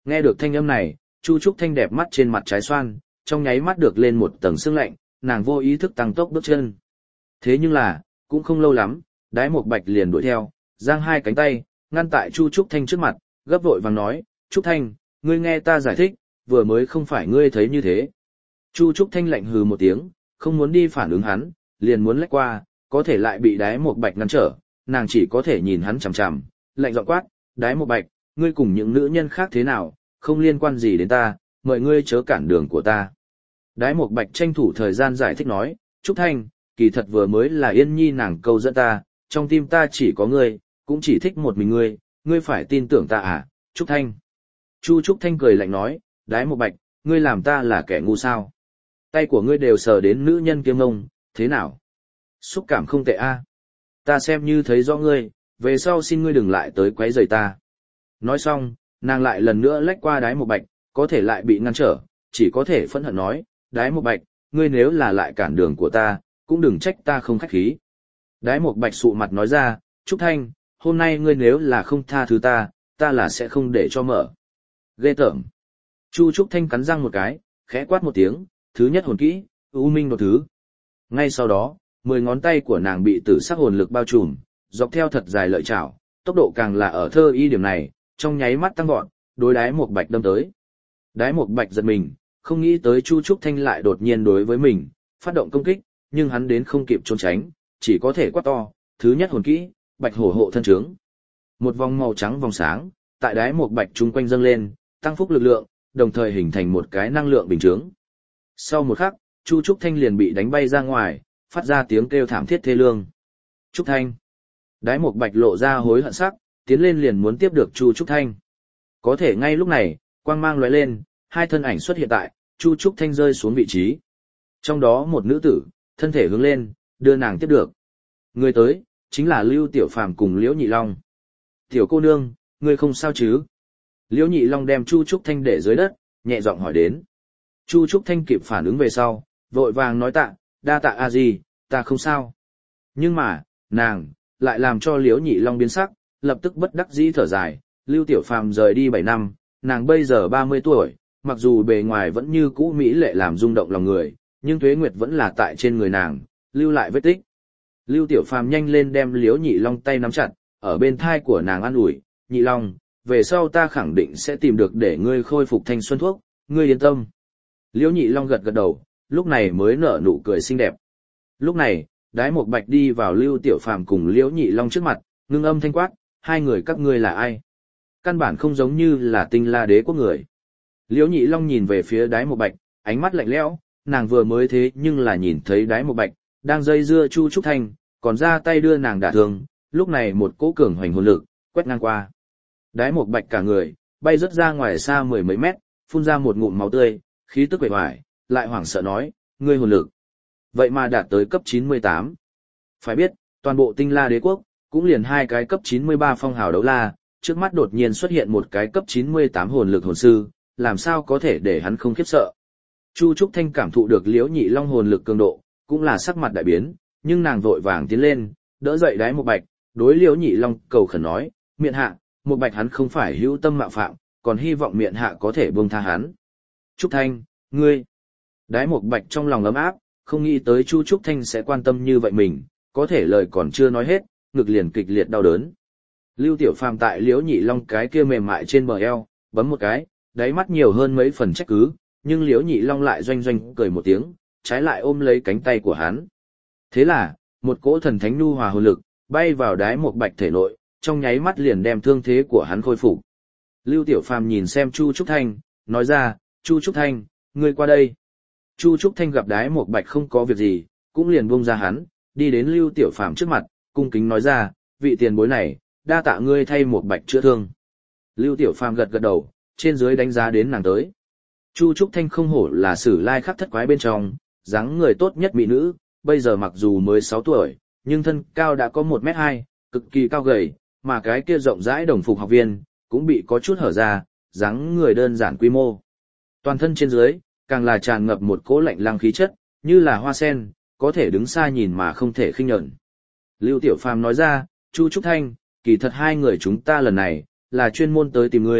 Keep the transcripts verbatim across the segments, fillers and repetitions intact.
Nghe được thanh âm này, Chu Trúc Thanh đẹp mắt trên mặt trái xoan, trong nháy mắt được lên một tầng sương lạnh, nàng vô ý thức tăng tốc bước chân. Thế nhưng là, cũng không lâu lắm, Đái Mộc Bạch liền đuổi theo, giang hai cánh tay, ngăn tại Chu Trúc Thanh trước mặt, gấp vội vàng nói, Trúc Thanh, ngươi nghe ta giải thích, vừa mới không phải ngươi thấy như thế. Chu Trúc Thanh lạnh hừ một tiếng, không muốn đi phản ứng hắn, liền muốn lách qua, có thể lại bị Đái Mộc Bạch ngăn trở, nàng chỉ có thể nhìn hắn chằm chằm, lạnh giọng quát, Đái Mộc Bạch, ngươi cùng những nữ nhân khác thế nào, không liên quan gì đến ta, mời ngươi chớ cản đường của ta. Đái Mộc Bạch tranh thủ thời gian giải thích nói, Trúc Thanh, kỳ thật vừa mới là Yên Nhi nàng câu dẫn ta, trong tim ta chỉ có ngươi, cũng chỉ thích một mình ngươi, ngươi phải tin tưởng ta à, Trúc Thanh. Chu Trúc Thanh cười lạnh nói, Đái Mộc Bạch, ngươi làm ta là kẻ ngu sao? Tay của ngươi đều sờ đến nữ nhân kiêm ngông, thế nào? Xúc cảm không tệ a. Ta xem như thấy rõ ngươi, về sau xin ngươi đừng lại tới quấy rầy ta. Nói xong, nàng lại lần nữa lách qua Đái Mộc Bạch, có thể lại bị ngăn trở, chỉ có thể phẫn hận nói, Đái Mộc Bạch, ngươi nếu là lại cản đường của ta, cũng đừng trách ta không khách khí. Đái Mộc Bạch sụ mặt nói ra, Trúc Thanh, hôm nay ngươi nếu là không tha thứ ta, ta là sẽ không để cho mở. Ghê tởm. Chu Trúc Thanh cắn răng một cái, khẽ quát một tiếng, thứ nhất hồn kỹ, U Minh đột thứ. Ngay sau đó, mười ngón tay của nàng bị tử sắc hồn lực bao trùm, dọc theo thật dài lợi chảo, tốc độ càng là ở thơ y điểm này, trong nháy mắt tăng vọt, đối Đái Mộc Bạch đâm tới. Đái Mộc Bạch giật mình, không nghĩ tới Chu Trúc Thanh lại đột nhiên đối với mình, phát động công kích, nhưng hắn đến không kịp trốn tránh, chỉ có thể quát to, thứ nhất hồn kỹ, Bạch Hổ hộ thân trướng. Một vòng màu trắng vòng sáng, tại Đái Mộc Bạch chung quanh dâng lên, tăng phúc lực lượng, đồng thời hình thành một cái năng lượng bình chướng. Sau một khắc, Chu Trúc Thanh liền bị đánh bay ra ngoài, phát ra tiếng kêu thảm thiết thê lương. Trúc Thanh. Đái Mộc Bạch lộ ra hối hận sắc, tiến lên liền muốn tiếp được Chu Trúc Thanh. Có thể ngay lúc này, quang mang lóe lên, hai thân ảnh xuất hiện tại, Chu Trúc Thanh rơi xuống vị trí. Trong đó một nữ tử, thân thể hướng lên, đưa nàng tiếp được. Người tới, chính là Lưu Tiểu Phàm cùng Liễu Nhị Long. Tiểu cô nương, ngươi không sao chứ? Liễu Nhị Long đem Chu Trúc Thanh để dưới đất, nhẹ giọng hỏi đến. Chu Trúc Thanh kịp phản ứng về sau, vội vàng nói tạ, đa tạ a gì, ta không sao. Nhưng mà, nàng, lại làm cho Liễu Nhị Long biến sắc, lập tức bất đắc dĩ thở dài, Lưu Tiểu Phàm rời đi bảy năm, nàng bây giờ ba mươi tuổi, mặc dù bề ngoài vẫn như cũ mỹ lệ làm rung động lòng người, nhưng tuế nguyệt vẫn là tại trên người nàng, lưu lại vết tích. Lưu Tiểu Phàm nhanh lên đem Liễu Nhị Long tay nắm chặt, ở bên thai của nàng an ủi, Nhị Long, về sau ta khẳng định sẽ tìm được để ngươi khôi phục thanh xuân thuốc, ngươi yên tâm. Liễu Nhị Long gật gật đầu, lúc này mới nở nụ cười xinh đẹp. Lúc này, Đái Mộc Bạch đi vào Lưu Tiểu Phàm cùng Liễu Nhị Long trước mặt, ngưng âm thanh quát, hai người các ngươi là ai? Căn bản không giống như là Tinh La Đế quốc người. Liễu Nhị Long nhìn về phía Đái Mộc Bạch, ánh mắt lạnh lẽo, nàng vừa mới thế nhưng là nhìn thấy Đái Mộc Bạch đang dây dưa Chu Trúc Thanh, còn ra tay đưa nàng đả thương, lúc này một cỗ cường hoành hồn lực quét ngang qua. Đái Mộc Bạch cả người bay rất ra ngoài xa mười mấy mét, phun ra một ngụm máu tươi, khí tức quẩy hoài, lại hoảng sợ nói, ngươi hồn lực vậy mà đạt tới cấp chín mươi tám. Phải biết, toàn bộ Tinh La Đế quốc cũng liền hai cái cấp chín mươi ba phong hào đấu la, trước mắt đột nhiên xuất hiện một cái cấp chín mươi tám hồn lực hồn sư, làm sao có thể để hắn không khiếp sợ. Chu Trúc Thanh cảm thụ được Liễu Nhị Long hồn lực cường độ, cũng là sắc mặt đại biến, nhưng nàng vội vàng tiến lên, đỡ dậy Đái Mộc Bạch, đối Liễu Nhị Long cầu khẩn nói, miện hạ, Mộc Bạch hắn không phải hữu tâm mạo phạm, còn hy vọng miện hạ có thể buông tha hắn. Trúc Thanh, ngươi. Đái Mộc Bạch trong lòng ấm áp, không nghĩ tới Chu Trúc Thanh sẽ quan tâm như vậy mình, có thể lời còn chưa nói hết, ngực liền kịch liệt đau đớn. Lưu Tiểu Phàm tại Liễu Nhị Long cái kia mềm mại trên bờ eo, bấm một cái, đáy mắt nhiều hơn mấy phần trách cứ, nhưng Liễu Nhị Long lại doanh doanh cười một tiếng, trái lại ôm lấy cánh tay của hắn. Thế là, một cỗ thần thánh nhu hòa hồn lực bay vào Đái Mộc Bạch thể nội, trong nháy mắt liền đem thương thế của hắn khôi phục. Lưu Tiểu Phàm nhìn xem Chu Trúc Thanh, nói ra, Chu Trúc Thanh, ngươi qua đây. Chu Trúc Thanh gặp Đái Mộc Bạch không có việc gì, cũng liền buông ra hắn, đi đến Lưu Tiểu Phàm trước mặt, cung kính nói ra, vị tiền bối này, đa tạ ngươi thay Mộc Bạch chữa thương. Lưu Tiểu Phàm gật gật đầu, trên dưới đánh giá đến nàng tới. Chu Trúc Thanh không hổ là sử lai khắc thất quái bên trong, dáng người tốt nhất mỹ nữ, bây giờ mặc dù mới sáu tuổi, nhưng thân cao đã có một mét hai, cực kỳ cao gầy, mà cái kia rộng rãi đồng phục học viên, cũng bị có chút hở ra, dáng người đơn giản quy mô. Toàn thân trên dưới, càng là tràn ngập một cỗ lạnh lăng khí chất, như là hoa sen, có thể đứng xa nhìn mà không thể khinh nhẫn. Lưu Tiểu Phàm nói ra, Chu Trúc Thanh, kỳ thật hai người chúng ta lần này, là chuyên môn tới tìm ngươi,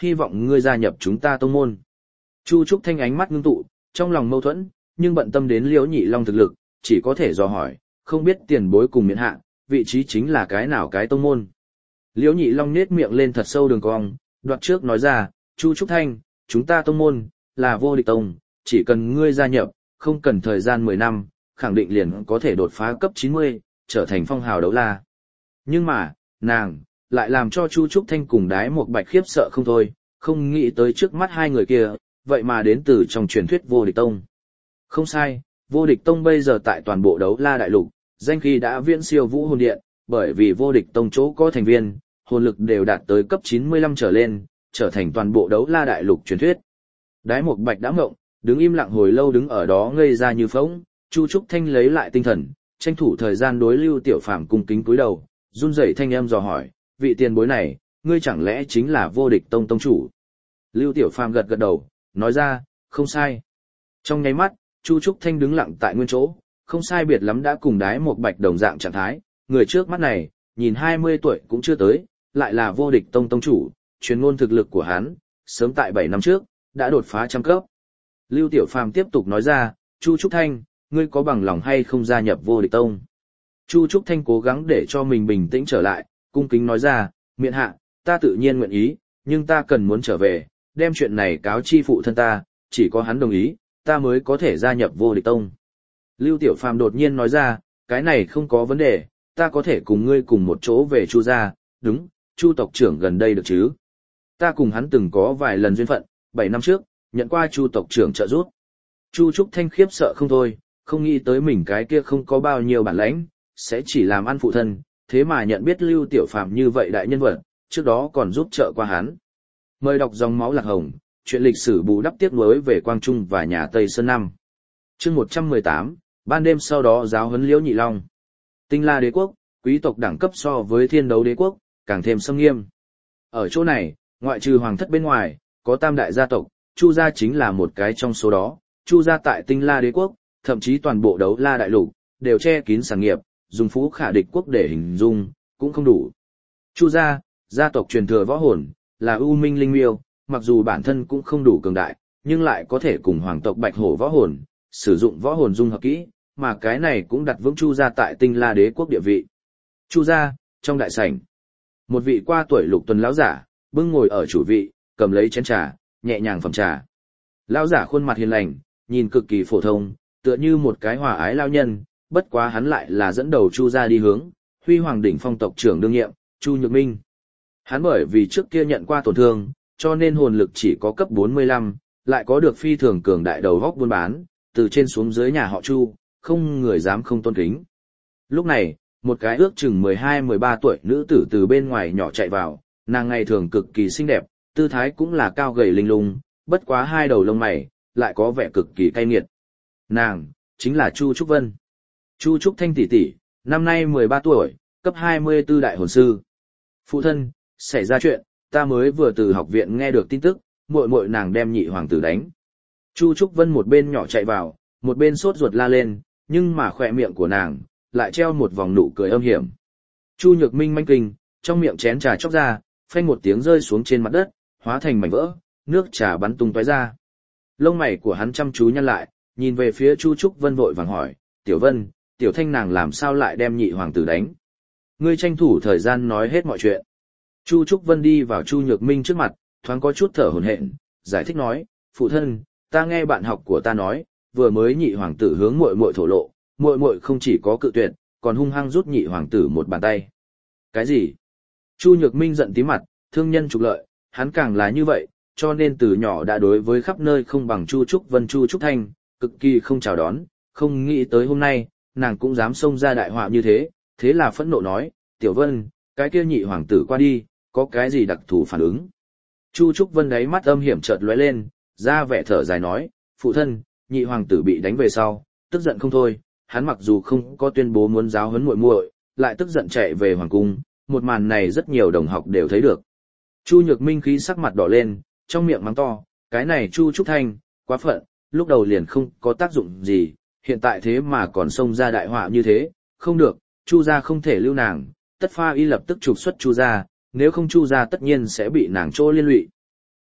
hy vọng ngươi gia nhập chúng ta tông môn. Chu Trúc Thanh ánh mắt ngưng tụ, trong lòng mâu thuẫn, nhưng bận tâm đến Liễu Nhị Long thực lực, chỉ có thể dò hỏi, không biết tiền bối cùng miễn hạ, vị trí chính là cái nào cái tông môn. Liễu Nhị Long nết miệng lên thật sâu đường cong, đoạt trước nói ra, Chu Trúc Thanh, chúng ta tông môn, là Vô Địch Tông, chỉ cần ngươi gia nhập, không cần thời gian mười năm, khẳng định liền có thể đột phá cấp chín mươi, trở thành phong hào đấu la. Nhưng mà, nàng, lại làm cho Chu Trúc Thanh cùng Đái Một Bạch khiếp sợ không thôi, không nghĩ tới trước mắt hai người kia, vậy mà đến từ trong truyền thuyết Vô Địch Tông. Không sai, Vô Địch Tông bây giờ tại toàn bộ đấu la đại lục, danh khí đã viễn siêu Vũ Hồn Điện, bởi vì Vô Địch Tông chỗ có thành viên, hồn lực đều đạt tới cấp chín mươi lăm trở lên, trở thành toàn bộ đấu la đại lục truyền thuyết. Đái Một Bạch đã ngộng, đứng im lặng hồi lâu đứng ở đó ngây ra như phỗng, Chu Trúc Thanh lấy lại tinh thần, tranh thủ thời gian đối Lưu Tiểu Phàm cung kính cúi đầu, run rẩy thanh âm dò hỏi, vị tiền bối này, ngươi chẳng lẽ chính là Vô Địch Tông tông chủ? Lưu Tiểu Phàm gật gật đầu, nói ra, không sai. Trong nháy mắt, Chu Trúc Thanh đứng lặng tại nguyên chỗ, không sai biệt lắm đã cùng Đái Một Bạch đồng dạng trạng thái, người trước mắt này, nhìn hai mươi tuổi cũng chưa tới, lại là Vô Địch Tông tông chủ, truyền ngôn thực lực của hắn, sớm tại bảy năm trước, đã đột phá trăm cấp. Lưu Tiểu Phàm tiếp tục nói ra, Chu Trúc Thanh, ngươi có bằng lòng hay không gia nhập Vô Địch Tông? Chu Trúc Thanh cố gắng để cho mình bình tĩnh trở lại, cung kính nói ra, miện hạ, ta tự nhiên nguyện ý, nhưng ta cần muốn trở về, đem chuyện này cáo chi phụ thân ta, chỉ có hắn đồng ý, ta mới có thể gia nhập Vô Địch Tông. Lưu Tiểu Phàm đột nhiên nói ra, cái này không có vấn đề, ta có thể cùng ngươi cùng một chỗ về Chu gia, đúng, Chu tộc trưởng gần đây được chứ? Ta cùng hắn từng có vài lần duyên phận, bảy năm trước, nhận qua Chu tộc trưởng trợ giúp. Chu Trúc Thanh khiếp sợ không thôi, không nghĩ tới mình cái kia không có bao nhiêu bản lãnh, sẽ chỉ làm ăn phụ thân, thế mà nhận biết Lưu Tiểu Phàm như vậy đại nhân vật, trước đó còn giúp trợ qua hắn. Mời đọc dòng máu lạc hồng, chuyện lịch sử bù đắp tiếp nối về Quang Trung và nhà Tây Sơn năm. Chương một trăm mười tám, ban đêm sau đó giáo huấn Liễu Nhị Long. Tinh La Đế quốc, quý tộc đẳng cấp so với Thiên Đấu Đế quốc, càng thêm xâm nghiêm. Ở chỗ này, ngoại trừ hoàng thất bên ngoài, có tam đại gia tộc, Chu gia chính là một cái trong số đó. Chu gia tại Tinh La Đế quốc, thậm chí toàn bộ đấu la đại lục, đều che kín sản nghiệp, dùng phú khả địch quốc để hình dung, cũng không đủ. Chu gia, gia tộc truyền thừa võ hồn, là U Minh Linh Miêu, mặc dù bản thân cũng không đủ cường đại, nhưng lại có thể cùng hoàng tộc Bạch Hổ võ hồn, sử dụng võ hồn dung hợp kỹ, mà cái này cũng đặt vững Chu gia tại Tinh La Đế quốc địa vị. Chu gia, trong đại sảnh, một vị qua tuổi lục tuần lão giả, bưng ngồi ở chủ vị, cầm lấy chén trà, nhẹ nhàng phẩm trà. Lão giả khuôn mặt hiền lành, nhìn cực kỳ phổ thông, tựa như một cái hòa ái lao nhân, bất quá hắn lại là dẫn đầu Chu gia đi hướng Huy Hoàng đỉnh phong tộc trưởng đương nhiệm, Chu Nhược Minh. Hắn bởi vì trước kia nhận qua tổn thương, cho nên hồn lực chỉ có cấp bốn mươi lăm, lại có được phi thường cường đại đầu góc buôn bán, từ trên xuống dưới nhà họ Chu, không người dám không tôn kính. Lúc này, một cái ước chừng mười hai mười ba tuổi nữ tử từ bên ngoài nhỏ chạy vào, nàng ngày thường cực kỳ xinh đẹp, tư thái cũng là cao gầy linh lung, bất quá hai đầu lông mày, lại có vẻ cực kỳ cay nghiệt. Nàng, chính là Chu Trúc Vân. Chu Trúc Thanh tỷ tỷ, năm nay mười ba tuổi, cấp hai mươi tư đại hồn sư. Phụ thân, xảy ra chuyện, ta mới vừa từ học viện nghe được tin tức, muội muội nàng đem nhị hoàng tử đánh. Chu Trúc Vân một bên nhỏ chạy vào, một bên sốt ruột la lên, nhưng mà khỏe miệng của nàng, lại treo một vòng nụ cười âm hiểm. Chu Nhược Minh manh kinh, trong miệng chén trà chóc ra, phanh một tiếng rơi xuống trên mặt đất, hóa thành mảnh vỡ, nước trà bắn tung tóe ra. Lông mày của hắn chăm chú nhăn lại, nhìn về phía Chu Trúc Vân vội vàng hỏi, Tiểu Vân, Tiểu Thanh nàng làm sao lại đem nhị hoàng tử đánh? Ngươi tranh thủ thời gian nói hết mọi chuyện. Chu Trúc Vân đi vào Chu Nhược Minh trước mặt, thoáng có chút thở hổn hển, giải thích nói, phụ thân, ta nghe bạn học của ta nói, vừa mới nhị hoàng tử hướng muội muội thổ lộ, muội muội không chỉ có cự tuyệt, còn hung hăng rút nhị hoàng tử một bàn tay. Cái gì? Chu Nhược Minh giận tím mặt, thương nhân trục lợi, hắn càng là như vậy, cho nên từ nhỏ đã đối với khắp nơi không bằng Chu Trúc Vân Chu Trúc Thanh, cực kỳ không chào đón, không nghĩ tới hôm nay, nàng cũng dám xông ra đại họa như thế, thế là phẫn nộ nói, Tiểu Vân, cái kia nhị hoàng tử qua đi, có cái gì đặc thù phản ứng? Chu Trúc Vân đáy mắt âm hiểm chợt lóe lên, ra vẻ thở dài nói, phụ thân, nhị hoàng tử bị đánh về sau, tức giận không thôi, hắn mặc dù không có tuyên bố muốn giáo huấn muội muội, lại tức giận chạy về hoàng cung, một màn này rất nhiều đồng học đều thấy được. Chu Nhược Minh khí sắc mặt đỏ lên, trong miệng mắng to, cái này Chu Trúc Thanh, quá phận, lúc đầu liền không có tác dụng gì, hiện tại thế mà còn xông ra đại họa như thế, không được, Chu gia không thể lưu nàng, tất pha y lập tức trục xuất Chu gia, nếu không Chu gia tất nhiên sẽ bị nàng chỗ liên lụy.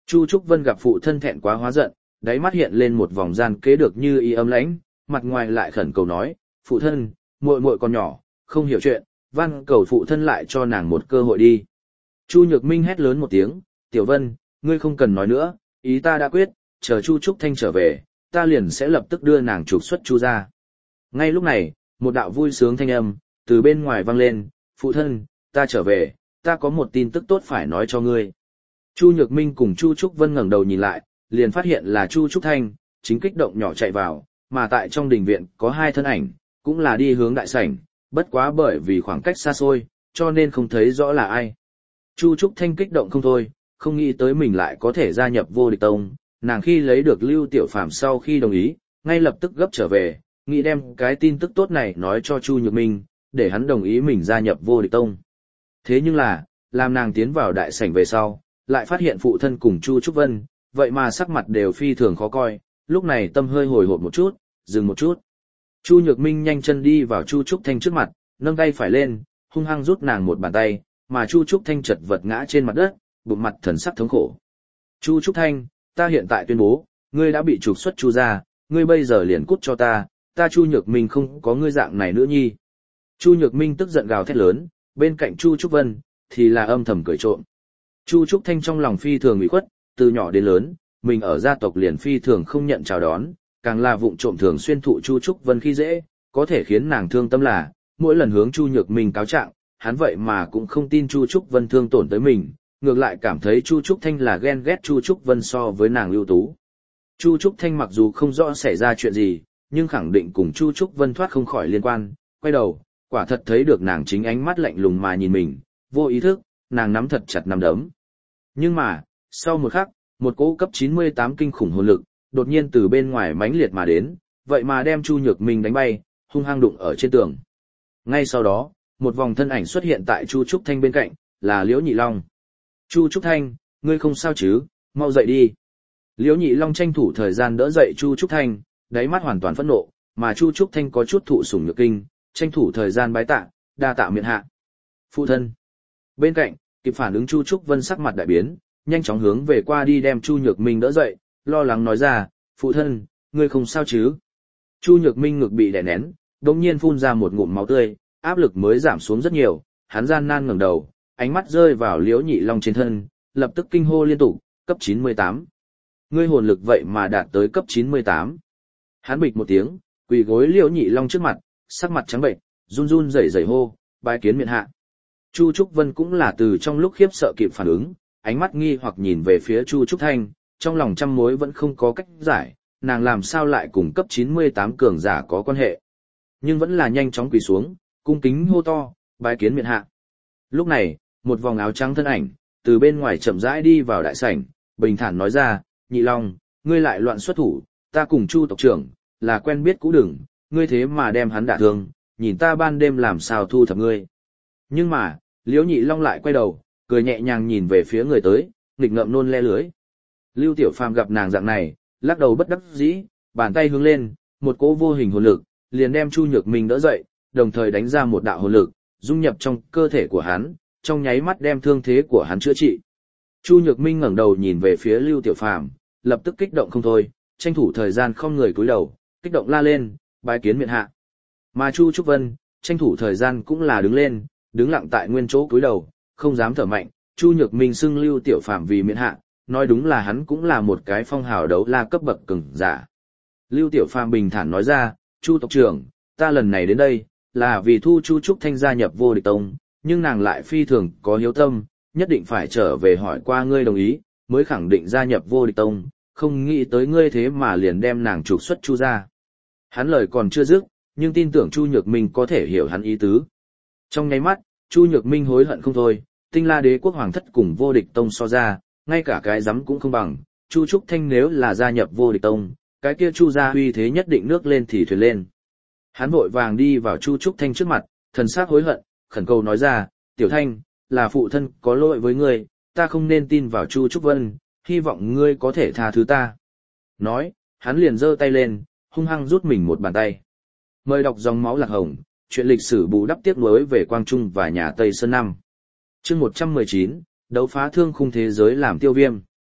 Chu Trúc Vân gặp phụ thân thẹn quá hóa giận, đáy mắt hiện lên một vòng gian kế được như y ấm lãnh, mặt ngoài lại khẩn cầu nói, phụ thân, muội muội còn nhỏ, không hiểu chuyện, van cầu phụ thân lại cho nàng một cơ hội đi. Chu Nhược Minh hét lớn một tiếng, Tiểu Vân, ngươi không cần nói nữa, ý ta đã quyết, chờ Chu Trúc Thanh trở về, ta liền sẽ lập tức đưa nàng trục xuất Chu ra. Ngay lúc này, một đạo vui sướng thanh âm, từ bên ngoài vang lên, phụ thân, ta trở về, ta có một tin tức tốt phải nói cho ngươi. Chu Nhược Minh cùng Chu Trúc Vân ngẩng đầu nhìn lại, liền phát hiện là Chu Trúc Thanh, chính kích động nhỏ chạy vào, mà tại trong đình viện có hai thân ảnh, cũng là đi hướng đại sảnh, bất quá bởi vì khoảng cách xa xôi, cho nên không thấy rõ là ai. Chu Trúc Thanh kích động không thôi, không nghĩ tới mình lại có thể gia nhập Vô Địch Tông, nàng khi lấy được Lưu Tiểu Phàm sau khi đồng ý, ngay lập tức gấp trở về, nghĩ đem cái tin tức tốt này nói cho Chu Nhược Minh, để hắn đồng ý mình gia nhập Vô Địch Tông. Thế nhưng là, làm nàng tiến vào đại sảnh về sau, lại phát hiện phụ thân cùng Chu Trúc Vân, vậy mà sắc mặt đều phi thường khó coi, lúc này tâm hơi hồi hộp một chút, dừng một chút. Chu Nhược Minh nhanh chân đi vào Chu Trúc Thanh trước mặt, nâng tay phải lên, hung hăng rút nàng một bàn tay, mà Chu Trúc Thanh chật vật ngã trên mặt đất, bụng mặt thần sắc thống khổ. Chu Trúc Thanh, ta hiện tại tuyên bố, ngươi đã bị trục xuất Chu ra, ngươi bây giờ liền cút cho ta, ta Chu Nhược Minh không có ngươi dạng này nữa nhi. Chu Nhược Minh tức giận gào thét lớn, bên cạnh Chu Trúc Vân, thì là âm thầm cười trộm. Chu Trúc Thanh trong lòng phi thường ủy khuất, từ nhỏ đến lớn, mình ở gia tộc liền phi thường không nhận chào đón, càng là vụng trộm thường xuyên thụ Chu Trúc Vân khi dễ, có thể khiến nàng thương tâm là, mỗi lần hướng Chu Nhược Minh cáo trạng, hắn vậy mà cũng không tin Chu Trúc Vân thương tổn tới mình, ngược lại cảm thấy Chu Trúc Thanh là ghen ghét Chu Trúc Vân so với nàng ưu tú. Chu Trúc Thanh mặc dù không rõ xảy ra chuyện gì, nhưng khẳng định cùng Chu Trúc Vân thoát không khỏi liên quan, quay đầu, quả thật thấy được nàng chính ánh mắt lạnh lùng mà nhìn mình, vô ý thức, nàng nắm thật chặt nắm đấm. Nhưng mà, sau một khắc, một cỗ cấp chín mươi tám kinh khủng hồn lực, đột nhiên từ bên ngoài mãnh liệt mà đến, vậy mà đem Chu Nhược Minh đánh bay, hung hăng đụng ở trên tường. Ngay sau đó, một vòng thân ảnh xuất hiện tại Chu Trúc Thanh bên cạnh, là Liễu Nhị Long. Chu Trúc Thanh, ngươi không sao chứ, mau dậy đi. Liễu Nhị Long tranh thủ thời gian đỡ dậy Chu Trúc Thanh, đáy mắt hoàn toàn phẫn nộ, mà Chu Trúc Thanh có chút thụ sủng nhược kinh, tranh thủ thời gian bái tạ, đa tạ miệng hạ. Phụ thân. Bên cạnh, kịp phản ứng Chu Trúc Vân sắc mặt đại biến, nhanh chóng hướng về qua đi đem Chu Nhược Minh đỡ dậy, lo lắng nói ra, phụ thân, ngươi không sao chứ. Chu Nhược Minh ngực bị đè nén, đột nhiên phun ra một ngụm máu tươi, áp lực mới giảm xuống rất nhiều, hắn gian nan ngẩng đầu, ánh mắt rơi vào Liễu Nhị Long trên thân, lập tức kinh hô liên tục, cấp chín mươi tám. Ngươi hồn lực vậy mà đạt tới cấp chín mươi tám. Hắn bịch một tiếng, quỳ gối Liễu Nhị Long trước mặt, sắc mặt trắng bệnh, run run rẩy rẩy hô, bái kiến miện hạ. Chu Trúc Vân cũng là từ trong lúc khiếp sợ kịp phản ứng, ánh mắt nghi hoặc nhìn về phía Chu Trúc Thanh, trong lòng trăm mối vẫn không có cách giải, nàng làm sao lại cùng cấp chín mươi tám cường giả có quan hệ. Nhưng vẫn là nhanh chóng quỳ xuống, cung kính hô to, bái kiến miện hạ. Lúc này, một vòng áo trắng thân ảnh, từ bên ngoài chậm rãi đi vào đại sảnh, bình thản nói ra, Nhị Long, ngươi lại loạn xuất thủ, ta cùng Chu tộc trưởng, là quen biết cũ đừng, ngươi thế mà đem hắn đả thương, nhìn ta ban đêm làm sao thu thập ngươi. Nhưng mà, Liễu Nhị Long lại quay đầu, cười nhẹ nhàng nhìn về phía người tới, nghịch ngợm nôn le lưới. Lưu Tiểu Phàm gặp nàng dạng này, lắc đầu bất đắc dĩ, bàn tay hướng lên, một cỗ vô hình hồn lực, liền đem Chu Nhược Minh đỡ dậy, đồng thời đánh ra một đạo hồn lực, dung nhập trong cơ thể của hắn, trong nháy mắt đem thương thế của hắn chữa trị. Chu Nhược Minh ngẩng đầu nhìn về phía Lưu Tiểu Phàm, lập tức kích động không thôi, tranh thủ thời gian không người cúi đầu, kích động la lên, bái kiến miện hạ. Mà Chu Trúc Vân, tranh thủ thời gian cũng là đứng lên, đứng lặng tại nguyên chỗ cúi đầu, không dám thở mạnh. Chu Nhược Minh xưng Lưu Tiểu Phàm vì miện hạ, nói đúng là hắn cũng là một cái phong hào đấu la cấp bậc cường giả. Lưu Tiểu Phàm bình thản nói ra, Chu tộc trưởng, ta lần này đến đây, là vì thu Chu Trúc Thanh gia nhập Vô Địch Tông, nhưng nàng lại phi thường có hiếu tâm, nhất định phải trở về hỏi qua ngươi đồng ý, mới khẳng định gia nhập Vô Địch Tông, không nghĩ tới ngươi thế mà liền đem nàng trục xuất Chu ra. Hắn lời còn chưa dứt, nhưng tin tưởng Chu Nhược Minh có thể hiểu hắn ý tứ. Trong nháy mắt, Chu Nhược Minh hối hận không thôi, Tinh La Đế quốc hoàng thất cùng Vô Địch Tông so ra, ngay cả cái rắm cũng không bằng, Chu Trúc Thanh nếu là gia nhập Vô Địch Tông, cái kia Chu gia uy thế nhất định nước lên thì thuyền lên. Hắn vội vàng đi vào Chu Trúc Thanh trước mặt, thần sắc hối hận, khẩn cầu nói ra, Tiểu Thanh, là phụ thân có lỗi với ngươi, ta không nên tin vào Chu Trúc Vân, hy vọng ngươi có thể tha thứ ta. Nói, hắn liền giơ tay lên, hung hăng rút mình một bàn tay. Mời đọc dòng máu lạc hồng, chuyện lịch sử bù đắp tiếp nối về Quang Trung và nhà Tây Sơn năm. Chương một trăm mười chín, đấu phá thương khung thế giới làm tiêu viêm.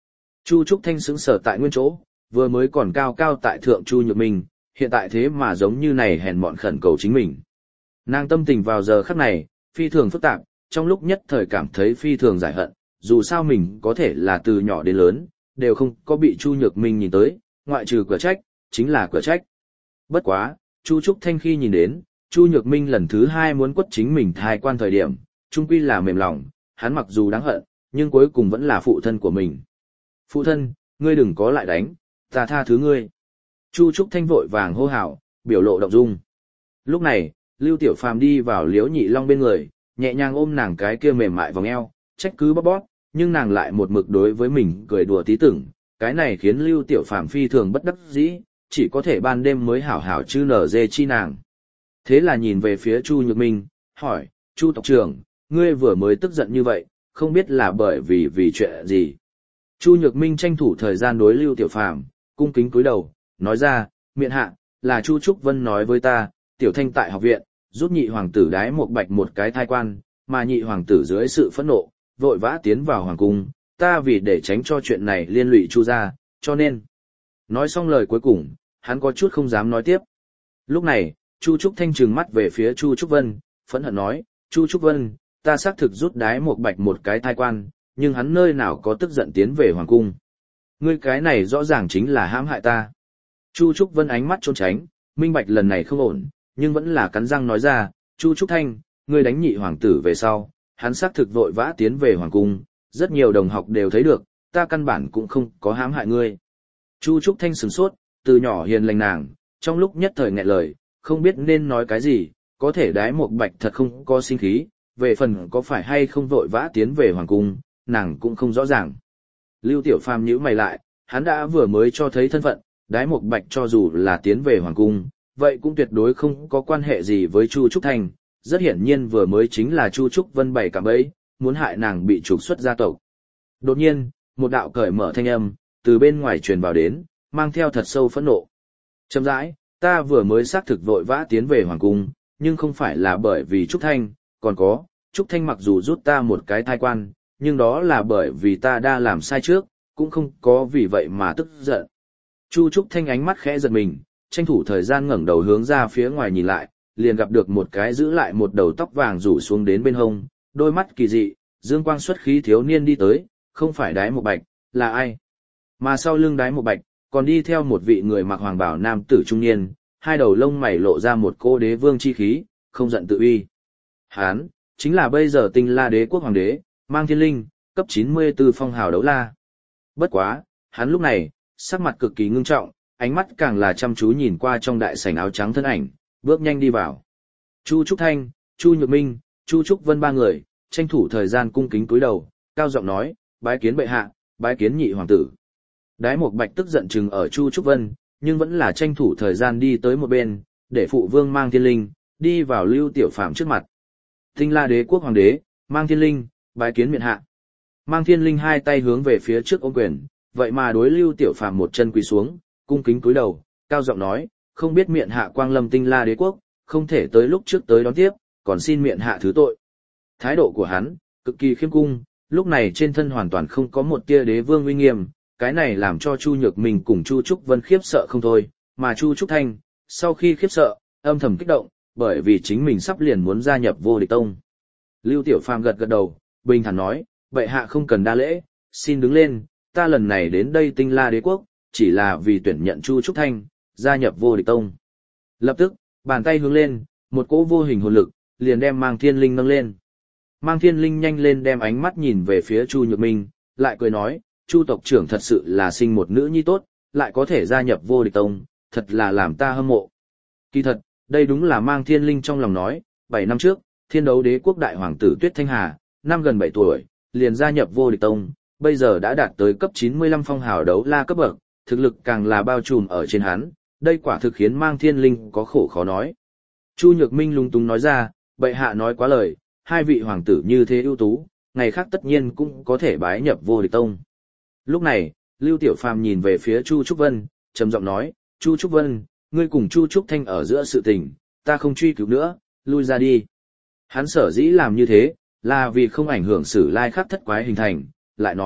Chu Trúc Thanh sững sờ tại nguyên chỗ, vừa mới còn cao cao tại thượng Chu Nhược Minh, hiện tại thế mà giống như này hèn mọn khẩn cầu chính mình. Nàng tâm tình vào giờ khắc này, phi thường phức tạp, trong lúc nhất thời cảm thấy phi thường giải hận, dù sao mình có thể là từ nhỏ đến lớn, đều không có bị Chu Nhược Minh nhìn tới, ngoại trừ cửa trách, chính là cửa trách. Bất quá, Chu Trúc Thanh khi nhìn đến, Chu Nhược Minh lần thứ hai muốn quất chính mình thai quan thời điểm, chung quy là mềm lòng, hắn mặc dù đáng hận, nhưng cuối cùng vẫn là phụ thân của mình. Phụ thân, ngươi đừng có lại đánh, ta tha thứ ngươi. Chu Trúc Thanh vội vàng hô hào, biểu lộ động dung. Lúc này, Lưu Tiểu Phàm đi vào Liễu Nhị Long bên người, nhẹ nhàng ôm nàng cái kia mềm mại vòng eo, trách cứ bóp bóp, nhưng nàng lại một mực đối với mình cười đùa tí tưởng, cái này khiến Lưu Tiểu Phàm phi thường bất đắc dĩ, chỉ có thể ban đêm mới hảo hảo chư nở dê chi nàng. Thế là nhìn về phía Chu Nhược Minh, hỏi, Chu tộc trưởng, ngươi vừa mới tức giận như vậy, không biết là bởi vì vì chuyện gì. Chu Nhược Minh tranh thủ thời gian đối Lưu Tiểu Phàm, cung kính cúi đầu, nói ra, miện hạ, là Chu Trúc Vân nói với ta, Tiểu Thanh tại học viện, giúp nhị hoàng tử đái một bạch một cái thai quan, mà nhị hoàng tử dưới sự phẫn nộ, vội vã tiến vào hoàng cung, ta vì để tránh cho chuyện này liên lụy Chu gia, cho nên. Nói xong lời cuối cùng, hắn có chút không dám nói tiếp. Lúc này, Chu Trúc Thanh trừng mắt về phía Chu Trúc Vân, phẫn hận nói, Chu Trúc Vân, ta xác thực rút đái một bạch một cái thai quan, nhưng hắn nơi nào có tức giận tiến về hoàng cung. Ngươi cái này rõ ràng chính là hãm hại ta. Chu Trúc Vân ánh mắt trốn tránh, minh bạch lần này không ổn, nhưng vẫn là cắn răng nói ra, Chu Trúc Thanh, ngươi đánh nhị hoàng tử về sau, hắn xác thực vội vã tiến về hoàng cung, rất nhiều đồng học đều thấy được, ta căn bản cũng không có hãm hại ngươi. Chu Trúc Thanh sửng sốt, từ nhỏ hiền lành nàng, trong lúc nhất thời nghẹn lời, không biết nên nói cái gì, có thể đái một bạch thật không có sinh khí, về phần có phải hay không vội vã tiến về hoàng cung, nàng cũng không rõ ràng. Lưu Tiểu Phàm nhíu mày lại, hắn đã vừa mới cho thấy thân phận, đái một bạch cho dù là tiến về hoàng cung, vậy cũng tuyệt đối không có quan hệ gì với Chu Trúc Thanh, rất hiển nhiên vừa mới chính là Chu Trúc Vân bày cạm bẫy, muốn hại nàng bị trục xuất gia tộc. Đột nhiên, một đạo cởi mở thanh âm từ bên ngoài truyền vào đến, mang theo thật sâu phẫn nộ. Chậm rãi, ta vừa mới xác thực vội vã tiến về hoàng cung, nhưng không phải là bởi vì Trúc Thanh, còn có, Trúc Thanh mặc dù rút ta một cái thai quan, nhưng đó là bởi vì ta đã làm sai trước, cũng không có vì vậy mà tức giận. Chu Trúc Thanh ánh mắt khẽ giật mình, tranh thủ thời gian ngẩng đầu hướng ra phía ngoài nhìn lại, liền gặp được một cái giữ lại một đầu tóc vàng rủ xuống đến bên hông, đôi mắt kỳ dị, dương quang xuất khí thiếu niên đi tới, không phải Đái Một Bạch, là ai? Mà sau lưng Đái Một Bạch, còn đi theo một vị người mặc hoàng bào nam tử trung niên, hai đầu lông mày lộ ra một cô đế vương chi khí, không giận tự uy. Hán, chính là bây giờ Tinh La Đế quốc hoàng đế, Mang Thiên Linh, cấp chín mươi tư phong hào đấu la. Bất quá, hắn lúc này, sắc mặt cực kỳ ngưng trọng, ánh mắt càng là chăm chú nhìn qua trong đại sảnh áo trắng thân ảnh, bước nhanh đi vào. Chu Trúc Thanh, Chu Nhược Minh, Chu Trúc Vân ba người, tranh thủ thời gian cung kính cúi đầu, cao giọng nói, bái kiến bệ hạ, bái kiến nhị hoàng tử. Đái Một Bạch tức giận chừng ở Chu Trúc Vân, nhưng vẫn là tranh thủ thời gian đi tới một bên, để phụ vương Mang Thiên Linh, đi vào Lưu Tiểu Phàm trước mặt. Tinh La Đế quốc hoàng đế, Mang Thiên Linh, bái kiến miện hạ. Mang Thiên Linh hai tay hướng về phía trước ôm quyền, vậy mà đối Lưu Tiểu Phàm một chân quỳ xuống, cung kính cúi đầu, cao giọng nói, không biết miện hạ quang lâm Tinh La Đế quốc, không thể tới lúc trước tới đón tiếp, còn xin miện hạ thứ tội. Thái độ của hắn, cực kỳ khiêm cung, lúc này trên thân hoàn toàn không có một tia đế vương uy nghiêm, cái này làm cho Chu Nhược Minh cùng Chu Trúc Vân khiếp sợ không thôi, mà Chu Trúc Thanh, sau khi khiếp sợ, âm thầm kích động, bởi vì chính mình sắp liền muốn gia nhập Vô Địch Tông. Lưu Tiểu Phàm gật gật đầu, bình thản nói, bệ hạ không cần đa lễ, xin đứng lên, ta lần này đến đây Tinh La Đế quốc, chỉ là vì tuyển nhận Chu Trúc Thanh, gia nhập Vô Địch Tông. Lập tức, bàn tay hướng lên, một cỗ vô hình hồn lực, liền đem Mang Thiên Linh nâng lên. Mang Thiên Linh nhanh lên đem ánh mắt nhìn về phía Chu Nhược Minh, lại cười nói, Chu tộc trưởng thật sự là sinh một nữ nhi tốt, lại có thể gia nhập Vô Địch Tông, thật là làm ta hâm mộ. Kỳ thật, đây đúng là Mang Thiên Linh trong lòng nói, bảy năm trước, Thiên Đấu Đế quốc đại hoàng tử Tuyết Thanh Hà, năm gần bảy tuổi, liền gia nhập Vô Địch Tông, bây giờ đã đạt tới cấp chín mươi lăm phong hào đấu la cấp bậc, thực lực càng là bao trùm ở trên hắn, đây quả thực khiến Mang Thiên Linh có khổ khó nói. Chu Nhược Minh lung tung nói ra, bệ hạ nói quá lời, hai vị hoàng tử như thế ưu tú, ngày khác tất nhiên cũng có thể bái nhập Vô Địch Tông. Lúc này, Lưu Tiểu Phàm nhìn về phía Chu Trúc Vân, trầm giọng nói, Chu Trúc Vân, ngươi cùng Chu Trúc Thanh ở giữa sự tình, ta không truy cứu nữa, lui ra đi. Hắn sở dĩ làm như thế, là vì không ảnh hưởng Sử Lai Khắc thất quái hình thành, lại nói,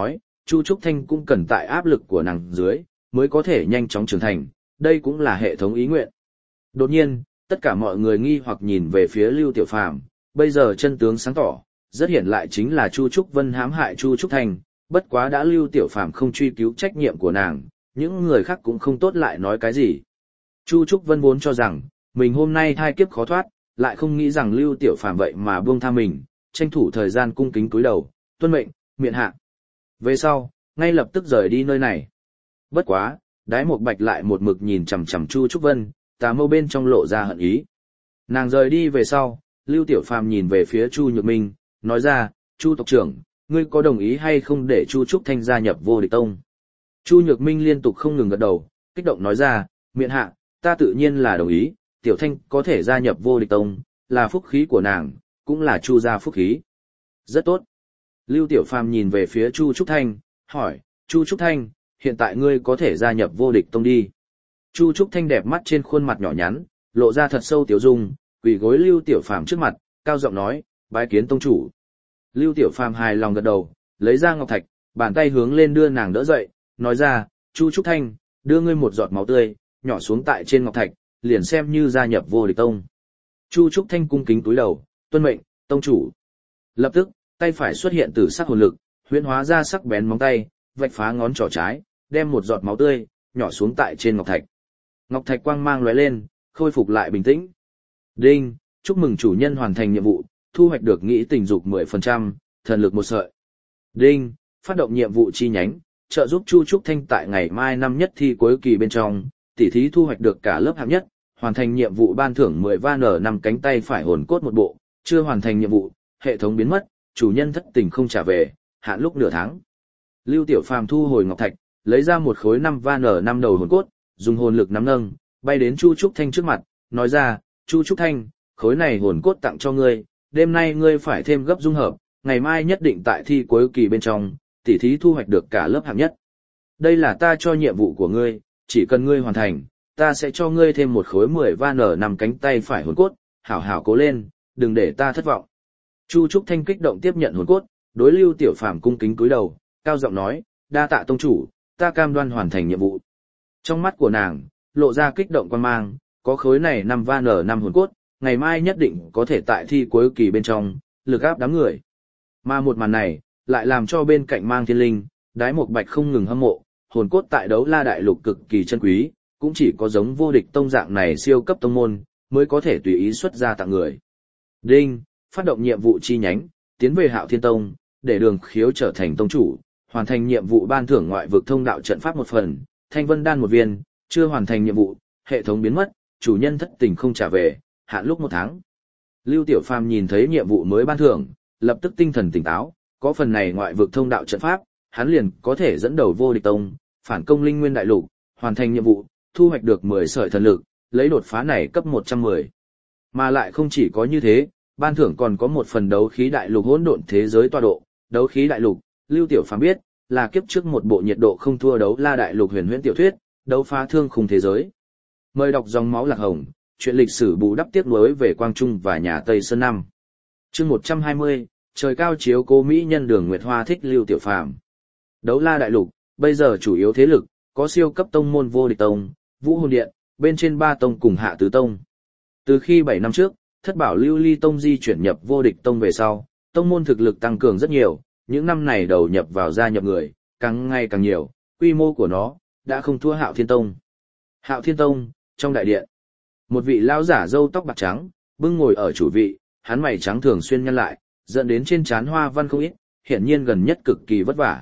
Chu Trúc Thanh cũng cần tại áp lực của nàng dưới, mới có thể nhanh chóng trưởng thành, đây cũng là hệ thống ý nguyện. Đột nhiên, tất cả mọi người nghi hoặc nhìn về phía Lưu Tiểu Phàm, bây giờ chân tướng sáng tỏ, rất hiển lại chính là Chu Trúc Vân hãm hại Chu Trúc Thanh, bất quá đã Lưu Tiểu Phàm không truy cứu trách nhiệm của nàng, những người khác cũng không tốt lại nói cái gì. Chu Trúc Vân vốn cho rằng, mình hôm nay thai kiếp khó thoát, lại không nghĩ rằng Lưu Tiểu Phàm vậy mà buông tha mình, tranh thủ thời gian cung kính cúi đầu, tuân mệnh, miệng hạ. Về sau, ngay lập tức rời đi nơi này. Bất quá, Đái Mộc Bạch lại một mực nhìn chằm chằm Chu Trúc Vân, tà mâu bên trong lộ ra hận ý. Nàng rời đi về sau, Lưu Tiểu Phàm nhìn về phía Chu Nhược Minh, nói ra, Chu tộc trưởng, ngươi có đồng ý hay không để Chu Trúc Thanh gia nhập Vô Địch Tông? Chu Nhược Minh liên tục không ngừng gật đầu, kích động nói ra, miện hạ, ta tự nhiên là đồng ý, Tiểu Thanh có thể gia nhập Vô Địch Tông, là phúc khí của nàng, cũng là Chu gia phúc khí. Rất tốt. Lưu Tiểu Phàm nhìn về phía Chu Trúc Thanh, hỏi, Chu Trúc Thanh, hiện tại ngươi có thể gia nhập Vô Địch Tông đi. Chu Trúc Thanh đẹp mắt trên khuôn mặt nhỏ nhắn, lộ ra thật sâu tiểu dung, quỳ gối Lưu Tiểu Phàm trước mặt, cao giọng nói, bái kiến tông chủ. Lưu Tiểu Phàm hài lòng gật đầu, lấy ra ngọc thạch, bàn tay hướng lên đưa nàng đỡ dậy, nói ra, Chu Trúc Thanh, đưa ngươi một giọt máu tươi, nhỏ xuống tại trên ngọc thạch, liền xem như gia nhập Vô Địch Tông. Chu Trúc Thanh cung kính cúi đầu, tuân mệnh, tông chủ. Lập tức, tay phải xuất hiện tử sắc hồn lực, huyễn hóa ra sắc bén móng tay, vạch phá ngón trỏ trái, đem một giọt máu tươi nhỏ xuống tại trên ngọc thạch. Ngọc thạch quang mang lóe lên, khôi phục lại bình tĩnh. Đinh, chúc mừng chủ nhân hoàn thành nhiệm vụ, thu hoạch được nghĩ tình dục mười phần trăm, thần lực một sợi. Đinh, phát động nhiệm vụ chi nhánh, trợ giúp Chu Trúc Thanh tại ngày mai năm nhất thi cuối kỳ bên trong, tỷ thí thu hoạch được cả lớp hạng nhất, hoàn thành nhiệm vụ ban thưởng mười van ở năm cánh tay phải hồn cốt một bộ, chưa hoàn thành nhiệm vụ, hệ thống biến mất, chủ nhân thất tình không trả về, hạn lúc nửa tháng. Lưu Tiểu Phàm thu hồi ngọc thạch, lấy ra một khối năm van ở năm đầu hồn cốt, dùng hồn lực nắm nâng, bay đến Chu Trúc Thanh trước mặt, nói ra, Chu Trúc Thanh, khối này hồn cốt tặng cho ngươi, đêm nay ngươi phải thêm gấp dung hợp, ngày mai nhất định tại thi cuối kỳ bên trong, tỷ thí thu hoạch được cả lớp hạng nhất. Đây là ta cho nhiệm vụ của ngươi, chỉ cần ngươi hoàn thành, ta sẽ cho ngươi thêm một khối mười van ở nằm cánh tay phải hồn cốt, hảo hảo cố lên, đừng để ta thất vọng. Chu Trúc Thanh kích động tiếp nhận hồn cốt, đối Lưu Tiểu Phàm cung kính cúi đầu, cao giọng nói, đa tạ tông chủ, ta cam đoan hoàn thành nhiệm vụ. Trong mắt của nàng, lộ ra kích động quan mang, có khối này năm van ở năm hồn cốt, ngày mai nhất định có thể tại thi cuối kỳ bên trong, lực áp đám người. Mà một màn này, lại làm cho bên cạnh Mang Thiên Linh, Đái Mộc Bạch không ngừng hâm mộ, hồn cốt tại Đấu La Đại Lục cực kỳ chân quý, cũng chỉ có giống Vô Địch Tông dạng này siêu cấp tông môn, mới có thể tùy ý xuất ra tặng người. Đinh, phát động nhiệm vụ chi nhánh, tiến về Hạo Thiên Tông, để Đường Khiếu trở thành tông chủ, hoàn thành nhiệm vụ ban thưởng ngoại vực thông đạo trận pháp một phần, Thanh Vân đan một viên, chưa hoàn thành nhiệm vụ, hệ thống biến mất, chủ nhân thất tình không trả về, hạn lúc một tháng. Lưu Tiểu Phàm nhìn thấy nhiệm vụ mới ban thưởng, lập tức tinh thần tỉnh táo, có phần này ngoại vực thông đạo trận pháp, hắn liền có thể dẫn đầu Vô Địch Tông, phản công Linh Nguyên Đại Lục, hoàn thành nhiệm vụ, thu hoạch được mười sợi thần lực, lấy đột phá này cấp một trăm mười. Mà lại không chỉ có như thế, ban thưởng còn có một phần đấu khí đại lục hỗn độn thế giới tọa độ, đấu khí đại lục, Lưu Tiểu Phàm biết, là kiếp trước một bộ nhiệt độ không thua Đấu La Đại Lục huyền huyễn tiểu thuyết, đấu phá thương khung thế giới. Mời đọc dòng máu lạc hồng, chuyện lịch sử bù đắp tiếc nuối về Quang Trung và nhà Tây Sơn năm. Chương một trăm hai mươi, trời cao chiếu cố mỹ nhân Đường Nguyệt Hoa thích Lưu Tiểu Phàm. Đấu La Đại Lục, bây giờ chủ yếu thế lực, có siêu cấp tông môn Vô Địch Tông, Vũ Hồn Điện, bên trên ba tông cùng Hạ Tứ Tông. Từ khi bảy năm trước, Thất Bảo Lưu Ly Tông di chuyển nhập Vô Địch Tông về sau, tông môn thực lực tăng cường rất nhiều, những năm này đầu nhập vào gia nhập người, càng ngày càng nhiều, quy mô của nó đã không thua Hạo Thiên Tông. Hạo Thiên Tông, trong đại điện, một vị lão giả râu tóc bạc trắng, bưng ngồi ở chủ vị, hắn mày trắng thường xuyên nhăn lại, dẫn đến trên trán hoa văn không ít, hiển nhiên gần nhất cực kỳ vất vả.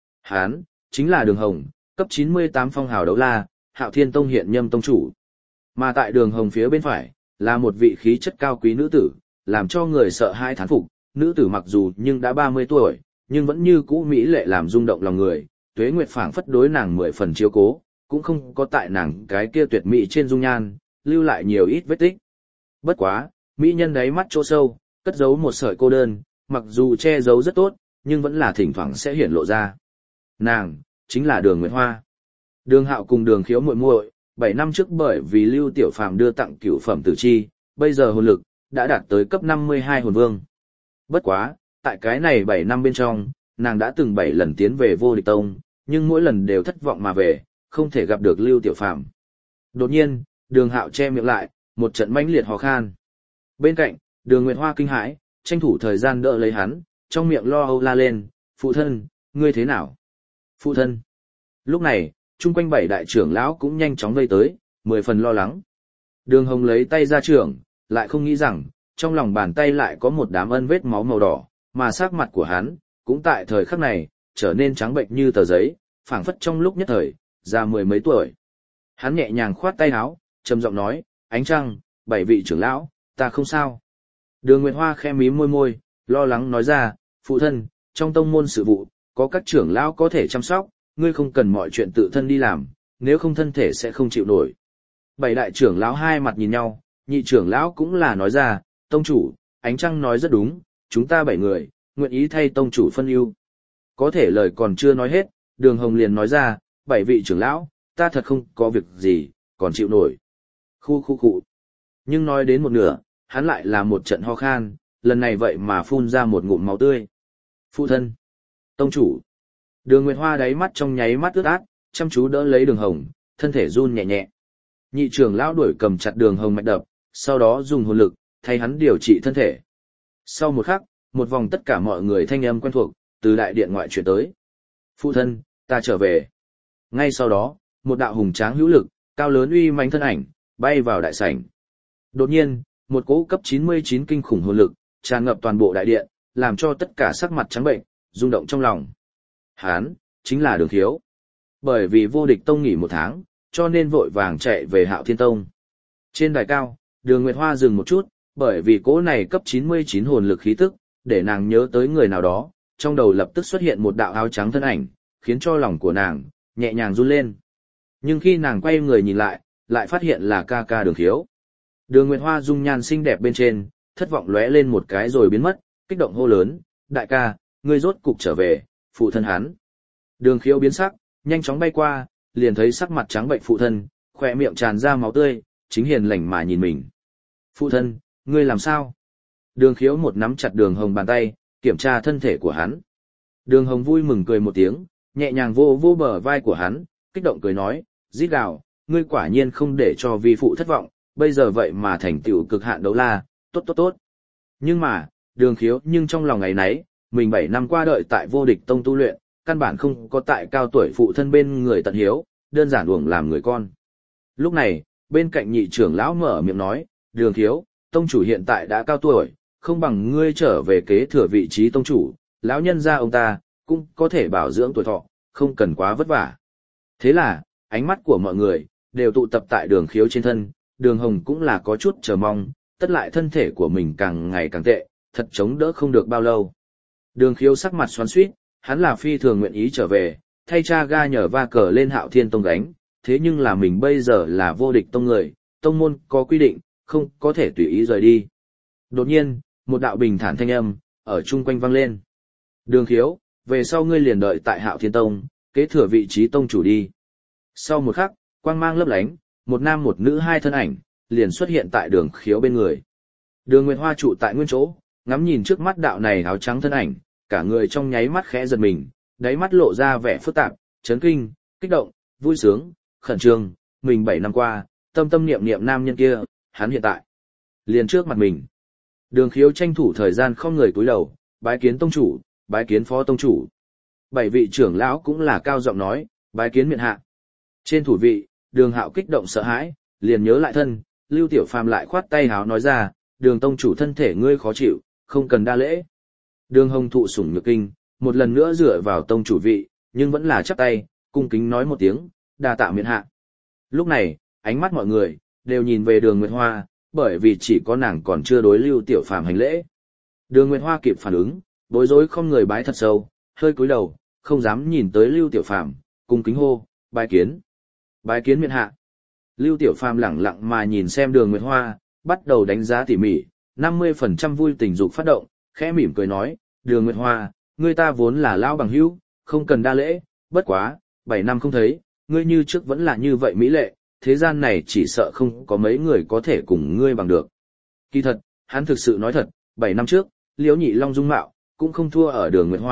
Hắn chính là Đường Hồng, cấp chín mươi tám phong hào đấu la, Hạo Thiên Tông hiện nhâm tông chủ. Mà tại Đường Hồng phía bên phải, là một vị khí chất cao quý nữ tử, làm cho người sợ hãi thán phục, nữ tử mặc dù nhưng đã ba mươi tuổi, nhưng vẫn như cũ mỹ lệ làm rung động lòng người, Tuế Nguyệt phảng phất đối nàng mười phần chiếu cố, cũng không có tại nàng cái kia tuyệt mỹ trên dung nhan, lưu lại nhiều ít vết tích. Bất quá, mỹ nhân đáy mắt chỗ sâu, cất giấu một sợi cô đơn, mặc dù che giấu rất tốt, nhưng vẫn là thỉnh thoảng sẽ hiển lộ ra. Nàng chính là Đường Nguyệt Hoa. Đường Hạo cùng Đường Khiếu muội muội, bảy năm trước bởi vì Lưu Tiểu Phàm đưa tặng cửu phẩm tử chi, bây giờ hồn lực đã đạt tới cấp năm mươi hai hồn vương. Bất quá, tại cái này bảy năm bên trong, nàng đã từng bảy lần tiến về vô địch tông, nhưng mỗi lần đều thất vọng mà về, không thể gặp được Lưu Tiểu Phàm. Đột nhiên, Đường Hạo che miệng lại, một trận mãnh liệt ho khan. Bên cạnh, Đường Nguyệt Hoa kinh hãi, tranh thủ thời gian đỡ lấy hắn, trong miệng lo âu la lên, phụ thân, ngươi thế nào? Phụ thân. Lúc này, chung quanh bảy đại trưởng lão cũng nhanh chóng vây tới, mười phần lo lắng. Đường Hồng lấy tay ra trưởng, lại không nghĩ rằng, trong lòng bàn tay lại có một đám ân vết máu màu đỏ, mà sắc mặt của hắn, cũng tại thời khắc này, trở nên trắng bệnh như tờ giấy, phảng phất trong lúc nhất thời, già mười mấy tuổi. Hắn nhẹ nhàng khoát tay áo, trầm giọng nói, ánh trăng, bảy vị trưởng lão, ta không sao. Đường Nguyệt Hoa khẽ mím môi môi, lo lắng nói ra, phụ thân, trong tông môn sự vụ, có các trưởng lão có thể chăm sóc, ngươi không cần mọi chuyện tự thân đi làm, nếu không thân thể sẽ không chịu nổi. Bảy đại trưởng lão hai mặt nhìn nhau, nhị trưởng lão cũng là nói ra, tông chủ, ánh trăng nói rất đúng, chúng ta bảy người, nguyện ý thay tông chủ phân ưu. Có thể lời còn chưa nói hết, Đường Hồng liền nói ra, bảy vị trưởng lão, ta thật không có việc gì, còn chịu nổi. Khu khu khu. Nhưng nói đến một nửa, hắn lại là một trận ho khan, lần này vậy mà phun ra một ngụm máu tươi. Phụ thân. Tông chủ. Đường Nguyệt Hoa đáy mắt trong nháy mắt ướt át, chăm chú đỡ lấy Đường Hồng, thân thể run nhẹ nhẹ. Nhị trưởng lão đuổi cầm chặt Đường Hồng mạch đập, sau đó dùng hồn lực, thay hắn điều trị thân thể. Sau một khắc, một vòng tất cả mọi người thanh âm quen thuộc, từ đại điện ngoại chuyển tới. Phụ thân, ta trở về. Ngay sau đó, một đạo hùng tráng hữu lực, cao lớn uy mãnh thân ảnh, bay vào đại sảnh. Đột nhiên, một cỗ cấp chín mươi chín kinh khủng hồn lực, tràn ngập toàn bộ đại điện, làm cho tất cả sắc mặt trắng bệnh, rung động trong lòng. Hán, chính là Đường Khiếu. Bởi vì vô địch tông nghỉ một tháng, cho nên vội vàng chạy về Hạo Thiên Tông. Trên đài cao, Đường Nguyệt Hoa dừng một chút, bởi vì cỗ này cấp chín mươi chín hồn lực khí tức, để nàng nhớ tới người nào đó, trong đầu lập tức xuất hiện một đạo áo trắng thân ảnh, khiến cho lòng của nàng nhẹ nhàng run lên. Nhưng khi nàng quay người nhìn lại, lại phát hiện là ca ca Đường Khiếu. Đường Nguyệt Hoa dung nhan xinh đẹp bên trên, thất vọng lóe lên một cái rồi biến mất, kích động hô lớn, đại ca, ngươi rốt cục trở về, phụ thân hắn. Đường Khiếu biến sắc, nhanh chóng bay qua, liền thấy sắc mặt trắng bệnh phụ thân, khỏe miệng tràn ra máu tươi, chính hiền lành mà nhìn mình. Phụ thân, ngươi làm sao? Đường Khiếu một nắm chặt Đường Hồng bàn tay, kiểm tra thân thể của hắn. Đường Hồng vui mừng cười một tiếng, nhẹ nhàng vô vô bờ vai của hắn, kích động cười nói, rít gào, ngươi quả nhiên không để cho vi phụ thất vọng, bây giờ vậy mà thành tựu cực hạn đấu la, tốt tốt tốt. Nhưng mà, Đường Khiếu nhưng trong lòng ngày nấy, mình bảy năm qua đợi tại vô địch tông tu luyện, căn bản không có tại cao tuổi phụ thân bên người tận hiếu, đơn giản uổng làm người con. Lúc này, bên cạnh nhị trưởng lão mở miệng nói, Đường Khiếu, tông chủ hiện tại đã cao tuổi, không bằng ngươi trở về kế thừa vị trí tông chủ, lão nhân gia ông ta, cũng có thể bảo dưỡng tuổi thọ, không cần quá vất vả. Thế là, ánh mắt của mọi người, đều tụ tập tại Đường Khiếu trên thân, Đường Hồng cũng là có chút chờ mong, tất lại thân thể của mình càng ngày càng tệ, thật chống đỡ không được bao lâu. Đường Khiếu sắc mặt xoắn xuýt, hắn là phi thường nguyện ý trở về, thay cha ga nhờ va cờ lên Hạo Thiên Tông gánh, thế nhưng là mình bây giờ là vô địch tông người, tông môn có quy định, không có thể tùy ý rời đi. Đột nhiên, một đạo bình thản thanh âm, ở chung quanh vang lên. Đường Khiếu, về sau ngươi liền đợi tại Hạo Thiên Tông, kế thừa vị trí tông chủ đi. Sau một khắc, quang mang lấp lánh, một nam một nữ hai thân ảnh, liền xuất hiện tại Đường Khiếu bên người. Đường Nguyệt Hoa trụ tại nguyên chỗ, ngắm nhìn trước mắt đạo này áo trắng thân ảnh, cả người trong nháy mắt khẽ giật mình, đáy mắt lộ ra vẻ phức tạp, chấn kinh, kích động, vui sướng, khẩn trương, mình bảy năm qua, tâm tâm niệm niệm nam nhân kia, hắn hiện tại liền trước mặt mình. Đường Khiếu tranh thủ thời gian không người cúi đầu, bái kiến tông chủ, bái kiến phó tông chủ. Bảy vị trưởng lão cũng là cao giọng nói, bái kiến miện hạ. Trên thủ vị, Đường Hạo kích động sợ hãi, liền nhớ lại thân, Lưu Tiểu Phàm lại khoát tay háo nói ra, Đường tông chủ thân thể ngươi khó chịu, không cần đa lễ. Đường Hồng thụ sủng nhược kinh, một lần nữa dựa vào tông chủ vị, nhưng vẫn là chắp tay, cung kính nói một tiếng, đa tạ miện hạ. Lúc này, ánh mắt mọi người đều nhìn về Đường Nguyệt Hoa, bởi vì chỉ có nàng còn chưa đối Lưu Tiểu Phàm hành lễ. Đường Nguyệt Hoa kịp phản ứng, bối rối không người bái thật sâu, hơi cúi đầu, không dám nhìn tới Lưu Tiểu Phàm, cung kính hô, bái kiến. Bái kiến miện hạ. Lưu Tiểu Phàm lẳng lặng mà nhìn xem Đường Nguyệt Hoa, bắt đầu đánh giá tỉ mỉ, năm mươi phần trăm vui tình dục phát động, khẽ mỉm cười nói, Đường Nguyệt Hoa, ngươi ta vốn là lão bằng hữu, không cần đa lễ, bất quá, bảy năm không thấy, ngươi như trước vẫn là như vậy mỹ lệ, thế gian này chỉ sợ không có mấy người có thể cùng ngươi bằng được. Kỳ thật, hắn thực sự nói thật, bảy năm trước, Liễu Nhị Long dung mạo, cũng không thua ở Đường Nguyệt Hoa,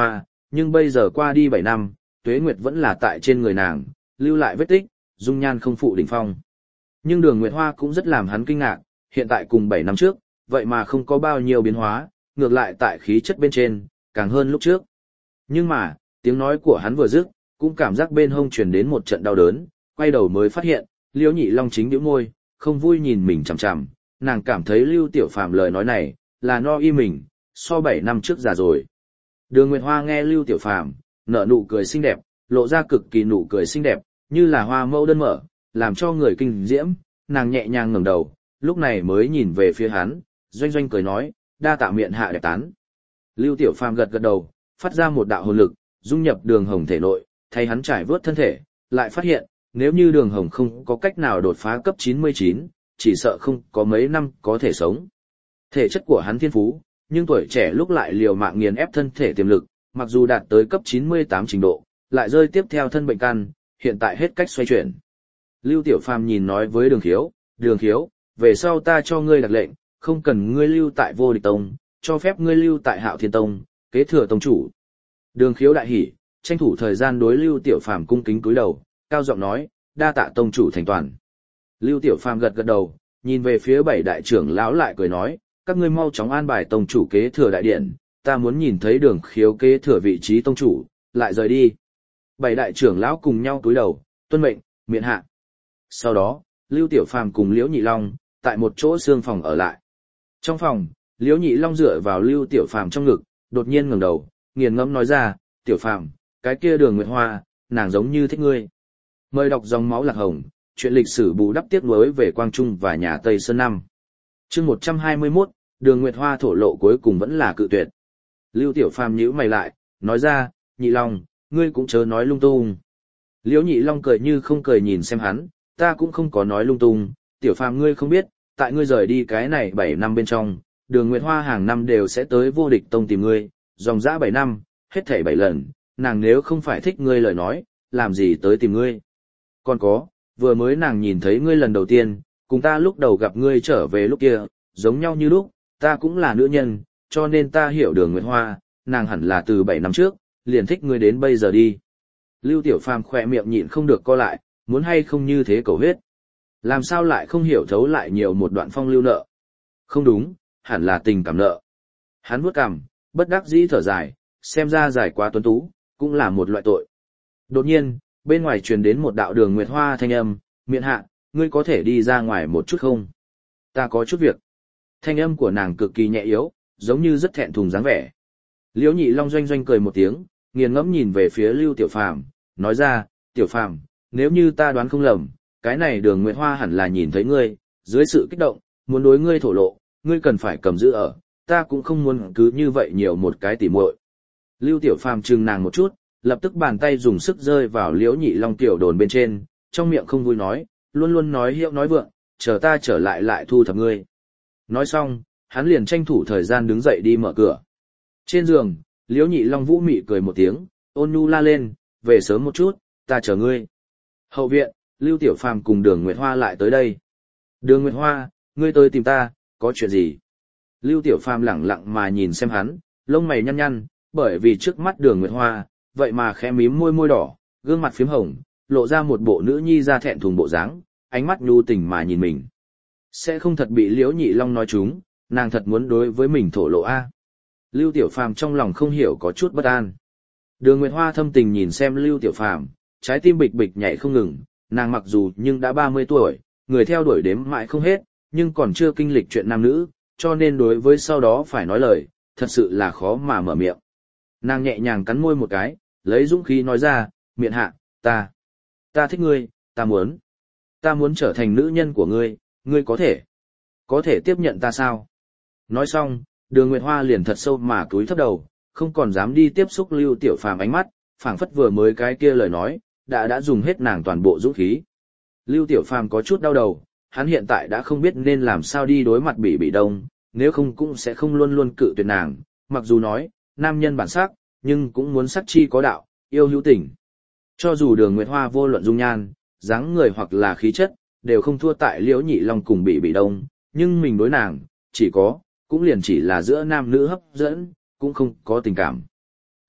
nhưng bây giờ qua đi bảy năm, tuế nguyệt vẫn là tại trên người nàng, lưu lại vết tích, dung nhan không phụ đỉnh phong. Nhưng Đường Nguyệt Hoa cũng rất làm hắn kinh ngạc, hiện tại cùng bảy năm trước, vậy mà không có bao nhiêu biến hóa, ngược lại tại khí chất bên trên, càng hơn lúc trước. Nhưng mà, tiếng nói của hắn vừa dứt, cũng cảm giác bên hông truyền đến một trận đau đớn, quay đầu mới phát hiện, Liễu Nhị Long chính nhíu môi, không vui nhìn mình chằm chằm, nàng cảm thấy Lưu Tiểu Phàm lời nói này, là no y mình, so bảy năm trước già rồi. Đường Nguyệt Hoa nghe Lưu Tiểu Phàm, nở nụ cười xinh đẹp, lộ ra cực kỳ nụ cười xinh đẹp, như là hoa mẫu đơn mở, làm cho người kinh diễm, nàng nhẹ nhàng ngẩng đầu, lúc này mới nhìn về phía hắn, doanh doanh cười nói, đa tạ miệng hạ đẹp tán. Lưu Tiểu Phàm gật gật đầu, phát ra một đạo hồn lực, dung nhập Đường Hồng thể nội, thay hắn trải vớt thân thể, lại phát hiện, nếu như Đường Hồng không có cách nào đột phá cấp chín mươi chín, chỉ sợ không có mấy năm có thể sống. Thể chất của hắn thiên phú, nhưng tuổi trẻ lúc lại liều mạng nghiền ép thân thể tiềm lực, mặc dù đạt tới cấp chín mươi tám trình độ, lại rơi tiếp theo thân bệnh căn, hiện tại hết cách xoay chuyển. Lưu Tiểu Phàm nhìn nói với Đường Khiếu, Đường Khiếu, về sau ta cho ngươi đặc lệnh, không cần ngươi lưu tại Vô Địch Tông, cho phép ngươi lưu tại Hạo Thiên Tông, kế thừa tông chủ. Đường Khiếu đại hỉ, tranh thủ thời gian đối Lưu Tiểu Phàm cung kính cúi đầu, cao giọng nói, đa tạ tông chủ thành toàn. Lưu Tiểu Phàm gật gật đầu, nhìn về phía bảy đại trưởng lão lại cười nói, các ngươi mau chóng an bài tông chủ kế thừa đại điện, ta muốn nhìn thấy Đường Khiếu kế thừa vị trí tông chủ, lại rời đi. Bảy đại trưởng lão cùng nhau cúi đầu, tuân mệnh, miện hạ. Sau đó, Lưu Tiểu Phàm cùng Liễu Nhị Long, tại một chỗ xương phòng ở lại. Trong phòng, Liễu Nhị Long dựa vào Lưu Tiểu Phàm trong ngực, đột nhiên ngẩng đầu, nghiền ngẫm nói ra, Tiểu Phàm, cái kia Đường Nguyệt Hoa, nàng giống như thích ngươi. Mời đọc dòng máu lạc hồng, chuyện lịch sử bù đắp tiếc nuối về Quang Trung và nhà Tây Sơn năm. Chương một trăm hai mươi mốt, Đường Nguyệt Hoa thổ lộ cuối cùng vẫn là cự tuyệt. Lưu Tiểu Phàm nhíu mày lại, nói ra, Nhị Long, ngươi cũng chớ nói lung tung. Liễu Nhị Long cười như không cười nhìn xem hắn, ta cũng không có nói lung tung, Tiểu Phàm ngươi không biết, tại ngươi rời đi cái này bảy năm bên trong, Đường Nguyệt Hoa hàng năm đều sẽ tới Vô Địch Tông tìm ngươi, dòng dã bảy năm, hết thảy bảy lần, nàng nếu không phải thích ngươi lời nói, làm gì tới tìm ngươi. Còn có, vừa mới nàng nhìn thấy ngươi lần đầu tiên, cùng ta lúc đầu gặp ngươi trở về lúc kia, giống nhau như lúc, ta cũng là nữ nhân, cho nên ta hiểu Đường Nguyệt Hoa, nàng hẳn là từ bảy năm trước, liền thích ngươi đến bây giờ đi. Lưu Tiểu Phàm khỏe miệng nhịn không được co lại, muốn hay không như thế cầu huyết. Làm sao lại không hiểu thấu lại nhiều một đoạn phong lưu nợ. Không đúng, hẳn là tình cảm nợ. Hắn vuốt cằm, bất đắc dĩ thở dài, xem ra dài quá tuấn tú, cũng là một loại tội. Đột nhiên, bên ngoài truyền đến một đạo Đường Nguyệt Hoa thanh âm, miện hạ, ngươi có thể đi ra ngoài một chút không? Ta có chút việc. Thanh âm của nàng cực kỳ nhẹ yếu, giống như rất thẹn thùng dáng vẻ. Liễu Nhị Long doanh doanh cười một tiếng, nghiền ngẫm nhìn về phía Lưu Tiểu Phàm, nói ra, Tiểu Phàm, nếu như ta đoán không lầm, cái này Đường Nguyệt Hoa hẳn là nhìn thấy ngươi, dưới sự kích động, muốn đối ngươi thổ lộ, ngươi cần phải cầm giữ ở, ta cũng không muốn cứ như vậy nhiều một cái tỉ muội. Lưu Tiểu Phàm chừng nàng một chút, lập tức bàn tay dùng sức rơi vào Liễu Nhị Long tiểu đồn bên trên, trong miệng không vui nói, luôn luôn nói hiệu nói vượng, chờ ta trở lại lại thu thập ngươi. Nói xong, hắn liền tranh thủ thời gian đứng dậy đi mở cửa. Trên giường, Liễu Nhị Long vũ mị cười một tiếng, ôn nhu la lên, về sớm một chút, ta chờ ngươi. Hậu viện, Lưu Tiểu Phàm cùng Đường Nguyệt Hoa lại tới đây. Đường Nguyệt Hoa, ngươi tới tìm ta, có chuyện gì? Lưu Tiểu Phàm lẳng lặng mà nhìn xem hắn, lông mày nhăn nhăn, bởi vì trước mắt Đường Nguyệt Hoa, vậy mà khẽ mím môi môi đỏ, gương mặt phím hồng, lộ ra một bộ nữ nhi ra thẹn thùng bộ dáng, ánh mắt nhu tình mà nhìn mình. Sẽ không thật bị Liễu Nhị Long nói trúng, nàng thật muốn đối với mình thổ lộ a. Lưu Tiểu Phàm trong lòng không hiểu có chút bất an. Đường Nguyệt Hoa thâm tình nhìn xem Lưu Tiểu Phàm, trái tim bịch bịch nhảy không ngừng, nàng mặc dù nhưng đã ba mươi tuổi, người theo đuổi đếm mãi không hết, nhưng còn chưa kinh lịch chuyện nam nữ, cho nên đối với sau đó phải nói lời, thật sự là khó mà mở miệng. Nàng nhẹ nhàng cắn môi một cái, lấy dũng khí nói ra, miện hạ, ta, ta thích ngươi, ta muốn, ta muốn trở thành nữ nhân của ngươi, ngươi có thể, có thể tiếp nhận ta sao? Nói xong, Đường Nguyệt Hoa liền thật sâu mà cúi thấp đầu, không còn dám đi tiếp xúc Lưu Tiểu Phàm ánh mắt, phảng phất vừa mới cái kia lời nói, đã đã dùng hết nàng toàn bộ dũng khí. Lưu Tiểu Phàm có chút đau đầu, hắn hiện tại đã không biết nên làm sao đi đối mặt Bỉ Bỉ Đông, nếu không cũng sẽ không luôn luôn cự tuyệt nàng, mặc dù nói, nam nhân bản sắc, nhưng cũng muốn sắc chi có đạo, yêu hữu tình. Cho dù Đường Nguyệt Hoa vô luận dung nhan, dáng người hoặc là khí chất, đều không thua tại Liễu Nhị Long cùng Bỉ Bỉ Đông, nhưng mình đối nàng, chỉ có, cũng liền chỉ là giữa nam nữ hấp dẫn, cũng không có tình cảm.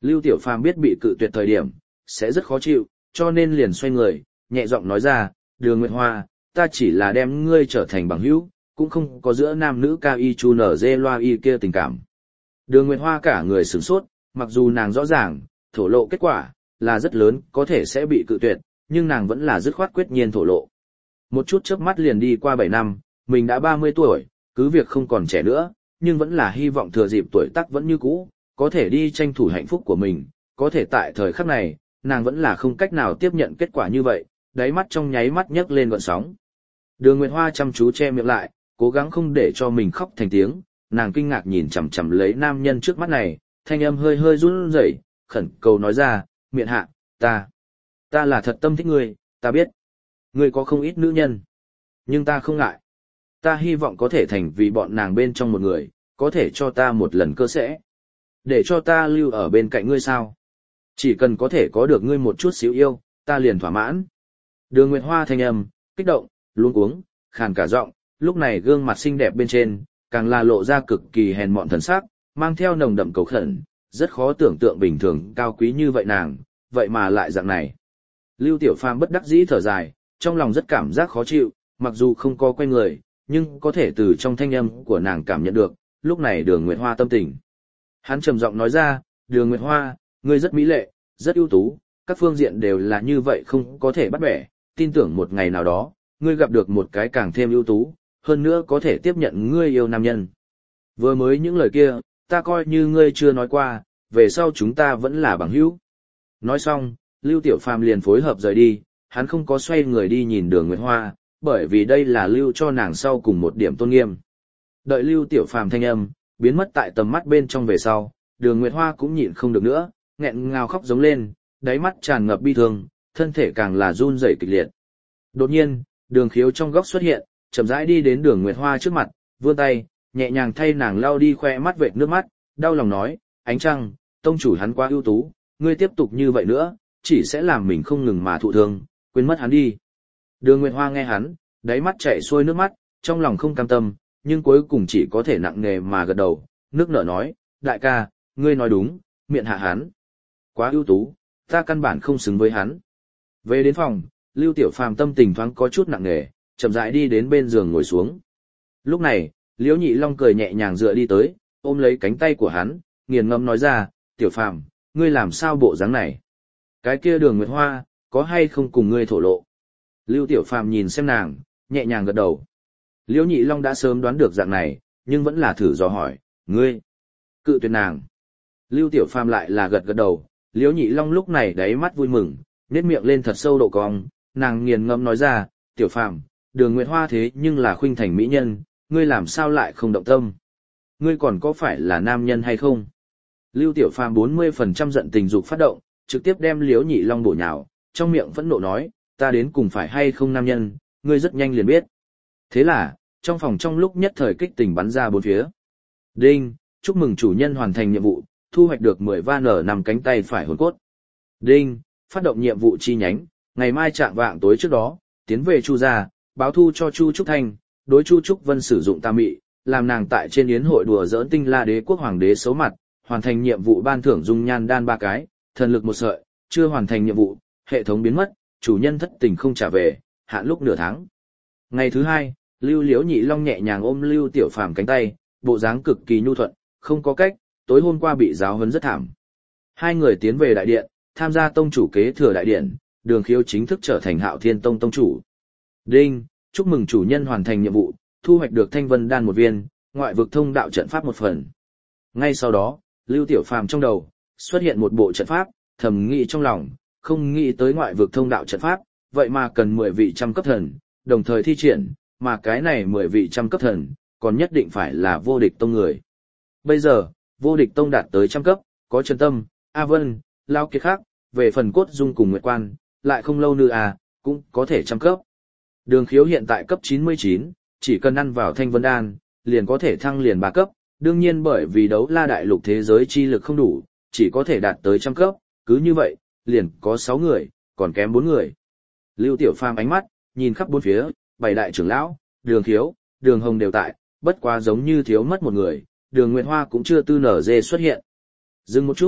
Lưu Tiểu Phàm biết bị cự tuyệt thời điểm, sẽ rất khó chịu, cho nên liền xoay người, nhẹ giọng nói ra, Đường Nguyệt Hoa, ta chỉ là đem ngươi trở thành bằng hữu, cũng không có giữa nam nữ cao y chu nở dê loa y kia tình cảm. Đường Nguyệt Hoa cả người sửng sốt, mặc dù nàng rõ ràng, thổ lộ kết quả, là rất lớn, có thể sẽ bị cự tuyệt, nhưng nàng vẫn là dứt khoát quyết nhiên thổ lộ. Một chút chớp mắt liền đi qua bảy năm, mình đã ba mươi tuổi, cứ việc không còn trẻ nữa, nhưng vẫn là hy vọng thừa dịp tuổi tác vẫn như cũ, có thể đi tranh thủ hạnh phúc của mình, có thể tại thời khắc này, nàng vẫn là không cách nào tiếp nhận kết quả như vậy, đáy mắt trong nháy mắt nhấc lên gợn sóng. Đường Nguyệt Hoa chăm chú che miệng lại, cố gắng không để cho mình khóc thành tiếng, nàng kinh ngạc nhìn chằm chằm lấy nam nhân trước mắt này, thanh âm hơi hơi run rẩy, khẩn cầu nói ra, miệng hạ, ta, ta là thật tâm thích ngươi, ta biết, ngươi có không ít nữ nhân, nhưng ta không ngại, ta hy vọng có thể thành vì bọn nàng bên trong một người, có thể cho ta một lần cơ sẽ, để cho ta lưu ở bên cạnh ngươi sao? Chỉ cần có thể có được ngươi một chút xíu yêu, ta liền thỏa mãn. Đường Nguyệt Hoa thanh âm, kích động, luống cuống, khàn cả giọng, lúc này gương mặt xinh đẹp bên trên, càng là lộ ra cực kỳ hèn mọn thần sắc, mang theo nồng đậm cầu khẩn, rất khó tưởng tượng bình thường cao quý như vậy nàng, vậy mà lại dạng này. Lưu Tiểu Phàm bất đắc dĩ thở dài, trong lòng rất cảm giác khó chịu, mặc dù không có quen người, nhưng có thể từ trong thanh âm của nàng cảm nhận được, lúc này Đường Nguyệt Hoa tâm tình. Hắn trầm giọng nói ra, Đường Nguyệt Hoa, ngươi rất mỹ lệ, rất ưu tú, các phương diện đều là như vậy không có thể bắt bẻ, tin tưởng một ngày nào đó, ngươi gặp được một cái càng thêm ưu tú, hơn nữa có thể tiếp nhận ngươi yêu nam nhân. Vừa mới những lời kia, ta coi như ngươi chưa nói qua, về sau chúng ta vẫn là bằng hữu. Nói xong, Lưu Tiểu Phàm liền phối hợp rời đi, hắn không có xoay người đi nhìn Đường Nguyệt Hoa, bởi vì đây là lưu cho nàng sau cùng một điểm tôn nghiêm. Đợi Lưu Tiểu Phàm thanh âm biến mất tại tầm mắt bên trong về sau, Đường Nguyệt Hoa cũng nhịn không được nữa, nghẹn ngào khóc giống lên, đáy mắt tràn ngập bi thương, thân thể càng là run rẩy kịch liệt. Đột nhiên, Đường Khiếu trong góc xuất hiện, chậm rãi đi đến Đường Nguyệt Hoa trước mặt, vươn tay, nhẹ nhàng thay nàng lau đi khoe mắt vệt nước mắt, đau lòng nói, Ánh Trăng, tông chủ hắn quá ưu tú, ngươi tiếp tục như vậy nữa, chỉ sẽ làm mình không ngừng mà thụ thương, quên mất hắn đi. Đường Nguyệt Hoa nghe hắn, đáy mắt chảy xuôi nước mắt, trong lòng không cam tâm, nhưng cuối cùng chỉ có thể nặng nề mà gật đầu, nước nở nói, đại ca, ngươi nói đúng, miệng hạ hắn. Quá ưu tú, ta căn bản không xứng với hắn. Về đến phòng, Lưu Tiểu Phàm tâm tình thoáng có chút nặng nề, chậm rãi đi đến bên giường ngồi xuống. Lúc này, Liễu Nhị Long cười nhẹ nhàng dựa đi tới, ôm lấy cánh tay của hắn, nghiền ngẫm nói ra, Tiểu Phàm, ngươi làm sao bộ dáng này? Cái kia Đường Nguyệt Hoa, có hay không cùng ngươi thổ lộ? Lưu Tiểu Phàm nhìn xem nàng, nhẹ nhàng gật đầu. Liễu Nhị Long đã sớm đoán được dạng này, nhưng vẫn là thử dò hỏi, ngươi, cự tuyệt nàng. Lưu Tiểu Phàm lại là gật gật đầu, Liễu Nhị Long lúc này đáy mắt vui mừng, nét miệng lên thật sâu độ cong, nàng nghiền ngẫm nói ra, Tiểu Phàm, Đường Nguyệt Hoa thế nhưng là khuynh thành mỹ nhân, ngươi làm sao lại không động tâm? Ngươi còn có phải là nam nhân hay không? Lưu Tiểu Phàm bốn mươi phần trăm giận tình dục phát động, trực tiếp đem Liễu Nhị Long bổ nhào, trong miệng phẫn nộ nói, ta đến cùng phải hay không nam nhân, ngươi rất nhanh liền biết. Thế là, trong phòng trong lúc nhất thời kích tình bắn ra bốn phía. Đinh, chúc mừng chủ nhân hoàn thành nhiệm vụ, thu hoạch được mười van ở nằm cánh tay phải hồn cốt. Đinh, phát động nhiệm vụ chi nhánh, ngày mai trạng vạng tối trước đó, tiến về Chu gia, báo thu cho Chu Trúc Thanh, đối Chu Trúc Vân sử dụng tà mị, làm nàng tại trên yến hội đùa giỡn Tinh La Đế quốc hoàng đế xấu mặt, hoàn thành nhiệm vụ ban thưởng dung nhan đan ba cái, thần lực một sợi, chưa hoàn thành nhiệm vụ, hệ thống biến mất, chủ nhân thất tình không trả về, hạn lúc nửa tháng. Ngày thứ hai, Lưu Liễu Nhị Long nhẹ nhàng ôm Lưu Tiểu Phàm cánh tay, bộ dáng cực kỳ nhu thuận, không có cách, tối hôm qua bị giáo huấn rất thảm. Hai người tiến về đại điện, tham gia tông chủ kế thừa đại điện, Đường Khiếu chính thức trở thành Hạo Thiên Tông tông chủ. Đinh, chúc mừng chủ nhân hoàn thành nhiệm vụ, thu hoạch được Thanh Vân đan một viên, ngoại vực thông đạo trận pháp một phần. Ngay sau đó, Lưu Tiểu Phàm trong đầu xuất hiện một bộ trận pháp, thầm nghĩ trong lòng, không nghĩ tới ngoại vực thông đạo trận pháp, vậy mà cần mười vị trăm cấp thần, đồng thời thi triển, mà cái này mười vị trăm cấp thần, còn nhất định phải là vô địch tông người. Bây giờ, vô địch tông đạt tới trăm cấp, có Trần Tâm, A Vân, Lao Kiệt khác, về phần Cốt Dung cùng Nguyệt Quan, lại không lâu nữa à, cũng có thể trăm cấp. Đường Khiếu hiện tại cấp chín mươi chín, chỉ cần ăn vào Thanh Vân Đan, liền có thể thăng liền ba cấp, đương nhiên bởi vì đấu la đại lục thế giới chi lực không đủ, chỉ có thể đạt tới trăm cấp, cứ như vậy, liền có sáu người, còn kém bốn người. Lưu Tiểu Phàm ánh mắt, nhìn khắp bốn phía, bảy đại trưởng lão, Đường Khiếu, Đường Hồng đều tại, bất quá giống như thiếu mất một người, Đường Nguyệt Hoa cũng chưa tư nở dê xuất hiện. Dừng một chút,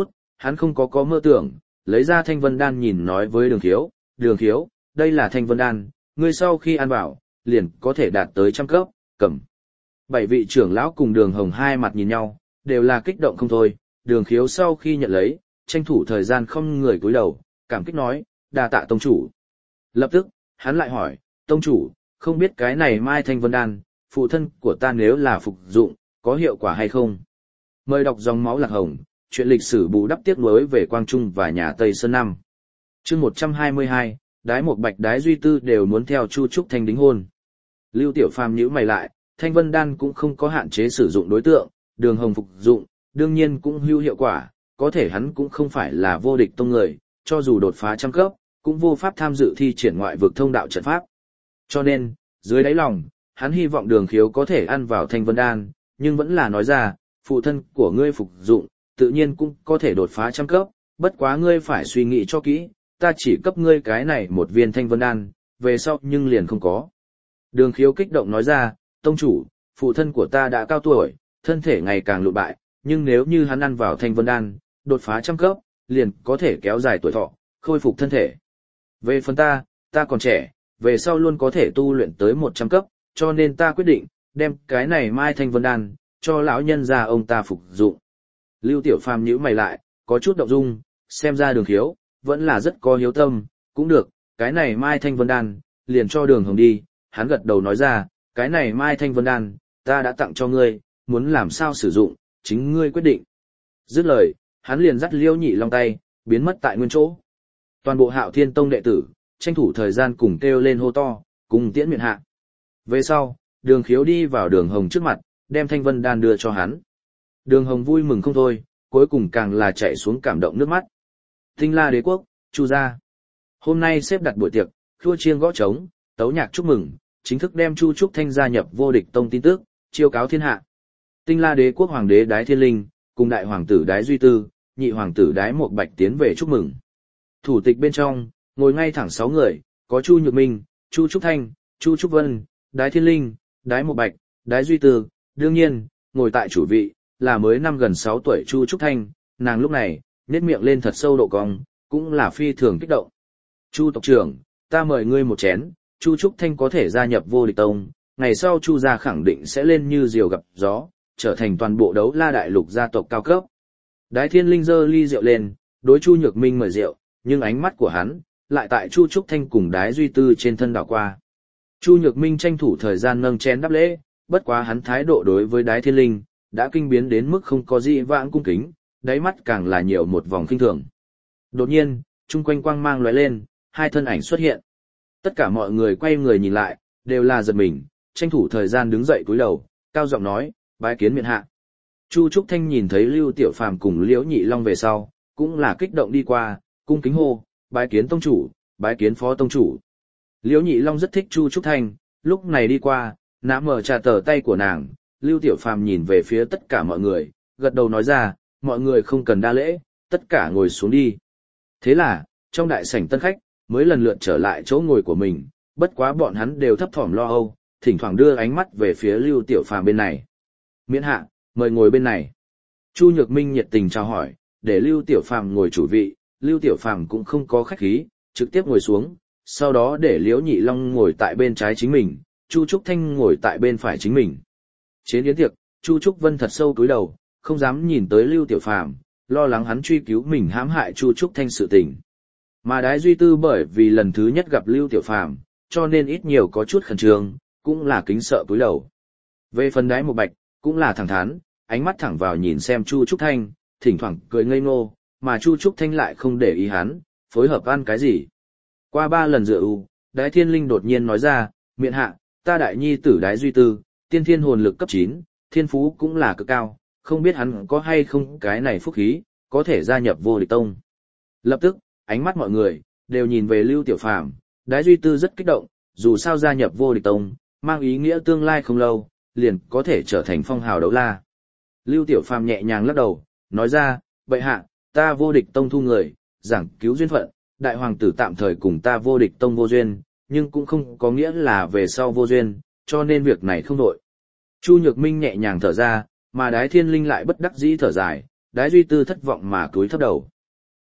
hắn không có có mơ tưởng, lấy ra thanh vân đan nhìn nói với đường khiếu, đường khiếu, đây là thanh vân đan, ngươi sau khi ăn vào, liền có thể đạt tới trăm cấp, cầm. Bảy vị trưởng lão cùng đường hồng hai mặt nhìn nhau, đều là kích động không thôi, đường khiếu sau khi nhận lấy, tranh thủ thời gian không người cúi đầu, cảm kích nói, đa tạ tông chủ. Lập tức, hắn lại hỏi, tông chủ, không biết cái này mai thanh vân đan, phụ thân của ta nếu là phục dụng, có hiệu quả hay không? Mời đọc dòng máu lạc hồng, chuyện lịch sử bù đắp tiếc nuối về Quang Trung và nhà Tây Sơn Năm. Chương một trăm hai mươi hai, Đái Một Bạch Đái Duy Tư đều muốn theo Chu Trúc Thanh đính hôn. Lưu Tiểu Phàm nhíu mày lại, thanh vân đan cũng không có hạn chế sử dụng đối tượng, đường hồng phục dụng, đương nhiên cũng hữu hiệu quả, có thể hắn cũng không phải là vô địch tông người, cho dù đột phá trăm cấp, cũng vô pháp tham dự thi triển ngoại vực thông đạo trận pháp. Cho nên, dưới đáy lòng, hắn hy vọng đường khiếu có thể ăn vào thanh vân đan, nhưng vẫn là nói ra, phụ thân của ngươi phục dụng, tự nhiên cũng có thể đột phá trăm cấp, bất quá ngươi phải suy nghĩ cho kỹ, ta chỉ cấp ngươi cái này một viên thanh vân đan, về sau nhưng liền không có. Đường khiếu kích động nói ra, tông chủ, phụ thân của ta đã cao tuổi, thân thể ngày càng lụn bại, nhưng nếu như hắn ăn vào thanh vân đan, đột phá trăm cấp, liền có thể kéo dài tuổi thọ, khôi phục thân thể. Về phần ta, ta còn trẻ, về sau luôn có thể tu luyện tới một trăm cấp, cho nên ta quyết định, đem cái này mai thanh vân đan, cho lão nhân gia ông ta phục dụng. Lưu Tiểu Phàm nhíu mày lại, có chút động dung, xem ra đường khiếu, vẫn là rất có hiếu tâm, cũng được, cái này mai thanh vân đan, liền cho đường hồng đi, hắn gật đầu nói ra, cái này mai thanh vân đan, ta đã tặng cho ngươi, muốn làm sao sử dụng, chính ngươi quyết định. Dứt lời, hắn liền dắt Liêu Nhị Long tay, biến mất tại nguyên chỗ. Toàn bộ Hạo Thiên Tông đệ tử, tranh thủ thời gian cùng kêu lên hô to, cùng tiễn miện hạ. Về sau, đường khiếu đi vào đường hồng trước mặt, đem thanh vân đan đưa cho hắn. Đường hồng vui mừng không thôi, cuối cùng càng là chạy xuống cảm động nước mắt. Tinh La Đế Quốc, Chu gia. Hôm nay xếp đặt buổi tiệc, khua chiêng gõ trống, tấu nhạc chúc mừng, chính thức đem Chu Trúc Thanh gia nhập vô địch tông tin tức, chiêu cáo thiên hạ. Tinh La Đế Quốc hoàng đế Đái Thiên Linh, cùng đại hoàng tử Đái Duy Tư, nhị hoàng tử Đái Một Bạch tiến về chúc mừng. Thủ tịch bên trong, ngồi ngay thẳng sáu người, có Chu Nhược Minh, Chu Trúc Thanh, Chu Trúc Vân, Đái Thiên Linh, Đái Một Bạch, Đái Duy Tư, đương nhiên, ngồi tại chủ vị, là mới năm gần sáu tuổi Chu Trúc Thanh, nàng lúc này, nét miệng lên thật sâu độ cong, cũng là phi thường kích động. Chu tộc trưởng, ta mời ngươi một chén, Chu Trúc Thanh có thể gia nhập vô địch tông, ngày sau Chu gia khẳng định sẽ lên như diều gặp gió, trở thành toàn bộ đấu la đại lục gia tộc cao cấp. Đái Thiên Linh giơ ly rượu lên, đối Chu Nhược Minh mời rượu, nhưng ánh mắt của hắn, lại tại Chu Trúc Thanh cùng Đái Duy Tư trên thân đảo qua. Chu Nhược Minh tranh thủ thời gian nâng chén đáp lễ, bất quá hắn thái độ đối với Đái Thiên Linh, đã kinh biến đến mức không có gì vãng cung kính, đáy mắt càng là nhiều một vòng kinh thường. Đột nhiên, chung quanh quang mang lóe lên, hai thân ảnh xuất hiện. Tất cả mọi người quay người nhìn lại, đều là giật mình, tranh thủ thời gian đứng dậy cúi đầu, cao giọng nói, bái kiến miện hạ. Chu Trúc Thanh nhìn thấy Lưu Tiểu Phàm cùng Liễu Nhị Long về sau, cũng là kích động đi qua, cung kính hô, bái kiến tông chủ, bái kiến phó tông chủ. Liễu Nhị Long rất thích Chu Trúc Thanh, lúc này đi qua, nã mở trà tờ tay của nàng, Lưu Tiểu Phàm nhìn về phía tất cả mọi người, gật đầu nói ra, mọi người không cần đa lễ, tất cả ngồi xuống đi. Thế là, trong đại sảnh tân khách, mới lần lượt trở lại chỗ ngồi của mình, bất quá bọn hắn đều thấp thỏm lo âu, thỉnh thoảng đưa ánh mắt về phía Lưu Tiểu Phàm bên này. Miễn hạ, mời ngồi bên này. Chu Nhược Minh nhiệt tình chào hỏi, để Lưu Tiểu Phàm ngồi chủ vị, Lưu Tiểu Phàm cũng không có khách khí, trực tiếp ngồi xuống, sau đó để Liễu Nhị Long ngồi tại bên trái chính mình, Chu Trúc Thanh ngồi tại bên phải chính mình. Trên yến tiệc, Chu Trúc Vân thật sâu cúi đầu, không dám nhìn tới Lưu Tiểu Phàm, lo lắng hắn truy cứu mình hãm hại Chu Trúc Thanh sự tình. Mà Đái Duy Tư bởi vì lần thứ nhất gặp Lưu Tiểu Phàm, cho nên ít nhiều có chút khẩn trương, cũng là kính sợ cúi đầu. Về phần Đái Một Bạch, cũng là thẳng thắn, ánh mắt thẳng vào nhìn xem Chu Trúc Thanh, thỉnh thoảng cười ngây ngô, mà Chu Trúc Thanh lại không để ý hắn, phối hợp ăn cái gì. Qua ba lần rượu, Đái Thiên Linh đột nhiên nói ra, miện hạ, ta đại nhi tử Đái Duy Tư, tiên thiên hồn lực cấp chín, thiên phú cũng là cực cao, không biết hắn có hay không cái này phúc khí, có thể gia nhập vô địch tông. Lập tức, ánh mắt mọi người, đều nhìn về Lưu Tiểu Phàm, Đái Duy Tư rất kích động, dù sao gia nhập vô địch tông, mang ý nghĩa tương lai không lâu, liền có thể trở thành phong hào đấu la. Lưu Tiểu Phàm nhẹ nhàng lắc đầu, nói ra, bệ hạ, ta vô địch tông thu người, giảng cứu duyên phận, đại hoàng tử tạm thời cùng ta vô địch tông vô duyên, nhưng cũng không có nghĩa là về sau vô duyên, cho nên việc này không đội. Chu Nhược Minh nhẹ nhàng thở ra, mà Đái Thiên Linh lại bất đắc dĩ thở dài, Đái Duy Tư thất vọng mà cúi thấp đầu.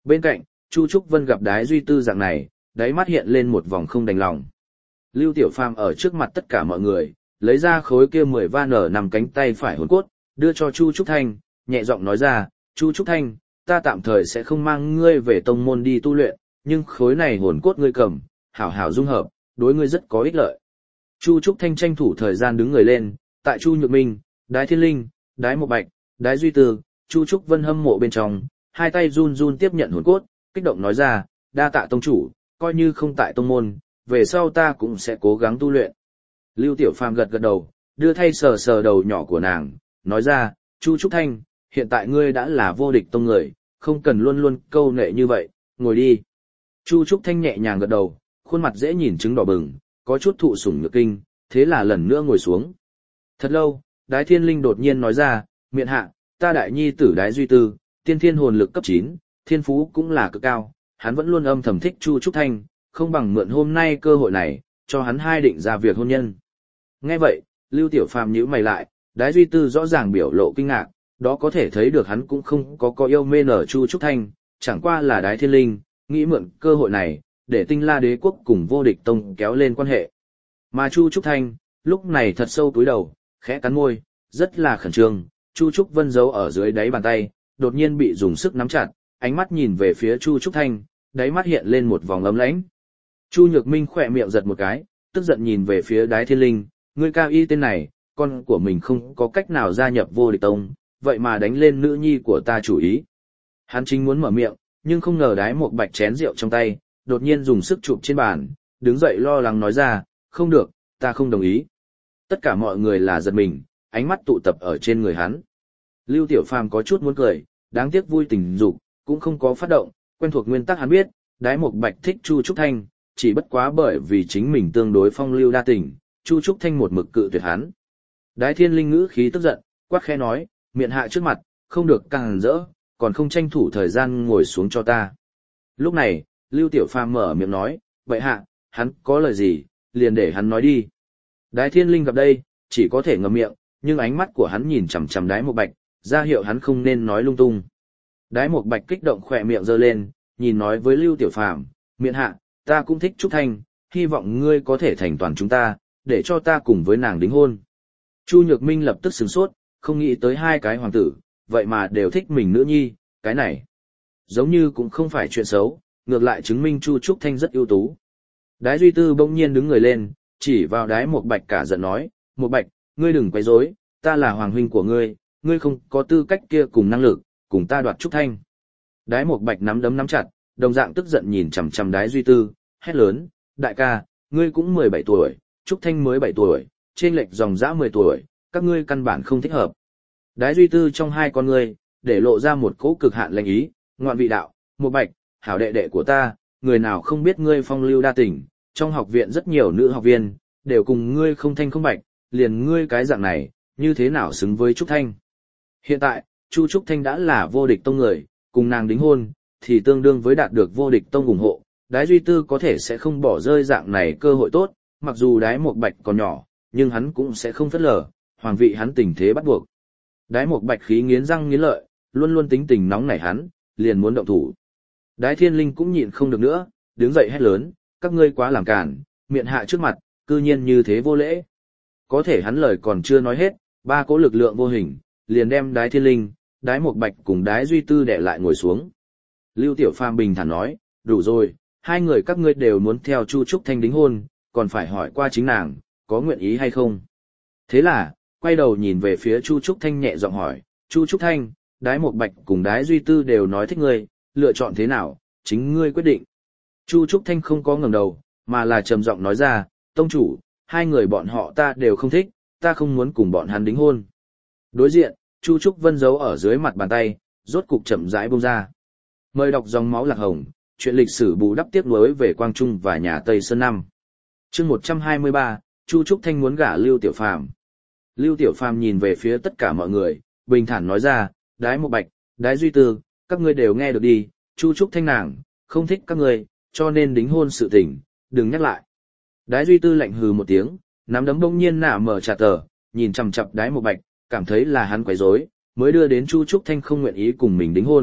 Bên cạnh, Chu Trúc Vân gặp Đái Duy Tư dạng này, đáy mắt hiện lên một vòng không đành lòng. Lưu Tiểu Phàm ở trước mặt tất cả mọi người, lấy ra khối kia mười van ở nằm cánh tay phải hồn cốt, đưa cho Chu Trúc Thanh, nhẹ giọng nói ra, Chu Trúc Thanh, ta tạm thời sẽ không mang ngươi về tông môn đi tu luyện, nhưng khối này hồn cốt ngươi cầm, hảo hảo dung hợp, đối ngươi rất có ích lợi. Chu Trúc Thanh tranh thủ thời gian đứng người lên, tại Chu Nhược Minh, Đái Thiên Linh, Đái Mộ Bạch, Đái Duy Tư, Chu Trúc Vân hâm mộ bên trong, hai tay run run tiếp nhận hồn cốt, kích động nói ra, đa tạ tông chủ, coi như không tại tông môn, về sau ta cũng sẽ cố gắng tu luyện. Lưu Tiểu Phàm gật gật đầu, đưa thay sờ sờ đầu nhỏ của nàng, nói ra, Chu Trúc Thanh, hiện tại ngươi đã là vô địch tông người, không cần luôn luôn câu nệ như vậy, ngồi đi. Chu Trúc Thanh nhẹ nhàng gật đầu, khuôn mặt dễ nhìn trứng đỏ bừng, có chút thụ sủng nhược kinh, thế là lần nữa ngồi xuống. Thật lâu, Đái Thiên Linh đột nhiên nói ra, miện hạ, ta đại nhi tử Đái Duy Tư, tiên thiên hồn lực cấp chín, thiên phú cũng là cực cao, hắn vẫn luôn âm thầm thích Chu Trúc Thanh, không bằng mượn hôm nay cơ hội này, cho hắn hai định ra việc hôn nhân. Nghe vậy, Lưu Tiểu Phàm nhíu mày lại, Đái Duy Tư rõ ràng biểu lộ kinh ngạc, đó có thể thấy được hắn cũng không có có yêu mê nở Chu Trúc Thanh, chẳng qua là Đái Thiên Linh, nghĩ mượn cơ hội này, để Tinh La Đế quốc cùng vô địch tông kéo lên quan hệ. Mà Chu Trúc Thanh, lúc này thật sâu cúi đầu, khẽ cắn môi, rất là khẩn trương, Chu Trúc Vân giấu ở dưới đáy bàn tay, đột nhiên bị dùng sức nắm chặt, ánh mắt nhìn về phía Chu Trúc Thanh, đáy mắt hiện lên một vòng ấm lãnh. Chu Nhược Minh khỏe miệng giật một cái, tức giận nhìn về phía Đái Thiên Linh, ngươi cao y tên này, con của mình không có cách nào gia nhập vô địch tông, vậy mà đánh lên nữ nhi của ta chủ ý. Hắn chính muốn mở miệng, nhưng không ngờ Đái một bạch chén rượu trong tay, đột nhiên dùng sức chụp trên bàn, đứng dậy lo lắng nói ra, không được, ta không đồng ý. Tất cả mọi người là giật mình, ánh mắt tụ tập ở trên người hắn. Lưu Tiểu Phàm có chút muốn cười, đáng tiếc vui tình dục, cũng không có phát động, quen thuộc nguyên tắc hắn biết, Đái Mộc Bạch thích Chu Trúc Thanh, chỉ bất quá bởi vì chính mình tương đối phong lưu đa tình, Chu Trúc Thanh một mực cự tuyệt hắn. Đái Thiên Linh ngữ khí tức giận, quát khẽ nói, miệng hạ trước mặt, không được càng rỡ, còn không tranh thủ thời gian ngồi xuống cho ta. Lúc này, Lưu Tiểu Phàm mở miệng nói, vậy hạ, hắn có lời gì, liền để hắn nói đi. Đái Thiên Linh gặp đây, chỉ có thể ngậm miệng, nhưng ánh mắt của hắn nhìn chằm chằm Đái Mộc Bạch, ra hiệu hắn không nên nói lung tung. Đái Mộc Bạch kích động khỏe miệng giơ lên, nhìn nói với Lưu Tiểu Phàm, miệng hạ, ta cũng thích Trúc Thanh, hy vọng ngươi có thể thành toàn chúng ta, để cho ta cùng với nàng đính hôn. Chu Nhược Minh lập tức sửng sốt, không nghĩ tới hai cái hoàng tử, vậy mà đều thích mình nữ nhi, cái này giống như cũng không phải chuyện xấu, ngược lại chứng minh Chu Trúc Thanh rất ưu tú. Đái Duy Tư bỗng nhiên đứng người lên, chỉ vào Đái Mộc Bạch cả giận nói, Mộc Bạch, ngươi đừng quấy rối, ta là hoàng huynh của ngươi, ngươi không có tư cách kia cùng năng lực, cùng ta đoạt Trúc Thanh. Đái Mộc Bạch nắm đấm nắm chặt, đồng dạng tức giận nhìn chằm chằm Đái Duy Tư, hét lớn, đại ca, ngươi cũng mười bảy tuổi, Trúc Thanh mới bảy tuổi, trên lệch dòng dã mười tuổi, các ngươi căn bản không thích hợp. Đái Duy Tư trong hai con ngươi, để lộ ra một cỗ cực hạn lệnh ý, ngoạn vị đạo, Mộc Bạch, hảo đệ đệ của ta, người nào không biết ngươi phong lưu đa tình, trong học viện rất nhiều nữ học viên, đều cùng ngươi không thanh không bạch, liền ngươi cái dạng này, như thế nào xứng với Trúc Thanh. Hiện tại, Chu Trúc Thanh đã là vô địch tông người, cùng nàng đính hôn, thì tương đương với đạt được vô địch tông ủng hộ, Đái Duy Tư có thể sẽ không bỏ rơi dạng này cơ hội tốt, mặc dù Đái Mộc Bạch còn nhỏ, nhưng hắn cũng sẽ không phớt lờ, hoàng vị hắn tình thế bắt buộc. Đái Mộc Bạch khí nghiến răng nghiến lợi, luôn luôn tính tình nóng nảy hắn, liền muốn động thủ. Đái Thiên Linh cũng nhịn không được nữa, đứng dậy hét lớn, các ngươi quá làm cản, miệng hạ trước mặt, cư nhiên như thế vô lễ. Có thể hắn lời còn chưa nói hết, ba cỗ lực lượng vô hình, liền đem Đái Thiên Linh, Đái Mộc Bạch cùng Đái Duy Tư đè lại ngồi xuống. Lưu Tiểu Phàm bình thản nói, đủ rồi, hai người các ngươi đều muốn theo Chu Trúc Thanh đính hôn, còn phải hỏi qua chính nàng, có nguyện ý hay không. Thế là, quay đầu nhìn về phía Chu Trúc Thanh nhẹ giọng hỏi, Chu Trúc Thanh, Đái Mộc Bạch cùng Đái Duy Tư đều nói thích ngươi, lựa chọn thế nào, chính ngươi quyết định. Chu Trúc Thanh không có ngẩng đầu, mà là trầm giọng nói ra, tông chủ, hai người bọn họ ta đều không thích, ta không muốn cùng bọn hắn đính hôn. Đối diện, Chu Trúc Vân giấu ở dưới mặt bàn tay, rốt cục chậm rãi buông ra. Mời đọc dòng máu lạc hồng, chuyện lịch sử bù đắp tiếp nối về Quang Trung và nhà Tây Sơn năm. Chương một trăm hai mươi ba, Chu Trúc Thanh muốn gả Lưu Tiểu Phàm. Lưu Tiểu Phàm nhìn về phía tất cả mọi người, bình thản nói ra, Đái Mộc Bạch, Đái Duy Tư, các ngươi đều nghe được đi, Chu Trúc Thanh nàng, không thích các ngươi, cho nên đính hôn sự tình, đừng nhắc lại. Đái Duy Tư lạnh hừ một tiếng, nắm đấm bỗng nhiên nả mở trà tờ, nhìn chằm chằm Đái Mộc Bạch, cảm thấy là hắn quấy rối, mới đưa đến Chu Trúc Thanh không nguyện ý cùng mình đính hôn,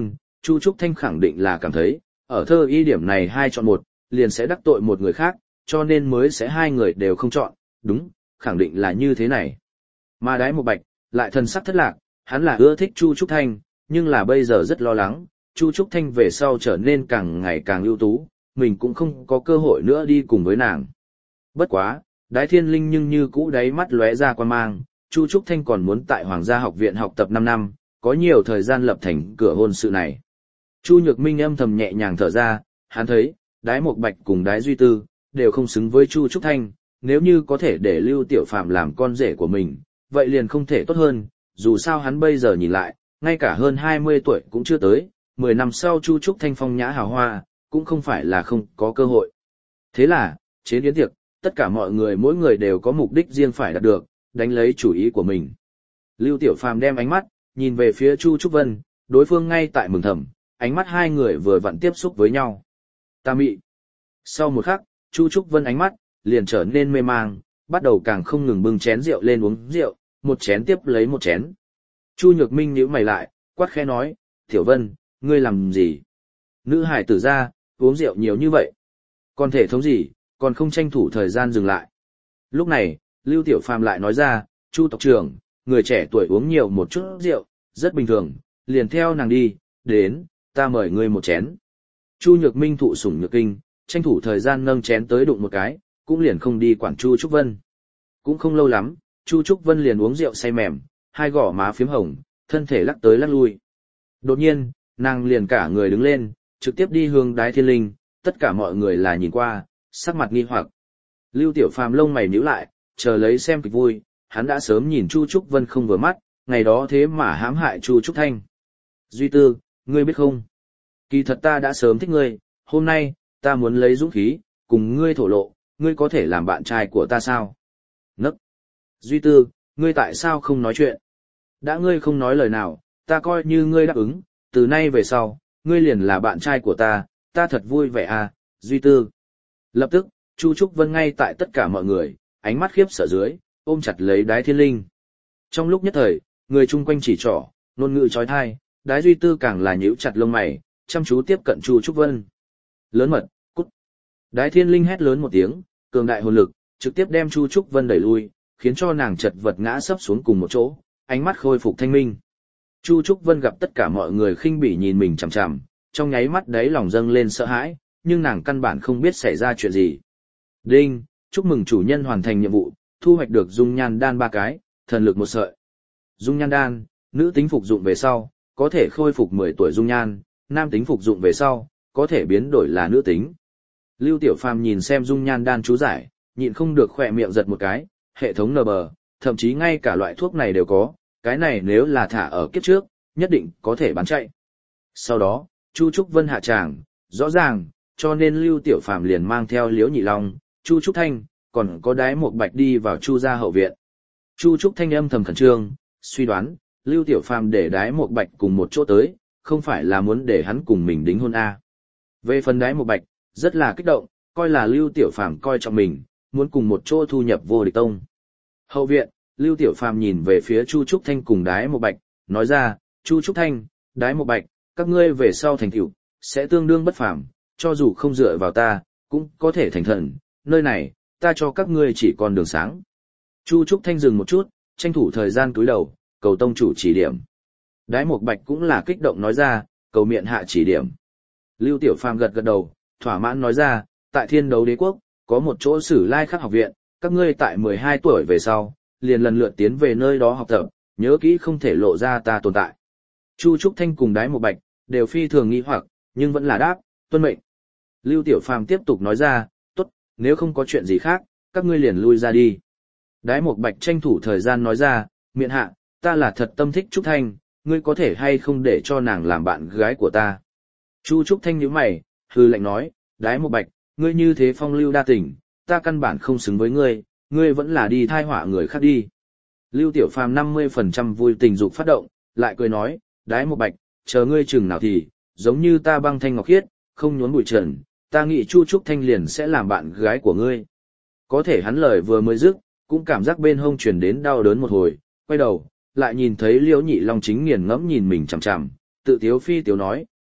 Chu Trúc Thanh khẳng định là cảm thấy, ở thơ y điểm này hai chọn một, liền sẽ đắc tội một người khác, cho nên mới sẽ hai người đều không chọn, đúng, khẳng định là như thế này. Mà Đái Một Bạch, lại thần sắc thất lạc, hắn là ưa thích Chu Trúc Thanh, nhưng là bây giờ rất lo lắng, Chu Trúc Thanh về sau trở nên càng ngày càng ưu tú, mình cũng không có cơ hội nữa đi cùng với nàng. Bất quá, Đái Thiên Linh nhưng như cũ đáy mắt lóe ra quan mang, Chu Trúc Thanh còn muốn tại Hoàng gia học viện học tập năm năm, có nhiều thời gian lập thành cửa hôn sự này. Chu Nhược Minh âm thầm nhẹ nhàng thở ra, hắn thấy, Đái Một Bạch cùng Đái Duy Tư, đều không xứng với Chu Trúc Thanh, nếu như có thể để Lưu Tiểu Phàm làm con rể của mình, vậy liền không thể tốt hơn, dù sao hắn bây giờ nhìn lại, ngay cả hơn hai mươi tuổi cũng chưa tới, mười năm sau Chu Trúc Thanh phong nhã hào hoa, cũng không phải là không có cơ hội. Thế là, chế yến tiệc, tất cả mọi người mỗi người đều có mục đích riêng phải đạt được, đánh lấy chủ ý của mình. Lưu Tiểu Phàm đem ánh mắt, nhìn về phía Chu Trúc Vân, đối phương ngay tại mừng thầm, ánh mắt hai người vừa vặn tiếp xúc với nhau. Ta mị. Sau một khắc, Chu Trúc Vân ánh mắt, liền trở nên mê mang, bắt đầu càng không ngừng bưng chén rượu lên uống rượu, một chén tiếp lấy một chén. Chu Nhược Minh nhíu mày lại, quát khẽ nói, Tiểu Vân, ngươi làm gì? Nữ hải tử ra, uống rượu nhiều như vậy. Còn thể thống gì, còn không tranh thủ thời gian dừng lại. Lúc này, Lưu Tiểu Phàm lại nói ra, Chu tộc trưởng, người trẻ tuổi uống nhiều một chút rượu, rất bình thường, liền theo nàng đi, đến, ta mời ngươi một chén. Chu Nhược Minh thụ sủng nhược kinh, tranh thủ thời gian nâng chén tới đụng một cái, cũng liền không đi quản Chu Trúc Vân. Cũng không lâu lắm, Chu Trúc Vân liền uống rượu say mềm, hai gò má phím hồng, thân thể lắc tới lắc lui. Đột nhiên, nàng liền cả người đứng lên, trực tiếp đi hướng Đái Thiên Linh, tất cả mọi người là nhìn qua, sắc mặt nghi hoặc. Lưu Tiểu Phàm lông mày nhíu lại, chờ lấy xem kịch vui, hắn đã sớm nhìn Chu Trúc Vân không vừa mắt, ngày đó thế mà hãm hại Chu Trúc Thanh. Duy Tư, ngươi biết không? Kỳ thật ta đã sớm thích ngươi, hôm nay, ta muốn lấy dũng khí, cùng ngươi thổ lộ, ngươi có thể làm bạn trai của ta sao? Nấc! Duy Tư, ngươi tại sao không nói chuyện? Đã ngươi không nói lời nào, ta coi như ngươi đáp ứng, từ nay về sau, ngươi liền là bạn trai của ta, ta thật vui vẻ à, Duy Tư. Lập tức, Chu Trúc Vân ngay tại tất cả mọi người, ánh mắt khiếp sợ dưới, ôm chặt lấy Đái Thiên Linh. Trong lúc nhất thời, người chung quanh chỉ trỏ, ngôn ngữ trói thai, Đái Duy Tư càng là nhíu chặt lông mày, chăm chú tiếp cận Chu Trúc Vân. Lớn mật, cút. Đái Thiên Linh hét lớn một tiếng, cường đại hồn lực, trực tiếp đem Chu Trúc Vân đẩy lui, khiến cho nàng chật vật ngã sấp xuống cùng một chỗ, ánh mắt khôi phục thanh minh. Chu Trúc Vân gặp tất cả mọi người khinh bỉ nhìn mình chằm chằm, trong nháy mắt đấy lòng dâng lên sợ hãi, nhưng nàng căn bản không biết xảy ra chuyện gì. Đinh, chúc mừng chủ nhân hoàn thành nhiệm vụ, thu hoạch được dung nhan đan ba cái, thần lực một sợi. Dung nhan đan, nữ tính phục dụng về sau, có thể khôi phục mười tuổi dung nhan, nam tính phục dụng về sau, có thể biến đổi là nữ tính. Lưu Tiểu Phàm nhìn xem dung nhan đan chú giải, nhịn không được khỏe miệng giật một cái, hệ thống nờ bờ, thậm chí ngay cả loại thuốc này đều có, cái này nếu là thả ở kiếp trước, nhất định có thể bán chạy. Sau đó, Chu Trúc Vân hạ tràng, rõ ràng, cho nên Lưu Tiểu Phàm liền mang theo Liễu Nhị Long, Chu Trúc Thanh, còn có Đái Một Bạch đi vào Chu gia hậu viện. Chu Trúc Thanh âm thầm khẩn trương, suy đoán, Lưu Tiểu Phàm để Đái Một Bạch cùng một chỗ tới, không phải là muốn để hắn cùng mình đính hôn a. Về phần Đái Một Bạch, rất là kích động, coi là Lưu Tiểu Phàm coi trọng mình, muốn cùng một chỗ thu nhập Vô Địch Tông. Hậu viện, Lưu Tiểu Phàm nhìn về phía Chu Trúc Thanh cùng Đái Một Bạch, nói ra, Chu Trúc Thanh, Đái Một Bạch, các ngươi về sau thành tựu sẽ tương đương bất phàm, cho dù không dựa vào ta, cũng có thể thành thần, nơi này, ta cho các ngươi chỉ còn đường sáng. Chu Trúc Thanh dừng một chút, tranh thủ thời gian cúi đầu, cầu tông chủ chỉ điểm. Đái Một Bạch cũng là kích động nói ra, cầu miệng hạ chỉ điểm. Lưu Tiểu Phàm gật gật đầu, thỏa mãn nói ra, tại Thiên Đấu Đế Quốc, có một chỗ Sử Lai Khắc học viện, các ngươi tại mười hai tuổi về sau, liền lần lượt tiến về nơi đó học tập, nhớ kỹ không thể lộ ra ta tồn tại. Chu Trúc Thanh cùng Đái Một Bạch, đều phi thường nghi hoặc, nhưng vẫn là đáp, tuân mệnh. Lưu Tiểu Phàm tiếp tục nói ra, tốt, nếu không có chuyện gì khác, các ngươi liền lui ra đi. Đái Một Bạch tranh thủ thời gian nói ra, miệng hạ, ta là thật tâm thích Trúc Thanh, ngươi có thể hay không để cho nàng làm bạn gái của ta. Chu Trúc Thanh nhíu mày, hư lệnh nói, Đái Một Bạch, ngươi như thế phong lưu đa tình, ta căn bản không xứng với ngươi, ngươi vẫn là đi thai họa người khác đi. Lưu Tiểu Phàm năm mươi phần trăm vui tình dục phát động, lại cười nói, Đái Một Bạch, chờ ngươi chừng nào thì, giống như ta băng thanh ngọc khiết, không nhốn bụi trần, ta nghĩ Chu Trúc Thanh liền sẽ làm bạn gái của ngươi. Có thể hắn lời vừa mới dứt, cũng cảm giác bên hông truyền đến đau đớn một hồi, quay đầu, lại nhìn thấy Liễu Nhị Long chính nghiền ngẫm nhìn mình chằm chằm, tự tiếu phi tiếu nói,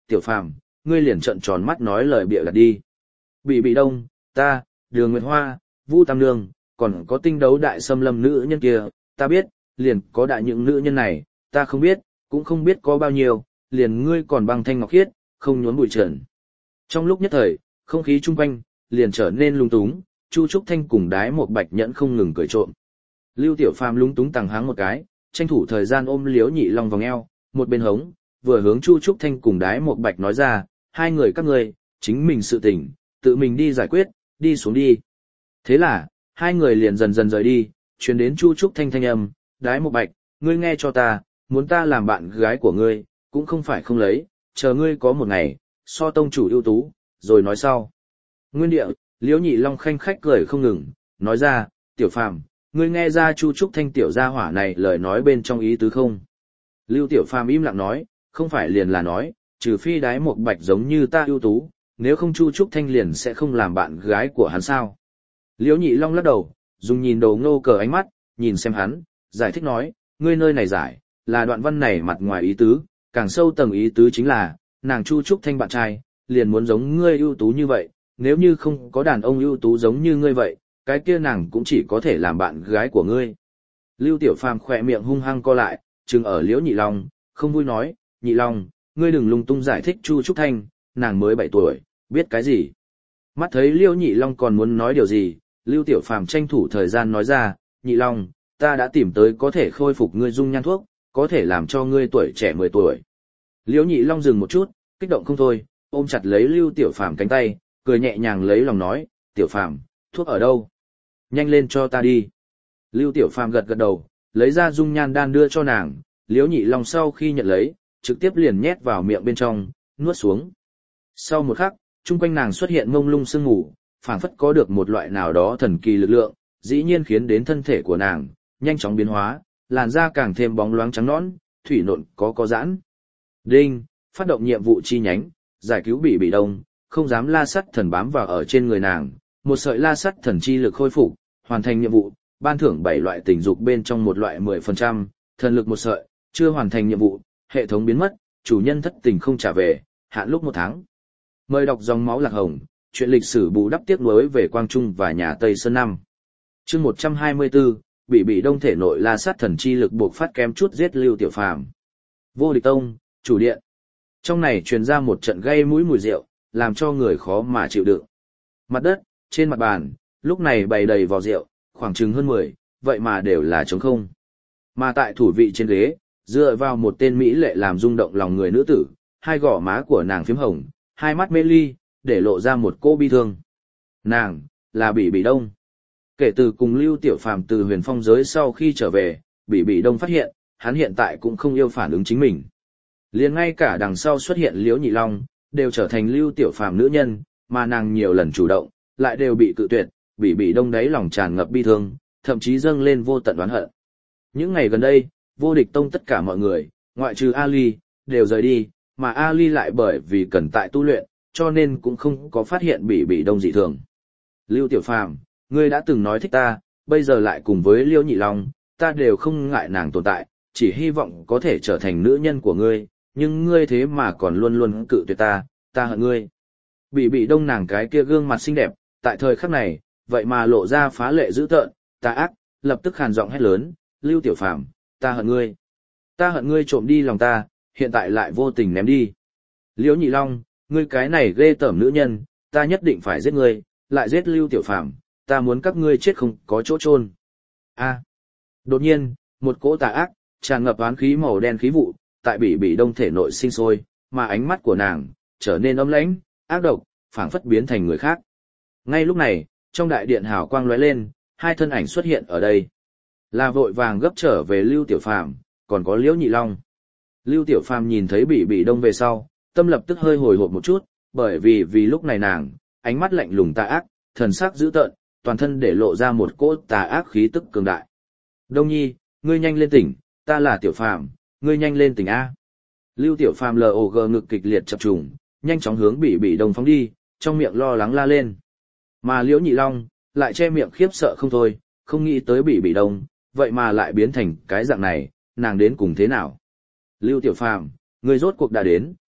tiểu phàm, ngươi liền trợn tròn mắt nói lời bịa đặt đi. Bị bị đông, ta, Đường Nguyệt Hoa, Vu Tam Nương, còn có tinh đấu đại xâm lâm nữ nhân kia, ta biết, liền có đại những nữ nhân này, ta không biết, cũng không biết có bao nhiêu, liền ngươi còn băng thanh ngọc khiết, không nhốn bụi trần. Trong lúc nhất thời, không khí chung quanh, liền trở nên lung túng, Chu Trúc Thanh cùng Đái Một Bạch Nhẫn không ngừng cười trộm. Lưu Tiểu Phàm lung túng tằng háng một cái, tranh thủ thời gian ôm Liễu Nhị Long vòng eo, một bên hống, vừa hướng Chu Trúc Thanh cùng Đái Một Bạch nói ra, hai người các ngươi, chính mình sự tình, tự mình đi giải quyết, đi xuống đi. Thế là, hai người liền dần dần rời đi, truyền đến Chu Trúc Thanh thanh âm, Đái Một Bạch, ngươi nghe cho ta, muốn ta làm bạn gái của ngươi, cũng không phải không lấy, chờ ngươi có một ngày, so tông chủ ưu tú, rồi nói sau. Nguyên địa, Liễu Nhị Long khanh khách cười không ngừng, nói ra, Tiểu Phàm, ngươi nghe ra Chu Trúc Thanh tiểu gia hỏa này lời nói bên trong ý tứ không? Lưu Tiểu Phàm im lặng nói, không phải liền là nói, trừ phi Đái Một Bạch giống như ta ưu tú, nếu không Chu Trúc Thanh liền sẽ không làm bạn gái của hắn sao. Liễu Nhị Long lắc đầu, dùng nhìn đầu ngô cờ ánh mắt, nhìn xem hắn, giải thích nói, ngươi nơi này giải, là đoạn văn này mặt ngoài ý tứ, càng sâu tầng ý tứ chính là, nàng Chu Trúc Thanh bạn trai, liền muốn giống ngươi ưu tú như vậy, nếu như không có đàn ông ưu tú giống như ngươi vậy, cái kia nàng cũng chỉ có thể làm bạn gái của ngươi. Lưu Tiểu Phàm khỏe miệng hung hăng co lại, chừng ở Liễu Nhị Long, không vui nói, Nhị Long, ngươi đừng lung tung giải thích Chu Trúc Thanh, nàng mới bảy tuổi, biết cái gì. Mắt thấy Liễu Nhị Long còn muốn nói điều gì, Lưu Tiểu Phàm tranh thủ thời gian nói ra, Nhị Long, ta đã tìm tới có thể khôi phục ngươi dung nhan thuốc, có thể làm cho ngươi tuổi trẻ mười tuổi. Liễu Nhị Long dừng một chút, kích động không thôi, ôm chặt lấy Lưu Tiểu Phàm cánh tay, cười nhẹ nhàng lấy lòng nói, Tiểu Phàm, thuốc ở đâu? Nhanh lên cho ta đi. Lưu Tiểu Phàm gật gật đầu, lấy ra dung nhan đan đưa cho nàng, Liễu Nhị Long sau khi nhận lấy, trực tiếp liền nhét vào miệng bên trong, nuốt xuống. Sau một khắc, chung quanh nàng xuất hiện mông lung sương mù, phảng phất có được một loại nào đó thần kỳ lực lượng, dĩ nhiên khiến đến thân thể của nàng nhanh chóng biến hóa, làn da càng thêm bóng loáng trắng nõn, thủy nộn có có giãn. Đinh, phát động nhiệm vụ chi nhánh, giải cứu Bỉ Bỉ Đông, không dám la sắt thần bám vào ở trên người nàng, một sợi la sắt thần chi lực khôi phục, hoàn thành nhiệm vụ, ban thưởng bảy loại tình dục bên trong một loại mười phần trăm, thần lực một sợi, chưa hoàn thành nhiệm vụ, hệ thống biến mất, chủ nhân thất tình không trả về, hạn lúc một tháng. Mời đọc dòng máu lạc hồng, chuyện lịch sử bù đắp tiếc nuối về Quang Trung và nhà Tây Sơn năm. Chương một trăm hai mươi tư, Bỉ Bỉ Đông thể nội la sát thần chi lực buộc phát kém chút giết Lưu Tiểu Phàm. Vô Địch Tông, chủ điện. Trong này truyền ra một trận gây mũi mùi rượu, làm cho người khó mà chịu đựng. Mặt đất, trên mặt bàn, lúc này bày đầy vò rượu, khoảng chừng hơn mười, vậy mà đều là trống không. Mà tại thủ vị trên ghế, dựa vào một tên mỹ lệ làm rung động lòng người nữ tử, hai gò má của nàng phím hồng, hai mắt mê ly, để lộ ra một cô bi thương. Nàng, là Bỉ Bỉ Đông. Kể từ cùng Lưu Tiểu Phàm từ huyền phong giới sau khi trở về, Bỉ Bỉ Đông phát hiện, hắn hiện tại cũng không yêu phản ứng chính mình. Liền ngay cả đằng sau xuất hiện Liễu Nhị Long, đều trở thành Lưu Tiểu Phàm nữ nhân, mà nàng nhiều lần chủ động, lại đều bị cự tuyệt, Bỉ Bỉ Đông đáy lòng tràn ngập bi thương, thậm chí dâng lên vô tận oán hận. Những ngày gần đây, Vô Địch Tông tất cả mọi người, ngoại trừ Ali, đều rời đi, mà Ali lại bởi vì cần tại tu luyện, cho nên cũng không có phát hiện Bỉ Bỉ Đông dị thường. Lưu Tiểu Phàm, ngươi đã từng nói thích ta, bây giờ lại cùng với Liễu Nhị Long, ta đều không ngại nàng tồn tại, chỉ hy vọng có thể trở thành nữ nhân của ngươi, nhưng ngươi thế mà còn luôn luôn cự tuyệt ta, ta hận ngươi. Bỉ Bỉ Đông nàng cái kia gương mặt xinh đẹp, tại thời khắc này, vậy mà lộ ra phá lệ dữ tợn, tà ác, lập tức hàn giọng hét lớn, Lưu Tiểu Phàm, ta hận ngươi. Ta hận ngươi trộm đi lòng ta, hiện tại lại vô tình ném đi. Liễu Nhị Long, ngươi cái này ghê tởm nữ nhân, ta nhất định phải giết ngươi, lại giết Lưu Tiểu Phàm, ta muốn các ngươi chết không có chỗ chôn. A. Đột nhiên, một cỗ tà ác, tràn ngập oán khí màu đen khí vụ, tại Bỉ Bỉ Đông thể nội sinh sôi, mà ánh mắt của nàng trở nên âm lãnh, ác độc, phảng phất biến thành người khác. Ngay lúc này, trong đại điện hào quang lóe lên, hai thân ảnh xuất hiện ở đây. Là vội vàng gấp trở về Lưu Tiểu Phàm, còn có Liễu Nhị Long. Lưu Tiểu Phàm nhìn thấy Bỉ Bỉ Đông về sau, tâm lập tức hơi hồi hộp một chút, bởi vì vì lúc này nàng, ánh mắt lạnh lùng tà ác, thần sắc dữ tợn, toàn thân để lộ ra một cỗ tà ác khí tức cường đại. Đông Nhi, ngươi nhanh lên tỉnh, ta là Tiểu Phàm, ngươi nhanh lên tỉnh A. Lưu Tiểu Phàm lờ ồ gờ ngực kịch liệt chập trùng, nhanh chóng hướng Bỉ Bỉ Đông phóng đi, trong miệng lo lắng la lên. Mà Liễu Nhị Long, lại che miệng khiếp sợ không thôi, không nghĩ tới Bỉ Bỉ Đông, vậy mà lại biến thành cái dạng này, nàng đến cùng thế nào. Lưu Tiểu Phàm, ngươi rốt cuộc đã đến,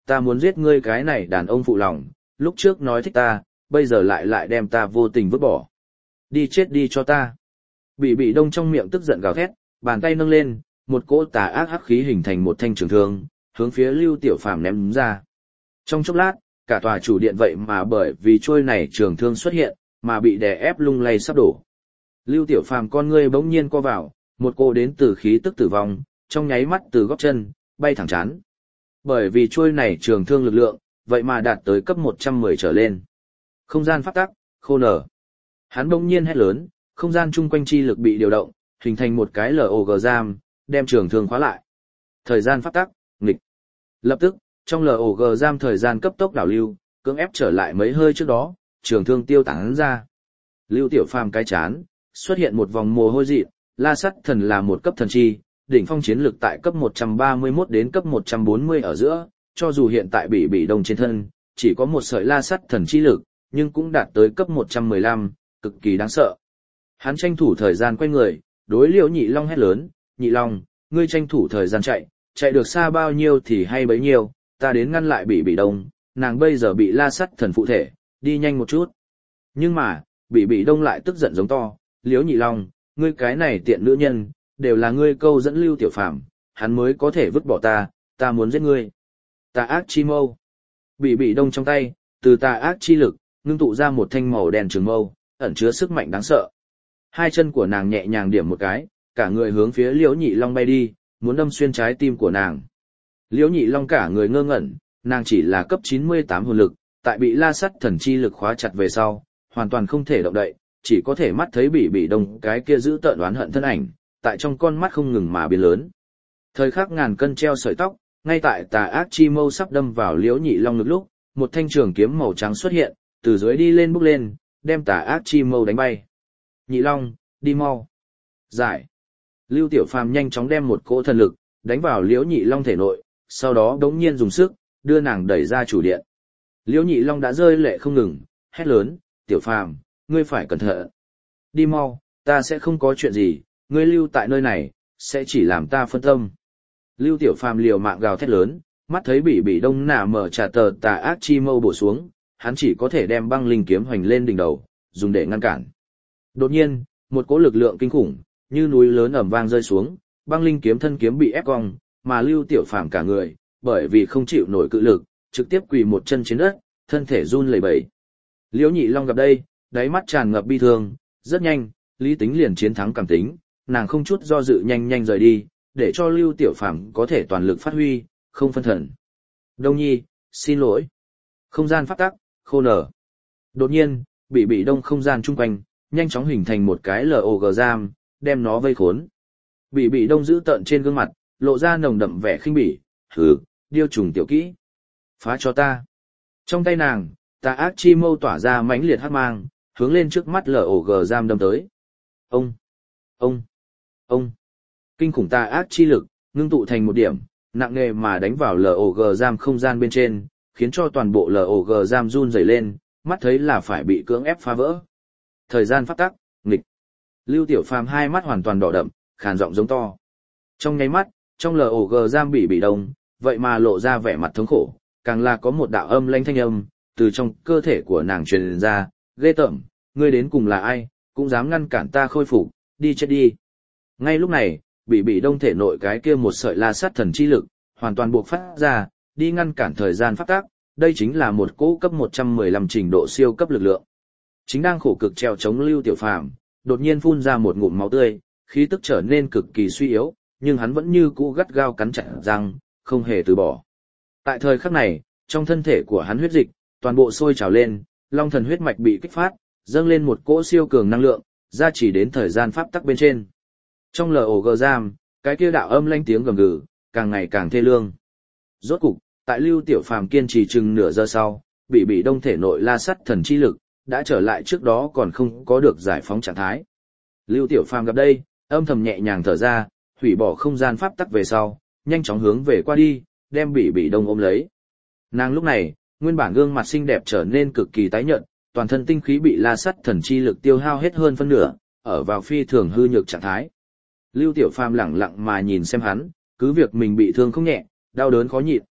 ta muốn giết ngươi cái này đàn ông phụ lòng, lúc trước nói thích ta, bây giờ lại lại đem ta vô tình vứt bỏ. Đi chết đi cho ta. Bị bị đông trong miệng tức giận gào thét, bàn tay nâng lên, một cỗ tà ác hắc khí hình thành một thanh trường thương, hướng phía Lưu Tiểu Phàm ném ra. Trong chốc lát, cả tòa chủ điện vậy mà bởi vì trôi này trường thương xuất hiện, mà bị đè ép lung lay sắp đổ. Lưu Tiểu Phàm con ngươi bỗng nhiên co vào, một cô đến từ khí tức tử vong, trong nháy mắt từ gót chân, bay thẳng chán. Bởi vì trôi này trường thương lực lượng, vậy mà đạt tới cấp một trăm mười trở lên. Không gian pháp tắc, khô nở. Hắn bỗng nhiên hét lớn, không gian chung quanh chi lực bị điều động, hình thành một cái log giam, đem trường thương khóa lại. Thời gian pháp tắc, nghịch. Lập tức, trong log giam thời gian cấp tốc đảo lưu, cưỡng ép trở lại mấy hơi trước đó, trường thương tiêu tán ra. Lưu Tiểu Phàm cái chán, xuất hiện một vòng mồ hôi dị, La Sắt Thần là một cấp thần chi, đỉnh phong chiến lực tại cấp một trăm ba mươi mốt đến cấp một trăm bốn mươi ở giữa, cho dù hiện tại bị bị đông trên thân, chỉ có một sợi La Sắt Thần chi lực, nhưng cũng đạt tới cấp một trăm mười lăm, cực kỳ đáng sợ. Hắn tranh thủ thời gian quay người, đối Liễu Nhị Long hét lớn, "Nhị Long, ngươi tranh thủ thời gian chạy, chạy được xa bao nhiêu thì hay bấy nhiêu, ta đến ngăn lại bị bị đông, nàng bây giờ bị La Sắt Thần phụ thể, đi nhanh một chút." Nhưng mà, bị bị đông lại tức giận giống to, "Liễu Nhị Long, ngươi cái này tiện nữ nhân, đều là ngươi câu dẫn Lưu Tiểu Phàm, hắn mới có thể vứt bỏ ta, ta muốn giết ngươi." Tà ác chi mâu. Bị bị đông trong tay, từ tà ác chi lực, ngưng tụ ra một thanh màu đen trường mâu, ẩn chứa sức mạnh đáng sợ. Hai chân của nàng nhẹ nhàng điểm một cái, cả người hướng phía Liễu Nhị Long bay đi, muốn đâm xuyên trái tim của nàng. Liễu Nhị Long cả người ngơ ngẩn, nàng chỉ là cấp chín mươi tám hồn lực, tại bị La Sắt Thần chi lực khóa chặt về sau, hoàn toàn không thể động đậy, chỉ có thể mắt thấy bị bị đông cái kia giữ tợn oán hận thân ảnh, tại trong con mắt không ngừng mà biến lớn. Thời khắc ngàn cân treo sợi tóc, ngay tại tà ác chi mâu sắp đâm vào Liễu Nhị Long ngực lúc, một thanh trường kiếm màu trắng xuất hiện, từ dưới đi lên bốc lên, đem tà ác chi mâu đánh bay. "Nhị Long, đi mau." Giải. Lưu Tiểu Phàm nhanh chóng đem một cỗ thần lực đánh vào Liễu Nhị Long thể nội, sau đó đống nhiên dùng sức đưa nàng đẩy ra chủ điện. Liễu Nhị Long đã rơi lệ không ngừng, hét lớn, "Tiểu Phàm, ngươi phải cẩn thận. Đi mau, ta sẽ không có chuyện gì, ngươi lưu tại nơi này, sẽ chỉ làm ta phân tâm." Lưu Tiểu Phàm liều mạng gào thét lớn, mắt thấy bị bị đông nả mở trả tờ tà ác chi mâu bổ xuống, hắn chỉ có thể đem băng linh kiếm hoành lên đỉnh đầu, dùng để ngăn cản. Đột nhiên, một cỗ lực lượng kinh khủng, như núi lớn ầm vang rơi xuống, băng linh kiếm thân kiếm bị ép cong, mà Lưu Tiểu Phàm cả người, bởi vì không chịu nổi cự lực, trực tiếp quỳ một chân trên đất, thân thể run lẩy bẩy. Liễu Nhị Long gặp đây, đáy mắt tràn ngập bi thương, rất nhanh, lý tính liền chiến thắng cảm tính, nàng không chút do dự nhanh nhanh rời đi, để cho Lưu Tiểu Phàm có thể toàn lực phát huy, không phân thần. "Đông Nhi, xin lỗi." Không gian pháp tắc, khô nở. Đột nhiên, bị bị đông không gian chung quanh, nhanh chóng hình thành một cái log giam, đem nó vây khốn. Bị bị đông giữ tợn trên gương mặt, lộ ra nồng đậm vẻ khinh bỉ, "Hừ, điêu trùng tiểu kỹ. Phá cho ta." Trong tay nàng, tà ác chi mâu tỏa ra mãnh liệt hắc mang, hướng lên trước mắt log giam đâm tới. Ông, ông, ông. Kinh khủng tà ác chi lực, ngưng tụ thành một điểm, nặng nề mà đánh vào log giam không gian bên trên, khiến cho toàn bộ log giam run rẩy lên, mắt thấy là phải bị cưỡng ép phá vỡ. Thời gian pháp tắc, nghịch. Lưu Tiểu Phàm hai mắt hoàn toàn đỏ đậm, khàn giọng giống to. Trong nháy mắt, trong log giam bị bị đông, vậy mà lộ ra vẻ mặt thống khổ, càng là có một đạo âm lãnh thanh âm từ trong cơ thể của nàng truyền ra, "Ghê tởm, ngươi đến cùng là ai, cũng dám ngăn cản ta khôi phục, đi chết đi." Ngay lúc này, bị bị đông thể nội cái kia một sợi La Sát Thần chi lực, hoàn toàn buộc phát ra, đi ngăn cản thời gian pháp tắc, đây chính là một cỗ cấp một trăm mười lăm trình độ siêu cấp lực lượng. Chính đang khổ cực treo chống Lưu Tiểu Phàm, đột nhiên phun ra một ngụm máu tươi, khí tức trở nên cực kỳ suy yếu, nhưng hắn vẫn như cũ gắt gao cắn chặt răng, không hề từ bỏ. Tại thời khắc này, trong thân thể của hắn huyết dịch, toàn bộ sôi trào lên, long thần huyết mạch bị kích phát, dâng lên một cỗ siêu cường năng lượng, gia trì đến thời gian pháp tắc bên trên. Trong log giam, cái kia đạo âm lanh tiếng gầm gừ, càng ngày càng thê lương. Rốt cục, tại Lưu Tiểu Phàm kiên trì chừng nửa giờ sau, bị bị đông thể nội La Sắt Thần chi lực, đã trở lại trước đó còn không có được giải phóng trạng thái. Lưu Tiểu Phàm gặp đây, âm thầm nhẹ nhàng thở ra, hủy bỏ không gian pháp tắc về sau, nhanh chóng hướng về qua đi, đem bị bị đông ôm lấy. Nàng lúc này, nguyên bản gương mặt xinh đẹp trở nên cực kỳ tái nhợt, toàn thân tinh khí bị La Sắt Thần chi lực tiêu hao hết hơn phân nửa, ở vào phi thường hư nhược trạng thái. Lưu Tiểu Phàm lẳng lặng mà nhìn xem hắn, cứ việc mình bị thương không nhẹ, đau đớn khó nhịn,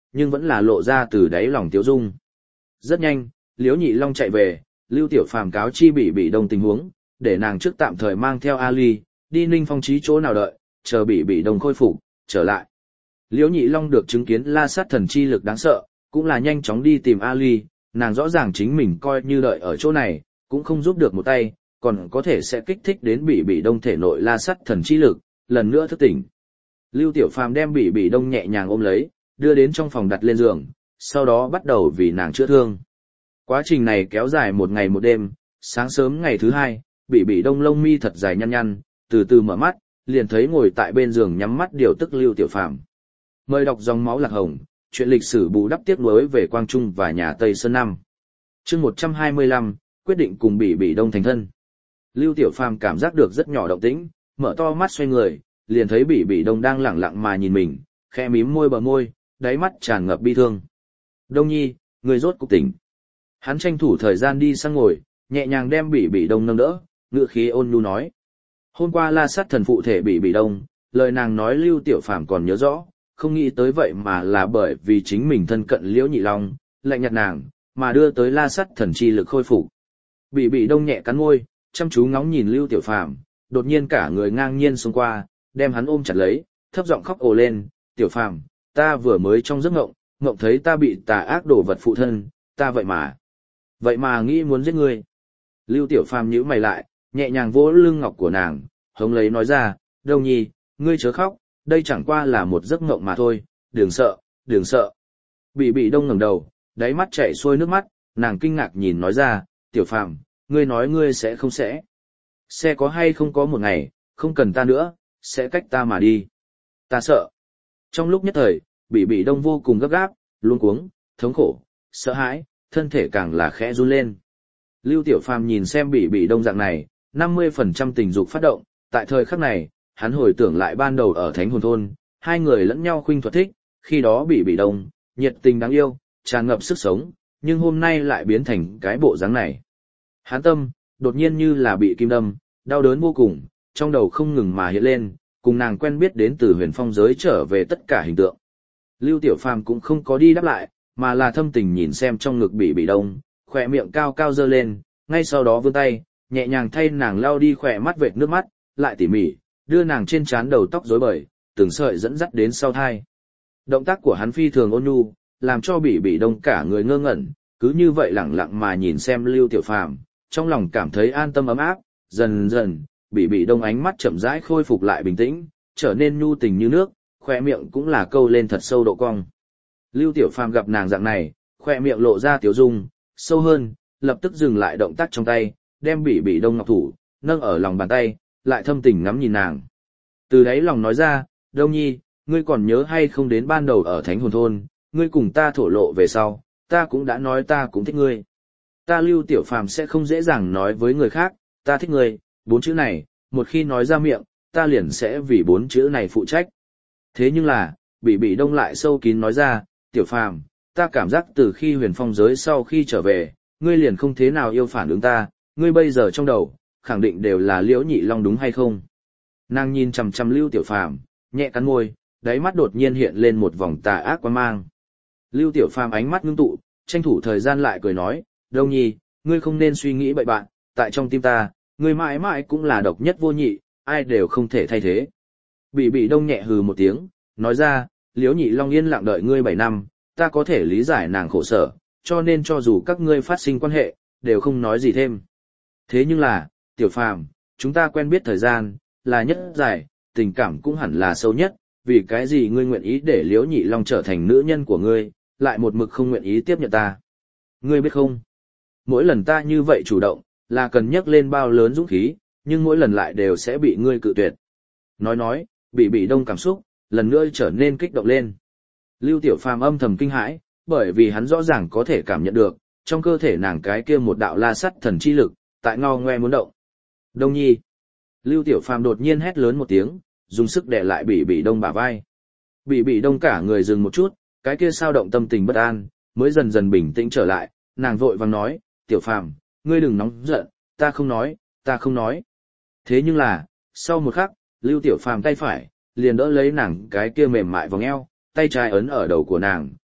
nhưng vẫn là lộ ra từ đáy lòng Tiếu Dung. Rất nhanh, Liễu Nhị Long chạy về, Lưu Tiểu Phàm cáo chi Bỉ Bỉ Đông tình huống, để nàng trước tạm thời mang theo Ali, đi Ninh Phong Chí chỗ nào đợi, chờ Bỉ Bỉ Đông khôi phục, trở lại. Liễu Nhị Long được chứng kiến La Sát Thần chi lực đáng sợ, cũng là nhanh chóng đi tìm Ali, nàng rõ ràng chính mình coi như đợi ở chỗ này, cũng không giúp được một tay, còn có thể sẽ kích thích đến Bỉ Bỉ Đông thể nội La Sát Thần chi lực, lần nữa thức tỉnh. Lưu Tiểu Phàm đem Bỉ Bỉ Đông nhẹ nhàng ôm lấy, đưa đến trong phòng đặt lên giường, sau đó bắt đầu vì nàng chữa thương. Quá trình này kéo dài một ngày một đêm, sáng sớm ngày thứ hai, Bỉ Bỉ Đông lông mi thật dài nhăn nhăn, từ từ mở mắt, liền thấy ngồi tại bên giường nhắm mắt điều tức Lưu Tiểu Phàm. Mời đọc dòng máu lạc hồng, chuyện lịch sử bù đắp tiếc nuối về Quang Trung và nhà Tây Sơn năm. Chương một trăm hai mươi lăm, quyết định cùng Bỉ Bỉ Đông thành thân. Lưu Tiểu Phàm cảm giác được rất nhỏ động tĩnh, mở to mắt xoay người, liền thấy Bỉ Bỉ Đông đang lẳng lặng mà nhìn mình, khẽ mím môi bờ môi, đáy mắt tràn ngập bi thương. Đông Nhi, người rốt cục tỉnh. Hắn tranh thủ thời gian đi sang ngồi, nhẹ nhàng đem Bỉ Bỉ Đông nâng đỡ, ngựa khí ôn nhu nói. Hôm qua La Sát Thần phụ thể Bỉ Bỉ Đông, lời nàng nói Lưu Tiểu Phàm còn nhớ rõ, không nghĩ tới vậy mà là bởi vì chính mình thân cận Liễu Nhị Long, lạnh nhạt nàng, mà đưa tới La Sát Thần chi lực khôi phục. Bỉ Bỉ Đông nhẹ cắn môi, chăm chú ngóng nhìn Lưu Tiểu Phàm, đột nhiên cả người ngang nhiên xông qua, đem hắn ôm chặt lấy, thấp giọng khóc ồ lên, "Tiểu Phàm, ta vừa mới trong giấc mộng, mộng thấy ta bị tà ác đổ vật phụ thân, ta vậy mà, vậy mà nghĩ muốn giết ngươi." Lưu Tiểu Phàm nhíu mày lại, nhẹ nhàng vỗ lưng ngọc của nàng, hống lấy nói ra, "Đông Nhi, ngươi chớ khóc, đây chẳng qua là một giấc mộng mà thôi, đừng sợ, đừng sợ." Bỉ Bỉ Đông ngẩng đầu, đáy mắt chảy xuôi nước mắt, nàng kinh ngạc nhìn nói ra, "Tiểu Phàm, ngươi nói ngươi sẽ không sẽ. Sẽ có hay không có một ngày, không cần ta nữa, sẽ cách ta mà đi. Ta sợ." Trong lúc nhất thời, Bỉ Bỉ Đông vô cùng gấp gáp, luống cuống, thống khổ, sợ hãi, thân thể càng là khẽ run lên. Lưu Tiểu Phàm nhìn xem Bỉ Bỉ Đông dạng này, năm mươi phần trăm tình dục phát động, tại thời khắc này, hắn hồi tưởng lại ban đầu ở Thánh Hồn Thôn, hai người lẫn nhau khuynh thuật thích, khi đó Bỉ Bỉ Đông, nhiệt tình đáng yêu, tràn ngập sức sống, nhưng hôm nay lại biến thành cái bộ dáng này. Hắn tâm, đột nhiên như là bị kim đâm, đau đớn vô cùng, trong đầu không ngừng mà hiện lên, cùng nàng quen biết đến từ huyền phong giới trở về tất cả hình tượng. Lưu Tiểu Phàm cũng không có đi đáp lại, mà là thâm tình nhìn xem trong ngực Bỉ Bỉ Đông, khỏe miệng cao cao dơ lên, ngay sau đó vươn tay, nhẹ nhàng thay nàng lau đi khỏe mắt vệt nước mắt, lại tỉ mỉ, đưa nàng trên trán đầu tóc rối bời, từng sợi dẫn dắt đến sau thai. Động tác của hắn phi thường ôn nhu, làm cho Bỉ Bỉ Đông cả người ngơ ngẩn, cứ như vậy lặng lặng mà nhìn xem Lưu Tiểu Phàm, trong lòng cảm thấy an tâm ấm áp, dần dần, Bỉ Bỉ Đông ánh mắt chậm rãi khôi phục lại bình tĩnh, trở nên nhu tình như nước, khoe miệng cũng là câu lên thật sâu độ cong. Lưu Tiểu Phàm gặp nàng dạng này, khoe miệng lộ ra tiểu dung, sâu hơn, lập tức dừng lại động tác trong tay, đem Bỉ Bỉ Đông ngọc thủ, nâng ở lòng bàn tay, lại thâm tình ngắm nhìn nàng. Từ đấy lòng nói ra, Đông Nhi, ngươi còn nhớ hay không đến ban đầu ở Thánh Hồn Thôn, ngươi cùng ta thổ lộ về sau, ta cũng đã nói ta cũng thích ngươi. Ta Lưu Tiểu Phàm sẽ không dễ dàng nói với người khác, ta thích ngươi, bốn chữ này, một khi nói ra miệng, ta liền sẽ vì bốn chữ này phụ trách. Thế nhưng là, Bỉ Bỉ Đông lại sâu kín nói ra, Tiểu Phàm, ta cảm giác từ khi huyền phong giới sau khi trở về, ngươi liền không thế nào yêu phản ứng ta, ngươi bây giờ trong đầu, khẳng định đều là Liễu Nhị Long đúng hay không? Nàng nhìn chằm chằm Lưu Tiểu Phàm, nhẹ cắn môi, đáy mắt đột nhiên hiện lên một vòng tà ác quan mang. Lưu Tiểu Phàm ánh mắt ngưng tụ, tranh thủ thời gian lại cười nói, Đông Nhi, ngươi không nên suy nghĩ bậy bạn, tại trong tim ta, ngươi mãi mãi cũng là độc nhất vô nhị, ai đều không thể thay thế. Bỉ Bỉ Đông nhẹ hừ một tiếng, nói ra, Liễu Nhị Long yên lặng đợi ngươi bảy năm, ta có thể lý giải nàng khổ sở, cho nên cho dù các ngươi phát sinh quan hệ, đều không nói gì thêm. Thế nhưng là, Tiểu Phàm, chúng ta quen biết thời gian, là nhất dài, tình cảm cũng hẳn là sâu nhất, vì cái gì ngươi nguyện ý để Liễu Nhị Long trở thành nữ nhân của ngươi, lại một mực không nguyện ý tiếp nhận ta. Ngươi biết không? Mỗi lần ta như vậy chủ động, là cần nhắc lên bao lớn dũng khí, nhưng mỗi lần lại đều sẽ bị ngươi cự tuyệt. Nói nói, Bỉ Bỉ Đông cảm xúc, lần nữa trở nên kích động lên. Lưu Tiểu Phàm âm thầm kinh hãi, bởi vì hắn rõ ràng có thể cảm nhận được, trong cơ thể nàng cái kia một đạo la sắt thần chi lực, tại ngao ngoe muốn động. Đông Nhi. Lưu Tiểu Phàm đột nhiên hét lớn một tiếng, dùng sức đè lại Bỉ Bỉ Đông bả vai. Bỉ Bỉ Đông cả người dừng một chút, cái kia sao động tâm tình bất an, mới dần dần bình tĩnh trở lại, nàng vội vàng nói, Tiểu Phàm, ngươi đừng nóng giận, ta không nói, ta không nói. Thế nhưng là, sau một khắc, Lưu Tiểu Phàm tay phải, liền đỡ lấy nàng cái kia mềm mại vòng eo, tay trái ấn ở đầu của nàng,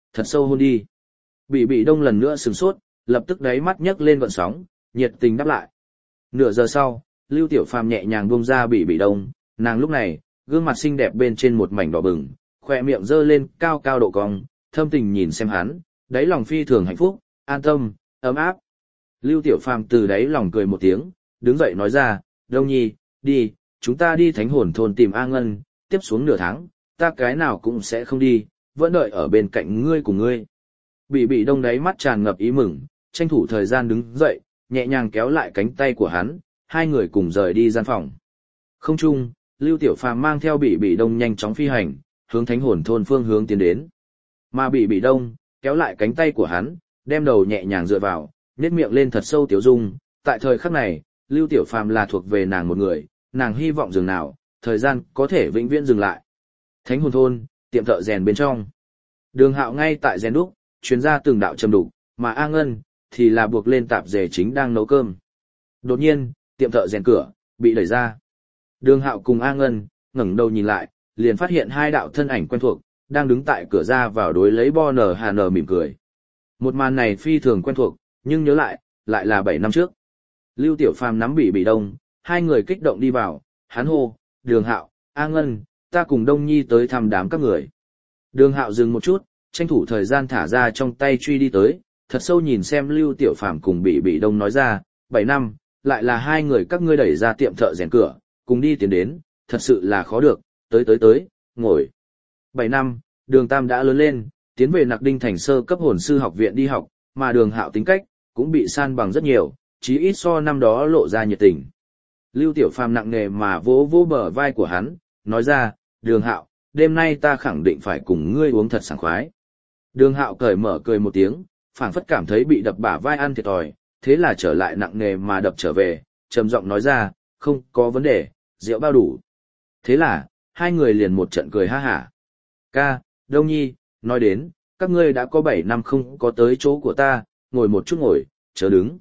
thật sâu hôn đi. Bị bị đông lần nữa sửng sốt, lập tức đáy mắt nhấc lên gợn sóng, nhiệt tình đáp lại. Nửa giờ sau, Lưu Tiểu Phàm nhẹ nhàng buông ra bị bị đông, nàng lúc này, gương mặt xinh đẹp bên trên một mảnh đỏ bừng, khỏe miệng dơ lên cao cao độ cong, thâm tình nhìn xem hắn, đáy lòng phi thường hạnh phúc, an tâm, ấm áp. Lưu Tiểu Phàm từ đáy lòng cười một tiếng, đứng dậy nói ra, Đông Nhi, đi, chúng ta đi Thánh Hồn Thôn tìm A Ngân, tiếp xuống nửa tháng, ta cái nào cũng sẽ không đi, vẫn đợi ở bên cạnh ngươi cùng ngươi. Bị bị đông đáy mắt tràn ngập ý mừng, tranh thủ thời gian đứng dậy, nhẹ nhàng kéo lại cánh tay của hắn, hai người cùng rời đi gian phòng. Không chung, Lưu Tiểu Phàm mang theo bị bị đông nhanh chóng phi hành, hướng Thánh Hồn Thôn phương hướng tiến đến. Mà bị bị đông, kéo lại cánh tay của hắn, đem đầu nhẹ nhàng dựa vào, nhếch miệng lên thật sâu tiếu dung, tại thời khắc này, Lưu Tiểu Phàm là thuộc về nàng một người, nàng hy vọng dừng nào, thời gian có thể vĩnh viễn dừng lại. Thánh Hồn Thôn, tiệm thợ rèn bên trong. Đường Hạo ngay tại rèn đúc, chuyến ra từng đạo trầm đục, mà A Ngân thì là buộc lên tạp dề chính đang nấu cơm. Đột nhiên, tiệm thợ rèn cửa bị đẩy ra. Đường Hạo cùng A Ngân ngẩng đầu nhìn lại, liền phát hiện hai đạo thân ảnh quen thuộc đang đứng tại cửa ra vào đối lấy Bo Nở Hà Nở mỉm cười. Một màn này phi thường quen thuộc, nhưng nhớ lại, lại là bảy năm trước. Lưu Tiểu Phàm nắm bị bị đông, hai người kích động đi vào, hắn hô, Đường Hạo, A Ngân, ta cùng Đông Nhi tới thăm đám các người. Đường Hạo dừng một chút, tranh thủ thời gian thả ra trong tay truy đi tới, thật sâu nhìn xem Lưu Tiểu Phàm cùng bị bị đông nói ra, bảy năm, lại là hai người các ngươi đẩy ra tiệm thợ rèn cửa, cùng đi tiến đến, thật sự là khó được, tới tới tới, ngồi. Bảy năm, Đường Tam đã lớn lên, tiến về Nặc Đinh thành sơ cấp hồn sư học viện đi học, mà Đường Hạo tính cách cũng bị san bằng rất nhiều, chí ít so năm đó lộ ra nhiệt tình. Lưu Tiểu Phàm nặng nề mà vỗ vỗ bờ vai của hắn, nói ra, Đường Hạo, đêm nay ta khẳng định phải cùng ngươi uống thật sảng khoái. Đường Hạo cởi mở cười một tiếng, phảng phất cảm thấy bị đập bả vai ăn thiệt thòi, thế là trở lại nặng nề mà đập trở về, trầm giọng nói ra, không có vấn đề, rượu bao đủ. Thế là, hai người liền một trận cười ha hả. Ca, Đông Nhi, nói đến, các ngươi đã có bảy năm không có tới chỗ của ta, ngồi một chút ngồi, chớ đứng.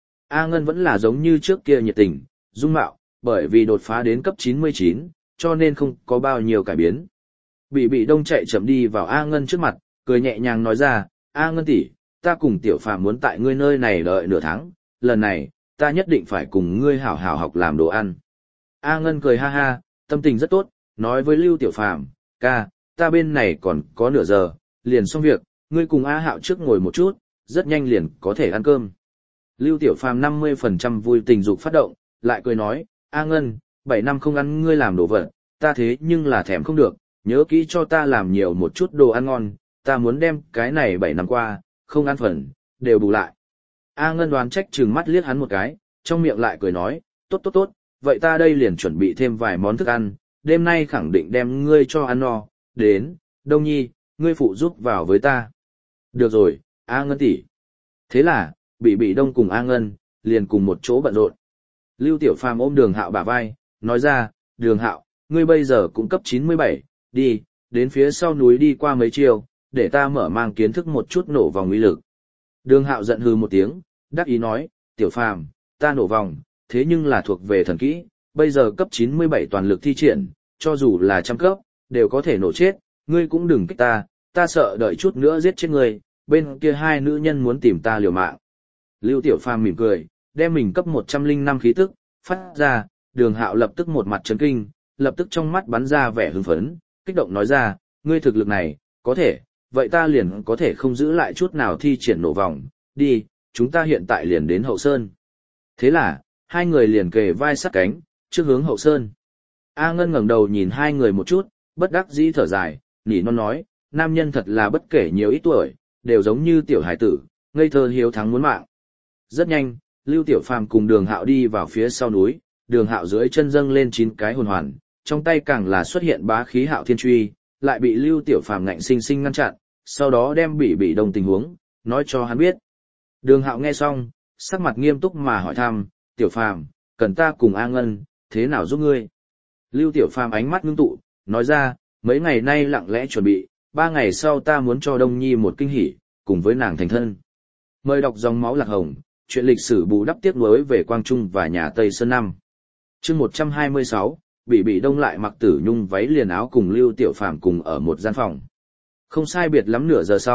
A Ngân vẫn là giống như trước kia nhiệt tình, dung mạo, bởi vì đột phá đến cấp chín mươi chín, cho nên không có bao nhiêu cải biến. Bị bị đông chạy chậm đi vào A Ngân trước mặt, cười nhẹ nhàng nói ra, A Ngân tỷ, ta cùng Tiểu Phàm muốn tại ngươi nơi này đợi nửa tháng, lần này, ta nhất định phải cùng ngươi hảo hảo học làm đồ ăn. A Ngân cười ha ha, tâm tình rất tốt, nói với Lưu Tiểu Phàm, ca, ta bên này còn có nửa giờ, liền xong việc, ngươi cùng A Hạo trước ngồi một chút, rất nhanh liền có thể ăn cơm. Lưu Tiểu Phàm năm mươi phần trăm vui tình dục phát động, lại cười nói, A Ngân, bảy năm không ăn ngươi làm đồ vật, ta thế nhưng là thèm không được, nhớ kỹ cho ta làm nhiều một chút đồ ăn ngon, ta muốn đem cái này bảy năm qua, không ăn phần, đều bù lại. A Ngân đoán trách trừng mắt liếc hắn một cái, trong miệng lại cười nói, tốt tốt tốt, vậy ta đây liền chuẩn bị thêm vài món thức ăn, đêm nay khẳng định đem ngươi cho ăn no, đến, Đông Nhi, ngươi phụ giúp vào với ta. Được rồi, A Ngân tỷ. Thế là, bị bị đông cùng A Ngân, liền cùng một chỗ bận rộn. Lưu Tiểu Phàm ôm Đường Hạo bả vai, nói ra, Đường Hạo, ngươi bây giờ cũng cấp chín mươi bảy, đi, đến phía sau núi đi qua mấy chiều, để ta mở mang kiến thức một chút nổ vòng uy lực. Đường Hạo giận hừ một tiếng, đắc ý nói, Tiểu Phàm, ta nổ vòng, thế nhưng là thuộc về thần kỹ, bây giờ cấp chín mươi bảy toàn lực thi triển, cho dù là trăm cấp, đều có thể nổ chết, ngươi cũng đừng kích ta, ta sợ đợi chút nữa giết chết ngươi, bên kia hai nữ nhân muốn tìm ta liều mạng. Lưu Tiểu Phàm mỉm cười, đem mình cấp một trăm lẻ năm khí tức, phát ra, Đường Hạo lập tức một mặt chấn kinh, lập tức trong mắt bắn ra vẻ hưng phấn, kích động nói ra, ngươi thực lực này, có thể, vậy ta liền có thể không giữ lại chút nào thi triển nổ vòng, đi, chúng ta hiện tại liền đến Hậu Sơn. Thế là, hai người liền kề vai sát cánh, trước hướng Hậu Sơn. A Ngân ngẩng đầu nhìn hai người một chút, bất đắc dĩ thở dài, nỉ non nói, nam nhân thật là bất kể nhiều ít tuổi, đều giống như tiểu hải tử, ngây thơ hiếu thắng muốn mạng. Rất nhanh, Lưu Tiểu Phàm cùng Đường Hạo đi vào phía sau núi, Đường Hạo dưới chân dâng lên chín cái hồn hoàn, trong tay càng là xuất hiện bá khí Hạo Thiên Truy, lại bị Lưu Tiểu Phàm ngạnh sinh sinh ngăn chặn, sau đó đem bị bị đông tình huống, nói cho hắn biết. Đường Hạo nghe xong, sắc mặt nghiêm túc mà hỏi thăm, Tiểu Phàm, cần ta cùng A Ngân, thế nào giúp ngươi? Lưu Tiểu Phàm ánh mắt ngưng tụ, nói ra, mấy ngày nay lặng lẽ chuẩn bị, ba ngày sau ta muốn cho Đông Nhi một kinh hỉ, cùng với nàng thành thân. Mời đọc dòng máu lạc hồng, chuyện lịch sử bù đắp tiếc nuối về Quang Trung và nhà Tây Sơn năm. Chương một trăm hai mươi sáu, bị bị đông lại mặc tử nhung váy liền áo cùng Lưu Tiểu Phàm cùng ở một gian phòng. Không sai biệt lắm nửa giờ sau,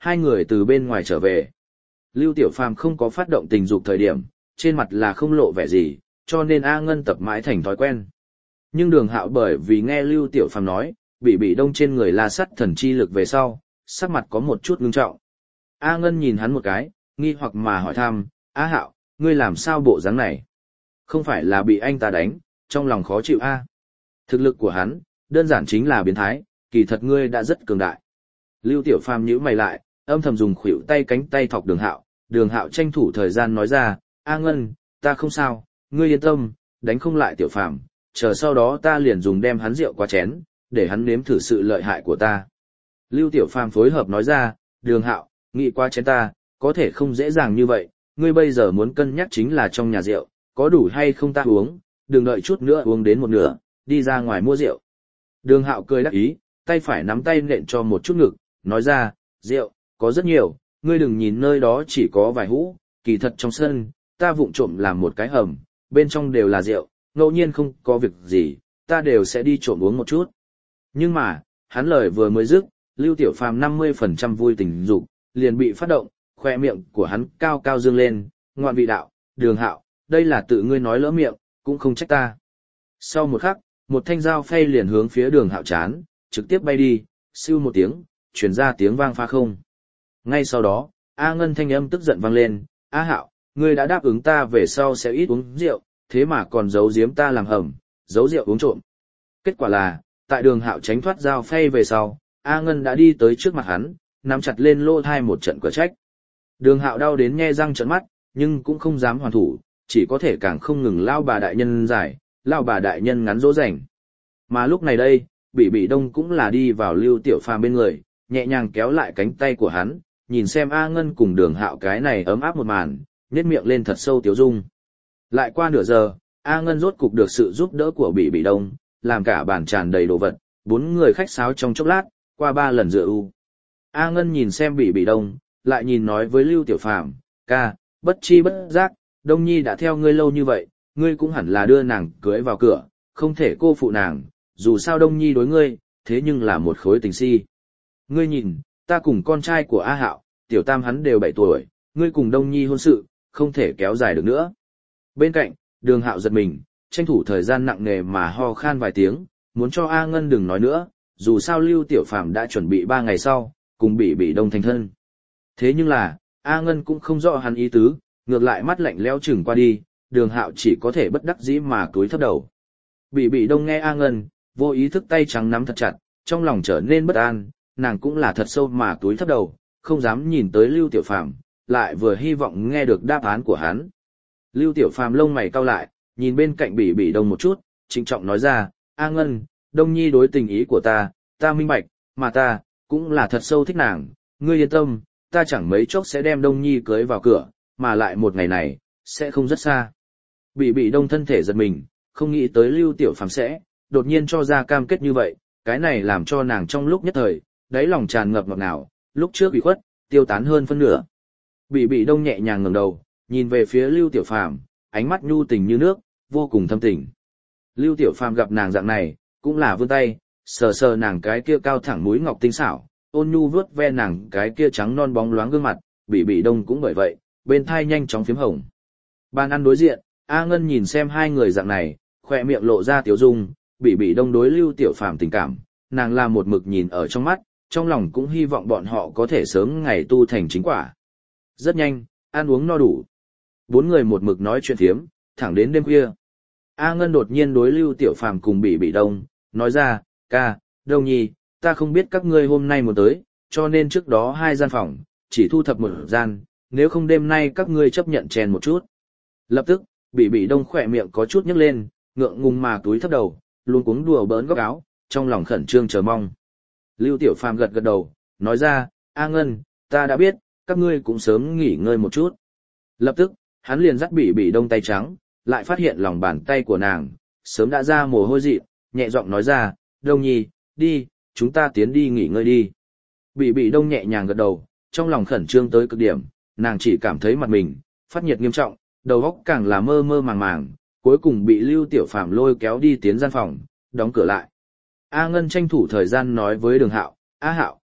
hai người từ bên ngoài trở về. Lưu Tiểu Phàm không có phát động tình dục thời điểm, trên mặt là không lộ vẻ gì, cho nên A Ngân tập mãi thành thói quen. Nhưng Đường Hạo bởi vì nghe Lưu Tiểu Phàm nói, bị bị đông trên người la sắt thần chi lực về sau, sắc mặt có một chút ngưng trọng. A Ngân nhìn hắn một cái, nghi hoặc mà hỏi thăm, A Hạo, ngươi làm sao bộ dáng này? Không phải là bị anh ta đánh, trong lòng khó chịu a? Thực lực của hắn, đơn giản chính là biến thái, kỳ thật ngươi đã rất cường đại. Lưu Tiểu Phàm nhíu mày lại, âm thầm dùng khuỷu tay cánh tay thọc Đường Hạo, Đường Hạo tranh thủ thời gian nói ra, A Ngân, ta không sao, ngươi yên tâm, đánh không lại Tiểu Phàm, chờ sau đó ta liền dùng đem hắn rượu qua chén, để hắn nếm thử sự lợi hại của ta. Lưu Tiểu Phàm phối hợp nói ra, Đường Hạo, nghĩ qua chén ta, có thể không dễ dàng như vậy, ngươi bây giờ muốn cân nhắc chính là trong nhà rượu, có đủ hay không ta uống, đừng đợi chút nữa uống đến một nửa, đi ra ngoài mua rượu. Đường Hạo cười đắc ý, tay phải nắm tay nện cho một chút ngực, nói ra, rượu, có rất nhiều, ngươi đừng nhìn nơi đó chỉ có vài hũ, kỳ thật trong sân, ta vụng trộm làm một cái hầm, bên trong đều là rượu, ngẫu nhiên không có việc gì, ta đều sẽ đi trộm uống một chút. Nhưng mà, hắn lời vừa mới dứt, Lưu Tiểu Phàm năm mươi phần trăm vui tình dục, liền bị phát động, khoe miệng của hắn cao cao dương lên, ngoạn vị đạo, Đường Hạo, đây là tự ngươi nói lỡ miệng, cũng không trách ta. Sau một khắc, một thanh dao phay liền hướng phía Đường Hạo chán, trực tiếp bay đi, siêu một tiếng, truyền ra tiếng vang pha không. Ngay sau đó, A Ngân thanh âm tức giận vang lên, A Hạo, ngươi đã đáp ứng ta về sau sẽ ít uống rượu, thế mà còn giấu giếm ta làm hầm, giấu rượu uống trộm. Kết quả là, tại Đường Hạo tránh thoát dao phay về sau, A Ngân đã đi tới trước mặt hắn, nắm chặt lên lỗ thai một trận cửa trách. Đường Hạo đau đến nhe răng trợn mắt, nhưng cũng không dám hoàn thủ, chỉ có thể càng không ngừng lao bà đại nhân giải, lao bà đại nhân ngắn dỗ dành. Mà lúc này đây, Bị Bị Đông cũng là đi vào Lưu Tiểu Phàm bên người, nhẹ nhàng kéo lại cánh tay của hắn, nhìn xem A Ngân cùng Đường Hạo cái này ấm áp một màn, nhếch miệng lên thật sâu tiếu dung. Lại qua nửa giờ, A Ngân rốt cục được sự giúp đỡ của Bị Bị Đông, làm cả bàn tràn đầy đồ vật, bốn người khách sáo trong chốc lát, qua ba lần rửa u. A Ngân nhìn xem Bị Bị Đông, lại nhìn nói với Lưu Tiểu Phàm, ca, bất chi bất giác, Đông Nhi đã theo ngươi lâu như vậy, ngươi cũng hẳn là đưa nàng cưới vào cửa, không thể cô phụ nàng, dù sao Đông Nhi đối ngươi, thế nhưng là một khối tình si. Ngươi nhìn, ta cùng con trai của A Hạo, Tiểu Tam hắn đều bảy tuổi, ngươi cùng Đông Nhi hôn sự, không thể kéo dài được nữa. Bên cạnh, Đường Hạo giật mình, tranh thủ thời gian nặng nề mà ho khan vài tiếng, muốn cho A Ngân đừng nói nữa, dù sao Lưu Tiểu Phàm đã chuẩn bị ba ngày sau, cùng Bị Bị Đông thành thân. Thế nhưng là, A Ngân cũng không rõ hắn ý tứ, ngược lại mắt lạnh lẽo chừng qua đi, Đường Hạo chỉ có thể bất đắc dĩ mà cúi thấp đầu. Bị Bị Đông nghe A Ngân, vô ý thức tay trắng nắm thật chặt, trong lòng trở nên bất an, nàng cũng là thật sâu mà cúi thấp đầu, không dám nhìn tới Lưu Tiểu Phàm, lại vừa hy vọng nghe được đáp án của hắn. Lưu Tiểu Phàm lông mày cau lại, nhìn bên cạnh Bị Bị Đông một chút, trịnh trọng nói ra, A Ngân, Đông Nhi đối tình ý của ta, ta minh bạch, mà ta, cũng là thật sâu thích nàng, ngươi yên tâm, ta chẳng mấy chốc sẽ đem Đông Nhi cưới vào cửa, mà lại một ngày này, sẽ không rất xa. Bị Bị Đông thân thể giật mình, không nghĩ tới Lưu Tiểu Phàm sẽ, đột nhiên cho ra cam kết như vậy, cái này làm cho nàng trong lúc nhất thời, đáy lòng tràn ngập ngọt ngào, lúc trước ủy khuất, tiêu tán hơn phân nửa. Bị Bị Đông nhẹ nhàng ngẩng đầu, nhìn về phía Lưu Tiểu Phàm, ánh mắt nhu tình như nước, vô cùng thâm tình. Lưu Tiểu Phàm gặp nàng dạng này, cũng là vươn tay, sờ sờ nàng cái kia cao thẳng mũi ngọc tinh xảo, ôn nhu vuốt ve nàng cái kia trắng non bóng loáng gương mặt, Bị Bị Đông cũng bởi vậy, bên thai nhanh chóng phím hồng. Bàn ăn đối diện, A Ngân nhìn xem hai người dạng này, khỏe miệng lộ ra tiếu dung, Bị Bị Đông đối Lưu Tiểu Phàm tình cảm, nàng là một mực nhìn ở trong mắt, trong lòng cũng hy vọng bọn họ có thể sớm ngày tu thành chính quả. Rất nhanh, ăn uống no đủ. Bốn người một mực nói chuyện thiếm, thẳng đến đêm khuya. A Ngân đột nhiên đối Lưu Tiểu Phàm cùng Bị Bị Đông, nói ra, ca, Đông Nhi, ta không biết các ngươi hôm nay muốn tới, cho nên trước đó hai gian phòng, chỉ thu thập một gian, nếu không đêm nay các ngươi chấp nhận chèn một chút. Lập tức, Bị Bị Đông khỏe miệng có chút nhấc lên, ngượng ngùng mà túi thấp đầu, luôn cuống đùa bỡn góc áo, trong lòng khẩn trương chờ mong. Lưu Tiểu Phàm gật gật đầu, nói ra, A Ngân, ta đã biết, các ngươi cũng sớm nghỉ ngơi một chút. Lập tức, hắn liền dắt Bị Bị Đông tay trắng, lại phát hiện lòng bàn tay của nàng, sớm đã ra mồ hôi dị, nhẹ giọng nói ra, Đông Nhi, đi, chúng ta tiến đi nghỉ ngơi đi. Bị Bị Đông nhẹ nhàng gật đầu, trong lòng khẩn trương tới cực điểm, nàng chỉ cảm thấy mặt mình, phát nhiệt nghiêm trọng, đầu óc càng là mơ mơ màng màng, cuối cùng bị Lưu Tiểu Phàm lôi kéo đi tiến gian phòng, đóng cửa lại. A Ngân tranh thủ thời gian nói với Đường Hạo, A Hạo,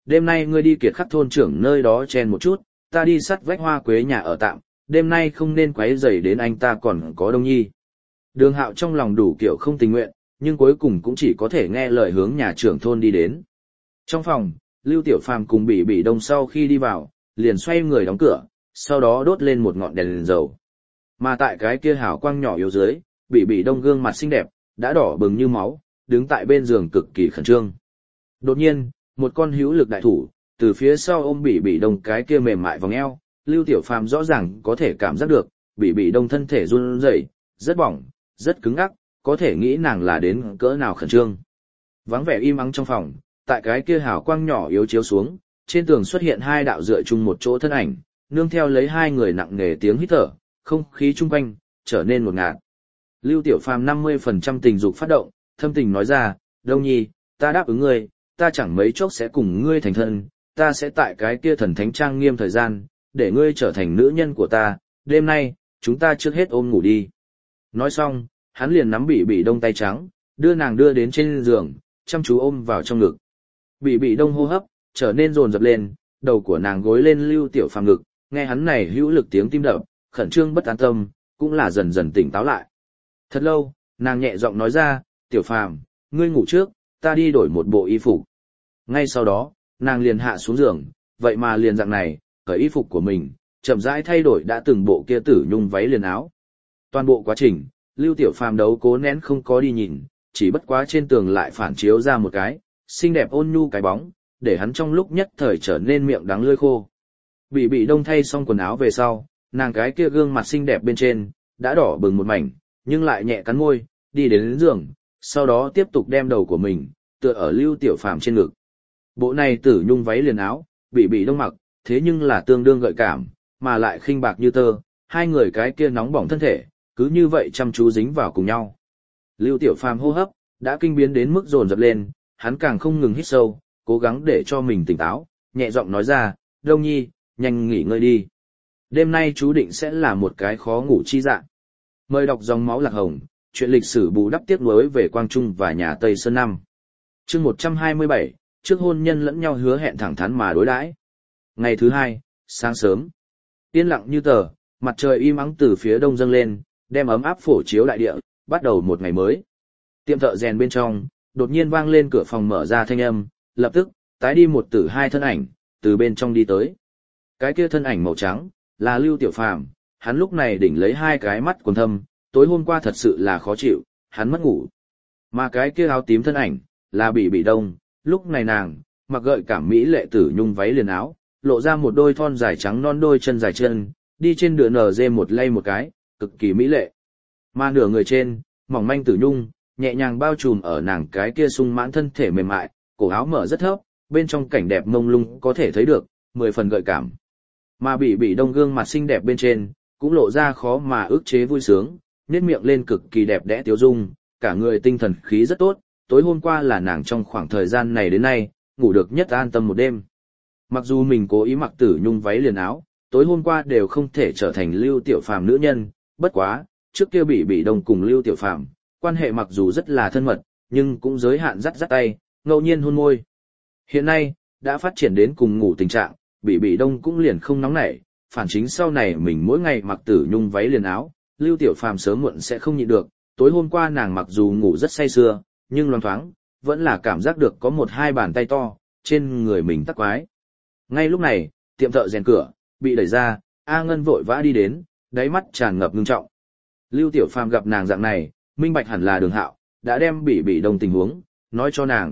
đêm nay ngươi đi Kiệt Khắc thôn trưởng nơi đó chen một chút, ta đi sắt vách Hoa Quế nhà ở tạm, đêm nay không nên quấy rầy đến anh ta còn có Đông Nhi. Đường Hạo trong lòng đủ kiểu không tình nguyện, nhưng cuối cùng cũng chỉ có thể nghe lời hướng nhà trưởng thôn đi đến. Trong phòng, Lưu Tiểu Phàm cùng Bỉ Bỉ Đông sau khi đi vào, liền xoay người đóng cửa, sau đó đốt lên một ngọn đèn, đèn dầu. Mà tại cái kia hào quang nhỏ yếu dưới, Bỉ Bỉ Đông gương mặt xinh đẹp, đã đỏ bừng như máu, đứng tại bên giường cực kỳ khẩn trương. Đột nhiên, một con hữu lực đại thủ, từ phía sau ôm Bỉ Bỉ Đông cái kia mềm mại vòng eo, Lưu Tiểu Phàm rõ ràng có thể cảm giác được, Bỉ Bỉ Đông thân thể run rẩy, rất bỏng, rất cứng ngắc, có thể nghĩ nàng là đến cỡ nào khẩn trương. Vắng vẻ im ắng trong phòng, tại cái kia hào quang nhỏ yếu chiếu xuống, trên tường xuất hiện hai đạo dựa chung một chỗ thân ảnh, nương theo lấy hai người nặng nề tiếng hít thở, không khí chung quanh trở nên ngột ngạt. Lưu Tiểu Phàm năm mươi phần trăm tình dục phát động, thâm tình nói ra, Đông Nhi, ta đáp ứng ngươi, ta chẳng mấy chốc sẽ cùng ngươi thành thân, ta sẽ tại cái kia thần thánh trang nghiêm thời gian, để ngươi trở thành nữ nhân của ta, đêm nay, chúng ta trước hết ôm ngủ đi. Nói xong, hắn liền nắm Bỉ Bỉ Đông tay trắng, đưa nàng đưa đến trên giường, chăm chú ôm vào trong ngực. Bỉ Bỉ Đông hô hấp trở nên dồn dập lên, đầu của nàng gối lên Lưu Tiểu Phàm ngực, nghe hắn này hữu lực tiếng tim đập, khẩn trương bất an tâm, cũng là dần dần tỉnh táo lại. Thật lâu, nàng nhẹ giọng nói ra, Tiểu Phàm, ngươi ngủ trước, ta đi đổi một bộ y phục. Ngay sau đó, nàng liền hạ xuống giường, vậy mà liền dạng này, cởi y phục của mình, chậm rãi thay đổi đã từng bộ kia tử nhung váy liền áo. Toàn bộ quá trình, Lưu Tiểu Phàm đấu cố nén không có đi nhìn, chỉ bất quá trên tường lại phản chiếu ra một cái, xinh đẹp ôn nhu cái bóng, để hắn trong lúc nhất thời trở nên miệng đắng lưỡi khô. Bỉ Bỉ Đông thay xong quần áo về sau, nàng cái kia gương mặt xinh đẹp bên trên, đã đỏ bừng một mảnh, nhưng lại nhẹ cắn môi, đi đến, đến giường, sau đó tiếp tục đem đầu của mình, tựa ở Lưu Tiểu Phàm trên ngực. Bộ này tử nhung váy liền áo, Bỉ Bỉ Đông mặc, thế nhưng là tương đương gợi cảm, mà lại khinh bạc như tơ, hai người cái kia nóng bỏng thân thể, cứ như vậy chăm chú dính vào cùng nhau. Lưu Tiểu Phàm hô hấp, đã kinh biến đến mức dồn dập lên, hắn càng không ngừng hít sâu, cố gắng để cho mình tỉnh táo, nhẹ giọng nói ra, Đông Nhi, nhanh nghỉ ngơi đi. Đêm nay chú định sẽ là một cái khó ngủ chi dạng. Mời đọc dòng máu lạc hồng, chuyện lịch sử bù đắp tiếc nuối về Quang Trung và nhà Tây Sơn năm. Chương một trăm hai mươi bảy, trước hôn nhân lẫn nhau hứa hẹn thẳng thắn mà đối đãi. Ngày thứ hai, sáng sớm, yên lặng như tờ, mặt trời im ắng từ phía đông dâng lên, đem ấm áp phổ chiếu đại địa, bắt đầu một ngày mới. Tiệm thợ rèn bên trong, đột nhiên vang lên cửa phòng mở ra thanh âm, lập tức, tái đi một tử hai thân ảnh, từ bên trong đi tới. Cái kia thân ảnh màu trắng, là Lưu Tiểu Phàm, hắn lúc này đỉnh lấy hai cái mắt quần thâm, tối hôm qua thật sự là khó chịu, hắn mất ngủ. Mà cái kia áo tím thân ảnh, là Bỉ Bỉ Đông, lúc này nàng, mặc gợi cảm mỹ lệ tử nhung váy liền áo, lộ ra một đôi thon dài trắng non đôi chân dài chân, đi trên đường nở dê một lay một cái, cực kỳ mỹ lệ. Mà nửa người trên, mỏng manh tử nhung, nhẹ nhàng bao trùm ở nàng cái kia sung mãn thân thể mềm mại, cổ áo mở rất thấp, bên trong cảnh đẹp mông lung có thể thấy được, mười phần gợi cảm. Mà Bỉ Bỉ Đông gương mặt xinh đẹp bên trên, cũng lộ ra khó mà ức chế vui sướng, nhếch miệng lên cực kỳ đẹp đẽ tiếu dung, cả người tinh thần khí rất tốt, tối hôm qua là nàng trong khoảng thời gian này đến nay, ngủ được nhất an tâm một đêm. Mặc dù mình cố ý mặc tử nhung váy liền áo, tối hôm qua đều không thể trở thành Lưu Tiểu Phàm nữ nhân, bất quá, trước kia Bỉ Bỉ Đông cùng Lưu Tiểu Phàm, quan hệ mặc dù rất là thân mật, nhưng cũng giới hạn dắt dắt tay, ngẫu nhiên hôn môi. Hiện nay, đã phát triển đến cùng ngủ tình trạng, Bỉ Bỉ Đông cũng liền không nóng nảy, phản chính sau này mình mỗi ngày mặc tử nhung váy liền áo, Lưu Tiểu Phàm sớm muộn sẽ không nhịn được, tối hôm qua nàng mặc dù ngủ rất say sưa, nhưng loáng thoáng, vẫn là cảm giác được có một hai bàn tay to, trên người mình tắc quái. Ngay lúc này, tiệm thợ rèn cửa, bị đẩy ra, A Ngân vội vã đi đến, đáy mắt tràn ngập ngưng trọng. Lưu Tiểu Phàm gặp nàng dạng này, minh bạch hẳn là Đường Hạo, đã đem Bỉ Bỉ Đông tình huống, nói cho nàng.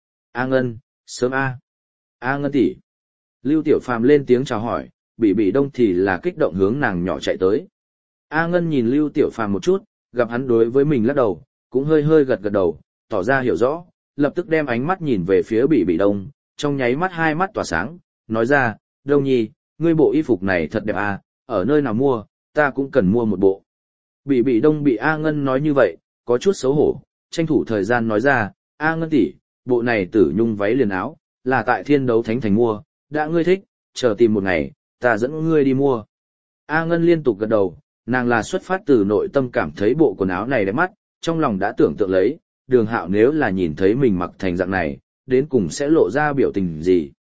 A Ngân, sớm A. A Ngân tỷ. Lưu Tiểu Phàm lên tiếng chào hỏi, Bỉ Bỉ Đông thì là kích động hướng nàng nhỏ chạy tới. A Ngân nhìn Lưu Tiểu Phàm một chút, gặp hắn đối với mình lắc đầu, cũng hơi hơi gật gật đầu, tỏ ra hiểu rõ, lập tức đem ánh mắt nhìn về phía Bỉ Bỉ Đông, trong nháy mắt hai mắt tỏa sáng, nói ra, Đông Nhi, ngươi bộ y phục này thật đẹp à, ở nơi nào mua, ta cũng cần mua một bộ. Bỉ Bỉ Đông bị A Ngân nói như vậy, có chút xấu hổ, tranh thủ thời gian nói ra, A Ngân tỷ, bộ này tử nhung váy liền áo, là tại Thiên Đấu Thánh Thành mua, đã ngươi thích, chờ tìm một ngày, ta dẫn ngươi đi mua. A Ngân liên tục gật đầu, nàng là xuất phát từ nội tâm cảm thấy bộ quần áo này đẹp mắt, trong lòng đã tưởng tượng lấy, Đường Hạo nếu là nhìn thấy mình mặc thành dạng này, đến cùng sẽ lộ ra biểu tình gì.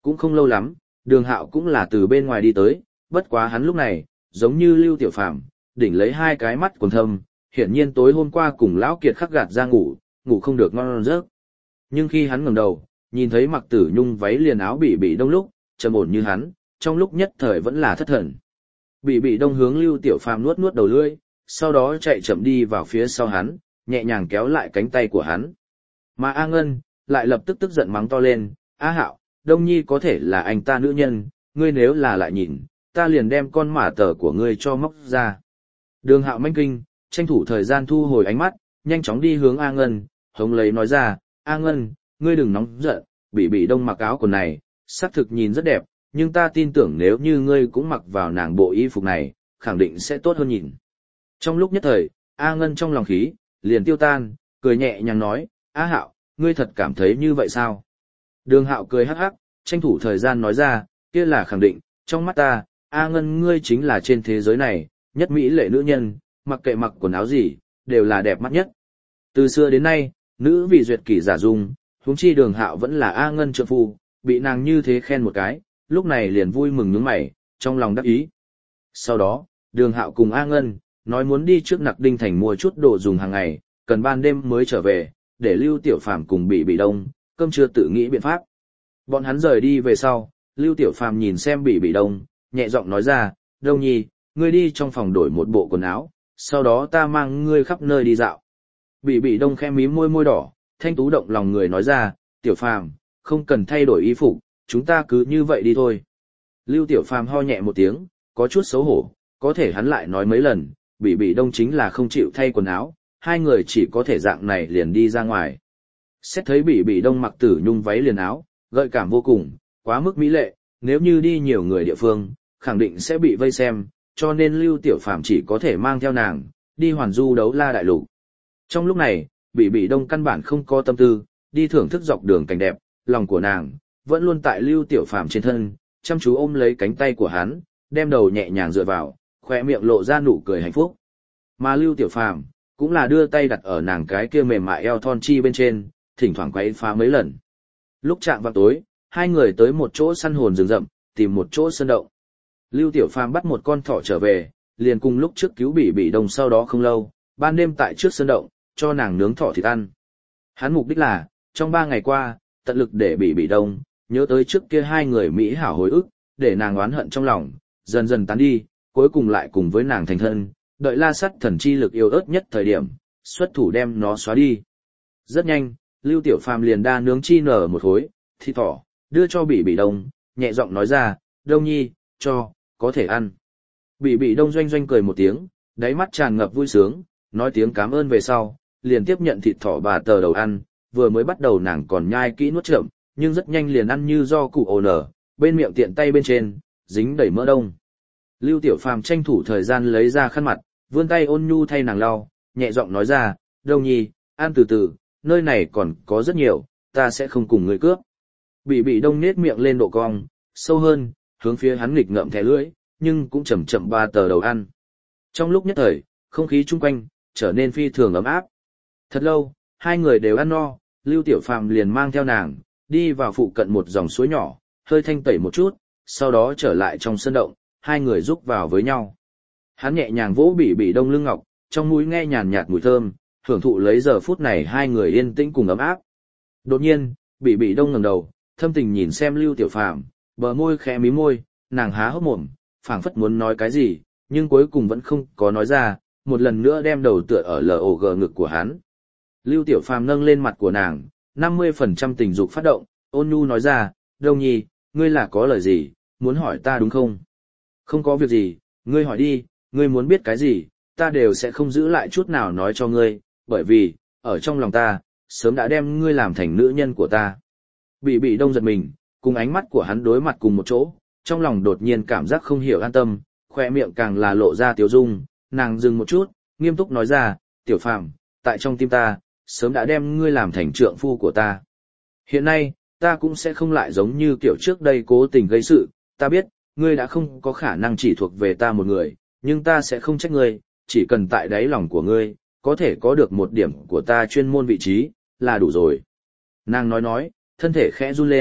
Cũng không lâu lắm, Đường Hạo cũng là từ bên ngoài đi tới, bất quá hắn lúc này, giống như Lưu Tiểu Phàm, đỉnh lấy hai cái mắt quầng thâm, hiển nhiên tối hôm qua cùng lão Kiệt khắc gạt ra ngủ, ngủ không được ngon giấc. Nhưng khi hắn ngẩng đầu, nhìn thấy Mặc Tử Nhung váy liền áo bị bị đông lúc, trầm ổn như hắn, trong lúc nhất thời vẫn là thất thần. Bị bị đông hướng Lưu Tiểu Phàm nuốt nuốt đầu lưỡi, sau đó chạy chậm đi vào phía sau hắn, nhẹ nhàng kéo lại cánh tay của hắn. Mà A Ngân, lại lập tức tức giận mắng to lên, A Hạo, Đông Nhi có thể là anh ta nữ nhân, ngươi nếu là lại nhìn, ta liền đem con mả tờ của ngươi cho móc ra. Đường Hạo manh kinh, tranh thủ thời gian thu hồi ánh mắt, nhanh chóng đi hướng A Ngân, hống lấy nói ra, A Ngân, ngươi đừng nóng giận, bị bị đông mặc áo quần này, xác thực nhìn rất đẹp, nhưng ta tin tưởng nếu như ngươi cũng mặc vào nàng bộ y phục này, khẳng định sẽ tốt hơn nhìn. Trong lúc nhất thời, A Ngân trong lòng khí, liền tiêu tan, cười nhẹ nhàng nói, A Hạo, ngươi thật cảm thấy như vậy sao? Đường Hạo cười hắc hắc, tranh thủ thời gian nói ra, kia là khẳng định, trong mắt ta, A Ngân ngươi chính là trên thế giới này, nhất mỹ lệ nữ nhân, mặc kệ mặc quần áo gì, đều là đẹp mắt nhất. Từ xưa đến nay, nữ vì duyệt kỷ giả dung, huống chi Đường Hạo vẫn là A Ngân trợ phu, bị nàng như thế khen một cái, lúc này liền vui mừng nhướng mày, trong lòng đắc ý. Sau đó, Đường Hạo cùng A Ngân, nói muốn đi trước Nặc Đinh Thành mua chút đồ dùng hàng ngày, cần ban đêm mới trở về, để Lưu Tiểu Phàm cùng bị bị đông, cơm chưa tự nghĩ biện pháp. Bọn hắn rời đi về sau, Lưu Tiểu Phàm nhìn xem bị bị đông, nhẹ giọng nói ra, Đông Nhi, ngươi đi trong phòng đổi một bộ quần áo, sau đó ta mang ngươi khắp nơi đi dạo. Bị bị đông khẽ mím môi môi đỏ, thanh tú động lòng người nói ra, Tiểu Phàm, không cần thay đổi y phục, chúng ta cứ như vậy đi thôi. Lưu Tiểu Phàm ho nhẹ một tiếng, có chút xấu hổ, có thể hắn lại nói mấy lần, bị bị đông chính là không chịu thay quần áo, hai người chỉ có thể dạng này liền đi ra ngoài. Xét thấy bị bị đông mặc Tử Nhung váy liền áo, gợi cảm vô cùng, quá mức mỹ lệ, nếu như đi nhiều người địa phương, khẳng định sẽ bị vây xem, cho nên Lưu Tiểu Phàm chỉ có thể mang theo nàng, đi hoàn du đấu la đại lục. Trong lúc này, bị bị đông căn bản không có tâm tư, đi thưởng thức dọc đường cảnh đẹp, lòng của nàng, vẫn luôn tại Lưu Tiểu Phàm trên thân, chăm chú ôm lấy cánh tay của hắn, đem đầu nhẹ nhàng dựa vào, khỏe miệng lộ ra nụ cười hạnh phúc. Mà Lưu Tiểu Phàm cũng là đưa tay đặt ở nàng cái kia mềm mại eo thon chi bên trên, thỉnh thoảng quấy phá mấy lần. Lúc chạm vào tối, hai người tới một chỗ săn hồn rừng rậm, tìm một chỗ sơn động. Lưu Tiểu Phàm bắt một con thỏ trở về, liền cùng lúc trước cứu bị bị đông sau đó không lâu, ban đêm tại trước sơn động, cho nàng nướng thỏ thịt ăn. Hắn mục đích là, trong ba ngày qua, tận lực để bị bị đông, nhớ tới trước kia hai người Mỹ hảo hồi ức, để nàng oán hận trong lòng, dần dần tán đi, cuối cùng lại cùng với nàng thành thân, đợi La Sắt Thần chi lực yêu ớt nhất thời điểm, xuất thủ đem nó xóa đi. Rất nhanh, Lưu Tiểu Phàm liền đa nướng chi nở một khối, thịt thỏ, đưa cho Bị Bị Đông, nhẹ giọng nói ra, Đông Nhi, cho, có thể ăn. Bị Bị Đông doanh doanh cười một tiếng, đáy mắt tràn ngập vui sướng, nói tiếng cảm ơn về sau, liền tiếp nhận thịt thỏ bà tờ đầu ăn, vừa mới bắt đầu nàng còn nhai kỹ nuốt chậm, nhưng rất nhanh liền ăn như do cụ ồ nở, bên miệng tiện tay bên trên, dính đầy mỡ đông. Lưu Tiểu Phàm tranh thủ thời gian lấy ra khăn mặt, vươn tay ôn nhu thay nàng lau, nhẹ giọng nói ra, Đông Nhi, ăn từ từ, nơi này còn có rất nhiều, ta sẽ không cùng người cướp. Bị Bị Đông nết miệng lên độ cong, sâu hơn, hướng phía hắn nghịch ngợm thẻ lưỡi, nhưng cũng chậm chậm ba tờ đầu ăn. Trong lúc nhất thời, không khí chung quanh trở nên phi thường ấm áp. Thật lâu, hai người đều ăn no, Lưu Tiểu Phàm liền mang theo nàng, đi vào phụ cận một dòng suối nhỏ, hơi thanh tẩy một chút, sau đó trở lại trong sân động, hai người rúc vào với nhau. Hắn nhẹ nhàng vỗ Bị Bị Đông lưng ngọc, trong mũi nghe nhàn nhạt mùi thơm, hưởng thụ lấy giờ phút này hai người yên tĩnh cùng ấm áp. Đột nhiên, Bị Bị Đông ngẩng đầu, thâm tình nhìn xem Lưu Tiểu Phàm, bờ môi khẽ mím môi, nàng há hốc mồm, phảng phất muốn nói cái gì, nhưng cuối cùng vẫn không có nói ra, một lần nữa đem đầu tựa ở lồ gờ ngực của hắn. Lưu Tiểu Phàm nâng lên mặt của nàng, năm mươi phần trăm tình dục phát động, ôn nhu nói ra, Đông Nhi, ngươi là có lời gì, muốn hỏi ta đúng không? Không có việc gì, ngươi hỏi đi, ngươi muốn biết cái gì, ta đều sẽ không giữ lại chút nào nói cho ngươi, bởi vì, ở trong lòng ta, sớm đã đem ngươi làm thành nữ nhân của ta. Bị Bị Đông giật mình, cùng ánh mắt của hắn đối mặt cùng một chỗ, trong lòng đột nhiên cảm giác không hiểu an tâm, khoe miệng càng là lộ ra tiếu dung, nàng dừng một chút, nghiêm túc nói ra, Tiểu Phàm, tại trong tim ta, sớm đã đem ngươi làm thành trượng phu của ta. Hiện nay, ta cũng sẽ không lại giống như kiểu trước đây cố tình gây sự, ta biết, ngươi đã không có khả năng chỉ thuộc về ta một người, nhưng ta sẽ không trách ngươi, chỉ cần tại đáy lòng của ngươi, có thể có được một điểm của ta chuyên môn vị trí, là đủ rồi. Nàng nói nói, thân thể khẽ run lên,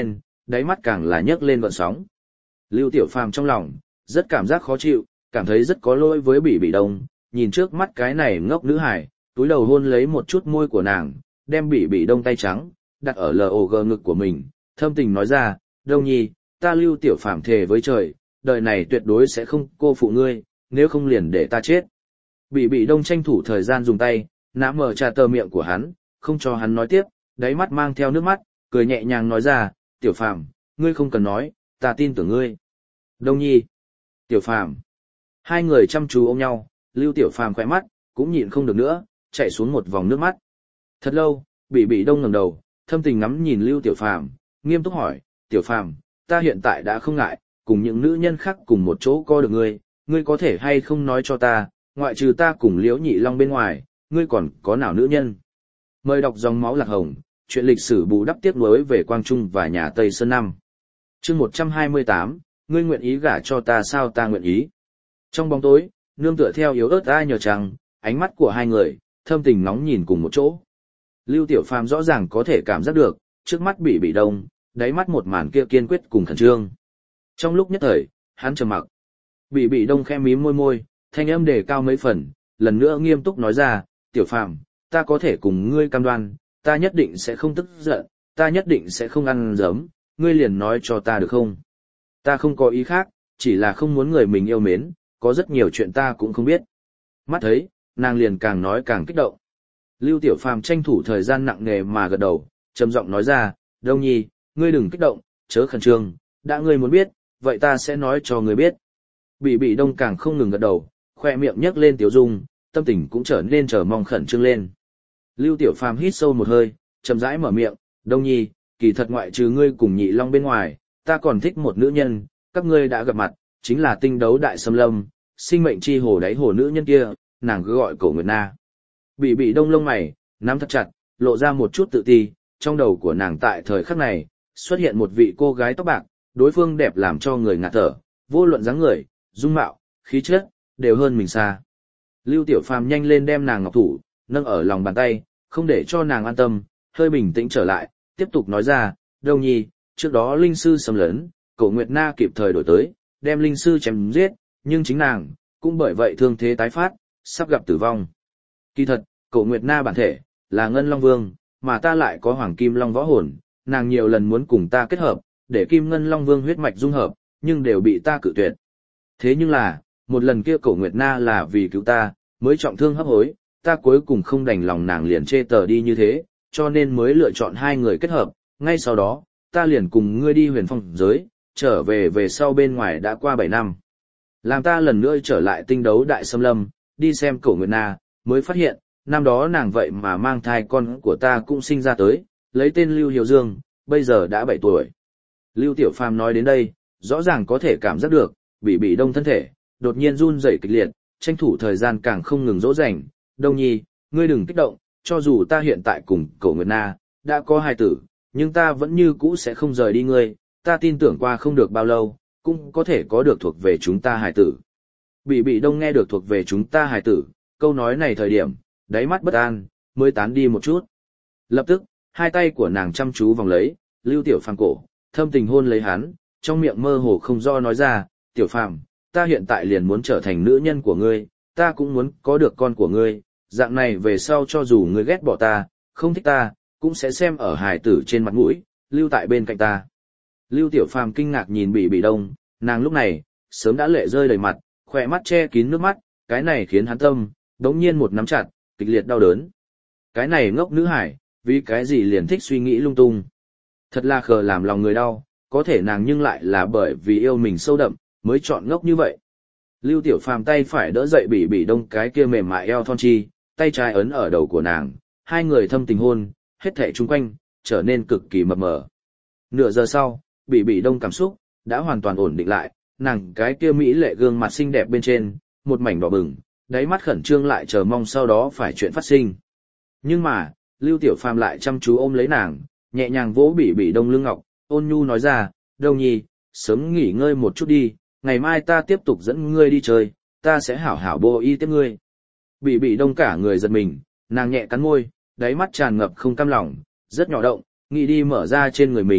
đáy mắt càng là nhấc lên gợn sóng. Lưu Tiểu Phàm trong lòng rất cảm giác khó chịu, cảm thấy rất có lỗi với Bỉ Bỉ Đông, nhìn trước mắt cái này ngốc nữ hải, túi đầu hôn lấy một chút môi của nàng, đem Bỉ Bỉ Đông tay trắng đặt ở lồ gờ ngực của mình, thâm tình nói ra, Đông Nhi, ta Lưu Tiểu Phàm thề với trời, đời này tuyệt đối sẽ không cô phụ ngươi, nếu không liền để ta chết. Bỉ Bỉ Đông tranh thủ thời gian dùng tay, nắm mở trà tờ miệng của hắn, không cho hắn nói tiếp, đáy mắt mang theo nước mắt, cười nhẹ nhàng nói ra, Tiểu Phàm, ngươi không cần nói, ta tin tưởng ngươi. Đông Nhi, Tiểu Phàm. Hai người chăm chú ôm nhau, Lưu Tiểu Phàm khỏe mắt, cũng nhịn không được nữa, chạy xuống một vòng nước mắt. Thật lâu, Bỉ Bỉ Đông ngẩng đầu, thâm tình ngắm nhìn Lưu Tiểu Phàm, nghiêm túc hỏi, Tiểu Phàm, ta hiện tại đã không ngại, cùng những nữ nhân khác cùng một chỗ co được ngươi, ngươi có thể hay không nói cho ta, ngoại trừ ta cùng Liễu Nhị Long bên ngoài, ngươi còn có nào nữ nhân? Mời đọc dòng máu lạc hồng, chuyện lịch sử bù đắp tiếp nối về Quang Trung và nhà Tây Sơn Năm. Chương một trăm hai mươi tám, ngươi nguyện ý gả cho ta sao ta nguyện ý. Trong bóng tối, nương tựa theo yếu ớt ai nhờ chăng, ánh mắt của hai người, thâm tình nóng nhìn cùng một chỗ. Lưu Tiểu Phàm rõ ràng có thể cảm giác được, trước mắt Bỉ Bỉ Đông, đáy mắt một màn kia kiên quyết cùng khẩn trương. Trong lúc nhất thời, hắn trầm mặc. Bỉ Bỉ Đông khẽ mím môi môi, thanh âm đề cao mấy phần, lần nữa nghiêm túc nói ra, Tiểu Phàm, ta có thể cùng ngươi cam đoan, ta nhất định sẽ không tức giận, ta nhất định sẽ không ăn dấm, ngươi liền nói cho ta được không? Ta không có ý khác, chỉ là không muốn người mình yêu mến, có rất nhiều chuyện ta cũng không biết. Mắt thấy, nàng liền càng nói càng kích động. Lưu Tiểu Phàm tranh thủ thời gian nặng nề mà gật đầu, trầm giọng nói ra, Đông Nhi, ngươi đừng kích động, chớ khẩn trương, đã ngươi muốn biết, vậy ta sẽ nói cho ngươi biết. Bỉ Bỉ Đông càng không ngừng gật đầu, khoe miệng nhếch lên tiểu dung, tâm tình cũng trở nên chờ mong khẩn trương lên. Lưu Tiểu Phàm hít sâu một hơi, chậm rãi mở miệng, Đông Nhi, kỳ thật ngoại trừ ngươi cùng Nhị Long bên ngoài, ta còn thích một nữ nhân, các ngươi đã gặp mặt, chính là tinh đấu đại xâm lâm, sinh mệnh chi hồ đáy hồ nữ nhân kia, nàng cứ gọi Cổ Nguyệt Na. Bỉ Bỉ Đông lông mày nắm thật chặt, lộ ra một chút tự ti, trong đầu của nàng tại thời khắc này, xuất hiện một vị cô gái tóc bạc, đối phương đẹp làm cho người ngạt thở, vô luận dáng người, dung mạo, khí chất, đều hơn mình xa. Lưu Tiểu Phàm nhanh lên đem nàng ngọc thủ, nâng ở lòng bàn tay, không để cho nàng an tâm, hơi bình tĩnh trở lại, tiếp tục nói ra, Đông Nhi, trước đó linh sư xâm lấn, Cổ Nguyệt Na kịp thời đổi tới, đem linh sư chém giết, nhưng chính nàng, cũng bởi vậy thương thế tái phát, sắp gặp tử vong. Kỳ thật, Cổ Nguyệt Na bản thể, là Ngân Long Vương, mà ta lại có Hoàng Kim Long võ hồn, nàng nhiều lần muốn cùng ta kết hợp, để Kim Ngân Long Vương huyết mạch dung hợp, nhưng đều bị ta cự tuyệt. Thế nhưng là, một lần kia Cổ Nguyệt Na là vì cứu ta, mới trọng thương hấp hối, ta cuối cùng không đành lòng nàng liền chê tờ đi như thế, cho nên mới lựa chọn hai người kết hợp, ngay sau đó, ta liền cùng ngươi đi huyền phong giới, trở về về sau bên ngoài đã qua bảy năm. Làm ta lần nữa trở lại tinh đấu đại xâm lâm, đi xem Cổ Nguyệt Na, mới phát hiện, năm đó nàng vậy mà mang thai con của ta cũng sinh ra tới, lấy tên Lưu Hiểu Dương, bây giờ đã bảy tuổi. Lưu Tiểu Phàm nói đến đây, rõ ràng có thể cảm giác được, Bỉ Bỉ Đông thân thể, đột nhiên run rẩy kịch liệt, tranh thủ thời gian càng không ngừng dỗ dành, Đông Nhi, ngươi đừng kích động, cho dù ta hiện tại cùng Cổ Nguyệt Na, đã có hai tử, nhưng ta vẫn như cũ sẽ không rời đi ngươi, ta tin tưởng qua không được bao lâu, cũng có thể có được thuộc về chúng ta hài tử. Bỉ Bỉ Đông nghe được thuộc về chúng ta hài tử, câu nói này thời điểm, đáy mắt bất an, mới tán đi một chút. Lập tức, hai tay của nàng chăm chú vòng lấy, Lưu Tiểu Phàm cổ, thâm tình hôn lấy hắn, trong miệng mơ hồ không do nói ra, Tiểu Phàm, ta hiện tại liền muốn trở thành nữ nhân của ngươi, ta cũng muốn có được con của ngươi, dạng này về sau cho dù ngươi ghét bỏ ta, không thích ta, cũng sẽ xem ở hài tử trên mặt mũi, lưu tại bên cạnh ta. Lưu Tiểu Phàm kinh ngạc nhìn Bỉ Bỉ Đông, nàng lúc này, sớm đã lệ rơi đầy mặt, khỏe mắt che kín nước mắt, cái này khiến hắn tâm, đống nhiên một nắm chặt, kịch liệt đau đớn. Cái này ngốc nữ hải, vì cái gì liền thích suy nghĩ lung tung. Thật là khờ làm lòng người đau, có thể nàng nhưng lại là bởi vì yêu mình sâu đậm, mới chọn ngốc như vậy. Lưu Tiểu Phàm tay phải đỡ dậy Bỉ Bỉ Đông cái kia mềm mại eo thon chi, tay trái ấn ở đầu của nàng, hai người thâm tình hôn, hết thảy chung quanh, trở nên cực kỳ mập mờ. Nửa giờ sau, Bỉ Bỉ Đông cảm xúc, đã hoàn toàn ổn định lại, nàng cái kia mỹ lệ gương mặt xinh đẹp bên trên, một mảnh đỏ bừng, đáy mắt khẩn trương lại chờ mong sau đó phải chuyện phát sinh. Nhưng mà, Lưu Tiểu Phàm lại chăm chú ôm lấy nàng, nhẹ nhàng vỗ Bỉ Bỉ Đông lưng ngọc, ôn nhu nói ra, Đông Nhi, sớm nghỉ ngơi một chút đi, ngày mai ta tiếp tục dẫn ngươi đi chơi, ta sẽ hảo hảo bô y tiếp ngươi. Bỉ Bỉ Đông cả người giật mình, nàng nhẹ cắn môi, đáy mắt tràn ngập không cam lòng, rất nhỏ động, nghĩ đi mở ra trên người mình,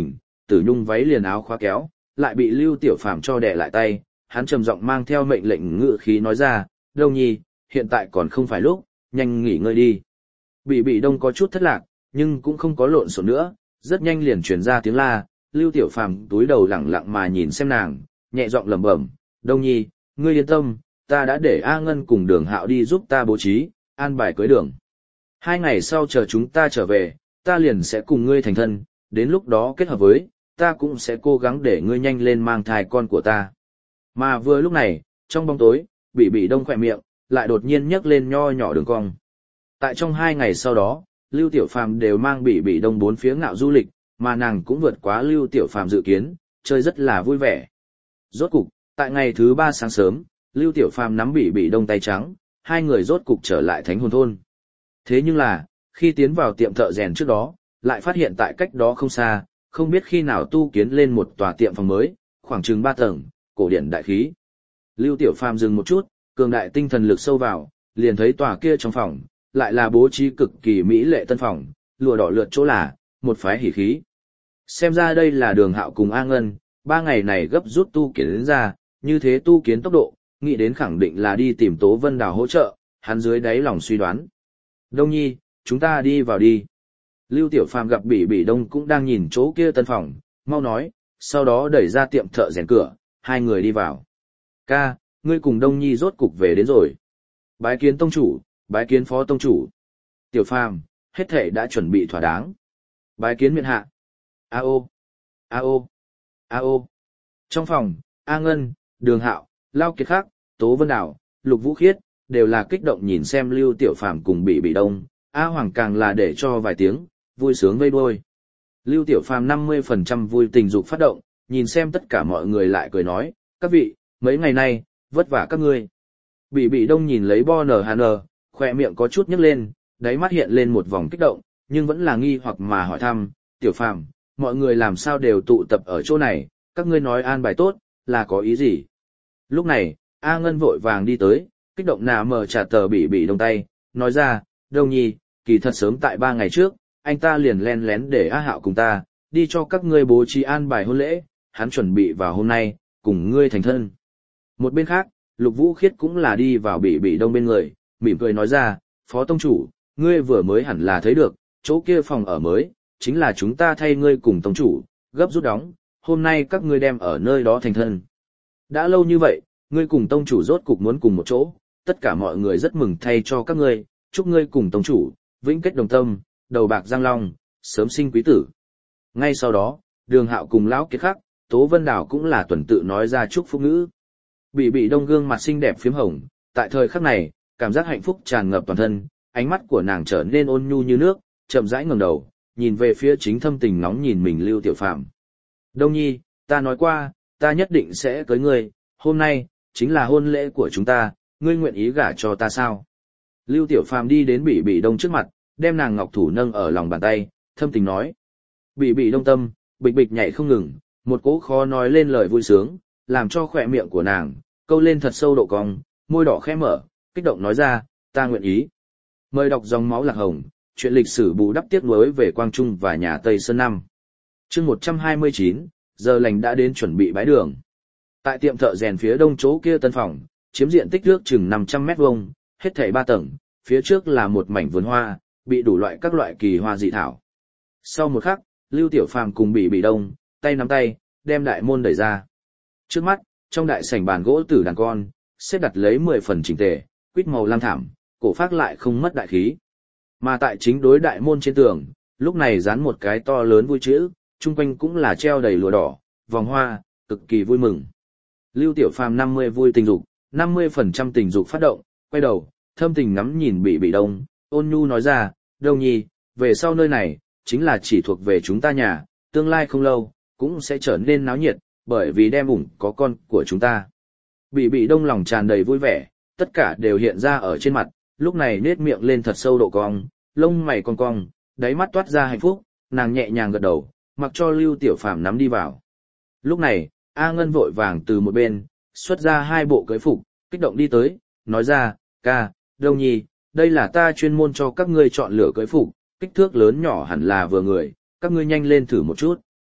Tử Nhung váy liền áo khóa kéo, lại bị Lưu Tiểu Phàm cho đè lại tay, hắn trầm giọng mang theo mệnh lệnh ngự khí nói ra, Đông Nhi, hiện tại còn không phải lúc, nhanh nghỉ ngơi đi. Bị bị đông có chút thất lạc, nhưng cũng không có lộn xộn nữa, rất nhanh liền truyền ra tiếng la, Lưu Tiểu Phàm túi đầu lặng lặng mà nhìn xem nàng, nhẹ giọng lẩm bẩm, Đông Nhi, ngươi yên tâm, ta đã để A Ngân cùng Đường Hạo đi giúp ta bố trí, an bài cưới đường. Hai ngày sau chờ chúng ta trở về, ta liền sẽ cùng ngươi thành thân, đến lúc đó kết hợp với, ta cũng sẽ cố gắng để ngươi nhanh lên mang thai con của ta. Mà vừa lúc này, trong bóng tối, bị bị đông khỏe miệng, lại đột nhiên nhấc lên nho nhỏ đường cong. Tại trong hai ngày sau đó, Lưu Tiểu Phàm đều mang bị bị đông bốn phía ngạo du lịch, mà nàng cũng vượt quá Lưu Tiểu Phàm dự kiến, chơi rất là vui vẻ. Rốt cục, tại ngày thứ ba sáng sớm, Lưu Tiểu Phàm nắm bị bị đông tay trắng, hai người rốt cục trở lại Thánh Hồn Thôn. Thế nhưng là, khi tiến vào tiệm thợ rèn trước đó, lại phát hiện tại cách đó không xa, không biết khi nào tu kiến lên một tòa tiệm phòng mới, khoảng chừng ba tầng, cổ điển đại khí. Lưu Tiểu Phàm dừng một chút, cường đại tinh thần lực sâu vào, liền thấy tòa kia trong phòng, lại là bố trí cực kỳ mỹ lệ tân phòng, lụa đỏ lượt chỗ là, một phái hỉ khí. Xem ra đây là Đường Hạo cùng A Ngân, ba ngày này gấp rút tu kiến đến ra, như thế tu kiến tốc độ, nghĩ đến khẳng định là đi tìm Tố Vân Đào hỗ trợ, hắn dưới đáy lòng suy đoán. Đông Nhi, chúng ta đi vào đi. Lưu Tiểu Phàm gặp Bỉ Bỉ Đông cũng đang nhìn chỗ kia tân phòng, mau nói, sau đó đẩy ra tiệm thợ rèn cửa, hai người đi vào. Ca, ngươi cùng Đông Nhi rốt cục về đến rồi. Bái kiến tông chủ, bái kiến phó tông chủ. Tiểu Phàm, hết thể đã chuẩn bị thỏa đáng. Bái kiến miện hạ. A ô, a ô, a ô. Trong phòng, A Ngân, Đường Hạo, Lao Kiệt Khắc, Tố Vân Đào, Lục Vũ Khiết, đều là kích động nhìn xem Lưu Tiểu Phàm cùng Bỉ Bỉ Đông, A Hoàng càng là để cho vài tiếng, vui sướng vây đuôi. Lưu Tiểu Phàm năm mươi phần trăm vui tình dục phát động, nhìn xem tất cả mọi người lại cười nói, các vị, mấy ngày nay, vất vả các ngươi. Bỉ Bỉ Đông nhìn lấy Bo Nờ Hà Nờ, khoe miệng có chút nhếch lên, đáy mắt hiện lên một vòng kích động, nhưng vẫn là nghi hoặc mà hỏi thăm, Tiểu Phàm, mọi người làm sao đều tụ tập ở chỗ này, các ngươi nói an bài tốt, là có ý gì? Lúc này, A Ngân vội vàng đi tới, kích động nà mở trả tờ Bỉ Bỉ Đông tay, nói ra, Đông Nhi, kỳ thật sớm tại ba ngày trước, anh ta liền len lén để A Hạo cùng ta, đi cho các ngươi bố trí an bài hôn lễ, hắn chuẩn bị vào hôm nay, cùng ngươi thành thân. Một bên khác, Lục Vũ Khiết cũng là đi vào Bỉ Bỉ Đông bên người, mỉm cười nói ra, Phó Tông Chủ, ngươi vừa mới hẳn là thấy được, chỗ kia phòng ở mới, chính là chúng ta thay ngươi cùng Tông Chủ, gấp rút đóng, hôm nay các ngươi đem ở nơi đó thành thân. Đã lâu như vậy, ngươi cùng Tông Chủ rốt cục muốn cùng một chỗ, tất cả mọi người rất mừng thay cho các ngươi, chúc ngươi cùng Tông Chủ, vĩnh kết đồng tâm, đầu bạc răng long, sớm sinh quý tử. Ngay sau đó, Đường Hạo cùng Lão Kiệt Khắc, Tố Vân Đào cũng là tuần tự nói ra chúc phúc ngữ. Bỉ Bỉ Đông gương mặt xinh đẹp phiếm hồng, tại thời khắc này, cảm giác hạnh phúc tràn ngập toàn thân, ánh mắt của nàng trở nên ôn nhu như nước, chậm rãi ngẩng đầu, nhìn về phía chính thâm tình nóng nhìn mình Lưu Tiểu Phàm. Đông Nhi, ta nói qua, ta nhất định sẽ cưới ngươi, hôm nay, chính là hôn lễ của chúng ta, ngươi nguyện ý gả cho ta sao? Lưu Tiểu Phàm đi đến Bỉ Bỉ Đông trước mặt, đem nàng ngọc thủ nâng ở lòng bàn tay, thâm tình nói. Bỉ Bỉ Đông tâm, bịch bịch nhảy không ngừng, một cỗ khó nói lên lời vui sướng, làm cho khỏe miệng của nàng câu lên thật sâu độ cong, môi đỏ khẽ mở, kích động nói ra, ta nguyện ý. Mời đọc dòng máu lạc hồng, chuyện lịch sử bù đắp tiếc nuối về Quang Trung và nhà Tây Sơn năm. Chương một trăm hai mươi chín, giờ lành đã đến chuẩn bị bái đường. Tại tiệm thợ rèn phía đông chỗ kia tân phòng, chiếm diện tích nước chừng năm trăm mét vuông, hết thảy ba tầng, phía trước là một mảnh vườn hoa, bị đủ loại các loại kỳ hoa dị thảo. Sau một khắc, Lưu Tiểu Phàm cùng Bỉ Bỉ Đông, tay nắm tay, đem đại môn đẩy ra. Trước mắt, trong đại sảnh bàn gỗ tử đàn con, xếp đặt lấy mười phần chỉnh tề, quýt màu lam thảm, cổ phác lại không mất đại khí. Mà tại chính đối đại môn trên tường, lúc này dán một cái to lớn vui chữ, chung quanh cũng là treo đầy lụa đỏ, vòng hoa, cực kỳ vui mừng. Lưu Tiểu Phàm năm mươi vui tình dục, năm mươi phần trăm tình dục phát động, quay đầu, thâm tình ngắm nhìn Bỉ Bỉ Đông, ôn nhu nói ra, Đông Nhi, về sau nơi này, chính là chỉ thuộc về chúng ta nhà, tương lai không lâu, cũng sẽ trở nên náo nhiệt, bởi vì đem ủng có con của chúng ta. Bỉ Bỉ Đông lòng tràn đầy vui vẻ, tất cả đều hiện ra ở trên mặt, lúc này nết miệng lên thật sâu độ cong, lông mày cong cong, đáy mắt toát ra hạnh phúc, nàng nhẹ nhàng gật đầu, mặc cho Lưu Tiểu Phàm nắm đi vào. Lúc này, A Ngân vội vàng từ một bên, xuất ra hai bộ cưới phục, kích động đi tới, nói ra, ca, Đông Nhi, đây là ta chuyên môn cho các ngươi chọn lựa cưới phục, kích thước lớn nhỏ hẳn là vừa người, các ngươi nhanh lên thử một chút.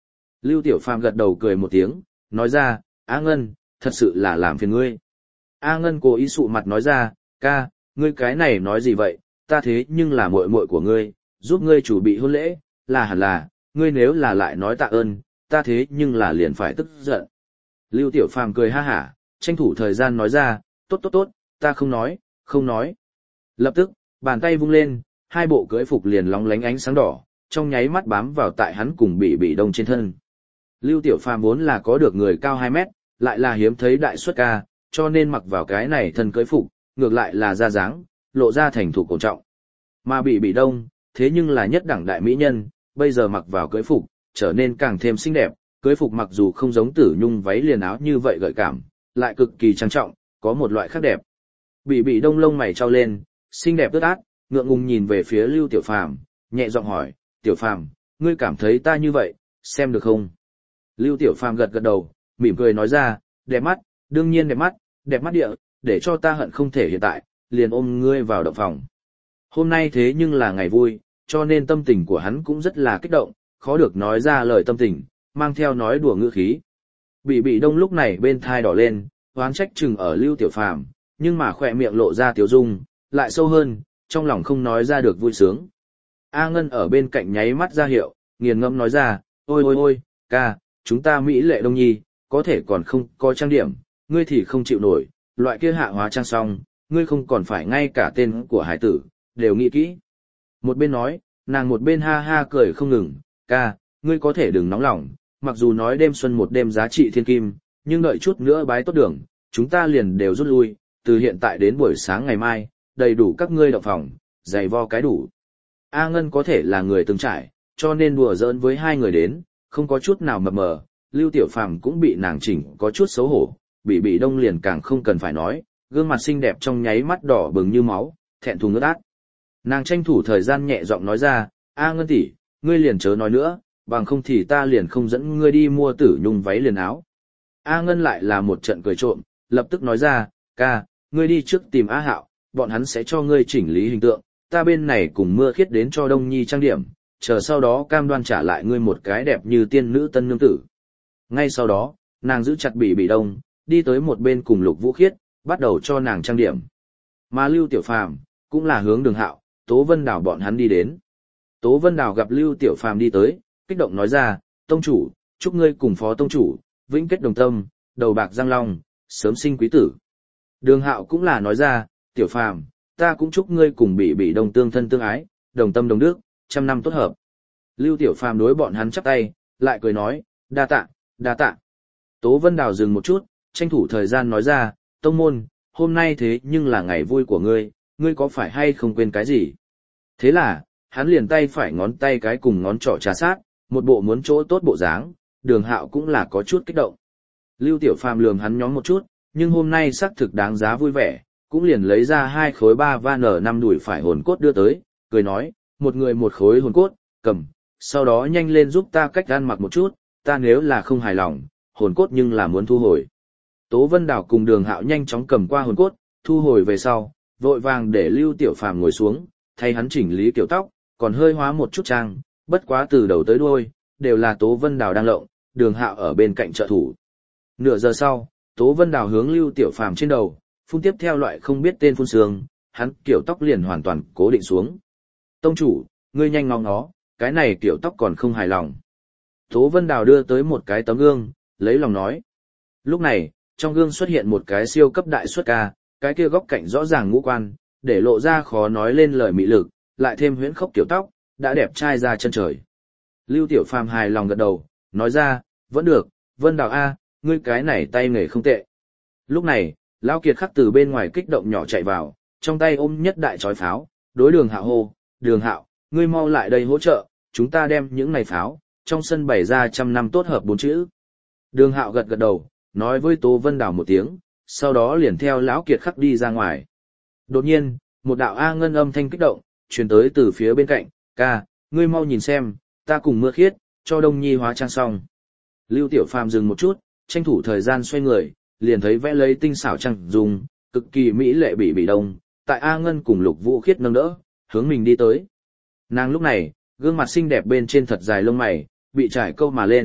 Lưu Tiểu Phàm gật đầu cười một tiếng, nói ra, A Ngân, thật sự là làm phiền ngươi. A Ngân cố ý sụ mặt nói ra, ca, ngươi cái này nói gì vậy, ta thế nhưng là muội muội của ngươi, giúp ngươi chủ bị hôn lễ, là hẳn là, ngươi nếu là lại nói tạ ơn, ta thế nhưng là liền phải tức giận. Lưu Tiểu Phàm cười ha hả, tranh thủ thời gian nói ra, tốt tốt tốt, ta không nói, không nói. Lập tức, bàn tay vung lên, hai bộ cưỡi phục liền lóng lánh ánh sáng đỏ, trong nháy mắt bám vào tại hắn cùng bị bị đông trên thân. Lưu Tiểu Phàm vốn là có được người cao hai mét, lại là hiếm thấy đại xuất ca, cho nên mặc vào cái này thân cưỡi phục, ngược lại là ra dáng, lộ ra thành thủ cổ trọng. Mà bị bị đông, thế nhưng là nhất đẳng đại mỹ nhân, bây giờ mặc vào cưỡi phục, trở nên càng thêm xinh đẹp, cưỡi phục mặc dù không giống Tử Nhung váy liền áo như vậy gợi cảm, lại cực kỳ trang trọng, có một loại khác đẹp. Bị bị đông lông mày trao lên, xinh đẹp ướt át, ngượng ngùng nhìn về phía Lưu Tiểu Phàm, nhẹ giọng hỏi, Tiểu Phàm, ngươi cảm thấy ta như vậy, xem được không? Lưu Tiểu Phàm gật gật đầu, mỉm cười nói ra, đẹp mắt, đương nhiên đẹp mắt, đẹp mắt địa, để cho ta hận không thể hiện tại, liền ôm ngươi vào động phòng. Hôm nay thế nhưng là ngày vui, cho nên tâm tình của hắn cũng rất là kích động, khó được nói ra lời tâm tình, mang theo nói đùa ngữ khí. Bị bị đông lúc này bên thai đỏ lên, oán trách chừng ở Lưu Tiểu Phàm, nhưng mà khỏe miệng lộ ra tiểu dung, lại sâu hơn, trong lòng không nói ra được vui sướng. A Ngân ở bên cạnh nháy mắt ra hiệu, nghiền ngẫm nói ra, ôi ôi ôi, ca, chúng ta Mỹ lệ đông nhi, có thể còn không có trang điểm, ngươi thì không chịu nổi, loại kia hạ hóa trang xong, ngươi không còn phải ngay cả tên của hải tử, đều nghĩ kỹ. Một bên nói, nàng một bên ha ha cười không ngừng, ca, ngươi có thể đừng nóng lòng, mặc dù nói đêm xuân một đêm giá trị thiên kim, nhưng đợi chút nữa bái tốt đường, chúng ta liền đều rút lui, từ hiện tại đến buổi sáng ngày mai, đầy đủ các ngươi động phòng, giày vo cái đủ. A Ngân có thể là người từng trải, cho nên đùa giỡn với hai người đến, không có chút nào mập mờ, Lưu Tiểu Phàm cũng bị nàng chỉnh có chút xấu hổ, bị bị đông liền càng không cần phải nói, gương mặt xinh đẹp trong nháy mắt đỏ bừng như máu, thẹn thùng ướt át. Nàng tranh thủ thời gian nhẹ giọng nói ra, A Ngân tỷ, ngươi liền chớ nói nữa, bằng không thì ta liền không dẫn ngươi đi mua Tử Nhung váy liền áo. A Ngân lại là một trận cười trộm, lập tức nói ra, ca, ngươi đi trước tìm A Hạo, bọn hắn sẽ cho ngươi chỉnh lý hình tượng, ta bên này cùng Mưa Khiết đến cho Đông Nhi trang điểm, chờ sau đó cam đoan trả lại ngươi một cái đẹp như tiên nữ tân nương tử. Ngay sau đó, nàng giữ chặt Bỉ Bỉ Đông, đi tới một bên cùng Lục Vũ Khiết, bắt đầu cho nàng trang điểm. Mà Lưu Tiểu Phàm cũng là hướng Đường Hạo, Tố Vân Đào bọn hắn đi đến. Tố Vân Đào gặp Lưu Tiểu Phàm đi tới, kích động nói ra, tông chủ, chúc ngươi cùng phó tông chủ, vĩnh kết đồng tâm, đầu bạc răng long, sớm sinh quý tử. Đường Hạo cũng là nói ra, Tiểu Phàm, ta cũng chúc ngươi cùng Bỉ Bỉ Đông tương thân tương ái, đồng tâm đồng đức, trăm năm tốt hợp. Lưu Tiểu Phàm đối bọn hắn chắp tay, lại cười nói, đa tạ, đa tạ. Tố Vân Đào dừng một chút, tranh thủ thời gian nói ra, tông môn, hôm nay thế nhưng là ngày vui của ngươi, ngươi có phải hay không quên cái gì? Thế là, hắn liền tay phải ngón tay cái cùng ngón trỏ trà sát, một bộ muốn chỗ tốt bộ dáng, Đường Hạo cũng là có chút kích động. Lưu Tiểu Phàm lườm hắn nhóm một chút, nhưng hôm nay xác thực đáng giá vui vẻ, cũng liền lấy ra hai khối ba van ở năm đùi phải hồn cốt đưa tới, cười nói, một người một khối hồn cốt, cầm, sau đó nhanh lên giúp ta cách ăn mặc một chút, ta nếu là không hài lòng, hồn cốt nhưng là muốn thu hồi. Tố Vân Đào cùng Đường Hạo nhanh chóng cầm qua hồn cốt, thu hồi về sau, vội vàng để Lưu Tiểu Phàm ngồi xuống, thay hắn chỉnh lý kiểu tóc, còn hơi hóa một chút trang, bất quá từ đầu tới đuôi, đều là Tố Vân Đào đang lộng, Đường Hạo ở bên cạnh trợ thủ. Nửa giờ sau, Tố Vân Đào hướng Lưu Tiểu Phàm trên đầu, phun tiếp theo loại không biết tên phun sương, hắn kiểu tóc liền hoàn toàn cố định xuống. Tông chủ, ngươi nhanh ngó ngó, cái này kiểu tóc còn không hài lòng. Tố Vân Đào đưa tới một cái tấm gương, lấy lòng nói. Lúc này, trong gương xuất hiện một cái siêu cấp đại xuất ca, cái kia góc cạnh rõ ràng ngũ quan, để lộ ra khó nói lên lời mị lực, lại thêm huyễn khốc kiểu tóc, đã đẹp trai ra chân trời. Lưu Tiểu Phàm hài lòng gật đầu, nói ra, vẫn được, Vân Đào A, ngươi cái này tay nghề không tệ. Lúc này, Lão Kiệt Khắc từ bên ngoài kích động nhỏ chạy vào, trong tay ôm nhất đại chói pháo, đối Đường Hạo hô, Đường Hạo, ngươi mau lại đây hỗ trợ, chúng ta đem những này pháo, trong sân bày ra trăm năm tốt hợp bốn chữ. Đường Hạo gật gật đầu, nói với Tố Vân Đào một tiếng, sau đó liền theo Lão Kiệt Khắc đi ra ngoài. Đột nhiên, một đạo A Ngân âm thanh kích động, truyền tới từ phía bên cạnh, ca, ngươi mau nhìn xem, ta cùng Mưa Khiết, cho Đông Nhi hóa trang xong. Lưu Tiểu Phàm dừng một chút, tranh thủ thời gian xoay người, liền thấy vẽ lấy tinh xảo trang dùng, cực kỳ mỹ lệ Bỉ Bỉ Đông, tại A Ngân cùng Lục Vũ Khiết nâng đỡ, hướng mình đi tới. Nàng lúc này, gương mặt xinh đẹp bên trên thật dài lông mày, bị trải câu mà lên,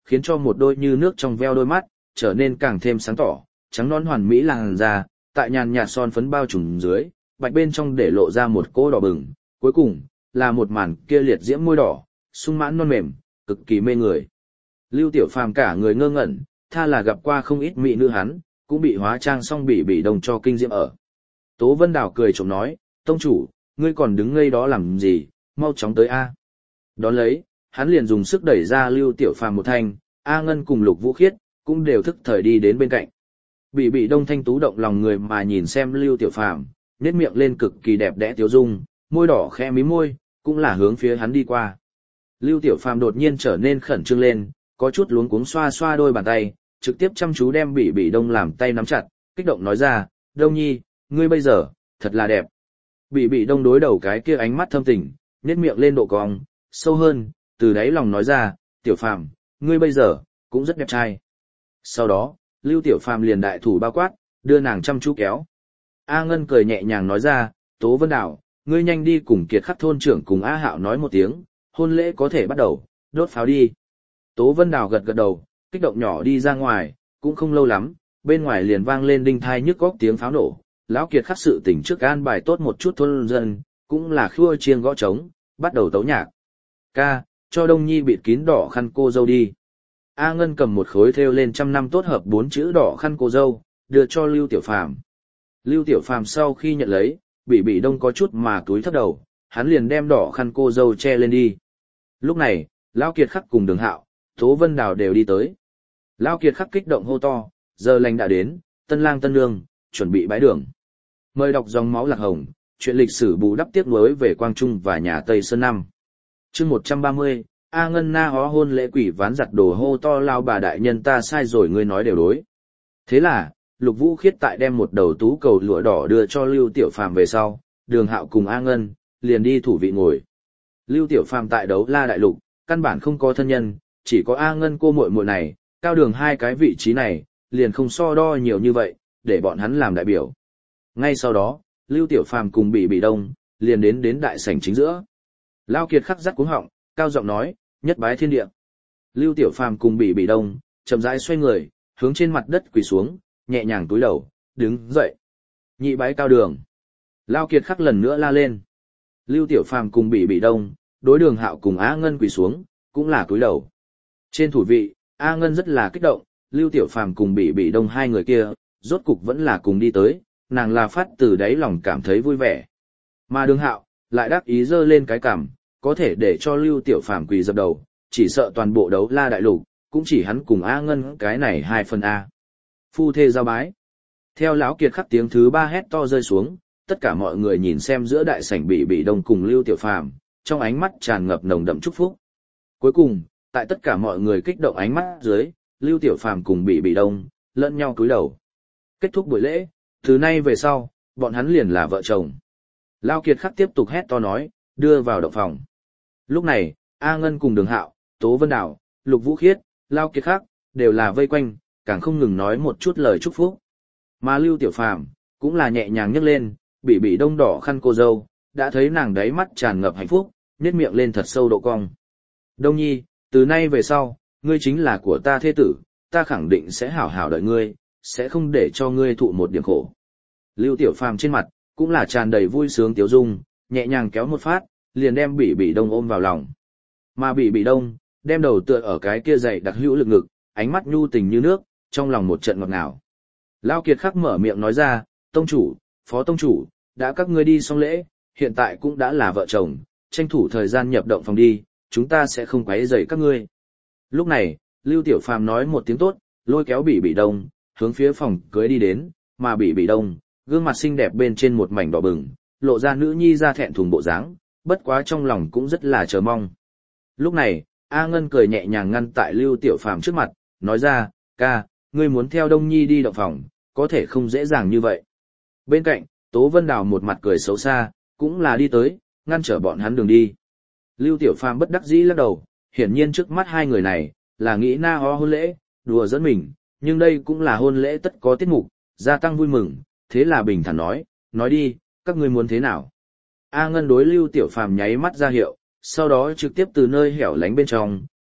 khiến cho một đôi như nước trong veo đôi mắt trở nên càng thêm sáng tỏ, trắng nõn hoàn mỹ làn da, tại nhàn nhạt son phấn bao trùm dưới, bạch bên trong để lộ ra một cỗ đỏ bừng, cuối cùng là một màn kia liệt diễm môi đỏ, sung mãn non mềm, cực kỳ mê người. Lưu Tiểu Phàm cả người ngơ ngẩn, tha là gặp qua không ít mỹ nữ hắn, cũng bị hóa trang xong bị bị đồng cho kinh diễm ở. Tố Vân Đào cười trộm nói, tông chủ, ngươi còn đứng ngây đó làm gì, mau chóng tới a. Đón lấy, hắn liền dùng sức đẩy ra Lưu Tiểu Phàm một thanh, A Ngân cùng Lục Vũ Khiết cũng đều thức thời đi đến bên cạnh. Bị bị đông thanh tú động lòng người mà nhìn xem Lưu Tiểu Phàm, nhếch miệng lên cực kỳ đẹp đẽ tiếu dung, môi đỏ khẽ mím môi, cũng là hướng phía hắn đi qua. Lưu Tiểu Phàm đột nhiên trở nên khẩn trương lên, có chút luống cuống xoa xoa đôi bàn tay, trực tiếp chăm chú đem bị bị đông làm tay nắm chặt, kích động nói ra, Đông Nhi, ngươi bây giờ, thật là đẹp. Bị bị đông đối đầu cái kia ánh mắt thâm tình, nhếch miệng lên độ cong, sâu hơn, từ đáy lòng nói ra, Tiểu Phàm, ngươi bây giờ, cũng rất đẹp trai. Sau đó, Lưu Tiểu Phàm liền đại thủ bao quát, đưa nàng chăm chú kéo. A Ngân cười nhẹ nhàng nói ra, Tố Vân Đào, ngươi nhanh đi cùng Kiệt Khắc thôn trưởng cùng A Hạo nói một tiếng, hôn lễ có thể bắt đầu, đốt pháo đi. Tố Vân Đào gật gật đầu, kích động nhỏ đi ra ngoài, cũng không lâu lắm, bên ngoài liền vang lên đinh thai nhức góc tiếng pháo nổ. Lão Kiệt Khắc sự tỉnh trước an bài tốt một chút thôn dân, cũng là khua chiêng gõ trống, bắt đầu tấu nhạc. Ca, cho Đông Nhi bịt kín đỏ khăn cô dâu đi. A Ngân cầm một khối thêu lên trăm năm tốt hợp bốn chữ đỏ khăn cô dâu, đưa cho Lưu Tiểu Phàm. Lưu Tiểu Phàm sau khi nhận lấy, bị bị đông có chút mà túi thấp đầu, hắn liền đem đỏ khăn cô dâu che lên đi. Lúc này, Lão Kiệt Khắc cùng Đường Hạo, Tố Vân Đào đều đi tới. Lão Kiệt Khắc kích động hô to, giờ lành đã đến, tân lang tân nương, chuẩn bị bái đường. Mời đọc dòng máu lạc hồng, chuyện lịch sử bù đắp tiếc nuối về Quang Trung và nhà Tây Sơn năm. Chương một trăm ba mươi, A Ngân na hó hôn lễ quỷ ván giặt đồ hô to lao bà đại nhân ta sai rồi ngươi nói đều đối. Thế là, Lục Vũ Khiết tại đem một đầu tú cầu lụa đỏ đưa cho Lưu Tiểu Phàm về sau, Đường Hạo cùng A Ngân liền đi thủ vị ngồi. Lưu Tiểu Phàm tại đấu la đại lục, căn bản không có thân nhân, chỉ có A Ngân cô muội muội này, cao đường hai cái vị trí này, liền không so đo nhiều như vậy, để bọn hắn làm đại biểu. Ngay sau đó, Lưu Tiểu Phàm cùng Bị Bị Đông liền đến đến đại sảnh chính giữa. Lão Kiệt Khắc dắt cuống họng, cao giọng nói, nhất bái thiên địa. Lưu Tiểu Phàm cùng Bị Bị Đông chậm rãi xoay người, hướng trên mặt đất quỳ xuống, nhẹ nhàng cúi đầu, đứng dậy. Nhị bái cao đường. Lão Kiệt Khắc lần nữa la lên. Lưu Tiểu Phàm cùng Bị Bị Đông, đối Đường Hạo cùng A Ngân quỳ xuống, cũng là cúi đầu. Trên thủ vị, A Ngân rất là kích động, Lưu Tiểu Phàm cùng Bị Bị Đông hai người kia, rốt cục vẫn là cùng đi tới, nàng là phát từ đáy lòng cảm thấy vui vẻ. Mà Đường Hạo lại đáp ý giơ lên cái cằm, có thể để cho Lưu Tiểu Phàm quỳ dập đầu, chỉ sợ toàn bộ đấu la đại lục, cũng chỉ hắn cùng A Ngân cái này hai phần A. Phu thê giao bái. Theo Lão Kiệt Khắc tiếng thứ ba hét to rơi xuống, tất cả mọi người nhìn xem giữa đại sảnh Bị Bị Đông cùng Lưu Tiểu Phàm, trong ánh mắt tràn ngập nồng đậm chúc phúc. Cuối cùng, tại tất cả mọi người kích động ánh mắt dưới, Lưu Tiểu Phàm cùng Bị Bị Đông lẫn nhau cúi đầu. Kết thúc buổi lễ, từ nay về sau, bọn hắn liền là vợ chồng. Lão Kiệt Khắc tiếp tục hét to nói, đưa vào động phòng. Lúc này, A Ngân cùng Đường Hạo, Tố Vân Đào, Lục Vũ Khiết, Lão Kiệt Khắc đều là vây quanh, càng không ngừng nói một chút lời chúc phúc. Mà Lưu Tiểu Phàm cũng là nhẹ nhàng nhấc lên, Bị Bị Đông đỏ khăn cô dâu, đã thấy nàng đáy mắt tràn ngập hạnh phúc, nhếch miệng lên thật sâu độ cong. Đông Nhi, từ nay về sau, ngươi chính là của ta thế tử, ta khẳng định sẽ hảo hảo đợi ngươi, sẽ không để cho ngươi thụ một điểm khổ. Lưu Tiểu Phàm trên mặt cũng là tràn đầy vui sướng tiếu dung, nhẹ nhàng kéo một phát, liền đem Bị Bị Đông ôm vào lòng. Mà Bị Bị Đông đem đầu tựa ở cái kia dày đặc hữu lực ngực, ánh mắt nhu tình như nước, trong lòng một trận ngọt ngào. Lão Kiệt Khắc mở miệng nói ra, tông chủ, phó tông chủ, đã các ngươi đi xong lễ, hiện tại cũng đã là vợ chồng, tranh thủ thời gian nhập động phòng đi, chúng ta sẽ không quấy rầy các ngươi. Lúc này, Lưu Tiểu Phàm nói một tiếng tốt, lôi kéo Bị Bị Đông, hướng phía phòng cưới đi đến, mà Bị Bị Đông, gương mặt xinh đẹp bên trên một mảnh đỏ bừng, lộ ra nữ nhi ra thẹn thùng bộ dáng, bất quá trong lòng cũng rất là chờ mong. Lúc này, A Ngân cười nhẹ nhàng ngăn tại Lưu Tiểu Phàm trước mặt, nói ra, ca, ngươi muốn theo Đông Nhi đi động phòng, có thể không dễ dàng như vậy. Bên cạnh, Tố Vân Đào một mặt cười xấu xa, cũng là đi tới, ngăn trở bọn hắn đường đi. Lưu Tiểu Phàm bất đắc dĩ lắc đầu, hiển nhiên trước mắt hai người này, là nghĩ na ho hôn lễ, đùa dẫn mình, nhưng đây cũng là hôn lễ tất có tiết mục, gia tăng vui mừng, thế là bình thản nói, nói đi, các ngươi muốn thế nào. A Ngân đối Lưu Tiểu Phàm nháy mắt ra hiệu, sau đó trực tiếp từ nơi hẻo lánh bên trong,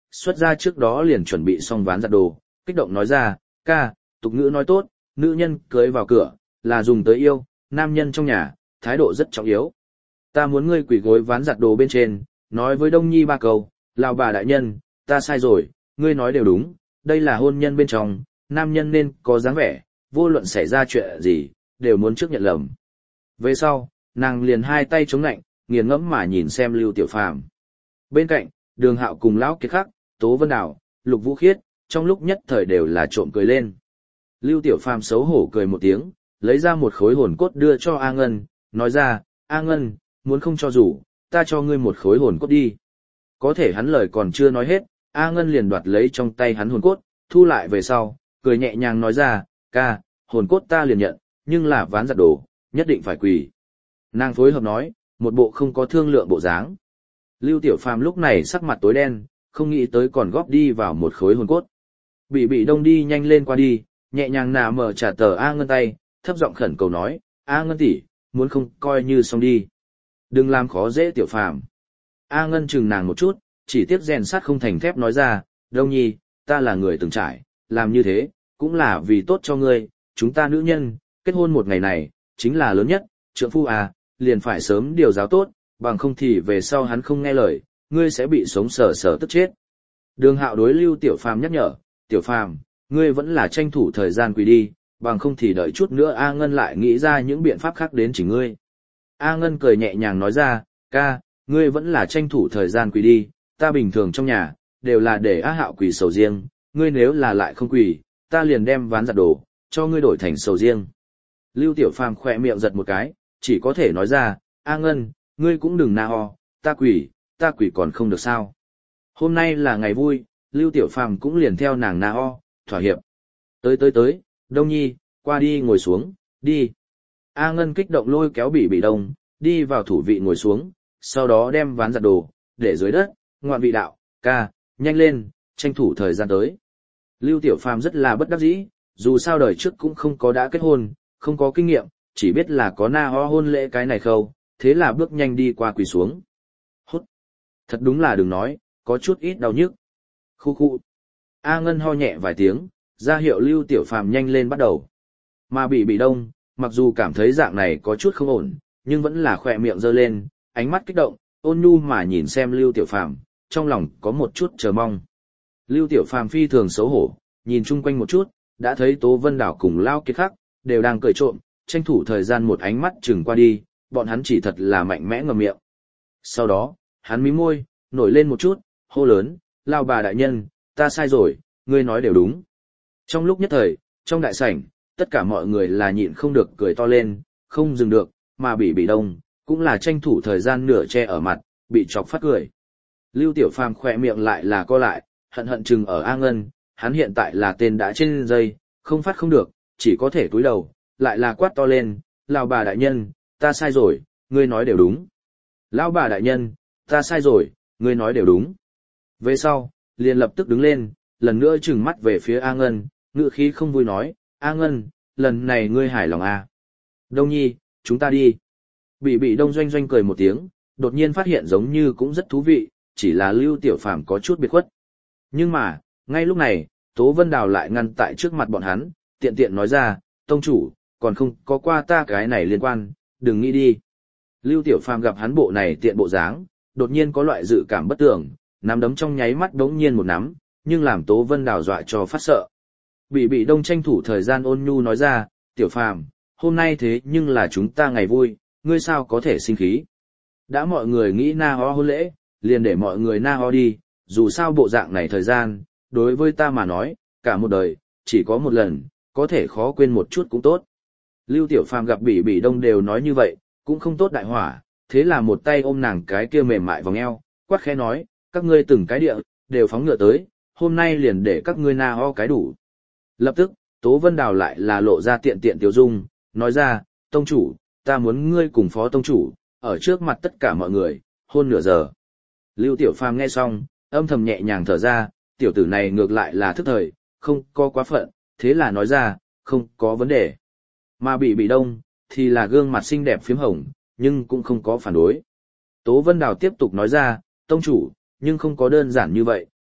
xuất ra trước đó liền chuẩn bị xong ván giặt đồ, kích động nói ra, ca, tục ngữ nói tốt, nữ nhân cưới vào cửa, là dùng tới yêu, nam nhân trong nhà, thái độ rất trọng yếu. Ta muốn ngươi quỳ gối ván giặt đồ bên trên, nói với Đông Nhi ba câu, lão bà đại nhân, ta sai rồi, ngươi nói đều đúng, đây là hôn nhân bên trong, nam nhân nên có dáng vẻ, vô luận xảy ra chuyện gì, đều muốn trước nhận lầm. Về sau, nàng liền hai tay chống lạnh, nghiền ngẫm mà nhìn xem Lưu Tiểu Phàm. Bên cạnh, Đường Hạo cùng Lão Kiệt Khắc, Tố Vân Đào, Lục Vũ Khiết, trong lúc nhất thời đều là trộm cười lên. Lưu Tiểu Phàm xấu hổ cười một tiếng, lấy ra một khối hồn cốt đưa cho A Ngân, nói ra, A Ngân, muốn không cho rủ, ta cho ngươi một khối hồn cốt đi. Có thể hắn lời còn chưa nói hết, A Ngân liền đoạt lấy trong tay hắn hồn cốt, thu lại về sau, cười nhẹ nhàng nói ra, ca, hồn cốt ta liền nhận, nhưng là ván giặt đồ, nhất định phải quỳ. Nàng phối hợp nói, một bộ không có thương lượng bộ dáng. Lưu Tiểu Phàm lúc này sắc mặt tối đen, không nghĩ tới còn góp đi vào một khối hồn cốt. Bị bị đông đi nhanh lên qua đi, nhẹ nhàng nà mở trả tờ A Ngân tay, thấp giọng khẩn cầu nói, A Ngân tỷ, muốn không coi như xong đi. Đừng làm khó dễ Tiểu Phàm. A Ngân chừng nàng một chút, chỉ tiếc rèn sắt không thành thép nói ra, Đông Nhi, ta là người từng trải, làm như thế, cũng là vì tốt cho ngươi, chúng ta nữ nhân, kết hôn một ngày này, chính là lớn nhất, trượng phu à, liền phải sớm điều giáo tốt, bằng không thì về sau hắn không nghe lời, ngươi sẽ bị sống sờ sờ tức chết. Đường Hạo đối Lưu Tiểu Phàm nhắc nhở, Tiểu Phàm, ngươi vẫn là tranh thủ thời gian quỳ đi, bằng không thì đợi chút nữa A Ngân lại nghĩ ra những biện pháp khác đến chỉ ngươi. A Ngân cười nhẹ nhàng nói ra, ca, ngươi vẫn là tranh thủ thời gian quỳ đi, ta bình thường trong nhà, đều là để A Hạo quỳ sầu riêng, ngươi nếu là lại không quỳ, ta liền đem ván giặt đồ, cho ngươi đổi thành sầu riêng. Lưu Tiểu Phàm khỏe miệng giật một cái, chỉ có thể nói ra, A Ngân, ngươi cũng đừng na ho, ta quỳ, ta quỳ còn không được sao. Hôm nay là ngày vui, Lưu Tiểu Phàm cũng liền theo nàng na ho, thỏa hiệp. Tới tới tới, Đông Nhi, qua đi ngồi xuống, đi. A Ngân kích động lôi kéo Bỉ Bỉ Đông, đi vào thủ vị ngồi xuống, sau đó đem ván giặt đồ, để dưới đất, ngoạn vị đạo, ca, nhanh lên, tranh thủ thời gian tới. Lưu Tiểu Phàm rất là bất đắc dĩ, dù sao đời trước cũng không có đã kết hôn, không có kinh nghiệm, chỉ biết là có na ho hôn lễ cái này khâu, thế là bước nhanh đi qua quỳ xuống. Hút! Thật đúng là đừng nói, có chút ít đau nhức. Khu khu! A Ngân ho nhẹ vài tiếng, ra hiệu Lưu Tiểu Phàm nhanh lên bắt đầu. Mà Bỉ Bỉ Đông, mặc dù cảm thấy dạng này có chút không ổn, nhưng vẫn là khỏe miệng giơ lên, ánh mắt kích động, ôn nhu mà nhìn xem Lưu Tiểu Phàm, trong lòng có một chút chờ mong. Lưu Tiểu Phàm phi thường xấu hổ, nhìn chung quanh một chút, đã thấy Tố Vân Đảo cùng Lao Kiệt Khắc, đều đang cười trộm, tranh thủ thời gian một ánh mắt chừng qua đi, bọn hắn chỉ thật là mạnh mẽ ngậm miệng. Sau đó, hắn mím môi, nổi lên một chút, hô lớn, Lao bà đại nhân, ta sai rồi, ngươi nói đều đúng. Trong lúc nhất thời, trong đại sảnh, tất cả mọi người là nhịn không được cười to lên, không dừng được, mà Bỉ Bỉ Đông, cũng là tranh thủ thời gian nửa che ở mặt, bị chọc phát cười. Lưu Tiểu Phàm khỏe miệng lại là co lại, hận hận chừng ở A Ngân, hắn hiện tại là tên đã trên dây, không phát không được, chỉ có thể cúi đầu, lại là quát to lên, lão bà đại nhân, ta sai rồi, ngươi nói đều đúng. Lão bà đại nhân, ta sai rồi, ngươi nói đều đúng. Về sau, liền lập tức đứng lên, lần nữa trừng mắt về phía A Ngân, ngữ khí không vui nói, A Ngân, lần này ngươi hài lòng à? Đông Nhi, chúng ta đi. Bỉ Bỉ Đông doanh doanh cười một tiếng, đột nhiên phát hiện giống như cũng rất thú vị, chỉ là Lưu Tiểu Phàm có chút biệt khuất. Nhưng mà, ngay lúc này, Tố Vân Đào lại ngăn tại trước mặt bọn hắn, tiện tiện nói ra, tông chủ, còn không có qua ta cái này liên quan, đừng nghĩ đi. Lưu Tiểu Phàm gặp hắn bộ này tiện bộ dáng, đột nhiên có loại dự cảm bất tưởng, nắm đấm trong nháy mắt đống nhiên một nắm, nhưng làm Tố Vân Đào dọa cho phát sợ. Bỉ Bỉ Đông tranh thủ thời gian ôn nhu nói ra, Tiểu Phàm, hôm nay thế nhưng là chúng ta ngày vui, ngươi sao có thể sinh khí. Đã mọi người nghĩ na ho hôn lễ, liền để mọi người na ho đi, dù sao bộ dạng này thời gian, đối với ta mà nói, cả một đời, chỉ có một lần, có thể khó quên một chút cũng tốt. Lưu Tiểu Phàm gặp Bỉ Bỉ Đông đều nói như vậy, cũng không tốt đại hỏa, thế là một tay ôm nàng cái kia mềm mại vòng eo, quát khẽ nói, các ngươi từng cái địa, đều phóng ngựa tới, hôm nay liền để các ngươi na ho cái đủ. Lập tức, Tố Vân Đào lại là lộ ra tiện tiện tiểu dung, nói ra, tông chủ, ta muốn ngươi cùng phó tông chủ, ở trước mặt tất cả mọi người, hôn nửa giờ. Lưu Tiểu Phàm nghe xong, âm thầm nhẹ nhàng thở ra, tiểu tử này ngược lại là thức thời, không có quá phận, thế là nói ra, không có vấn đề. Mà Bỉ Bỉ Đông, thì là gương mặt xinh đẹp phím hồng, nhưng cũng không có phản đối. Tố Vân Đào tiếp tục nói ra, tông chủ, nhưng không có đơn giản như vậy,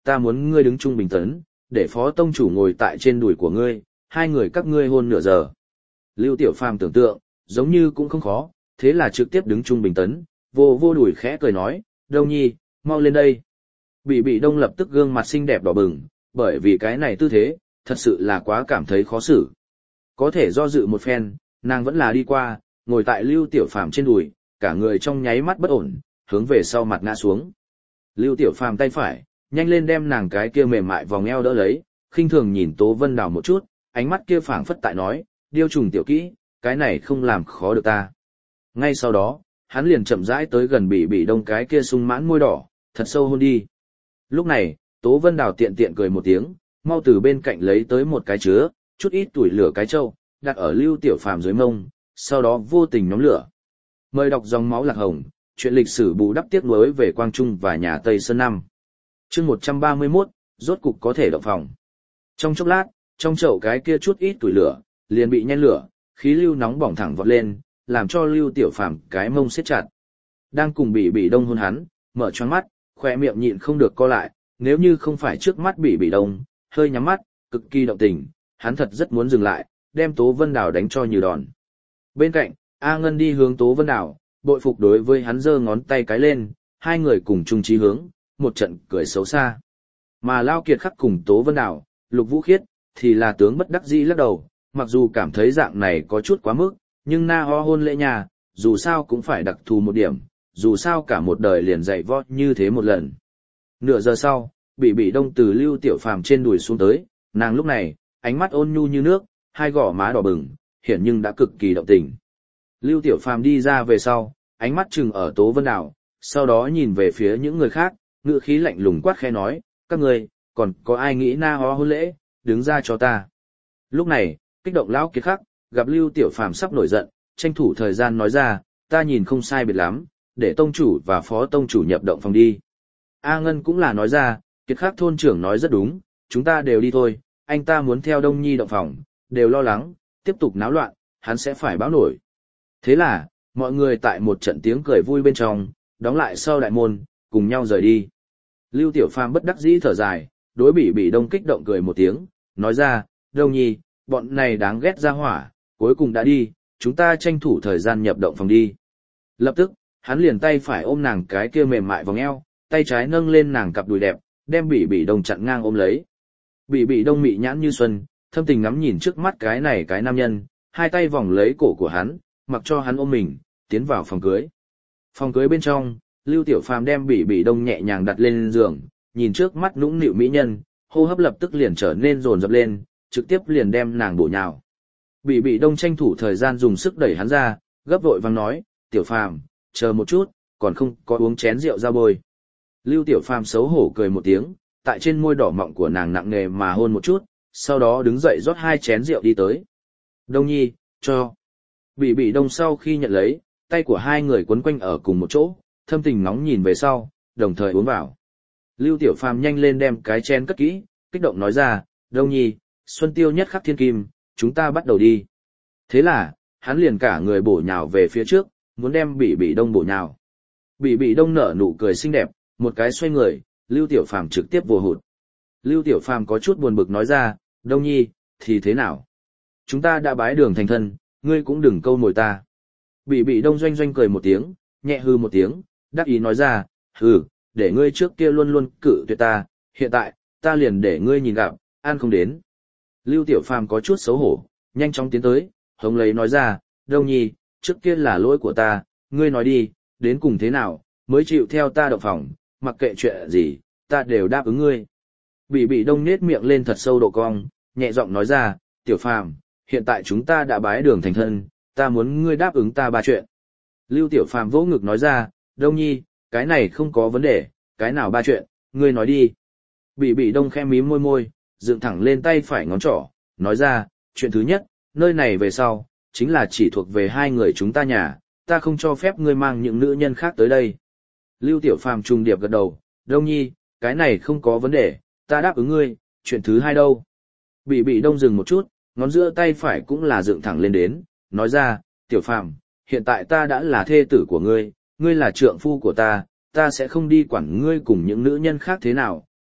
ta muốn ngươi đứng trung bình tấn, để phó tông chủ ngồi tại trên đùi của ngươi, hai người các ngươi hôn nửa giờ. Lưu Tiểu Phàm tưởng tượng, giống như cũng không khó, thế là trực tiếp đứng trung bình tấn, vô vô đùi khẽ cười nói, Đông Nhi, mau lên đây. Bị bị đông lập tức gương mặt xinh đẹp đỏ bừng, bởi vì cái này tư thế, thật sự là quá cảm thấy khó xử. Có thể do dự một phen, nàng vẫn là đi qua, ngồi tại Lưu Tiểu Phàm trên đùi, cả người trong nháy mắt bất ổn, hướng về sau mặt ngã xuống. Lưu Tiểu Phàm tay phải, nhanh lên đem nàng cái kia mềm mại vòng eo đỡ lấy, khinh thường nhìn Tố Vân Đào một chút, ánh mắt kia phảng phất tại nói, điêu trùng tiểu kỹ, cái này không làm khó được ta. Ngay sau đó, hắn liền chậm rãi tới gần bị bị đông cái kia sung mãn môi đỏ, thật sâu hôn đi. Lúc này, Tố Vân Đào tiện tiện cười một tiếng, mau từ bên cạnh lấy tới một cái chứa, chút ít tuổi lửa cái trâu, đặt ở Lưu Tiểu Phàm dưới mông, sau đó vô tình nhóm lửa. Mời đọc dòng máu lạc hồng, chuyện lịch sử bù đắp tiếc nuối về Quang Trung và nhà Tây Sơn năm. Chương một trăm ba mươi mốt, rốt cục có thể động phòng. Trong chốc lát, trong chậu cái kia chút ít tuổi lửa, liền bị nhen lửa, khí lưu nóng bỏng thẳng vọt lên, làm cho Lưu Tiểu Phàm cái mông siết chặt. Đang cùng bị bị đông hôn hắn, mở choáng mắt, khỏe miệng nhịn không được co lại, nếu như không phải trước mắt bị bị đông, hơi nhắm mắt, cực kỳ động tình, hắn thật rất muốn dừng lại, đem Tố Vân Đào đánh cho như đòn. Bên cạnh, A Ngân đi hướng Tố Vân Đào, bội phục đối với hắn giơ ngón tay cái lên, hai người cùng chung chí hướng, một trận cười xấu xa. Mà Lao Kiệt Khắc cùng Tố Vân Đào, Lục Vũ Khiết, thì là tướng bất đắc dĩ lắc đầu, mặc dù cảm thấy dạng này có chút quá mức, nhưng na ho hôn lễ nhà, dù sao cũng phải đặc thù một điểm, dù sao cả một đời liền dạy võ như thế một lần. Nửa giờ sau, bị bị đông từ Lưu Tiểu Phàm trên đùi xuống tới, nàng lúc này, ánh mắt ôn nhu như nước, hai gò má đỏ bừng, hiển nhưng đã cực kỳ động tình. Lưu Tiểu Phàm đi ra về sau, ánh mắt chừng ở Tố Vân Đào, sau đó nhìn về phía những người khác, ngữ khí lạnh lùng quát khẽ nói, các người, còn có ai nghĩ na ho hôn lễ, đứng ra cho ta. Lúc này, kích động Lão Kiệt Khắc, gặp Lưu Tiểu Phàm sắp nổi giận, tranh thủ thời gian nói ra, ta nhìn không sai biệt lắm, để tông chủ và phó tông chủ nhập động phòng đi. A Ngân cũng là nói ra, Kiệt Khắc thôn trưởng nói rất đúng, chúng ta đều đi thôi, anh ta muốn theo Đông Nhi động phòng, đều lo lắng, tiếp tục náo loạn, hắn sẽ phải báo nổi. Thế là, mọi người tại một trận tiếng cười vui bên trong, đóng lại sau đại môn, cùng nhau rời đi. Lưu Tiểu Phàm bất đắc dĩ thở dài, đối bị bị đông kích động cười một tiếng, nói ra, Đông Nhi, bọn này đáng ghét ra hỏa, cuối cùng đã đi, chúng ta tranh thủ thời gian nhập động phòng đi. Lập tức, hắn liền tay phải ôm nàng cái kia mềm mại vòng eo, tay trái nâng lên nàng cặp đùi đẹp, đem bị bị đông chặn ngang ôm lấy. Bị bị đông mị nhãn như xuân, thâm tình ngắm nhìn trước mắt cái này cái nam nhân, hai tay vòng lấy cổ của hắn, mặc cho hắn ôm mình, tiến vào phòng cưới. Phòng cưới bên trong, Lưu Tiểu Phàm đem bị bị đông nhẹ nhàng đặt lên giường, nhìn trước mắt nũng nịu mỹ nhân, hô hấp lập tức liền trở nên dồn dập lên, trực tiếp liền đem nàng bổ nhào. Bị bị đông tranh thủ thời gian dùng sức đẩy hắn ra, gấp vội vang nói, Tiểu Phàm, chờ một chút, còn không có uống chén rượu ra bôi. Lưu Tiểu Phàm xấu hổ cười một tiếng, tại trên môi đỏ mọng của nàng nặng nề mà hôn một chút, sau đó đứng dậy rót hai chén rượu đi tới. Đông Nhi, cho. Bị bị đông sau khi nhận lấy, tay của hai người quấn quanh ở cùng một chỗ, thâm tình nóng nhìn về sau, đồng thời uống vào. Lưu Tiểu Phàm nhanh lên đem cái chén cất kỹ, kích động nói ra, Đông Nhi, Xuân Tiêu nhất khắc thiên kim, chúng ta bắt đầu đi. Thế là, hắn liền cả người bổ nhào về phía trước, muốn đem bị bị đông bổ nhào. Bị bị đông nở nụ cười xinh đẹp, một cái xoay người, Lưu Tiểu Phàm trực tiếp vô hụt. Lưu Tiểu Phàm có chút buồn bực nói ra, Đông Nhi, thì thế nào? Chúng ta đã bái đường thành thân, ngươi cũng đừng câu mồi ta. Bị bị đông doanh doanh cười một tiếng, nhẹ hư một tiếng, đắc ý nói ra, hừ, để ngươi trước kia luôn luôn cự tuyệt ta, hiện tại, ta liền để ngươi nhìn gặp, an không đến. Lưu Tiểu Phàm có chút xấu hổ, nhanh chóng tiến tới, hống lấy nói ra, Đông Nhi, trước kia là lỗi của ta, ngươi nói đi, đến cùng thế nào, mới chịu theo ta động phòng, mặc kệ chuyện gì, ta đều đáp ứng ngươi. Bị bị đông nết miệng lên thật sâu độ cong, nhẹ giọng nói ra, Tiểu Phàm, hiện tại chúng ta đã bái đường thành thân, ta muốn ngươi đáp ứng ta ba chuyện. Lưu Tiểu Phàm vỗ ngực nói ra, Đông Nhi, cái này không có vấn đề, cái nào ba chuyện, ngươi nói đi. Bị bị đông khẽ mím môi môi, dựng thẳng lên tay phải ngón trỏ, nói ra, chuyện thứ nhất, nơi này về sau, chính là chỉ thuộc về hai người chúng ta nhà, ta không cho phép ngươi mang những nữ nhân khác tới đây. Lưu Tiểu Phàm trùng điệp gật đầu, Đông Nhi, cái này không có vấn đề, ta đáp ứng ngươi, chuyện thứ hai đâu. Bị bị đông dừng một chút, ngón giữa tay phải cũng là dựng thẳng lên đến, nói ra, Tiểu Phàm, hiện tại ta đã là thê tử của ngươi, ngươi là trượng phu của ta, ta sẽ không đi quản ngươi cùng những nữ nhân khác thế nào,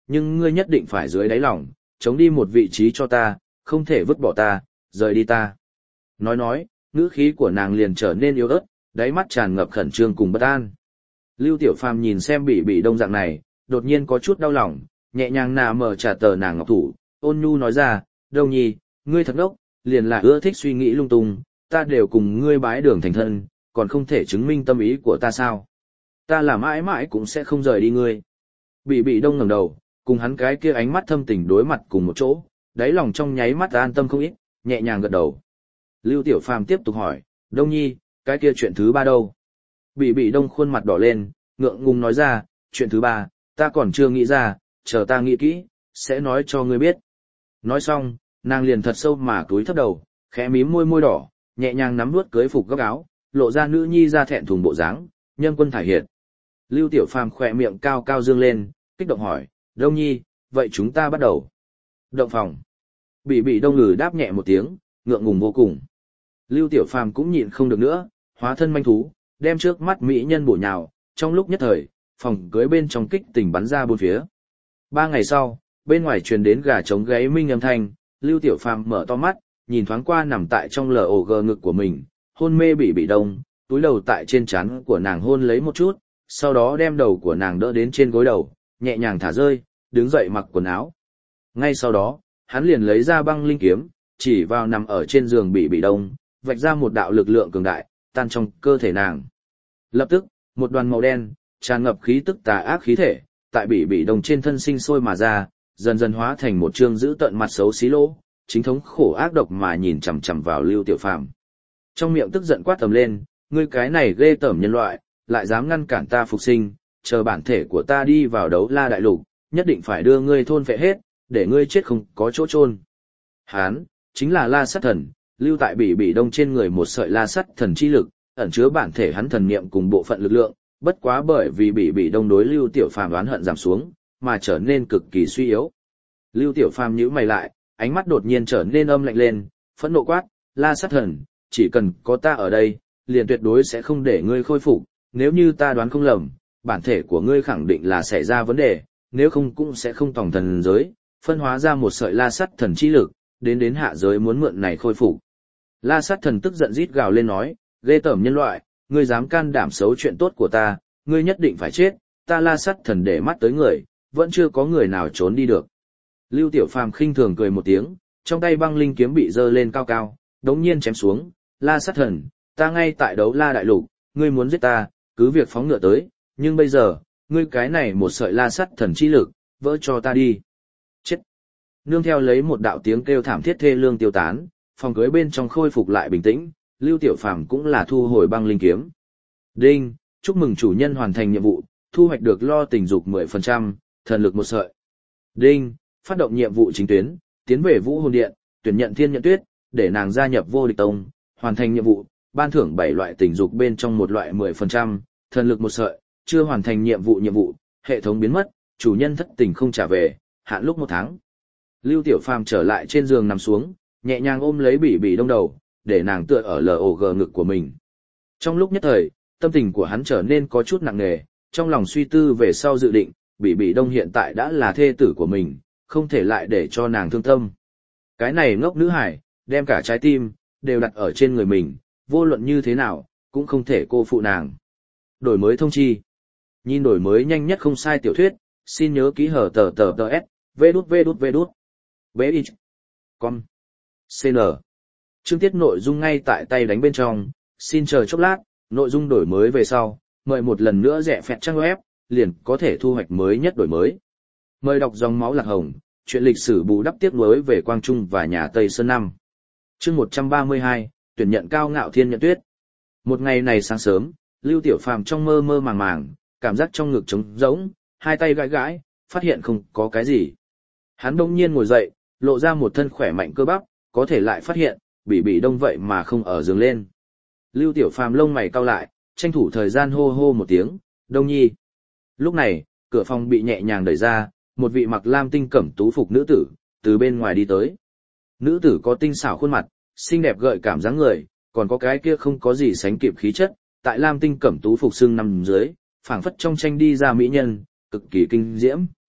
nhưng ngươi nhất định phải dưới đáy lòng, chống đi một vị trí cho ta, không thể vứt bỏ ta, rời đi ta. Nói nói, ngữ khí của nàng liền trở nên yếu ớt, đáy mắt tràn ngập khẩn trương cùng bất an. Lưu Tiểu Phàm nhìn xem Bỉ Bỉ Đông dạng này, đột nhiên có chút đau lòng, nhẹ nhàng nà mở trả tờ nàng ngọc thủ, ôn nhu nói ra, Đông Nhi, ngươi thật ngốc, liền là ưa thích suy nghĩ lung tung, ta đều cùng ngươi bái đường thành thân, còn không thể chứng minh tâm ý của ta sao? Ta là mãi mãi cũng sẽ không rời đi ngươi. Bỉ Bỉ Đông ngẩng đầu, cùng hắn cái kia ánh mắt thâm tình đối mặt cùng một chỗ, đáy lòng trong nháy mắt an tâm không ít, nhẹ nhàng gật đầu. Lưu Tiểu Phàm tiếp tục hỏi, Đông Nhi, cái kia chuyện thứ ba đâu? Bỉ Bỉ Đông khuôn mặt đỏ lên, ngượng ngùng nói ra, chuyện thứ ba, ta còn chưa nghĩ ra, chờ ta nghĩ kỹ, sẽ nói cho ngươi biết. Nói xong, nàng liền thật sâu mà cúi thấp đầu, khẽ mím môi môi đỏ, nhẹ nhàng nắm nuốt cưới phục góc áo, lộ ra nữ nhi ra thẹn thùng bộ dáng, nhân quân thải hiệt. Lưu Tiểu Phàm khỏe miệng cao cao dương lên, kích động hỏi, Đông Nhi, vậy chúng ta bắt đầu. Động phòng. Bỉ Bỉ Đông ngừ đáp nhẹ một tiếng, ngượng ngùng vô cùng. Lưu Tiểu Phàm cũng nhịn không được nữa, hóa thân manh thú, đem trước mắt mỹ nhân bổ nhào, trong lúc nhất thời, phòng cưới bên trong kích tình bắn ra bốn phía. Ba ngày sau, bên ngoài truyền đến gà trống gáy minh âm thanh, Lưu Tiểu Phàm mở to mắt, nhìn thoáng qua nằm tại trong lờ ổ gờ ngực của mình, hôn mê Bỉ Bỉ Đông, túi đầu tại trên trán của nàng hôn lấy một chút, sau đó đem đầu của nàng đỡ đến trên gối đầu, nhẹ nhàng thả rơi, đứng dậy mặc quần áo. Ngay sau đó, hắn liền lấy ra băng linh kiếm, chỉ vào nằm ở trên giường Bỉ Bỉ Đông, vạch ra một đạo lực lượng cường đại, tan trong cơ thể nàng. Lập tức, một đoàn màu đen, tràn ngập khí tức tà ác khí thể, tại Bỉ Bỉ Đông trên thân sinh sôi mà ra, dần dần hóa thành một trương dữ tợn mặt xấu xí lỗ, chính thống khổ ác độc mà nhìn chằm chằm vào Lưu Tiểu Phàm. Trong miệng tức giận quát tầm lên, ngươi cái này ghê tởm nhân loại, lại dám ngăn cản ta phục sinh, chờ bản thể của ta đi vào đấu la đại lục, nhất định phải đưa ngươi thôn phệ hết, để ngươi chết không có chỗ chôn. Hán, chính là La Sắt Thần, lưu tại Bỉ Bỉ Đông trên người một sợi La Sắt Thần chi lực, ẩn chứa bản thể hắn thần niệm cùng bộ phận lực lượng, bất quá bởi vì Bỉ Bỉ Đông đối Lưu Tiểu Phàm oán hận giảm xuống, mà trở nên cực kỳ suy yếu. Lưu Tiểu Phàm nhíu mày lại, ánh mắt đột nhiên trở nên âm lạnh lên, phẫn nộ quát, La Sắt Thần, chỉ cần có ta ở đây, liền tuyệt đối sẽ không để ngươi khôi phục, nếu như ta đoán không lầm, bản thể của ngươi khẳng định là xảy ra vấn đề, nếu không cũng sẽ không tòng thần giới, phân hóa ra một sợi La Sắt Thần chi lực, đến đến hạ giới muốn mượn này khôi phục. La Sắt Thần tức giận rít gào lên nói, ghê tởm nhân loại, ngươi dám can đảm xấu chuyện tốt của ta, ngươi nhất định phải chết, ta La Sắt Thần để mắt tới người, vẫn chưa có người nào trốn đi được. Lưu Tiểu Phàm khinh thường cười một tiếng, trong tay băng linh kiếm bị giơ lên cao cao, đống nhiên chém xuống, La Sắt Thần, ta ngay tại đấu la đại lục, ngươi muốn giết ta, cứ việc phóng ngựa tới, nhưng bây giờ, ngươi cái này một sợi La Sắt Thần chi lực, vỡ cho ta đi. Chết. Nương theo lấy một đạo tiếng kêu thảm thiết thê lương tiêu tán, phòng cưới bên trong khôi phục lại bình tĩnh, Lưu Tiểu Phàm cũng là thu hồi băng linh kiếm. Đinh, chúc mừng chủ nhân hoàn thành nhiệm vụ, thu hoạch được lo tình dục mười phần trăm, thần lực một sợi. Đinh, phát động nhiệm vụ chính tuyến, tiến về Vũ Hồn Điện, tuyển nhận Thiên Nhận Tuyết, để nàng gia nhập Vô Địch Tông, hoàn thành nhiệm vụ, ban thưởng bảy loại tình dục bên trong một loại mười phần trăm, thần lực một sợi, chưa hoàn thành nhiệm vụ nhiệm vụ, hệ thống biến mất, chủ nhân thất tình không trả về, hạn lúc một tháng. Lưu Tiểu Phàm trở lại trên giường nằm xuống, nhẹ nhàng ôm lấy Bỉ Bỉ Đông đầu, để nàng tựa ở log ngực của mình. Trong lúc nhất thời, tâm tình của hắn trở nên có chút nặng nề, trong lòng suy tư về sau dự định, Bỉ Bỉ Đông hiện tại đã là thê tử của mình, không thể lại để cho nàng thương tâm. Cái này ngốc nữ hải, đem cả trái tim, đều đặt ở trên người mình, vô luận như thế nào, cũng không thể cô phụ nàng. Đổi mới thông chi. Nhìn đổi mới nhanh nhất không sai tiểu thuyết, xin nhớ ký hở tờ tờ tờ s, vê đút vê đút vê đút, bích, com, cn. Chương tiết nội dung ngay tại tay đánh bên trong, xin chờ chốc lát, nội dung đổi mới về sau, mời một lần nữa rẽ phẹt trang web, liền có thể thu hoạch mới nhất đổi mới. Mời đọc dòng máu lạc hồng, chuyện lịch sử bù đắp tiếp nối về Quang Trung và nhà Tây Sơn năm. Chương một trăm ba mươi hai, tuyển nhận cao ngạo Thiên Nhận Tuyết. Một ngày này sáng sớm, Lưu Tiểu Phàm trong mơ mơ màng màng, cảm giác trong ngực trống rỗng, hai tay gãi gãi, phát hiện không có cái gì. Hắn đông nhiên ngồi dậy, lộ ra một thân khỏe mạnh cơ bắp, có thể lại phát hiện, Bỉ Bỉ Đông vậy mà không ở giường lên. Lưu Tiểu Phàm lông mày cau lại, tranh thủ thời gian hô hô một tiếng, Đông Nhi. Lúc này, cửa phòng bị nhẹ nhàng đẩy ra, một vị mặc lam tinh cẩm tú phục nữ tử, từ bên ngoài đi tới. Nữ tử có tinh xảo khuôn mặt, xinh đẹp gợi cảm dáng người, còn có cái kia không có gì sánh kịp khí chất, tại lam tinh cẩm tú phục xương nằm dưới, phảng phất trong tranh đi ra mỹ nhân, cực kỳ kinh diễm.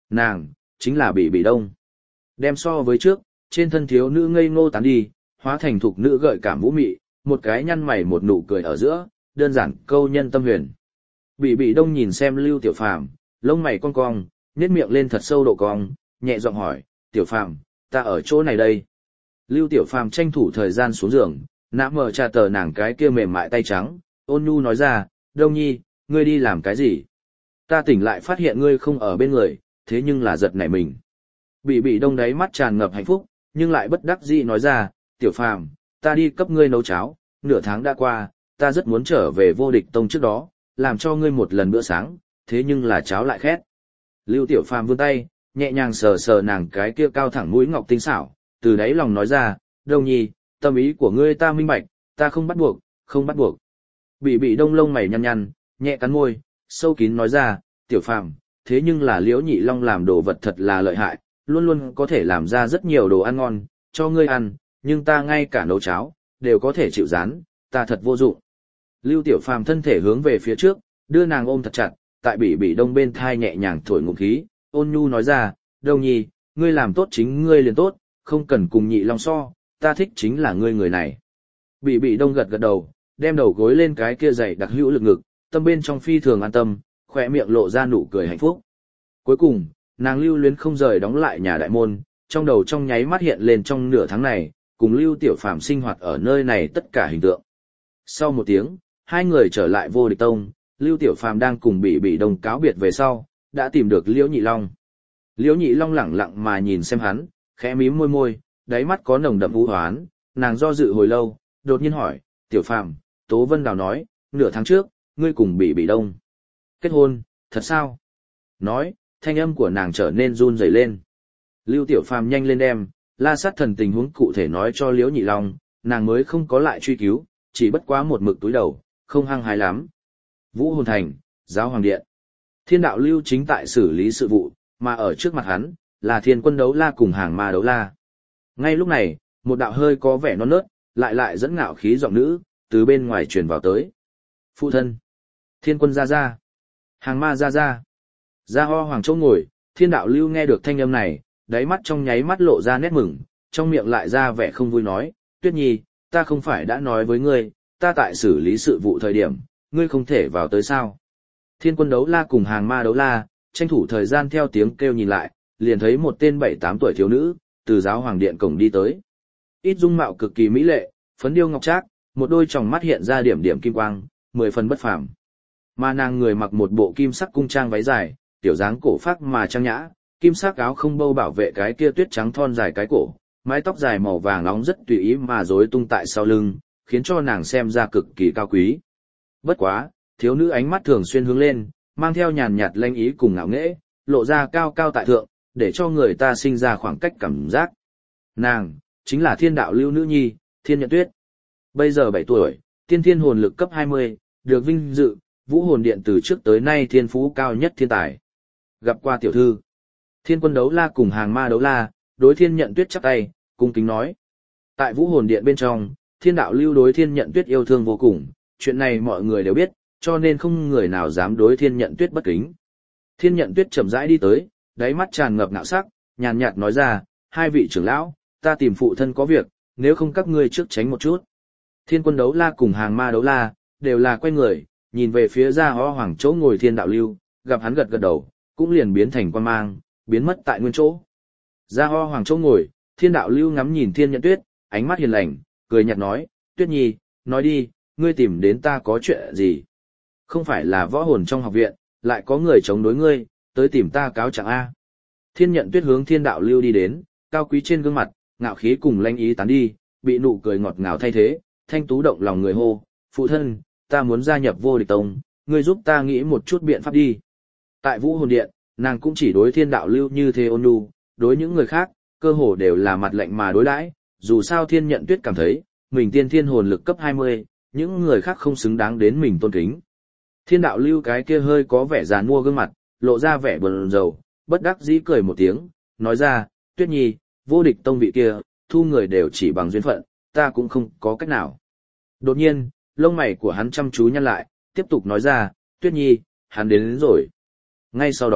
Nàng, chính là Bỉ Bỉ Đông. Đem so với trước, trên thân thiếu nữ ngây ngô tán đi, hóa thành thục nữ gợi cảm vũ mị, một cái nhăn mày một nụ cười ở giữa, đơn giản câu nhân tâm huyền. Bỉ Bỉ Đông nhìn xem Lưu Tiểu Phàm, lông mày cong cong, nhếch miệng lên thật sâu độ cong, nhẹ giọng hỏi, "Tiểu Phàm, ta ở chỗ này đây." Lưu Tiểu Phàm tranh thủ thời gian xuống giường, nã mở trà tờ nàng cái kia mềm mại tay trắng, ôn nhu nói ra, "Đông Nhi, ngươi đi làm cái gì? Ta tỉnh lại phát hiện ngươi không ở bên người, thế nhưng là giật nảy mình." Bỉ Bỉ Đông đáy mắt tràn ngập hạnh phúc, nhưng lại bất đắc dĩ nói ra, "Tiểu Phàm, ta đi cấp ngươi nấu cháo, nửa tháng đã qua, ta rất muốn trở về Vô Địch Tông trước đó, làm cho ngươi một lần bữa sáng, thế nhưng là cháo lại khét." Lưu Tiểu Phàm vươn tay, nhẹ nhàng sờ sờ nàng cái kia cao thẳng mũi ngọc tinh xảo, từ đáy lòng nói ra, "Đông Nhi, tâm ý của ngươi ta minh bạch, ta không bắt buộc, không bắt buộc." Bỉ Bỉ Đông lông mày nhăn nhăn, nhẹ cắn môi, sâu kín nói ra, "Tiểu Phàm, thế nhưng là Liễu Nhị Long làm đồ vật thật là lợi hại, luôn luôn có thể làm ra rất nhiều đồ ăn ngon, cho ngươi ăn, nhưng ta ngay cả nấu cháo, đều có thể chịu rán, ta thật vô dụng." Lưu Tiểu Phàm thân thể hướng về phía trước, đưa nàng ôm thật chặt, tại Bỉ Bỉ Đông bên thai nhẹ nhàng thổi ngụm khí, ôn nhu nói ra, "Đông Nhi, ngươi làm tốt chính ngươi liền tốt, không cần cùng Nhị Long so, ta thích chính là ngươi người này." Bỉ Bỉ Đông gật gật đầu, đem đầu gối lên cái kia dày đặc hữu lực ngực, tâm bên trong phi thường an tâm, khỏe miệng lộ ra nụ cười hạnh phúc. Cuối cùng, nàng lưu luyến không rời đóng lại nhà đại môn, trong đầu trong nháy mắt hiện lên trong nửa tháng này, cùng Lưu Tiểu Phàm sinh hoạt ở nơi này tất cả hình tượng. Sau một tiếng, hai người trở lại Vô Địch Tông, Lưu Tiểu Phàm đang cùng Bỉ Bỉ Đông cáo biệt về sau, đã tìm được Liễu Nhị Long. Liễu Nhị Long lẳng lặng mà nhìn xem hắn, khẽ mím môi môi, đáy mắt có nồng đậm u hoán, nàng do dự hồi lâu, đột nhiên hỏi, "Tiểu Phàm, Tố Vân Đào nói, nửa tháng trước, ngươi cùng Bỉ Bỉ Đông kết hôn, thật sao?" Nói, thanh âm của nàng trở nên run rẩy lên. Lưu Tiểu Phàm nhanh lên đem La Sát Thần tình huống cụ thể nói cho Liễu Nhị Long, nàng mới không có lại truy cứu, chỉ bất quá một mực túi đầu, không hăng hái lắm. Vũ Hồn Thành, Giáo Hoàng Điện. Thiên đạo lưu chính tại xử lý sự vụ, mà ở trước mặt hắn, là Thiên Quân Đấu La cùng Hàng Ma Đấu La. Ngay lúc này, một đạo hơi có vẻ non nớt, lại lại dẫn ngạo khí giọng nữ, từ bên ngoài truyền vào tới. "Phụ thân, Thiên Quân ra ra, Hàng Ma ra ra." Ra Ho Hoàng Châu ngồi, Thiên đạo lưu nghe được thanh âm này, đáy mắt trong nháy mắt lộ ra nét mừng, trong miệng lại ra vẻ không vui nói, "Tuyết Nhi, ta không phải đã nói với ngươi, ta tại xử lý sự vụ thời điểm, ngươi không thể vào tới sao?" Thiên Quân Đấu La cùng Hàng Ma Đấu La, tranh thủ thời gian theo tiếng kêu nhìn lại, liền thấy một tên bảy tám tuổi thiếu nữ, từ Giáo Hoàng Điện cổng đi tới. Ít dung mạo cực kỳ mỹ lệ, phấn điêu ngọc trác, một đôi tròng mắt hiện ra điểm điểm kim quang, mười phần bất phàm. Mà nàng người mặc một bộ kim sắc cung trang váy dài, tiểu dáng cổ phác mà trang nhã, kim sắc áo không bâu bảo vệ cái kia tuyết trắng thon dài cái cổ, mái tóc dài màu vàng nóng rất tùy ý mà rối tung tại sau lưng, khiến cho nàng xem ra cực kỳ cao quý. Bất quá, thiếu nữ ánh mắt thường xuyên hướng lên, mang theo nhàn nhạt lanh ý cùng ngạo nghễ, lộ ra cao cao tại thượng, để cho người ta sinh ra khoảng cách cảm giác. Nàng, chính là Thiên đạo lưu nữ nhi, Thiên Nhận Tuyết. Bây giờ bảy tuổi, tiên thiên hồn lực cấp hai mươi, được vinh dự, Vũ Hồn Điện từ trước tới nay thiên phú cao nhất thiên tài. Gặp qua tiểu thư. Thiên Quân Đấu La cùng Hàng Ma Đấu La, đối Thiên Nhận Tuyết chắp tay, cung kính nói. Tại Vũ Hồn Điện bên trong, Thiên đạo lưu đối Thiên Nhận Tuyết yêu thương vô cùng, chuyện này mọi người đều biết, cho nên không người nào dám đối Thiên Nhận Tuyết bất kính. Thiên Nhận Tuyết chậm rãi đi tới, đáy mắt tràn ngập ngạo sắc, nhàn nhạt nói ra, "Hai vị trưởng lão, ta tìm phụ thân có việc, nếu không các ngươi trước tránh một chút." Thiên Quân Đấu La cùng Hàng Ma Đấu La, đều là quay người, nhìn về phía Ra Ho Hoàng chỗ ngồi Thiên đạo lưu, gặp hắn gật gật đầu, cũng liền biến thành quan mang, biến mất tại nguyên chỗ. Ra Ho Hoàng chỗ ngồi, Thiên đạo lưu ngắm nhìn Thiên Nhận Tuyết, ánh mắt hiền lành, cười nhạt nói, "Tuyết Nhi, nói đi, ngươi tìm đến ta có chuyện gì? Không phải là võ hồn trong học viện, lại có người chống đối ngươi, tới tìm ta cáo trạng a?" Thiên Nhận Tuyết hướng Thiên đạo lưu đi đến, cao quý trên gương mặt, ngạo khí cùng lanh ý tán đi, bị nụ cười ngọt ngào thay thế, thanh tú động lòng người hô, "Phụ thân, ta muốn gia nhập Vô Địch Tông, ngươi giúp ta nghĩ một chút biện pháp đi." Tại Vũ Hồn Điện, nàng cũng chỉ đối Thiên đạo lưu như thế ôn nhu, đối những người khác, cơ hồ đều là mặt lạnh mà đối đãi, dù sao Thiên Nhận Tuyết cảm thấy, mình tiên thiên hồn lực cấp hai mươi, những người khác không xứng đáng đến mình tôn kính. Thiên đạo lưu cái kia hơi có vẻ giàn mua gương mặt, lộ ra vẻ buồn rầu, bất đắc dĩ cười một tiếng, nói ra, "Tuyết Nhi, Vô Địch Tông vị kia, thu người đều chỉ bằng duyên phận, ta cũng không có cách nào." Đột nhiên, lông mày của hắn chăm chú nhăn lại, tiếp tục nói ra, "Tuyết Nhi, hắn đến, đến rồi." Ngay sau đó,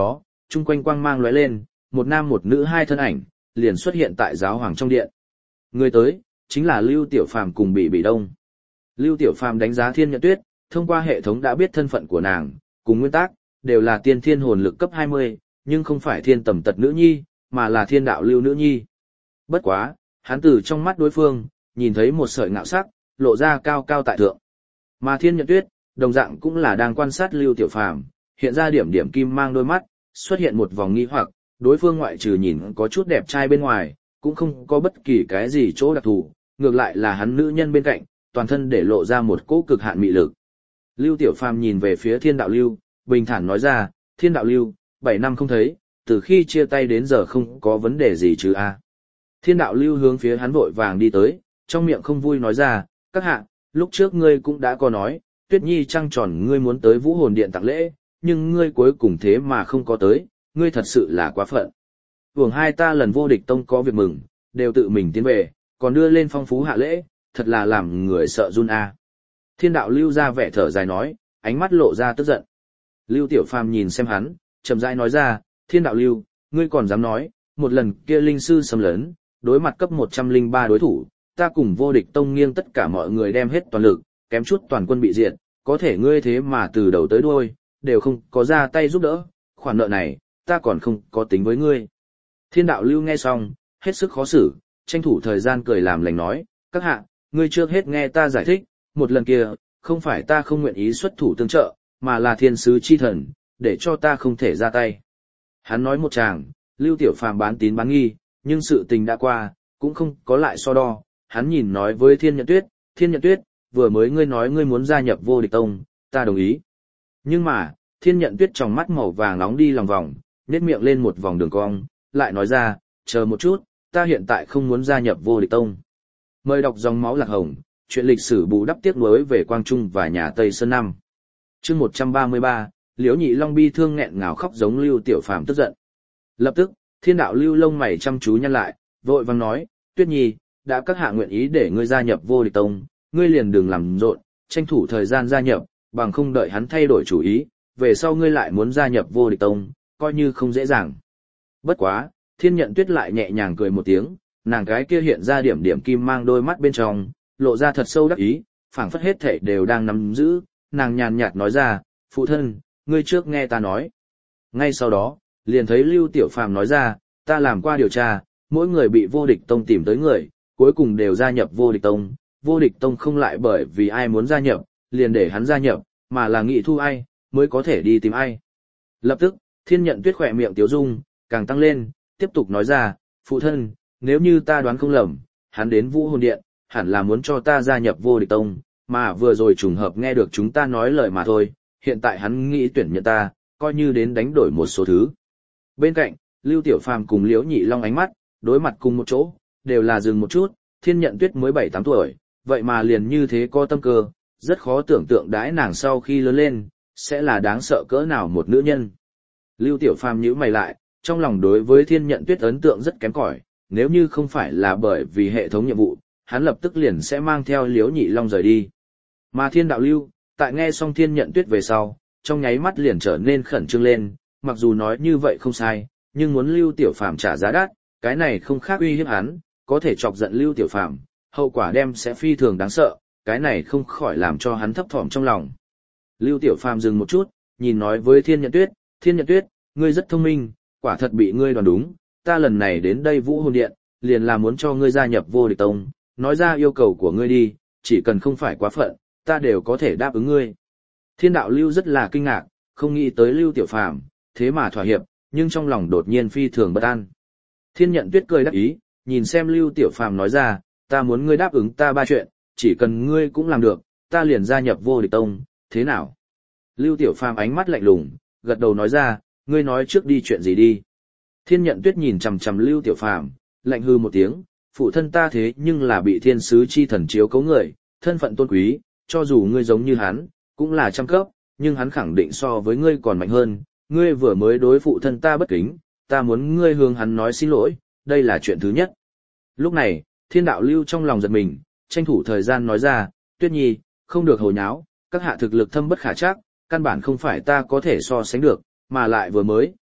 chung quanh quang mang lóe lên, một nam một nữ hai thân ảnh, liền xuất hiện tại giáo hoàng trong điện. Người tới, chính là Lưu Tiểu Phàm cùng Bỉ Bỉ Đông. Lưu Tiểu Phàm đánh giá Thiên Nhận Tuyết, thông qua hệ thống đã biết thân phận của nàng, cùng nguyên tắc, đều là tiên thiên hồn lực cấp hai mươi, nhưng không phải thiên tầm tật nữ nhi, mà là thiên đạo lưu nữ nhi. Bất quá, hắn từ trong mắt đối phương, nhìn thấy một sợi ngạo sắc, lộ ra cao cao tại thượng. Mà Thiên Nhận Tuyết, đồng dạng cũng là đang quan sát Lưu Tiểu Phàm, hiện ra điểm điểm kim mang đôi mắt, xuất hiện một vòng nghi hoặc, đối phương ngoại trừ nhìn có chút đẹp trai bên ngoài, cũng không có bất kỳ cái gì chỗ đặc thù, ngược lại là hắn nữ nhân bên cạnh, toàn thân để lộ ra một cỗ cực hạn mị lực. Lưu Tiểu Phàm nhìn về phía Thiên Đạo Lưu, bình thản nói ra, Thiên Đạo Lưu, bảy năm không thấy, từ khi chia tay đến giờ không có vấn đề gì chứ a? Thiên Đạo Lưu hướng phía hắn vội vàng đi tới, trong miệng không vui nói ra, các hạ, lúc trước ngươi cũng đã có nói, Tuyết Nhi trăng tròn ngươi muốn tới Vũ Hồn Điện tặng lễ, nhưng ngươi cuối cùng thế mà không có tới, ngươi thật sự là quá phận. Hưởng hai ta lần vô địch tông có việc mừng, đều tự mình tiến về, còn đưa lên phong phú hạ lễ, thật là làm người sợ run a. Thiên Đạo Lưu ra vẻ thở dài nói, ánh mắt lộ ra tức giận. Lưu Tiểu Phàm nhìn xem hắn, chậm rãi nói ra, Thiên Đạo Lưu, ngươi còn dám nói, một lần kia linh sư xâm lấn, đối mặt cấp một trăm lẻ ba đối thủ, ta cùng vô địch tông nghiêng tất cả mọi người đem hết toàn lực, kém chút toàn quân bị diệt, có thể ngươi thế mà từ đầu tới đuôi, đều không có ra tay giúp đỡ, khoản nợ này, ta còn không có tính với ngươi. Thiên Đạo Lưu nghe xong, hết sức khó xử, tranh thủ thời gian cười làm lành nói, các hạ, ngươi trước hết nghe ta giải thích, một lần kia, không phải ta không nguyện ý xuất thủ tương trợ, mà là thiên sứ chi thần, để cho ta không thể ra tay. Hắn nói một tràng, Lưu Tiểu Phàm bán tín bán nghi, nhưng sự tình đã qua, cũng không có lại so đo, hắn nhìn nói với Thiên Nhận Tuyết, Thiên Nhận Tuyết, vừa mới ngươi nói ngươi muốn gia nhập vô địch tông, ta đồng ý. Nhưng mà, Thiên Nhận Tuyết trong mắt màu vàng nóng đi lòng vòng, nhếch miệng lên một vòng đường cong, lại nói ra, chờ một chút, ta hiện tại không muốn gia nhập vô địch tông. Mời đọc dòng máu lạc hồng, chuyện lịch sử bù đắp tiếc nuối về Quang Trung và nhà Tây Sơn năm. Chương một trăm ba mươi ba, Liễu Nhị Long bi thương nghẹn ngào khóc giống Lưu Tiểu Phàm tức giận. Lập tức, Thiên Đạo Lưu lông mày chăm chú nhăn lại, vội vàng nói, Tuyết Nhi, đã các hạ nguyện ý để ngươi gia nhập vô địch tông, ngươi liền đừng làm rộn, tranh thủ thời gian gia nhập, bằng không đợi hắn thay đổi chủ ý, về sau ngươi lại muốn gia nhập vô địch tông, coi như không dễ dàng. Bất quá, Thiên Nhận Tuyết lại nhẹ nhàng cười một tiếng, nàng cái kia hiện ra điểm điểm kim mang đôi mắt bên trong, lộ ra thật sâu đắc ý, phảng phất hết thảy đều đang nắm giữ, nàng nhàn nhạt nói ra, phụ thân, ngươi trước nghe ta nói. Ngay sau đó, liền thấy Lưu Tiểu Phàm nói ra, ta làm qua điều tra, mỗi người bị vô địch tông tìm tới người, cuối cùng đều gia nhập vô địch tông, vô địch tông không lại bởi vì ai muốn gia nhập, liền để hắn gia nhập, mà là nghĩ thu ai, mới có thể đi tìm ai. Lập tức, Thiên Nhận Tuyết khỏe miệng tiếu dung, càng tăng lên, tiếp tục nói ra, phụ thân, nếu như ta đoán không lầm, hắn đến Vũ Hồn Điện, hẳn là muốn cho ta gia nhập vô địch tông, mà vừa rồi trùng hợp nghe được chúng ta nói lời mà thôi, hiện tại hắn nghĩ tuyển nhận ta, coi như đến đánh đổi một số thứ. Bên cạnh, Lưu Tiểu Phàm cùng Liễu Nhị Long ánh mắt, đối mặt cùng một chỗ, đều là dừng một chút, Thiên Nhận Tuyết mới bảy tám tuổi, vậy mà liền như thế có tâm cơ, rất khó tưởng tượng đãi nàng sau khi lớn lên, sẽ là đáng sợ cỡ nào một nữ nhân. Lưu Tiểu Phàm nhíu mày lại, trong lòng đối với Thiên Nhận Tuyết ấn tượng rất kém cỏi, nếu như không phải là bởi vì hệ thống nhiệm vụ, hắn lập tức liền sẽ mang theo Liễu Nhị Long rời đi. Mà Thiên Đạo Lưu, tại nghe xong Thiên Nhận Tuyết về sau, trong nháy mắt liền trở nên khẩn trương lên, mặc dù nói như vậy không sai, nhưng muốn Lưu Tiểu Phàm trả giá đắt, cái này không khác uy hiếp hắn, có thể chọc giận Lưu Tiểu Phàm, hậu quả đem sẽ phi thường đáng sợ, cái này không khỏi làm cho hắn thấp thỏm trong lòng. Lưu Tiểu Phàm dừng một chút, nhìn nói với Thiên Nhận Tuyết, Thiên Nhận Tuyết, ngươi rất thông minh, quả thật bị ngươi đoán đúng, ta lần này đến đây Vũ Hồn Điện, liền là muốn cho ngươi gia nhập vô địch tông, nói ra yêu cầu của ngươi đi, chỉ cần không phải quá phận, ta đều có thể đáp ứng ngươi. Thiên Đạo Lưu rất là kinh ngạc, không nghĩ tới Lưu Tiểu Phàm, thế mà thỏa hiệp, nhưng trong lòng đột nhiên phi thường bất an. Thiên Nhận Tuyết cười đắc ý, nhìn xem Lưu Tiểu Phàm nói ra, ta muốn ngươi đáp ứng ta ba chuyện, chỉ cần ngươi cũng làm được, ta liền gia nhập vô địch tông, thế nào? Lưu Tiểu Phàm ánh mắt lạnh lùng, gật đầu nói ra, ngươi nói trước đi chuyện gì đi. Thiên Nhận Tuyết nhìn chằm chằm Lưu Tiểu Phàm, lạnh hư một tiếng, phụ thân ta thế nhưng là bị thiên sứ chi thần chiếu cấu người, thân phận tôn quý, cho dù ngươi giống như hắn, cũng là trăm cấp, nhưng hắn khẳng định so với ngươi còn mạnh hơn, ngươi vừa mới đối phụ thân ta bất kính, ta muốn ngươi hướng hắn nói xin lỗi, đây là chuyện thứ nhất. Lúc này, Thiên Đạo Lưu trong lòng giật mình, tranh thủ thời gian nói ra, Tuyết Nhi, không được hồ nháo, các hạ thực lực thâm bất khả trắc, căn bản không phải ta có thể so sánh được, mà lại vừa mới,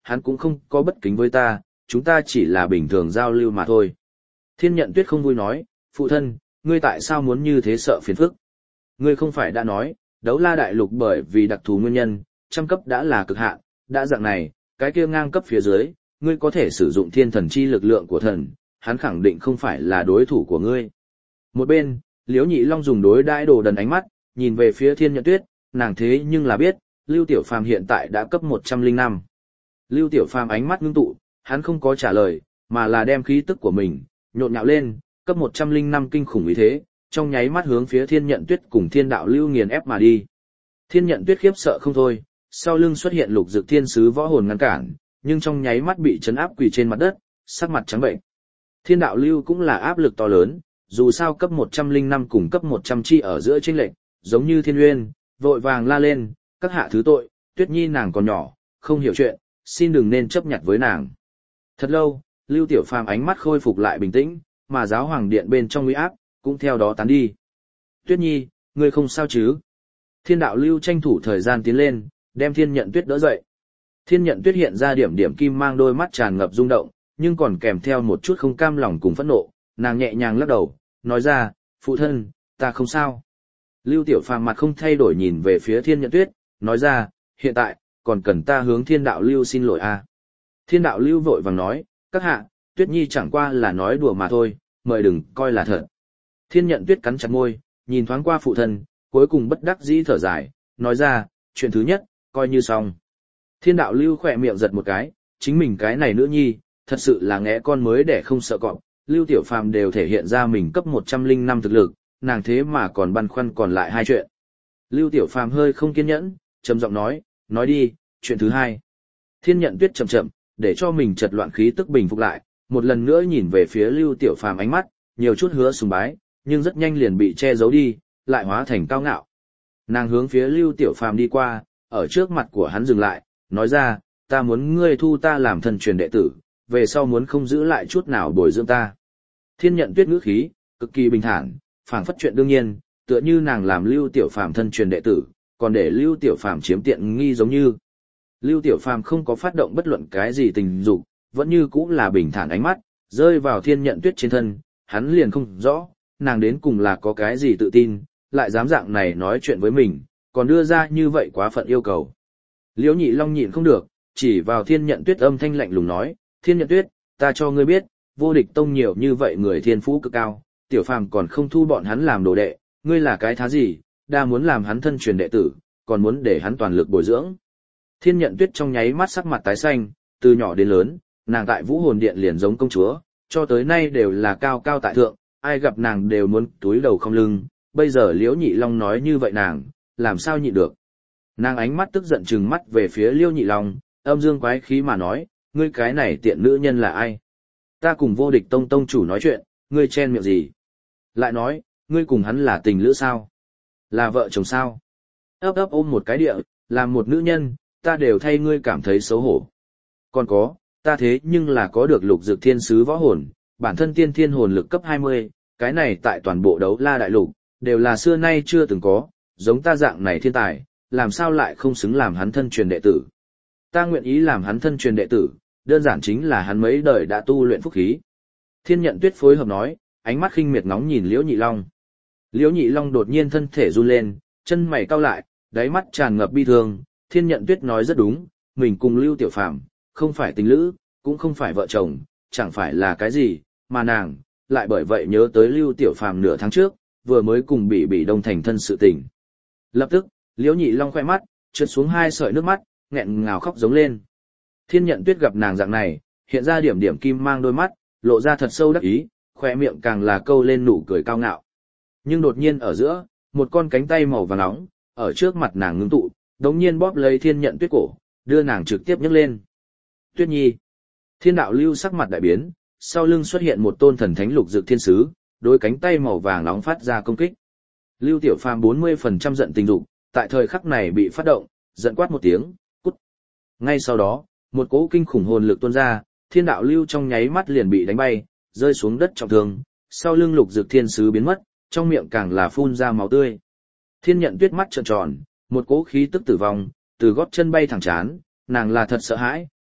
hắn cũng không có bất kính với ta, chúng ta chỉ là bình thường giao lưu mà thôi. Thiên Nhận Tuyết không vui nói, phụ thân, ngươi tại sao muốn như thế sợ phiền phức? Ngươi không phải đã nói, đấu la đại lục bởi vì đặc thù nguyên nhân, trăm cấp đã là cực hạn, đã dạng này, cái kia ngang cấp phía dưới, ngươi có thể sử dụng thiên thần chi lực lượng của thần, hắn khẳng định không phải là đối thủ của ngươi. Một bên, Liễu Nhị Long dùng đối đãi đồ đần ánh mắt, nhìn về phía Thiên Nhận Tuyết, nàng thế nhưng là biết, Lưu Tiểu Phàm hiện tại đã cấp một trăm linh năm. Lưu Tiểu Phàm ánh mắt ngưng tụ, hắn không có trả lời, mà là đem khí tức của mình, nhộn nhạo lên, cấp một trăm linh năm kinh khủng ý thế, trong nháy mắt hướng phía Thiên Nhận Tuyết cùng Thiên Đạo Lưu nghiền ép mà đi. Thiên Nhận Tuyết khiếp sợ không thôi, sau lưng xuất hiện Lục Dực Thiên Sứ võ hồn ngăn cản, nhưng trong nháy mắt bị chấn áp quỳ trên mặt đất, sắc mặt trắng bệnh. Thiên Đạo Lưu cũng là áp lực to lớn, dù sao cấp một trăm linh năm cùng cấp một trăm chi ở giữa chênh lệch, giống như Thiên Uyên, vội vàng la lên, các hạ thứ tội, Tuyết Nhi nàng còn nhỏ, không hiểu chuyện, xin đừng nên chấp nhặt với nàng. Thật lâu, Lưu Tiểu Phàm ánh mắt khôi phục lại bình tĩnh, mà giáo hoàng điện bên trong uy áp cũng theo đó tán đi. Tuyết Nhi, ngươi không sao chứ? Thiên Đạo Lưu tranh thủ thời gian tiến lên, đem Thiên Nhận Tuyết đỡ dậy. Thiên Nhận Tuyết hiện ra điểm điểm kim mang, đôi mắt tràn ngập rung động, nhưng còn kèm theo một chút không cam lòng cùng phẫn nộ, nàng nhẹ nhàng lắc đầu, nói ra, phụ thân, ta không sao. Lưu Tiểu Phàm mặt không thay đổi nhìn về phía Thiên Nhận Tuyết, nói ra, hiện tại, còn cần ta hướng Thiên Đạo Lưu xin lỗi à. Thiên Đạo Lưu vội vàng nói, các hạ, Tuyết Nhi chẳng qua là nói đùa mà thôi, mời đừng coi là thật. Thiên Nhận Tuyết cắn chặt môi, nhìn thoáng qua phụ thân, cuối cùng bất đắc dĩ thở dài, nói ra, chuyện thứ nhất, coi như xong. Thiên Đạo Lưu khỏe miệng giật một cái, chính mình cái này nữ nhi, thật sự là ngẽ con mới để không sợ cọp, Lưu Tiểu Phàm đều thể hiện ra mình cấp một trăm linh năm thực lực, nàng thế mà còn băn khoăn còn lại hai chuyện. Lưu Tiểu Phàm hơi không kiên nhẫn, trầm giọng nói, nói đi, chuyện thứ hai. Thiên Nhận Tuyết chậm chậm, để cho mình chật loạn khí tức bình phục lại, một lần nữa nhìn về phía Lưu Tiểu Phàm ánh mắt, nhiều chút hứa sùng bái, nhưng rất nhanh liền bị che giấu đi, lại hóa thành cao ngạo. Nàng hướng phía Lưu Tiểu Phàm đi qua, ở trước mặt của hắn dừng lại, nói ra, ta muốn ngươi thu ta làm thân truyền đệ tử, về sau muốn không giữ lại chút nào bồi dưỡng ta. Thiên Nhận Tuyết ngữ khí, cực kỳ bình thản, phảng phất chuyện đương nhiên, tựa như nàng làm Lưu Tiểu Phàm thân truyền đệ tử, còn để Lưu Tiểu Phàm chiếm tiện nghi giống như. Lưu Tiểu Phàm không có phát động bất luận cái gì tình dục, vẫn như cũng là bình thản ánh mắt, rơi vào Thiên Nhận Tuyết trên thân, hắn liền không rõ, nàng đến cùng là có cái gì tự tin, lại dám dạng này nói chuyện với mình, còn đưa ra như vậy quá phận yêu cầu. Liễu Nhị Long nhịn không được, chỉ vào Thiên Nhận Tuyết âm thanh lạnh lùng nói, Thiên Nhận Tuyết, ta cho ngươi biết, vô địch tông nhiều như vậy người thiên phú cực cao, Tiểu Phàm còn không thu bọn hắn làm đồ đệ, ngươi là cái thá gì, đa muốn làm hắn thân truyền đệ tử, còn muốn để hắn toàn lực bồi dưỡng. Thiên Nhận Tuyết trong nháy mắt sắc mặt tái xanh, từ nhỏ đến lớn, nàng tại Vũ Hồn Điện liền giống công chúa, cho tới nay đều là cao cao tại thượng, ai gặp nàng đều muốn túi đầu không lưng, bây giờ Liễu Nhị Long nói như vậy nàng, làm sao nhịn được. Nàng ánh mắt tức giận trừng mắt về phía Liễu Nhị Long, âm dương quái khí mà nói, ngươi cái này tiện nữ nhân là ai? Ta cùng vô địch tông tông chủ nói chuyện, ngươi chen miệng gì? Lại nói, ngươi cùng hắn là tình lữ sao? Là vợ chồng sao? Ấp ấp ôm một cái địa, làm một nữ nhân, ta đều thay ngươi cảm thấy xấu hổ. Còn có, ta thế nhưng là có được Lục Dực Thiên Sứ võ hồn, bản thân tiên thiên hồn lực cấp hai mươi, cái này tại toàn bộ đấu la đại lục, đều là xưa nay chưa từng có, giống ta dạng này thiên tài, làm sao lại không xứng làm hắn thân truyền đệ tử. Ta nguyện ý làm hắn thân truyền đệ tử, đơn giản chính là hắn mấy đời đã tu luyện phúc khí. Thiên Nhận Tuyết phối hợp nói, ánh mắt khinh miệt ngóng nhìn Liễu Nhị Long. Liễu Nhị Long đột nhiên thân thể run lên, chân mày cau lại, đáy mắt tràn ngập bi thương. Thiên Nhận Tuyết nói rất đúng, mình cùng Lưu Tiểu Phàm không phải tình lữ, cũng không phải vợ chồng, chẳng phải là cái gì, mà nàng lại bởi vậy nhớ tới Lưu Tiểu Phàm nửa tháng trước, vừa mới cùng bị bị đông thành thân sự tình. Lập tức, Liễu Nhị Long khoe mắt, trượt xuống hai sợi nước mắt, nghẹn ngào khóc giống lên. Thiên Nhận Tuyết gặp nàng dạng này, hiện ra điểm điểm kim mang đôi mắt, lộ ra thật sâu đắc ý, khoe miệng càng là câu lên nụ cười cao ngạo. Nhưng đột nhiên ở giữa, một con cánh tay màu vàng nóng, ở trước mặt nàng ngưng tụ, đống nhiên bóp lấy Thiên Nhận Tuyết cổ, đưa nàng trực tiếp nhấc lên. Tuyết Nhi. Thiên Đạo Lưu sắc mặt đại biến, sau lưng xuất hiện một tôn thần thánh Lục Dực Thiên Sứ, đối cánh tay màu vàng nóng phát ra công kích. Lưu Tiểu Phàm bốn mươi phần trăm giận tình dục, tại thời khắc này bị phát động, giận quát một tiếng, cút. Ngay sau đó, một cỗ kinh khủng hồn lực tuôn ra, Thiên Đạo Lưu trong nháy mắt liền bị đánh bay, rơi xuống đất trọng thương, sau lưng Lục Dực Thiên Sứ biến mất, trong miệng càng là phun ra máu tươi. Thiên Nhận Tuyết mắt trợn tròn, một cỗ khí tức tử vong từ gót chân bay thẳng chán, nàng là thật sợ hãi,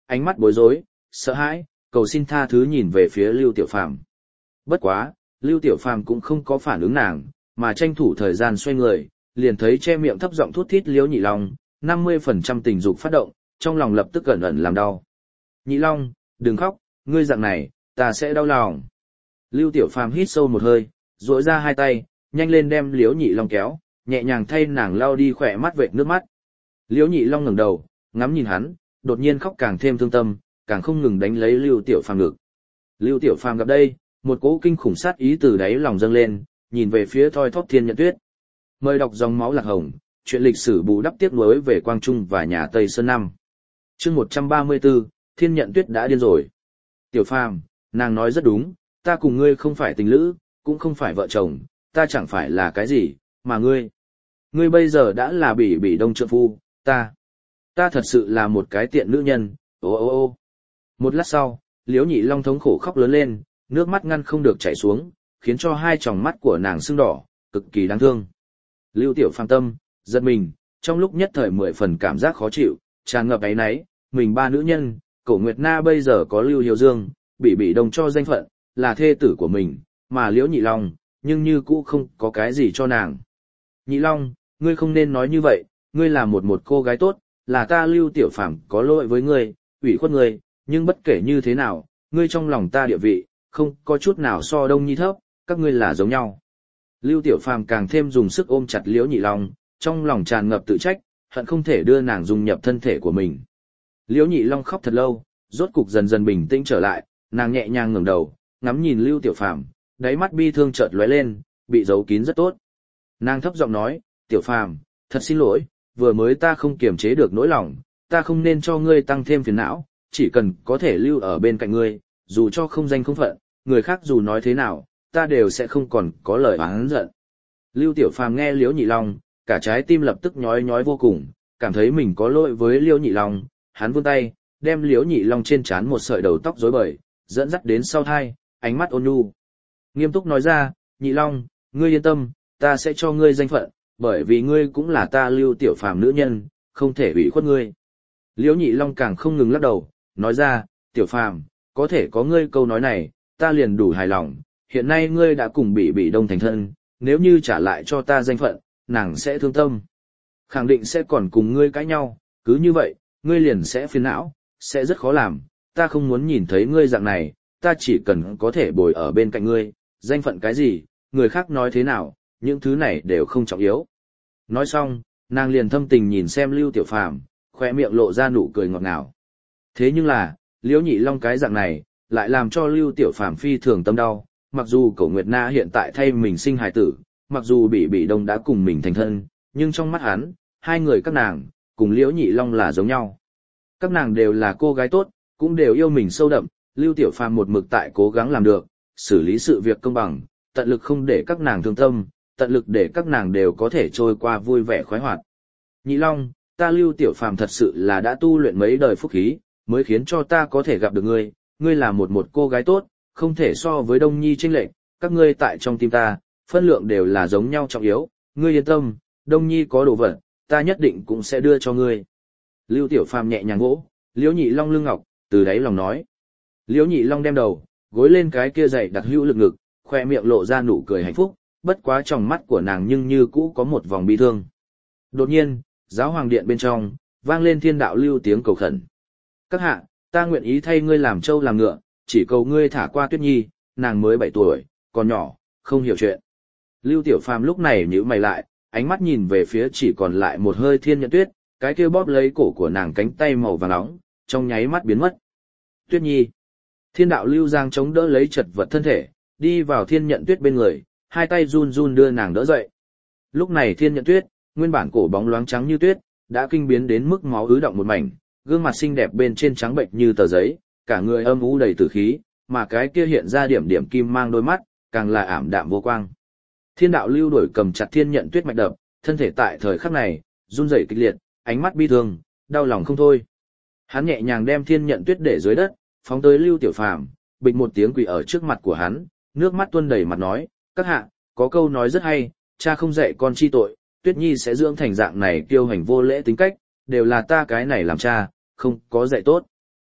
ánh mắt bối rối, sợ hãi, cầu xin tha thứ nhìn về phía Lưu Tiểu Phàm. Bất quá, Lưu Tiểu Phàm cũng không có phản ứng nàng, mà tranh thủ thời gian xoay người, liền thấy che miệng thấp giọng thút thít Liễu Nhị Long, năm mươi phần trăm tình dục phát động, trong lòng lập tức ẩn ẩn làm đau. Nhị Long, đừng khóc, ngươi dạng này, ta sẽ đau lòng. Lưu Tiểu Phàm hít sâu một hơi, duỗi ra hai tay, nhanh lên đem Liễu Nhị Long kéo, nhẹ nhàng thay nàng lau đi khỏe mắt vệt nước mắt. Liễu Nhị Long ngẩng đầu, ngắm nhìn hắn, đột nhiên khóc càng thêm thương tâm, càng không ngừng đánh lấy Lưu Tiểu Phàm ngực. Lưu Tiểu Phàm gặp đây, một cỗ kinh khủng sát ý từ đáy lòng dâng lên, nhìn về phía thoi thóp Thiên Nhận Tuyết. Mời đọc dòng máu lạc hồng, chuyện lịch sử bù đắp tiếc nuối về Quang Trung và nhà Tây Sơn năm. Chương một trăm ba mươi tư, Thiên Nhận Tuyết đã điên rồi. Tiểu Phàm, nàng nói rất đúng, ta cùng ngươi không phải tình lữ, cũng không phải vợ chồng, ta chẳng phải là cái gì, mà ngươi. Ngươi bây giờ đã là Bỉ Bỉ Đông trượng phu, ta. Ta thật sự là một cái tiện nữ nhân, ô ô ô. Một lát sau, Liễu Nhị Long thống khổ khóc lớn lên, nước mắt ngăn không được chảy xuống, khiến cho hai tròng mắt của nàng sưng đỏ, cực kỳ đáng thương. Lưu Tiểu Phàm tâm, giật mình, trong lúc nhất thời mười phần cảm giác khó chịu, tràn ngập áy náy, mình ba nữ nhân, Cổ Nguyệt Na bây giờ có Lưu Hiếu Dương, Bỉ Bỉ Đông cho danh phận, là thê tử của mình, mà Liễu Nhị Long, nhưng như cũ không có cái gì cho nàng. Nhị Long, ngươi không nên nói như vậy, ngươi là một một cô gái tốt, là ta Lưu Tiểu Phàm có lỗi với ngươi, ủy khuất ngươi, nhưng bất kể như thế nào, ngươi trong lòng ta địa vị, không có chút nào so Đông Nhi thấp, các ngươi là giống nhau. Lưu Tiểu Phàm càng thêm dùng sức ôm chặt Liễu Nhị Long, trong lòng tràn ngập tự trách, hận không thể đưa nàng dung nhập thân thể của mình. Liễu Nhị Long khóc thật lâu, rốt cục dần dần bình tĩnh trở lại, nàng nhẹ nhàng ngẩng đầu, ngắm nhìn Lưu Tiểu Phàm, đáy mắt bi thương chợt lóe lên, bị giấu kín rất tốt. Nàng thấp giọng nói, Tiểu Phàm, thật xin lỗi, vừa mới ta không kiềm chế được nỗi lòng, ta không nên cho ngươi tăng thêm phiền não, chỉ cần có thể lưu ở bên cạnh ngươi, dù cho không danh không phận, người khác dù nói thế nào, ta đều sẽ không còn có lời oán giận. Lưu Tiểu Phàm nghe Liễu Nhị Long, cả trái tim lập tức nhói nhói vô cùng, cảm thấy mình có lỗi với Liễu Nhị Long, hắn vươn tay, đem Liễu Nhị Long trên trán một sợi đầu tóc rối bời, dẫn dắt đến sau thai, ánh mắt ôn nhu. Nghiêm túc nói ra, Nhị Long, ngươi yên tâm, ta sẽ cho ngươi danh phận, bởi vì ngươi cũng là ta Lưu Tiểu Phàm nữ nhân, không thể ủy khuất ngươi. Liễu Nhị Long càng không ngừng lắc đầu, nói ra, Tiểu Phàm, có thể có ngươi câu nói này, ta liền đủ hài lòng, hiện nay ngươi đã cùng Bỉ Bỉ Đông thành thân, nếu như trả lại cho ta danh phận, nàng sẽ thương tâm. Khẳng định sẽ còn cùng ngươi cãi nhau, cứ như vậy, ngươi liền sẽ phiền não, sẽ rất khó làm, ta không muốn nhìn thấy ngươi dạng này, ta chỉ cần có thể bồi ở bên cạnh ngươi, danh phận cái gì, người khác nói thế nào, những thứ này đều không trọng yếu. Nói xong, nàng liền thâm tình nhìn xem Lưu Tiểu Phàm, khoe miệng lộ ra nụ cười ngọt ngào. Thế nhưng là, Liễu Nhị Long cái dạng này, lại làm cho Lưu Tiểu Phàm phi thường tâm đau, mặc dù Cổ Nguyệt Na hiện tại thay mình sinh hài tử, mặc dù Bỉ Bỉ Đông đã cùng mình thành thân, nhưng trong mắt hắn, hai người các nàng, cùng Liễu Nhị Long là giống nhau. Các nàng đều là cô gái tốt, cũng đều yêu mình sâu đậm, Lưu Tiểu Phàm một mực tại cố gắng làm được, xử lý sự việc công bằng, tận lực không để các nàng thương tâm, tận lực để các nàng đều có thể trôi qua vui vẻ khoái hoạt. Nhị Long, ta Lưu Tiểu Phàm thật sự là đã tu luyện mấy đời phúc khí, mới khiến cho ta có thể gặp được ngươi, ngươi là một một cô gái tốt, không thể so với Đông Nhi chênh lệch, các ngươi tại trong tim ta, phân lượng đều là giống nhau trọng yếu, ngươi yên tâm, Đông Nhi có đồ vật, ta nhất định cũng sẽ đưa cho ngươi. Lưu Tiểu Phàm nhẹ nhàng vỗ, Liễu Nhị Long lưng ngọc, từ đáy lòng nói. Liễu Nhị Long đem đầu, gối lên cái kia dày đặc hữu lực ngực, khoe miệng lộ ra nụ cười hạnh phúc, bất quá trong mắt của nàng nhưng như cũ có một vòng bi thương. Đột nhiên, giáo hoàng điện bên trong, vang lên thiên đạo lưu tiếng cầu khẩn. Các hạ, ta nguyện ý thay ngươi làm trâu làm ngựa, chỉ cầu ngươi thả qua Tuyết Nhi, nàng mới bảy tuổi, còn nhỏ, không hiểu chuyện. Lưu Tiểu Phàm lúc này nhíu mày lại, ánh mắt nhìn về phía chỉ còn lại một hơi Thiên Nhận Tuyết, cái kia bóp lấy cổ của nàng cánh tay màu vàng nóng, trong nháy mắt biến mất. Tuyết Nhi. Thiên đạo Lưu Giang chống đỡ lấy chật vật thân thể, đi vào Thiên Nhận Tuyết bên người, hai tay run run đưa nàng đỡ dậy. Lúc này Thiên Nhận Tuyết, nguyên bản cổ bóng loáng trắng như tuyết, đã kinh biến đến mức máu ứ động một mảnh, gương mặt xinh đẹp bên trên trắng bệnh như tờ giấy, cả người âm u đầy tử khí, mà cái kia hiện ra điểm điểm kim mang đôi mắt, càng là ảm đạm vô quang. Thiên đạo Lưu đổi cầm chặt Thiên Nhận Tuyết mạch đập, thân thể tại thời khắc này run rẩy kịch liệt, ánh mắt bi thương, đau lòng không thôi. Hắn nhẹ nhàng đem Thiên Nhận Tuyết để dưới đất, phóng tới Lưu Tiểu Phàm, bịch một tiếng quỳ ở trước mặt của hắn, nước mắt tuôn đầy mặt nói, các hạ, có câu nói rất hay, cha không dạy con chi tội, Tuyết Nhi sẽ dưỡng thành dạng này kiêu hành vô lễ tính cách, đều là ta cái này làm cha, không có dạy tốt.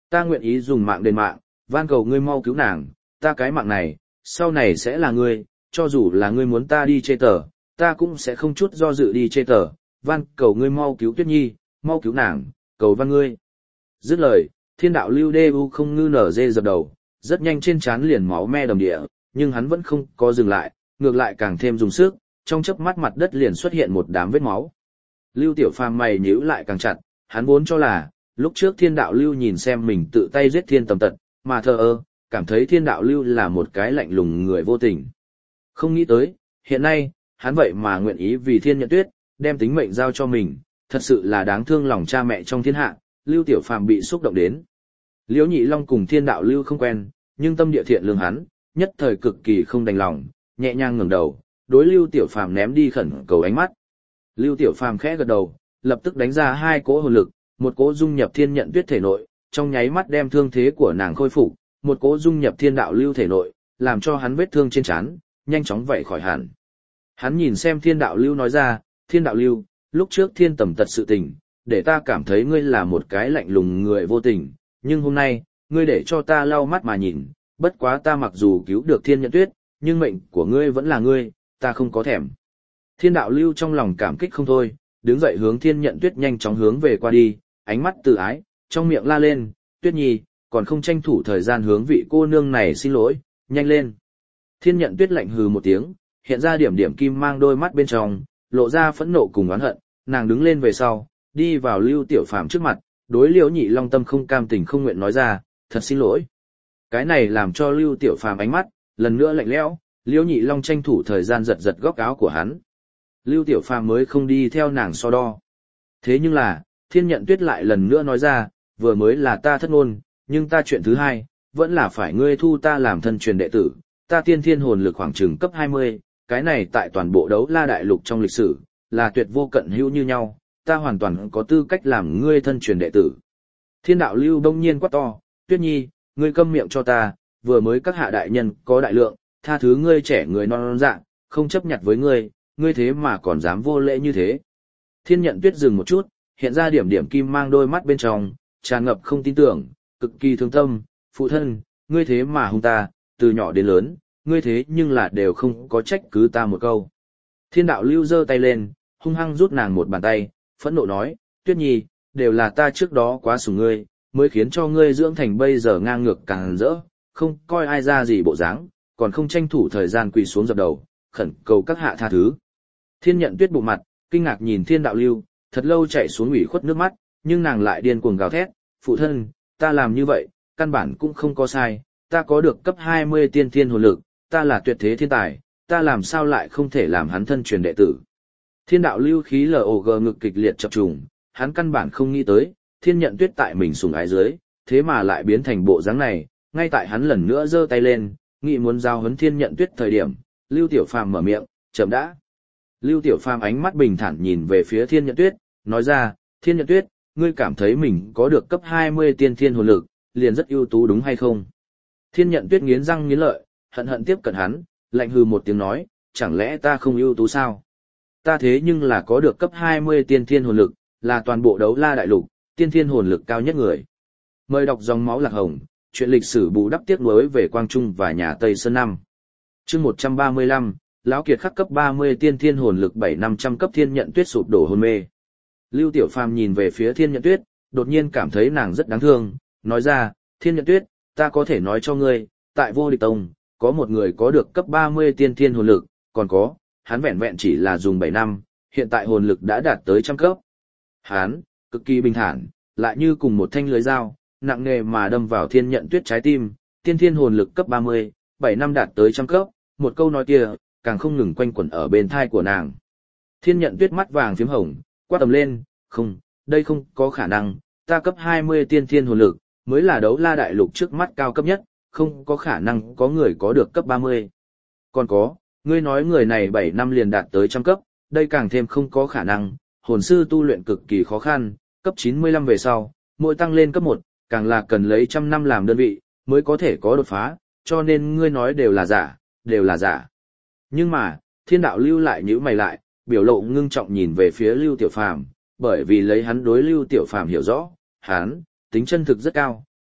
Ta nguyện ý dùng mạng đền mạng, van cầu ngươi mau cứu nàng, ta cái mạng này, sau này sẽ là ngươi, cho dù là ngươi muốn ta đi chê tờ, ta cũng sẽ không chút do dự đi chê tờ, van cầu ngươi mau cứu Tuyết Nhi, mau cứu nàng, cầu van ngươi. Dứt lời, thiên đạo lưu đê u không ngư nở dê dập đầu, rất nhanh trên trán liền máu me đầm địa, nhưng hắn vẫn không có dừng lại, ngược lại càng thêm dùng sức, trong chớp mắt mặt đất liền xuất hiện một đám vết máu. Lưu Tiểu Phàm mày nhíu lại càng chặt, hắn vốn cho là, lúc trước thiên đạo lưu nhìn xem mình tự tay giết thiên tầm tật, mà thờ ơ, cảm thấy thiên đạo lưu là một cái lạnh lùng người vô tình. Không nghĩ tới, hiện nay, hắn vậy mà nguyện ý vì thiên nhận tuyết, đem tính mệnh giao cho mình, thật sự là đáng thương lòng cha mẹ trong thiên hạ, Lưu Tiểu Phàm bị xúc động đến. Liễu Nhị Long cùng thiên đạo lưu không quen, nhưng tâm địa thiện lương hắn, nhất thời cực kỳ không đành lòng, nhẹ nhàng ngẩng đầu, đối Lưu Tiểu Phàm ném đi khẩn cầu ánh mắt. Lưu Tiểu Phàm khẽ gật đầu, lập tức đánh ra hai cỗ hồn lực, một cỗ dung nhập thiên nhận tuyết thể nội, trong nháy mắt đem thương thế của nàng khôi phục, một cỗ dung nhập thiên đạo lưu thể nội, làm cho hắn vết thương trên trán nhanh chóng vậy khỏi hẳn. Hắn nhìn xem thiên đạo lưu nói ra, thiên đạo lưu, lúc trước thiên tầm tật sự tình, để ta cảm thấy ngươi là một cái lạnh lùng người vô tình, nhưng hôm nay, ngươi để cho ta lau mắt mà nhìn, bất quá ta mặc dù cứu được thiên nhận tuyết, nhưng mệnh của ngươi vẫn là ngươi, ta không có thèm. Thiên đạo lưu trong lòng cảm kích không thôi, đứng dậy hướng thiên nhận tuyết nhanh chóng hướng về qua đi, ánh mắt từ ái, trong miệng la lên, Tuyết Nhi, còn không tranh thủ thời gian hướng vị cô nương này xin lỗi, nhanh lên. Thiên nhận tuyết lạnh hừ một tiếng, hiện ra điểm điểm kim mang đôi mắt bên trong, lộ ra phẫn nộ cùng oán hận, nàng đứng lên về sau, đi vào Lưu Tiểu Phàm trước mặt, đối Liễu Nhị Long tâm không cam tình không nguyện nói ra, thật xin lỗi. Cái này làm cho Lưu Tiểu Phàm ánh mắt, lần nữa lạnh lẽo, Liễu Nhị Long tranh thủ thời gian giật giật góc áo của hắn. Lưu Tiểu Phàm mới không đi theo nàng so đo. Thế nhưng là, thiên nhận tuyết lại lần nữa nói ra, vừa mới là ta thất ngôn, nhưng ta chuyện thứ hai, vẫn là phải ngươi thu ta làm thân truyền đệ tử, ta tiên thiên hồn lực khoảng chừng cấp hai mươi, cái này tại toàn bộ đấu la đại lục trong lịch sử, là tuyệt vô cận hữu như nhau, ta hoàn toàn có tư cách làm ngươi thân truyền đệ tử. Thiên đạo lưu đông nhiên quát to, Tuyết Nhi, ngươi câm miệng cho ta, vừa mới các hạ đại nhân có đại lượng, tha thứ ngươi trẻ người non non dạng, không chấp nhặt với ngươi, ngươi thế mà còn dám vô lễ như thế. Thiên nhận tuyết dừng một chút, hiện ra điểm điểm kim mang đôi mắt bên trong, tràn ngập không tin tưởng, cực kỳ thương tâm, phụ thân, ngươi thế mà hung ta, từ nhỏ đến lớn, ngươi thế nhưng là đều không có trách cứ ta một câu. Thiên đạo lưu giơ tay lên, hung hăng rút nàng một bàn tay, phẫn nộ nói, Tuyết Nhi, đều là ta trước đó quá sủng ngươi, mới khiến cho ngươi dưỡng thành bây giờ ngang ngược càng rỡ, không coi ai ra gì bộ dáng, còn không tranh thủ thời gian quỳ xuống dập đầu, khẩn cầu các hạ tha thứ. Thiên nhận tuyết bụng mặt, kinh ngạc nhìn thiên đạo lưu, thật lâu chảy xuống ủy khuất nước mắt, nhưng nàng lại điên cuồng gào thét, phụ thân, ta làm như vậy, căn bản cũng không có sai, ta có được cấp hai mươi tiên thiên hồn lực, ta là tuyệt thế thiên tài, ta làm sao lại không thể làm hắn thân truyền đệ tử. Thiên đạo lưu khí log ngực kịch liệt chập trùng, hắn căn bản không nghĩ tới, thiên nhận tuyết tại mình sùng ái dưới, thế mà lại biến thành bộ dáng này, ngay tại hắn lần nữa giơ tay lên, nghĩ muốn giao huấn thiên nhận tuyết thời điểm, Lưu Tiểu Phàm mở miệng, chậm đã. Lưu Tiểu Phàm ánh mắt bình thản nhìn về phía thiên nhận tuyết, nói ra, thiên nhận tuyết, ngươi cảm thấy mình có được cấp hai mươi tiên thiên hồn lực, liền rất ưu tú đúng hay không? Thiên nhận tuyết nghiến răng nghiến lợi, hận hận tiếp cận hắn, lạnh hừ một tiếng nói, chẳng lẽ ta không ưu tú sao? Ta thế nhưng là có được cấp hai mươi tiên thiên hồn lực, là toàn bộ đấu la đại lục, tiên thiên hồn lực cao nhất người. Mời đọc dòng máu lạc hồng, chuyện lịch sử bù đắp tiếc nuối về Quang Trung và nhà Tây Sơn năm. Chương một trăm ba mươi lăm, lão kiệt khắc cấp ba mươi tiên thiên hồn lực bảy năm trăm cấp thiên nhận tuyết sụp đổ hôn mê. Lưu Tiểu Phàm nhìn về phía thiên nhận tuyết, đột nhiên cảm thấy nàng rất đáng thương, nói ra, thiên nhận tuyết, ta có thể nói cho ngươi, tại vô địch tông, có một người có được cấp ba mươi tiên thiên hồn lực, còn có, hắn vẹn vẹn chỉ là dùng bảy năm, hiện tại hồn lực đã đạt tới trăm cấp. Hắn, cực kỳ bình thản, lại như cùng một thanh lưới dao, nặng nề mà đâm vào thiên nhận tuyết trái tim, tiên thiên hồn lực cấp ba mươi, bảy năm đạt tới trăm cấp, một câu nói kia, càng không ngừng quanh quẩn ở bên thai của nàng. Thiên nhận tuyết mắt vàng phiếm hồng, quát tầm lên, không, đây không có khả năng, ta cấp hai mươi tiên thiên hồn lực, mới là đấu la đại lục trước mắt cao cấp nhất, không có khả năng có người có được cấp ba mươi. Còn có, ngươi nói người này bảy năm liền đạt tới trăm cấp, đây càng thêm không có khả năng, hồn sư tu luyện cực kỳ khó khăn, cấp chín mươi lăm về sau, mỗi tăng lên cấp một, càng là cần lấy trăm năm làm đơn vị, mới có thể có đột phá, cho nên ngươi nói đều là giả, đều là giả. Nhưng mà, thiên đạo lưu lại nhíu mày lại, biểu lộ ngưng trọng nhìn về phía Lưu Tiểu Phàm, bởi vì lấy hắn đối Lưu Tiểu Phàm hiểu rõ, hắn, tính chân thực rất cao,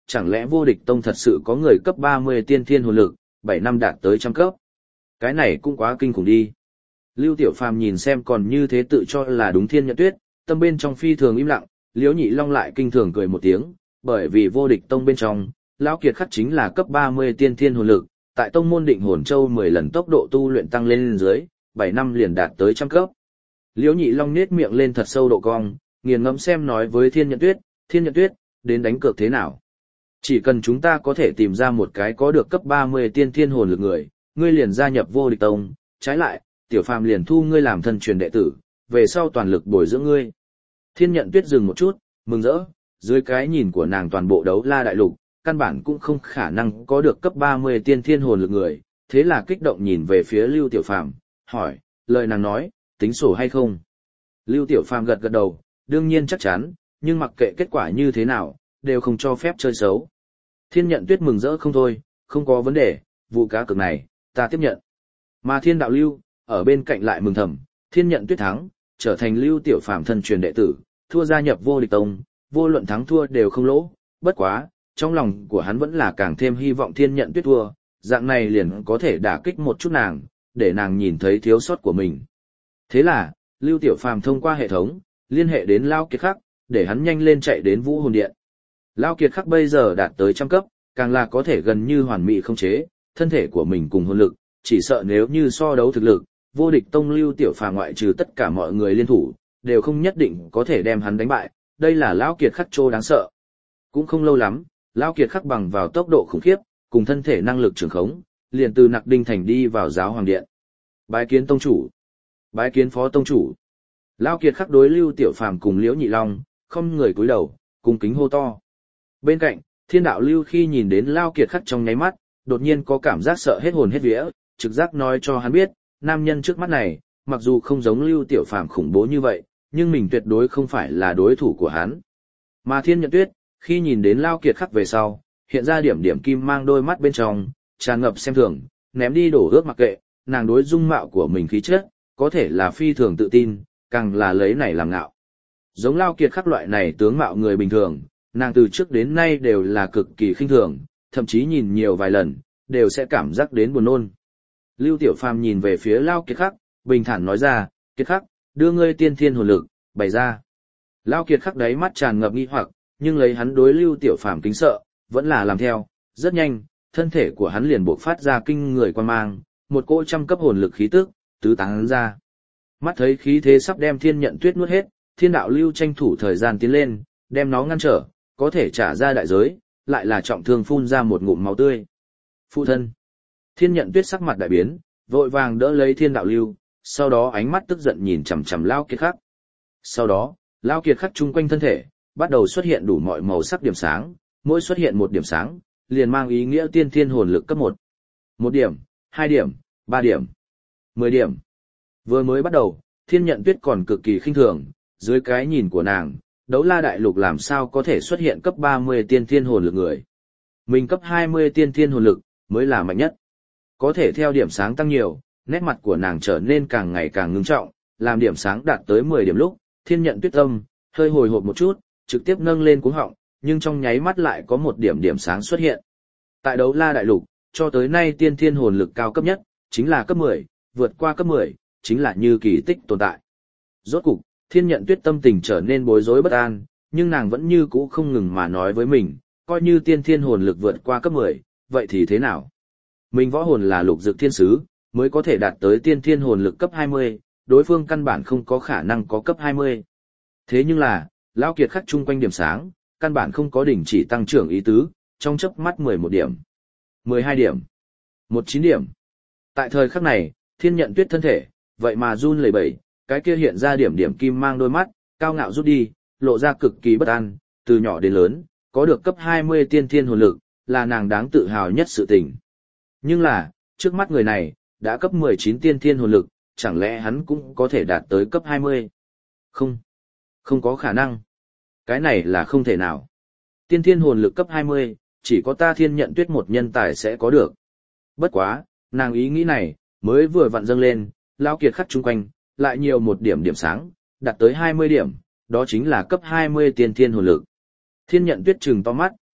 chẳng lẽ vô địch tông thật sự có người cấp ba mươi tiên thiên hồn lực, bảy năm đạt tới trăm cấp. Cái này cũng quá kinh khủng đi. Lưu Tiểu Phàm nhìn xem còn như thế tự cho là đúng Thiên Nhận Tuyết, tâm bên trong phi thường im lặng, Liễu Nhị Long lại kinh thường cười một tiếng, bởi vì vô địch tông bên trong, lão kiệt khắc chính là cấp ba mươi tiên thiên hồn lực, tại tông môn Định Hồn Châu mười lần tốc độ tu luyện tăng lên dưới, bảy năm liền đạt tới trăm cấp. Liễu Nhị Long nhếch miệng lên thật sâu độ cong, nghiền ngẫm xem nói với Thiên Nhận Tuyết, Thiên Nhận Tuyết, đến đánh cược thế nào? Chỉ cần chúng ta có thể tìm ra một cái có được cấp ba mươi tiên thiên hồn lực người, ngươi liền gia nhập vô địch tông, trái lại, Tiểu Phàm liền thu ngươi làm thân truyền đệ tử, về sau toàn lực bồi dưỡng ngươi. Thiên Nhận Tuyết dừng một chút, mừng rỡ, dưới cái nhìn của nàng toàn bộ đấu la đại lục, căn bản cũng không khả năng có được cấp ba mươi tiên thiên hồn lực người, thế là kích động nhìn về phía Lưu Tiểu Phàm, hỏi, lời nàng nói, tính sổ hay không? Lưu Tiểu Phàm gật gật đầu, đương nhiên chắc chắn, nhưng mặc kệ kết quả như thế nào, đều không cho phép chơi xấu. Thiên Nhận Tuyết mừng rỡ không thôi, không có vấn đề, vụ cá cược này, ta tiếp nhận. Mà Thiên Đạo Lưu, ở bên cạnh lại mừng thầm, Thiên Nhận Tuyết thắng, trở thành Lưu Tiểu Phàm thân truyền đệ tử, thua gia nhập vô địch tông, vô luận thắng thua đều không lỗ, bất quá, trong lòng của hắn vẫn là càng thêm hy vọng Thiên Nhận Tuyết thua, dạng này liền có thể đả kích một chút nàng, để nàng nhìn thấy thiếu sót của mình. Thế là, Lưu Tiểu Phàm thông qua hệ thống, liên hệ đến Lao Kiệt Khắc, để hắn nhanh lên chạy đến Vũ Hồn Điện. Lao Kiệt Khắc bây giờ đạt tới trăm cấp, càng là có thể gần như hoàn mỹ không chế, thân thể của mình cùng hồn lực, chỉ sợ nếu như so đấu thực lực, vô địch tông Lưu Tiểu Phàm ngoại trừ tất cả mọi người liên thủ, đều không nhất định có thể đem hắn đánh bại, đây là Lão Kiệt Khắc trô đáng sợ. Cũng không lâu lắm, Lão Kiệt Khắc bằng vào tốc độ khủng khiếp, cùng thân thể năng lực trường khống, liền từ Nặc Đinh Thành đi vào Giáo Hoàng Điện. Bái kiến tông chủ, bái kiến phó tông chủ. Lão Kiệt Khắc đối Lưu Tiểu Phàm cùng Liễu Nhị Long, không người cúi đầu, cung kính hô to. Bên cạnh, Thiên Đạo Lưu khi nhìn đến Lão Kiệt Khắc trong nháy mắt, đột nhiên có cảm giác sợ hết hồn hết vía, trực giác nói cho hắn biết, nam nhân trước mắt này, mặc dù không giống Lưu Tiểu Phàm khủng bố như vậy, nhưng mình tuyệt đối không phải là đối thủ của hắn. Mà Thiên Nhận Tuyết, khi nhìn đến Lão Kiệt Khắc về sau, hiện ra điểm điểm kim mang đôi mắt bên trong, tràn ngập xem thường, ném đi đổ ước mặc kệ, nàng đối dung mạo của mình khí chất, có thể là phi thường tự tin, càng là lấy này làm ngạo. Giống Lão Kiệt Khắc loại này tướng mạo người bình thường, nàng từ trước đến nay đều là cực kỳ khinh thường, thậm chí nhìn nhiều vài lần, đều sẽ cảm giác đến buồn nôn. Lưu Tiểu Phàm nhìn về phía Lão Kiệt Khắc, bình thản nói ra, Kiệt Khắc, đưa ngươi tiên thiên hồn lực, bày ra. Lão Kiệt Khắc đáy mắt tràn ngập nghi hoặc, nhưng lấy hắn đối Lưu Tiểu Phàm kính sợ, vẫn là làm theo, rất nhanh, thân thể của hắn liền bộc phát ra kinh người quan mang, một cỗ trăm cấp hồn lực khí tức, tứ tán ra. Mắt thấy khí thế sắp đem Thiên Nhận Tuyết nuốt hết, Thiên Đạo Lưu tranh thủ thời gian tiến lên, đem nó ngăn trở, có thể trả ra đại giới, lại là trọng thương phun ra một ngụm máu tươi. Phụ thân. Thiên Nhận Tuyết sắc mặt đại biến, vội vàng đỡ lấy Thiên Đạo Lưu, sau đó ánh mắt tức giận nhìn chằm chằm Lão Kiệt Khắc. Sau đó, Lão Kiệt Khắc chung quanh thân thể, bắt đầu xuất hiện đủ mọi màu sắc điểm sáng, mỗi xuất hiện một điểm sáng, liền mang ý nghĩa tiên thiên hồn lực cấp một. Một điểm, hai điểm, ba điểm, mười điểm. Vừa mới bắt đầu, Thiên Nhận Tuyết còn cực kỳ khinh thường, dưới cái nhìn của nàng, đấu la đại lục làm sao có thể xuất hiện cấp ba mươi tiên thiên hồn lực người. Mình cấp hai mươi tiên thiên hồn lực, mới là mạnh nhất. Có thể theo điểm sáng tăng nhiều, nét mặt của nàng trở nên càng ngày càng ngưng trọng, làm điểm sáng đạt tới mười điểm lúc, Thiên Nhận Tuyết tâm, hơi hồi hộp một chút, trực tiếp nâng lên cuống họng, nhưng trong nháy mắt lại có một điểm điểm sáng xuất hiện. Tại đấu la đại lục, cho tới nay tiên thiên hồn lực cao cấp nhất, chính là cấp mười, vượt qua cấp mười, chính là như kỳ tích tồn tại. Rốt cục, Thiên Nhận Tuyết tâm tình trở nên bối rối bất an, nhưng nàng vẫn như cũ không ngừng mà nói với mình, coi như tiên thiên hồn lực vượt qua cấp mười, vậy thì thế nào? Mình võ hồn là lục dực thiên sứ, mới có thể đạt tới tiên thiên hồn lực cấp hai mươi, đối phương căn bản không có khả năng có cấp hai mươi. Thế nhưng là, Lão Kiệt Khắc chung quanh điểm sáng, căn bản không có đỉnh chỉ tăng trưởng ý tứ, trong chớp mắt mười một điểm, mười hai điểm, mười chín điểm. Tại thời khắc này, Thiên Nhận Tuyết thân thể, vậy mà run lẩy bẩy, cái kia hiện ra điểm điểm kim mang đôi mắt, cao ngạo rút đi, lộ ra cực kỳ bất an, từ nhỏ đến lớn, có được cấp hai mươi tiên thiên hồn lực, là nàng đáng tự hào nhất sự tình. Nhưng là, trước mắt người này, đã cấp mười chín tiên thiên hồn lực, chẳng lẽ hắn cũng có thể đạt tới cấp hai mươi? Không, không có khả năng. Cái này là không thể nào. Tiên thiên hồn lực cấp hai mươi, chỉ có ta Thiên Nhận Tuyết một nhân tài sẽ có được. Bất quá, nàng ý nghĩ này, mới vừa vặn dâng lên, Lão Kiệt Khắc chung quanh, lại nhiều một điểm điểm sáng, đạt tới hai mươi điểm, đó chính là cấp hai mươi tiên thiên hồn lực. Thiên Nhận Tuyết trừng to mắt,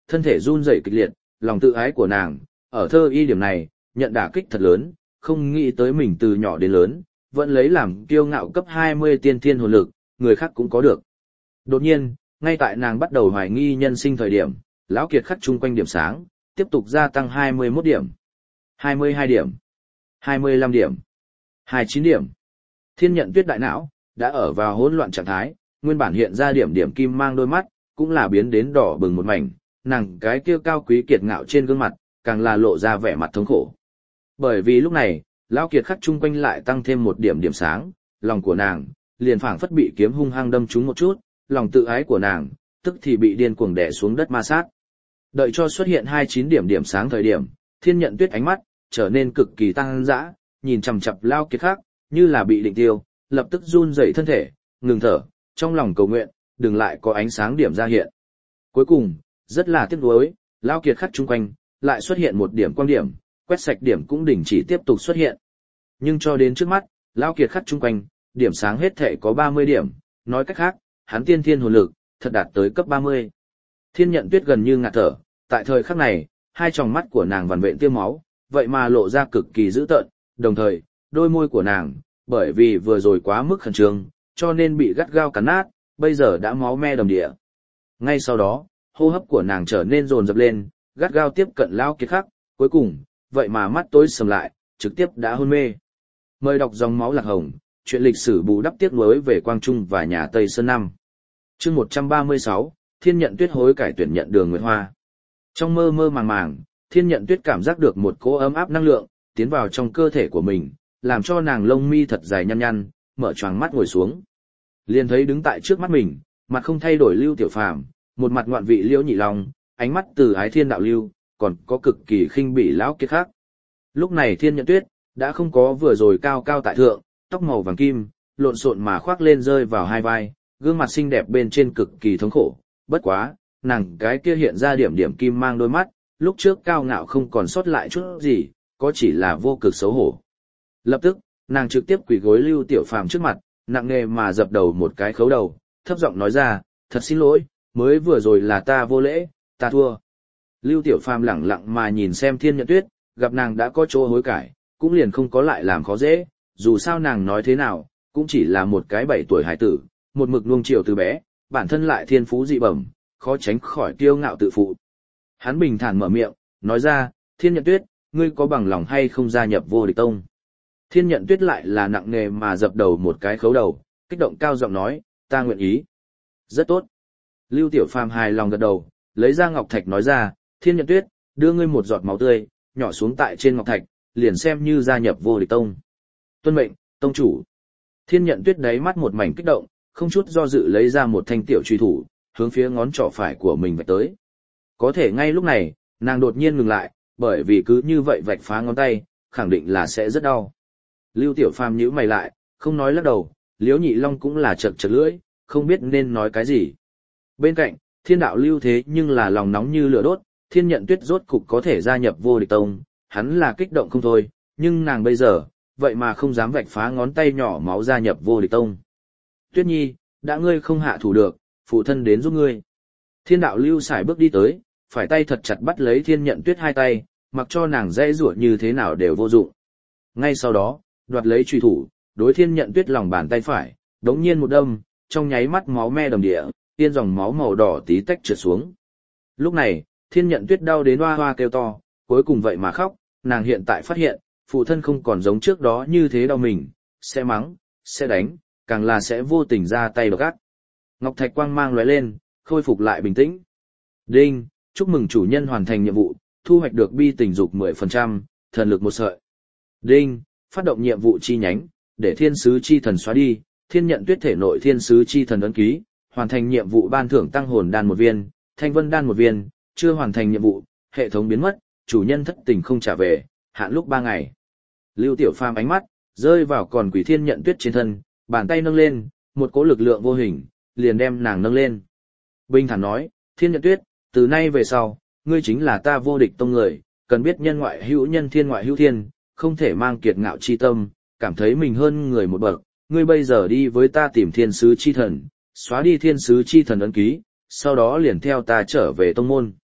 thân thể run rẩy kịch liệt, lòng tự ái của nàng, ở thơ y điểm này, nhận đả kích thật lớn, không nghĩ tới mình từ nhỏ đến lớn, vẫn lấy làm kiêu ngạo cấp hai mươi tiên thiên hồn lực, người khác cũng có được. Đột nhiên, ngay tại nàng bắt đầu hoài nghi nhân sinh thời điểm, lão kiệt khắc chung quanh điểm sáng, tiếp tục gia tăng hai mươi mốt điểm, hai mươi hai điểm, hai mươi lăm điểm, hai mươi chín điểm. Thiên nhận tuyết đại não, đã ở vào hỗn loạn trạng thái, nguyên bản hiện ra điểm điểm kim mang đôi mắt, cũng là biến đến đỏ bừng một mảnh, nàng cái kia cao quý kiệt ngạo trên gương mặt, càng là lộ ra vẻ mặt thống khổ. Bởi vì lúc này, lão kiệt khắc chung quanh lại tăng thêm một điểm điểm sáng, lòng của nàng, liền phảng phất bị kiếm hung hăng đâm trúng một chút, lòng tự ái của nàng, tức thì bị điên cuồng đè xuống đất ma sát. Đợi cho xuất hiện hai mươi chín điểm điểm sáng thời điểm, thiên nhận tuyết ánh mắt, trở nên cực kỳ tăng dã, nhìn chằm chằm lão kiệt khắc, như là bị định tiêu, lập tức run rẩy thân thể, ngừng thở, trong lòng cầu nguyện, đừng lại có ánh sáng điểm ra hiện. Cuối cùng, rất là tiếc nuối, lão kiệt khắc chung quanh, lại xuất hiện một điểm quang điểm, quét sạch điểm cũng đình chỉ tiếp tục xuất hiện. Nhưng cho đến trước mắt, lão kiệt khắc chung quanh, điểm sáng hết thể có ba mươi điểm, nói cách khác, hắn tiên thiên hồn lực, thật đạt tới cấp ba mươi. Thiên nhận tuyết gần như ngạt thở, tại thời khắc này, hai tròng mắt của nàng vằn vện tiêm máu, vậy mà lộ ra cực kỳ dữ tợn, đồng thời, đôi môi của nàng, bởi vì vừa rồi quá mức khẩn trương, cho nên bị gắt gao cắn nát, bây giờ đã máu me đầm địa. Ngay sau đó, hô hấp của nàng trở nên dồn dập lên, gắt gao tiếp cận lão kiệt khắc, cuối cùng, vậy mà mắt tối sầm lại, trực tiếp đã hôn mê. Mời đọc dòng máu lạc hồng, chuyện lịch sử bù đắp tiếc nuối về Quang Trung và nhà Tây Sơn năm. Chương một trăm ba mươi sáu, Thiên nhận tuyết hối cải tuyển nhận Đường Nguyệt Hoa. Trong mơ mơ màng màng, Thiên nhận tuyết cảm giác được một cỗ ấm áp năng lượng, tiến vào trong cơ thể của mình, làm cho nàng lông mi thật dài nhăn nhăn, mở choàng mắt ngồi xuống. Liền thấy đứng tại trước mắt mình, mặt không thay đổi Lưu Tiểu Phàm, một mặt ngoạn vị Liễu Nhị Long, ánh mắt từ ái thiên đạo lưu, còn có cực kỳ khinh bỉ lão kiệt khắc. Lúc này Thiên nhận tuyết, đã không có vừa rồi cao cao tại thượng, tóc màu vàng kim, lộn xộn mà khoác lên rơi vào hai vai, gương mặt xinh đẹp bên trên cực kỳ thống khổ, bất quá, nàng cái kia hiện ra điểm điểm kim mang đôi mắt, lúc trước cao ngạo không còn sót lại chút gì, có chỉ là vô cực xấu hổ. Lập tức, nàng trực tiếp quỳ gối Lưu Tiểu Phàm trước mặt, nặng nề mà dập đầu một cái khấu đầu, thấp giọng nói ra, thật xin lỗi, mới vừa rồi là ta vô lễ, ta thua. Lưu Tiểu Phàm lẳng lặng mà nhìn xem Thiên nhận tuyết, gặp nàng đã có chỗ hối cải, cũng liền không có lại làm khó dễ, dù sao nàng nói thế nào, cũng chỉ là một cái bảy tuổi hải tử, một mực nuông chiều từ bé, bản thân lại thiên phú dị bẩm, khó tránh khỏi kiêu ngạo tự phụ. Hắn bình thản mở miệng, nói ra, Thiên nhận tuyết, ngươi có bằng lòng hay không gia nhập Vô Địch Tông? Thiên nhận tuyết lại là nặng nề mà dập đầu một cái khấu đầu, kích động cao giọng nói, ta nguyện ý. Rất tốt. Lưu Tiểu Phàm hài lòng gật đầu, lấy ra ngọc thạch nói ra, Thiên nhận tuyết, đưa ngươi một giọt máu tươi, nhỏ xuống tại trên ngọc thạch, liền xem như gia nhập Vô Địch Tông. Tuân mệnh, tông chủ. Thiên nhận tuyết đáy mắt một mảnh kích động, không chút do dự lấy ra một thanh tiểu truy thủ, hướng phía ngón trỏ phải của mình vạch tới. Có thể ngay lúc này, nàng đột nhiên ngừng lại, bởi vì cứ như vậy vạch phá ngón tay, khẳng định là sẽ rất đau. Lưu Tiểu Phàm nhíu mày lại, không nói lắc đầu, Liễu Nhị Long cũng là chật chật lưỡi, không biết nên nói cái gì. Bên cạnh, Thiên đạo lưu thế nhưng là lòng nóng như lửa đốt, Thiên nhận tuyết rốt cục có thể gia nhập Vô Địch Tông, hắn là kích động không thôi, nhưng nàng bây giờ, vậy mà không dám vạch phá ngón tay nhỏ máu gia nhập Vô Địch Tông. Tuyết Nhi, đã ngươi không hạ thủ được, phụ thân đến giúp ngươi. Thiên đạo lưu xài bước đi tới, phải tay thật chặt bắt lấy Thiên nhận tuyết hai tay, mặc cho nàng dễ rủa như thế nào đều vô dụng. Ngay sau đó, đoạt lấy truy thủ, đối Thiên nhận tuyết lòng bàn tay phải, đống nhiên một đâm, trong nháy mắt máu me đầm địa, tiên dòng máu màu đỏ tí tách trượt xuống. Lúc này, Thiên nhận tuyết đau đến hoa hoa kêu to, cuối cùng vậy mà khóc, nàng hiện tại phát hiện, phụ thân không còn giống trước đó như thế đau mình, sẽ mắng, sẽ đánh, càng là sẽ vô tình ra tay độc ác. Ngọc thạch quang mang lóe lên, khôi phục lại bình tĩnh. Đinh, chúc mừng chủ nhân hoàn thành nhiệm vụ, thu hoạch được bi tình dục mười phần trăm, thần lực một sợi. Đinh, phát động nhiệm vụ chi nhánh, để thiên sứ chi thần xóa đi, Thiên nhận tuyết thể nội thiên sứ chi thần ấn ký, hoàn thành nhiệm vụ ban thưởng tăng hồn đan một viên, thanh vân đan một viên, chưa hoàn thành nhiệm vụ, hệ thống biến mất, chủ nhân thất tình không trả về, hạn lúc ba ngày. Lưu Tiểu Phàm ánh mắt rơi vào còn Quỷ Thiên nhận tuyết trên thân, bàn tay nâng lên, một cỗ lực lượng vô hình liền đem nàng nâng lên. Bình thản nói, Thiên nhận tuyết, từ nay về sau, ngươi chính là ta Vô Địch Tông người, cần biết nhân ngoại hữu nhân thiên ngoại hữu thiên, không thể mang kiệt ngạo chi tâm, cảm thấy mình hơn người một bậc. Ngươi bây giờ đi với ta tìm thiên sứ chi thần, xóa đi thiên sứ chi thần ấn ký, sau đó liền theo ta trở về tông môn.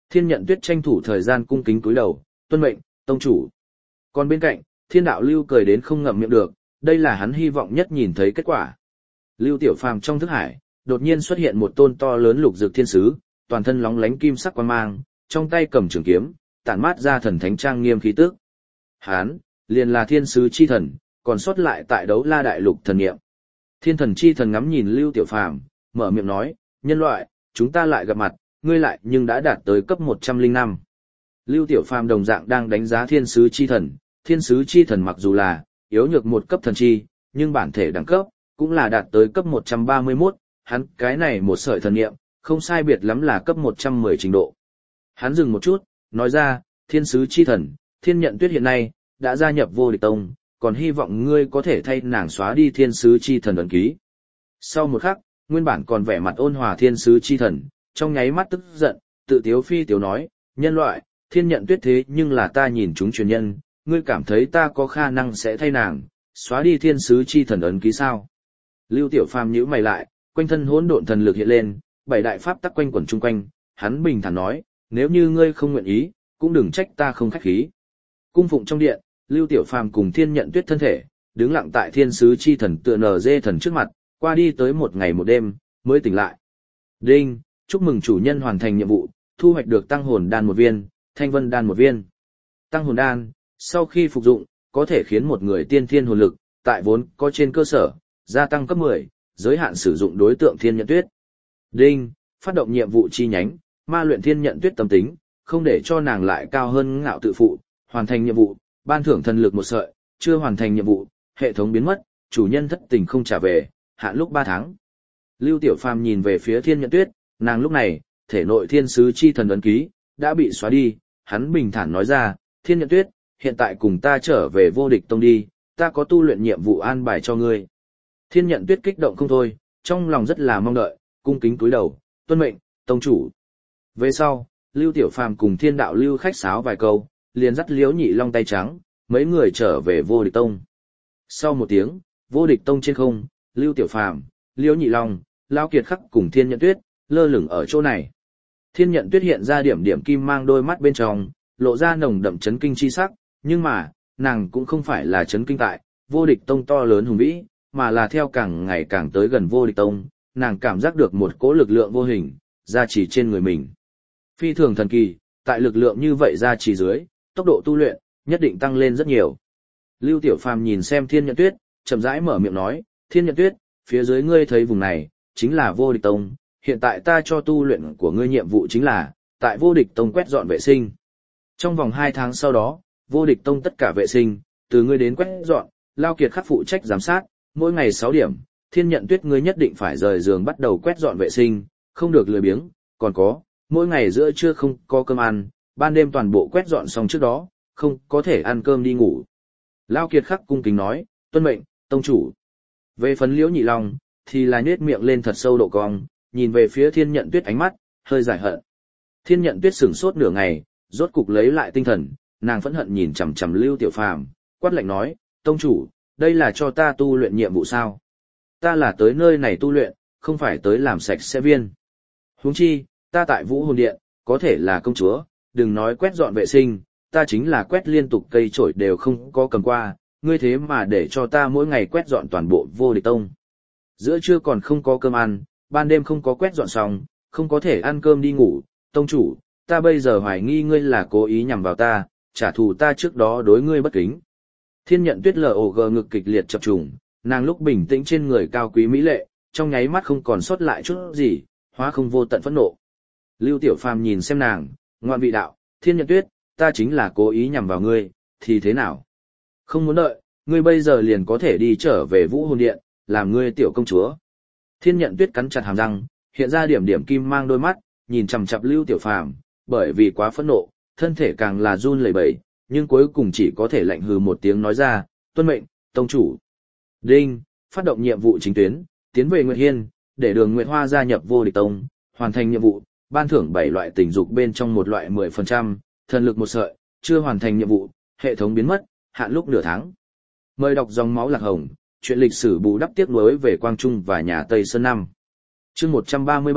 Thiên Nhận Tuyết tranh thủ thời gian cung kính cúi đầu, tuân mệnh, tông chủ. Còn bên cạnh, Thiên Đạo Lưu cười đến không ngậm miệng được, đây là hắn hy vọng nhất nhìn thấy kết quả. Lưu Tiểu Phàm trong thức hải, đột nhiên xuất hiện một tôn to lớn lục dược thiên sứ, toàn thân lóng lánh kim sắc quang mang, trong tay cầm trường kiếm, tản mát ra thần thánh trang nghiêm khí tức. Hắn, liền là thiên sứ chi thần, còn sót lại tại Đấu La đại lục thần niệm. Thiên thần chi thần ngắm nhìn Lưu Tiểu Phàm, mở miệng nói, nhân loại, chúng ta lại gặp mặt, ngươi lại nhưng đã đạt tới cấp một trăm linh năm. Lưu Tiểu Phàm đồng dạng đang đánh giá thiên sứ chi thần, thiên sứ chi thần mặc dù là yếu nhược một cấp thần chi, nhưng bản thể đẳng cấp cũng là đạt tới cấp một trăm ba mươi mốt, hắn cái này một sợi thần niệm, không sai biệt lắm là cấp một trăm mười trình độ. Hắn dừng một chút, nói ra, thiên sứ chi thần, Thiên Nhận Tuyết hiện nay đã gia nhập Vô Địch Tông, còn hy vọng ngươi có thể thay nàng xóa đi thiên sứ chi thần ấn ký. Sau một khắc, nguyên bản còn vẻ mặt ôn hòa thiên sứ chi thần, trong nháy mắt tức giận, tự tiếu phi tiếu nói, nhân loại, Thiên Nhận Tuyết thế nhưng là ta nhìn chúng truyền nhân, ngươi cảm thấy ta có khả năng sẽ thay nàng xóa đi thiên sứ chi thần ấn ký sao? Lưu Tiểu Phàm nhíu mày lại, quanh thân hỗn độn thần lực hiện lên, bảy đại pháp tắc quanh quẩn chung quanh, hắn bình thản nói, nếu như ngươi không nguyện ý, cũng đừng trách ta không khách khí. Cung phụng trong điện, Lưu Tiểu Phàm cùng Thiên Nhận Tuyết thân thể, đứng lặng tại thiên sứ chi thần tựa nở dê thần trước mặt, qua đi tới một ngày một đêm, mới tỉnh lại. Đinh, chúc mừng chủ nhân hoàn thành nhiệm vụ, thu hoạch được tăng hồn đan một viên, thanh vân đan một viên. Tăng hồn đan, sau khi phục dụng, có thể khiến một người tiên thiên hồn lực, tại vốn có trên cơ sở, gia tăng cấp mười, giới hạn sử dụng đối tượng Thiên Nhận Tuyết. Đinh, phát động nhiệm vụ chi nhánh, ma luyện Thiên Nhận Tuyết tâm tính, không để cho nàng lại cao hơn ngạo tự phụ, hoàn thành nhiệm vụ, ban thưởng thần lực một sợi, chưa hoàn thành nhiệm vụ, hệ thống biến mất, chủ nhân thất tình không trả về, hạn lúc ba tháng. Lưu Tiểu Phàm nhìn về phía Thiên Nhận Tuyết, nàng lúc này, thể nội thiên sứ chi thần ấn ký, đã bị xóa đi, hắn bình thản nói ra, Thiên Nhận Tuyết, hiện tại cùng ta trở về Vô Địch Tông đi, ta có tu luyện nhiệm vụ an bài cho ngươi. Thiên Nhận Tuyết kích động không thôi, trong lòng rất là mong đợi, cung kính cúi đầu, tuân mệnh, tông chủ. Về sau, Lưu Tiểu Phàm cùng Thiên Đạo Lưu khách sáo vài câu, liền dắt Liễu Nhị Long tay trắng, mấy người trở về Vô Địch Tông. Sau một tiếng, Vô Địch Tông trên không, Lưu Tiểu Phàm, Liễu Nhị Long, Lão Kiệt Khắc cùng Thiên Nhận Tuyết, lơ lửng ở chỗ này. Thiên Nhận Tuyết hiện ra điểm điểm kim mang đôi mắt bên trong, lộ ra nồng đậm chấn kinh chi sắc, nhưng mà, nàng cũng không phải là chấn kinh tại Vô Địch Tông to lớn hùng vĩ, mà là theo càng ngày càng tới gần Vô Địch Tông, nàng cảm giác được một cỗ lực lượng vô hình gia trì trên người mình. Phi thường thần kỳ, tại lực lượng như vậy gia trì dưới, tốc độ tu luyện nhất định tăng lên rất nhiều. Lưu Tiểu Phàm nhìn xem Thiên Nhận Tuyết, chậm rãi mở miệng nói, Thiên Nhận Tuyết, phía dưới ngươi thấy vùng này chính là Vô Địch Tông, hiện tại ta cho tu luyện của ngươi nhiệm vụ chính là tại Vô Địch Tông quét dọn vệ sinh. Trong vòng hai tháng sau đó, Vô Địch Tông tất cả vệ sinh, từ ngươi đến quét dọn, Lao Kiệt Khắc phụ trách giám sát, mỗi ngày sáu điểm, Thiên Nhận Tuyết ngươi nhất định phải rời giường bắt đầu quét dọn vệ sinh, không được lười biếng, còn có, mỗi ngày giữa trưa không có cơm ăn, ban đêm toàn bộ quét dọn xong trước đó, không có thể ăn cơm đi ngủ. Lao Kiệt Khắc cung kính nói, tuân mệnh, tông chủ. Về phần Liễu Nhị Long, thì là nhếch miệng lên thật sâu độ cong, nhìn về phía Thiên Nhận Tuyết ánh mắt, hơi giải hận. Thiên Nhận Tuyết sửng sốt nửa ngày, rốt cục lấy lại tinh thần, nàng phẫn hận nhìn chằm chằm Lưu Tiểu Phàm, quát lạnh nói, tông chủ, đây là cho ta tu luyện nhiệm vụ sao? Ta là tới nơi này tu luyện, không phải tới làm sạch sẽ viên. Huống chi, ta tại Vũ Hồn Điện, có thể là công chúa, đừng nói quét dọn vệ sinh, ta chính là quét liên tục cây chổi đều không có cầm qua, ngươi thế mà để cho ta mỗi ngày quét dọn toàn bộ Vô Địch Tông. Giữa trưa còn không có cơm ăn, ban đêm không có quét dọn xong, không có thể ăn cơm đi ngủ, tông chủ, ta bây giờ hoài nghi ngươi là cố ý nhằm vào ta, trả thù ta trước đó đối ngươi bất kính. Thiên Nhận Tuyết lờ ổ gờ ngực kịch liệt chập trùng, nàng lúc bình tĩnh trên người cao quý mỹ lệ, trong nháy mắt không còn sót lại chút gì, hóa không vô tận phẫn nộ. Lưu Tiểu Phàm nhìn xem nàng, ngoan vị đạo, Thiên Nhận Tuyết, ta chính là cố ý nhằm vào ngươi, thì thế nào? Không muốn đợi, ngươi bây giờ liền có thể đi trở về Vũ Hồn Điện, làm ngươi tiểu công chúa. Thiên Nhận Tuyết cắn chặt hàm răng, hiện ra điểm điểm kim mang đôi mắt, nhìn chằm chằm Lưu Tiểu Phàm, bởi vì quá phẫn nộ, thân thể càng là run lẩy bẩy, nhưng cuối cùng chỉ có thể lạnh hừ một tiếng nói ra, tuân mệnh, tông chủ. Đinh, phát động nhiệm vụ chính tuyến, tiến về Nguyệt Hiên, để Đường Nguyệt Hoa gia nhập Vô Địch Tông, hoàn thành nhiệm vụ, ban thưởng bảy loại tình dục bên trong một loại mười phần trăm, thần lực một sợi, chưa hoàn thành nhiệm vụ, hệ thống biến mất, hạn lúc nửa tháng. Mời đọc dòng máu lạc hồng, chuyện lịch sử bù đắp tiếc nuối về Quang Trung và nhà Tây Sơn năm. Chương một trăm ba mươi bảy,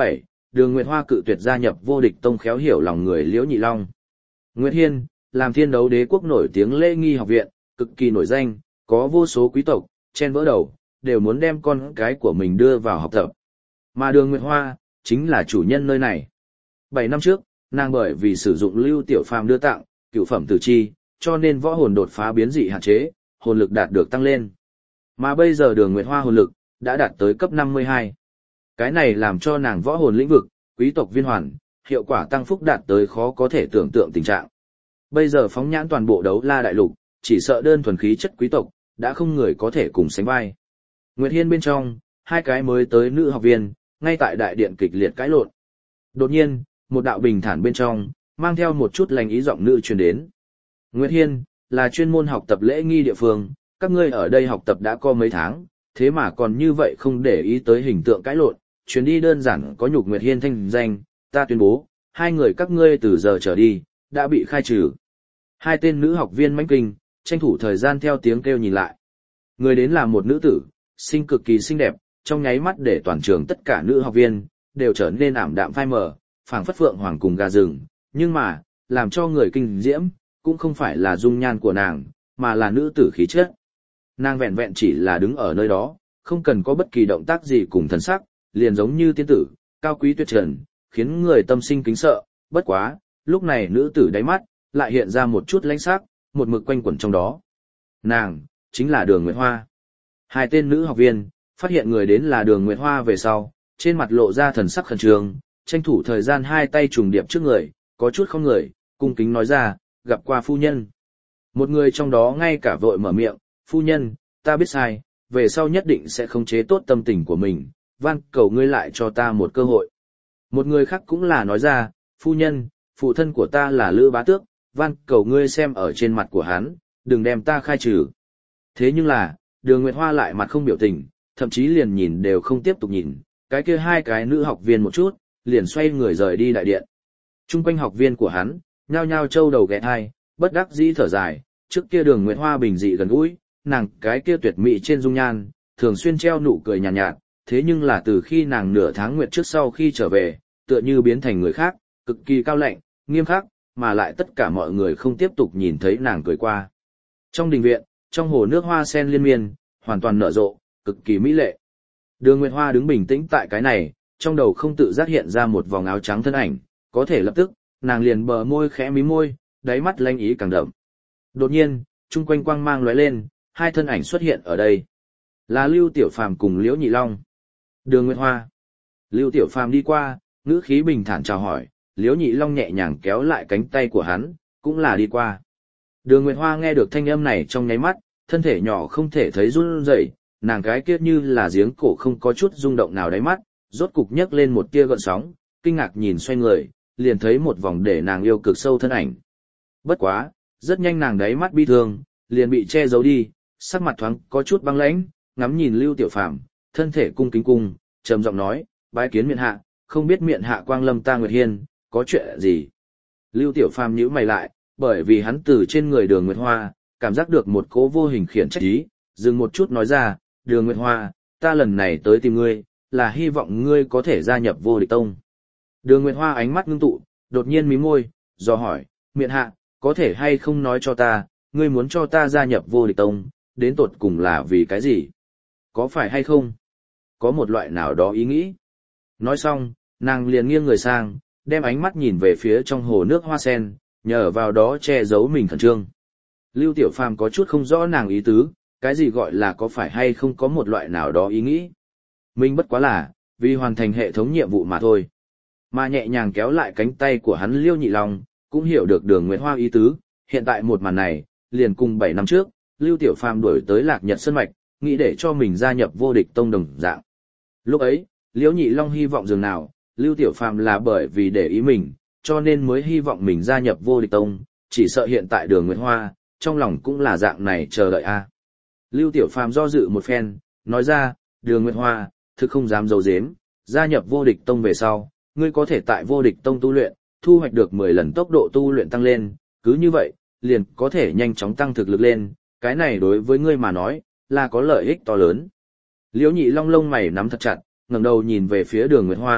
Đường Nguyệt Hoa cự tuyệt gia nhập Vô Địch Tông khéo hiểu lòng người Liễu Nhị Long. Nguyệt Hiên, làm Thiên Đấu Đế quốc nổi tiếng lễ nghi học viện, cực kỳ nổi danh, có vô số quý tộc, chen vỡ đầu, đều muốn đem con cái của mình đưa vào học tập. Mà Đường Nguyệt Hoa, chính là chủ nhân nơi này. Bảy năm trước, nàng bởi vì sử dụng Lưu Tiểu Phàm đưa tặng, cựu phẩm tử chi, cho nên võ hồn đột phá biến dị hạn chế, hồn lực đạt được tăng lên. Mà bây giờ Đường Nguyệt Hoa hồn lực đã đạt tới cấp năm mươi hai. Cái này làm cho nàng võ hồn lĩnh vực, quý tộc viên hoàn, hiệu quả tăng phúc đạt tới khó có thể tưởng tượng tình trạng. Bây giờ phóng nhãn toàn bộ Đấu La đại lục, chỉ sợ đơn thuần khí chất quý tộc, đã không người có thể cùng sánh vai. Nguyệt Hiên bên trong, hai cái mới tới nữ học viên, ngay tại đại điện kịch liệt cãi lộn. Đột nhiên, một đạo bình thản bên trong, mang theo một chút lành ý giọng nữ truyền đến. Nguyệt Hiên, là chuyên môn học tập lễ nghi địa phương, các ngươi ở đây học tập đã có mấy tháng, thế mà còn như vậy không để ý tới hình tượng cãi lộn, chuyến đi đơn giản có nhục Nguyệt Hiên thanh danh, ta tuyên bố, hai người các ngươi từ giờ trở đi, đã bị khai trừ. Hai tên nữ học viên mãnh kinh, tranh thủ thời gian theo tiếng kêu nhìn lại. Người đến là một nữ tử, xinh cực kỳ xinh đẹp, trong nháy mắt để toàn trường tất cả nữ học viên, đều trở nên ảm đạm phai mờ, phảng phất phượng hoàng cùng gà rừng, nhưng mà, làm cho người kinh diễm, cũng không phải là dung nhan của nàng, mà là nữ tử khí chất. Nàng vẹn vẹn chỉ là đứng ở nơi đó, không cần có bất kỳ động tác gì cùng thần sắc, liền giống như tiên tử, cao quý tuyệt trần, khiến người tâm sinh kính sợ, bất quá, lúc này nữ tử đáy mắt, lại hiện ra một chút lãnh sắc, một mực quanh quẩn trong đó. Nàng, chính là Đường Nguyệt Hoa. Hai tên nữ học viên, phát hiện người đến là Đường Nguyệt Hoa về sau, trên mặt lộ ra thần sắc khẩn trương, tranh thủ thời gian hai tay trùng điệp trước người, có chút không người, cung kính nói ra, gặp qua phu nhân. Một người trong đó ngay cả vội mở miệng, phu nhân, ta biết sai, về sau nhất định sẽ khống chế tốt tâm tình của mình, van cầu ngươi lại cho ta một cơ hội. Một người khác cũng là nói ra, phu nhân, phụ thân của ta là Lữ Bá Tước, van cầu ngươi xem ở trên mặt của hắn, đừng đem ta khai trừ. Thế nhưng là, Đường Nguyệt Hoa lại mặt không biểu tình, thậm chí liền nhìn đều không tiếp tục nhìn, cái kia hai cái nữ học viên một chút, liền xoay người rời đi đại điện. Trung quanh học viên của hắn, nhao nhao trâu đầu ghé thai, bất đắc dĩ thở dài, trước kia Đường Nguyệt Hoa bình dị gần gũi, nàng cái kia tuyệt mỹ trên dung nhan, thường xuyên treo nụ cười nhàn nhạt, nhạt, thế nhưng là từ khi nàng nửa tháng nguyệt trước sau khi trở về, tựa như biến thành người khác, cực kỳ cao lạnh, nghiêm khắc, mà lại tất cả mọi người không tiếp tục nhìn thấy nàng cười qua. Trong đình viện, trong hồ nước hoa sen liên miên, hoàn toàn nở rộ, cực kỳ mỹ lệ. Đường Nguyệt Hoa đứng bình tĩnh tại cái này, trong đầu không tự giác hiện ra một vòng áo trắng thân ảnh, có thể lập tức, nàng liền bờ môi khẽ mí môi, đáy mắt lanh ý càng đậm. Đột nhiên, chung quanh quang mang lóe lên, hai thân ảnh xuất hiện ở đây. Là Lưu Tiểu Phàm cùng Liễu Nhị Long. Đường Nguyệt Hoa. Lưu Tiểu Phàm đi qua, ngữ khí bình thản chào hỏi, Liễu Nhị Long nhẹ nhàng kéo lại cánh tay của hắn, cũng là đi qua. Đường Nguyệt Hoa nghe được thanh âm này trong nháy mắt, thân thể nhỏ không thể thấy run rẩy, nàng cái kia như là giếng cổ không có chút rung động nào đáy mắt, rốt cục nhấc lên một tia gợn sóng, kinh ngạc nhìn xoay người, liền thấy một vòng để nàng yêu cực sâu thân ảnh. Bất quá, rất nhanh nàng đáy mắt bi thương, liền bị che giấu đi, sắc mặt thoáng có chút băng lãnh, ngắm nhìn Lưu Tiểu Phàm, thân thể cung kính cung, trầm giọng nói, bái kiến miện hạ, không biết miện hạ quang lâm ta Nguyệt Hiên, có chuyện gì? Lưu Tiểu Phàm nhíu mày lại, bởi vì hắn từ trên người Đường Nguyệt Hoa, cảm giác được một cỗ vô hình khiển trách ý, dừng một chút nói ra, Đường Nguyệt Hoa, ta lần này tới tìm ngươi, là hy vọng ngươi có thể gia nhập Vô Địch Tông. Đường Nguyệt Hoa ánh mắt ngưng tụ, đột nhiên mím môi, dò hỏi, miện hạ, có thể hay không nói cho ta, ngươi muốn cho ta gia nhập Vô Địch Tông, đến tột cùng là vì cái gì? Có phải hay không? Có một loại nào đó ý nghĩ. Nói xong, nàng liền nghiêng người sang, đem ánh mắt nhìn về phía trong hồ nước hoa sen, nhờ vào đó che giấu mình khẩn trương. Lưu Tiểu Phàm có chút không rõ nàng ý tứ, cái gì gọi là có phải hay không có một loại nào đó ý nghĩ. Mình bất quá là, vì hoàn thành hệ thống nhiệm vụ mà thôi. Mà nhẹ nhàng kéo lại cánh tay của hắn Liêu Nhị Long, cũng hiểu được Đường Nguyệt Hoa ý tứ, hiện tại một màn này, liền cùng bảy năm trước, Lưu Tiểu Phàm đuổi tới Lạc Nhật Sơn Mạch, nghĩ để cho mình gia nhập Vô Địch Tông đồng dạng. Lúc ấy, Liễu Nhị Long hy vọng dường nào, Lưu Tiểu Phàm là bởi vì để ý mình, cho nên mới hy vọng mình gia nhập Vô Địch Tông, chỉ sợ hiện tại Đường Nguyệt Hoa, trong lòng cũng là dạng này chờ đợi a. Lưu Tiểu Phàm do dự một phen, nói ra, Đường Nguyệt Hoa, thực không dám giấu giếm, gia nhập Vô Địch Tông về sau, ngươi có thể tại Vô Địch Tông tu luyện, thu hoạch được mười lần tốc độ tu luyện tăng lên, cứ như vậy, liền có thể nhanh chóng tăng thực lực lên, cái này đối với ngươi mà nói, là có lợi ích to lớn. Liễu Nhị Long lông mày nắm thật chặt, ngẩng đầu nhìn về phía Đường Nguyệt Hoa,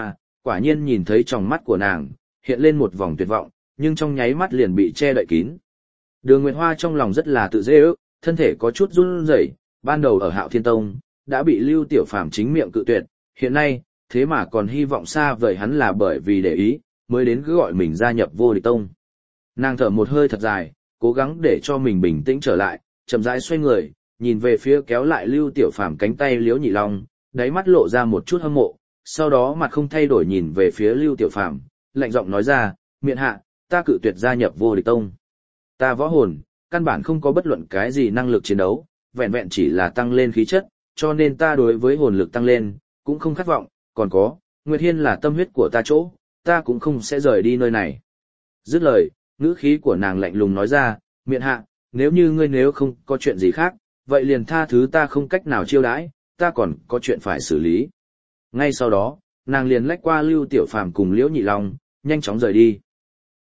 quả nhiên nhìn thấy trong mắt của nàng, hiện lên một vòng tuyệt vọng, nhưng trong nháy mắt liền bị che đậy kín. Đường Nguyệt Hoa trong lòng rất là tự dễ ước, thân thể có chút run rẩy, ban đầu ở Hạo Thiên Tông, đã bị Lưu Tiểu Phàm chính miệng cự tuyệt, hiện nay, thế mà còn hy vọng xa vời hắn là bởi vì để ý, mới đến cứ gọi mình gia nhập Vô Địch Tông. Nàng thở một hơi thật dài, cố gắng để cho mình bình tĩnh trở lại, chậm rãi xoay người, nhìn về phía kéo lại Lưu Tiểu Phàm cánh tay Liễu Nhị Long, đáy mắt lộ ra một chút hâm mộ, sau đó mặt không thay đổi nhìn về phía Lưu Tiểu Phàm, lạnh giọng nói ra, miện hạ, ta cự tuyệt gia nhập Vô Địch Tông. Ta võ hồn, căn bản không có bất luận cái gì năng lực chiến đấu, vẹn vẹn chỉ là tăng lên khí chất, cho nên ta đối với hồn lực tăng lên, cũng không khát vọng, còn có, Nguyệt Hiên là tâm huyết của ta chỗ, ta cũng không sẽ rời đi nơi này. Dứt lời, ngữ khí của nàng lạnh lùng nói ra, miện hạ, nếu như ngươi nếu không có chuyện gì khác, vậy liền tha thứ ta không cách nào chiêu đãi, ta còn có chuyện phải xử lý. Ngay sau đó, nàng liền lách qua Lưu Tiểu Phàm cùng Liễu Nhị Long, nhanh chóng rời đi.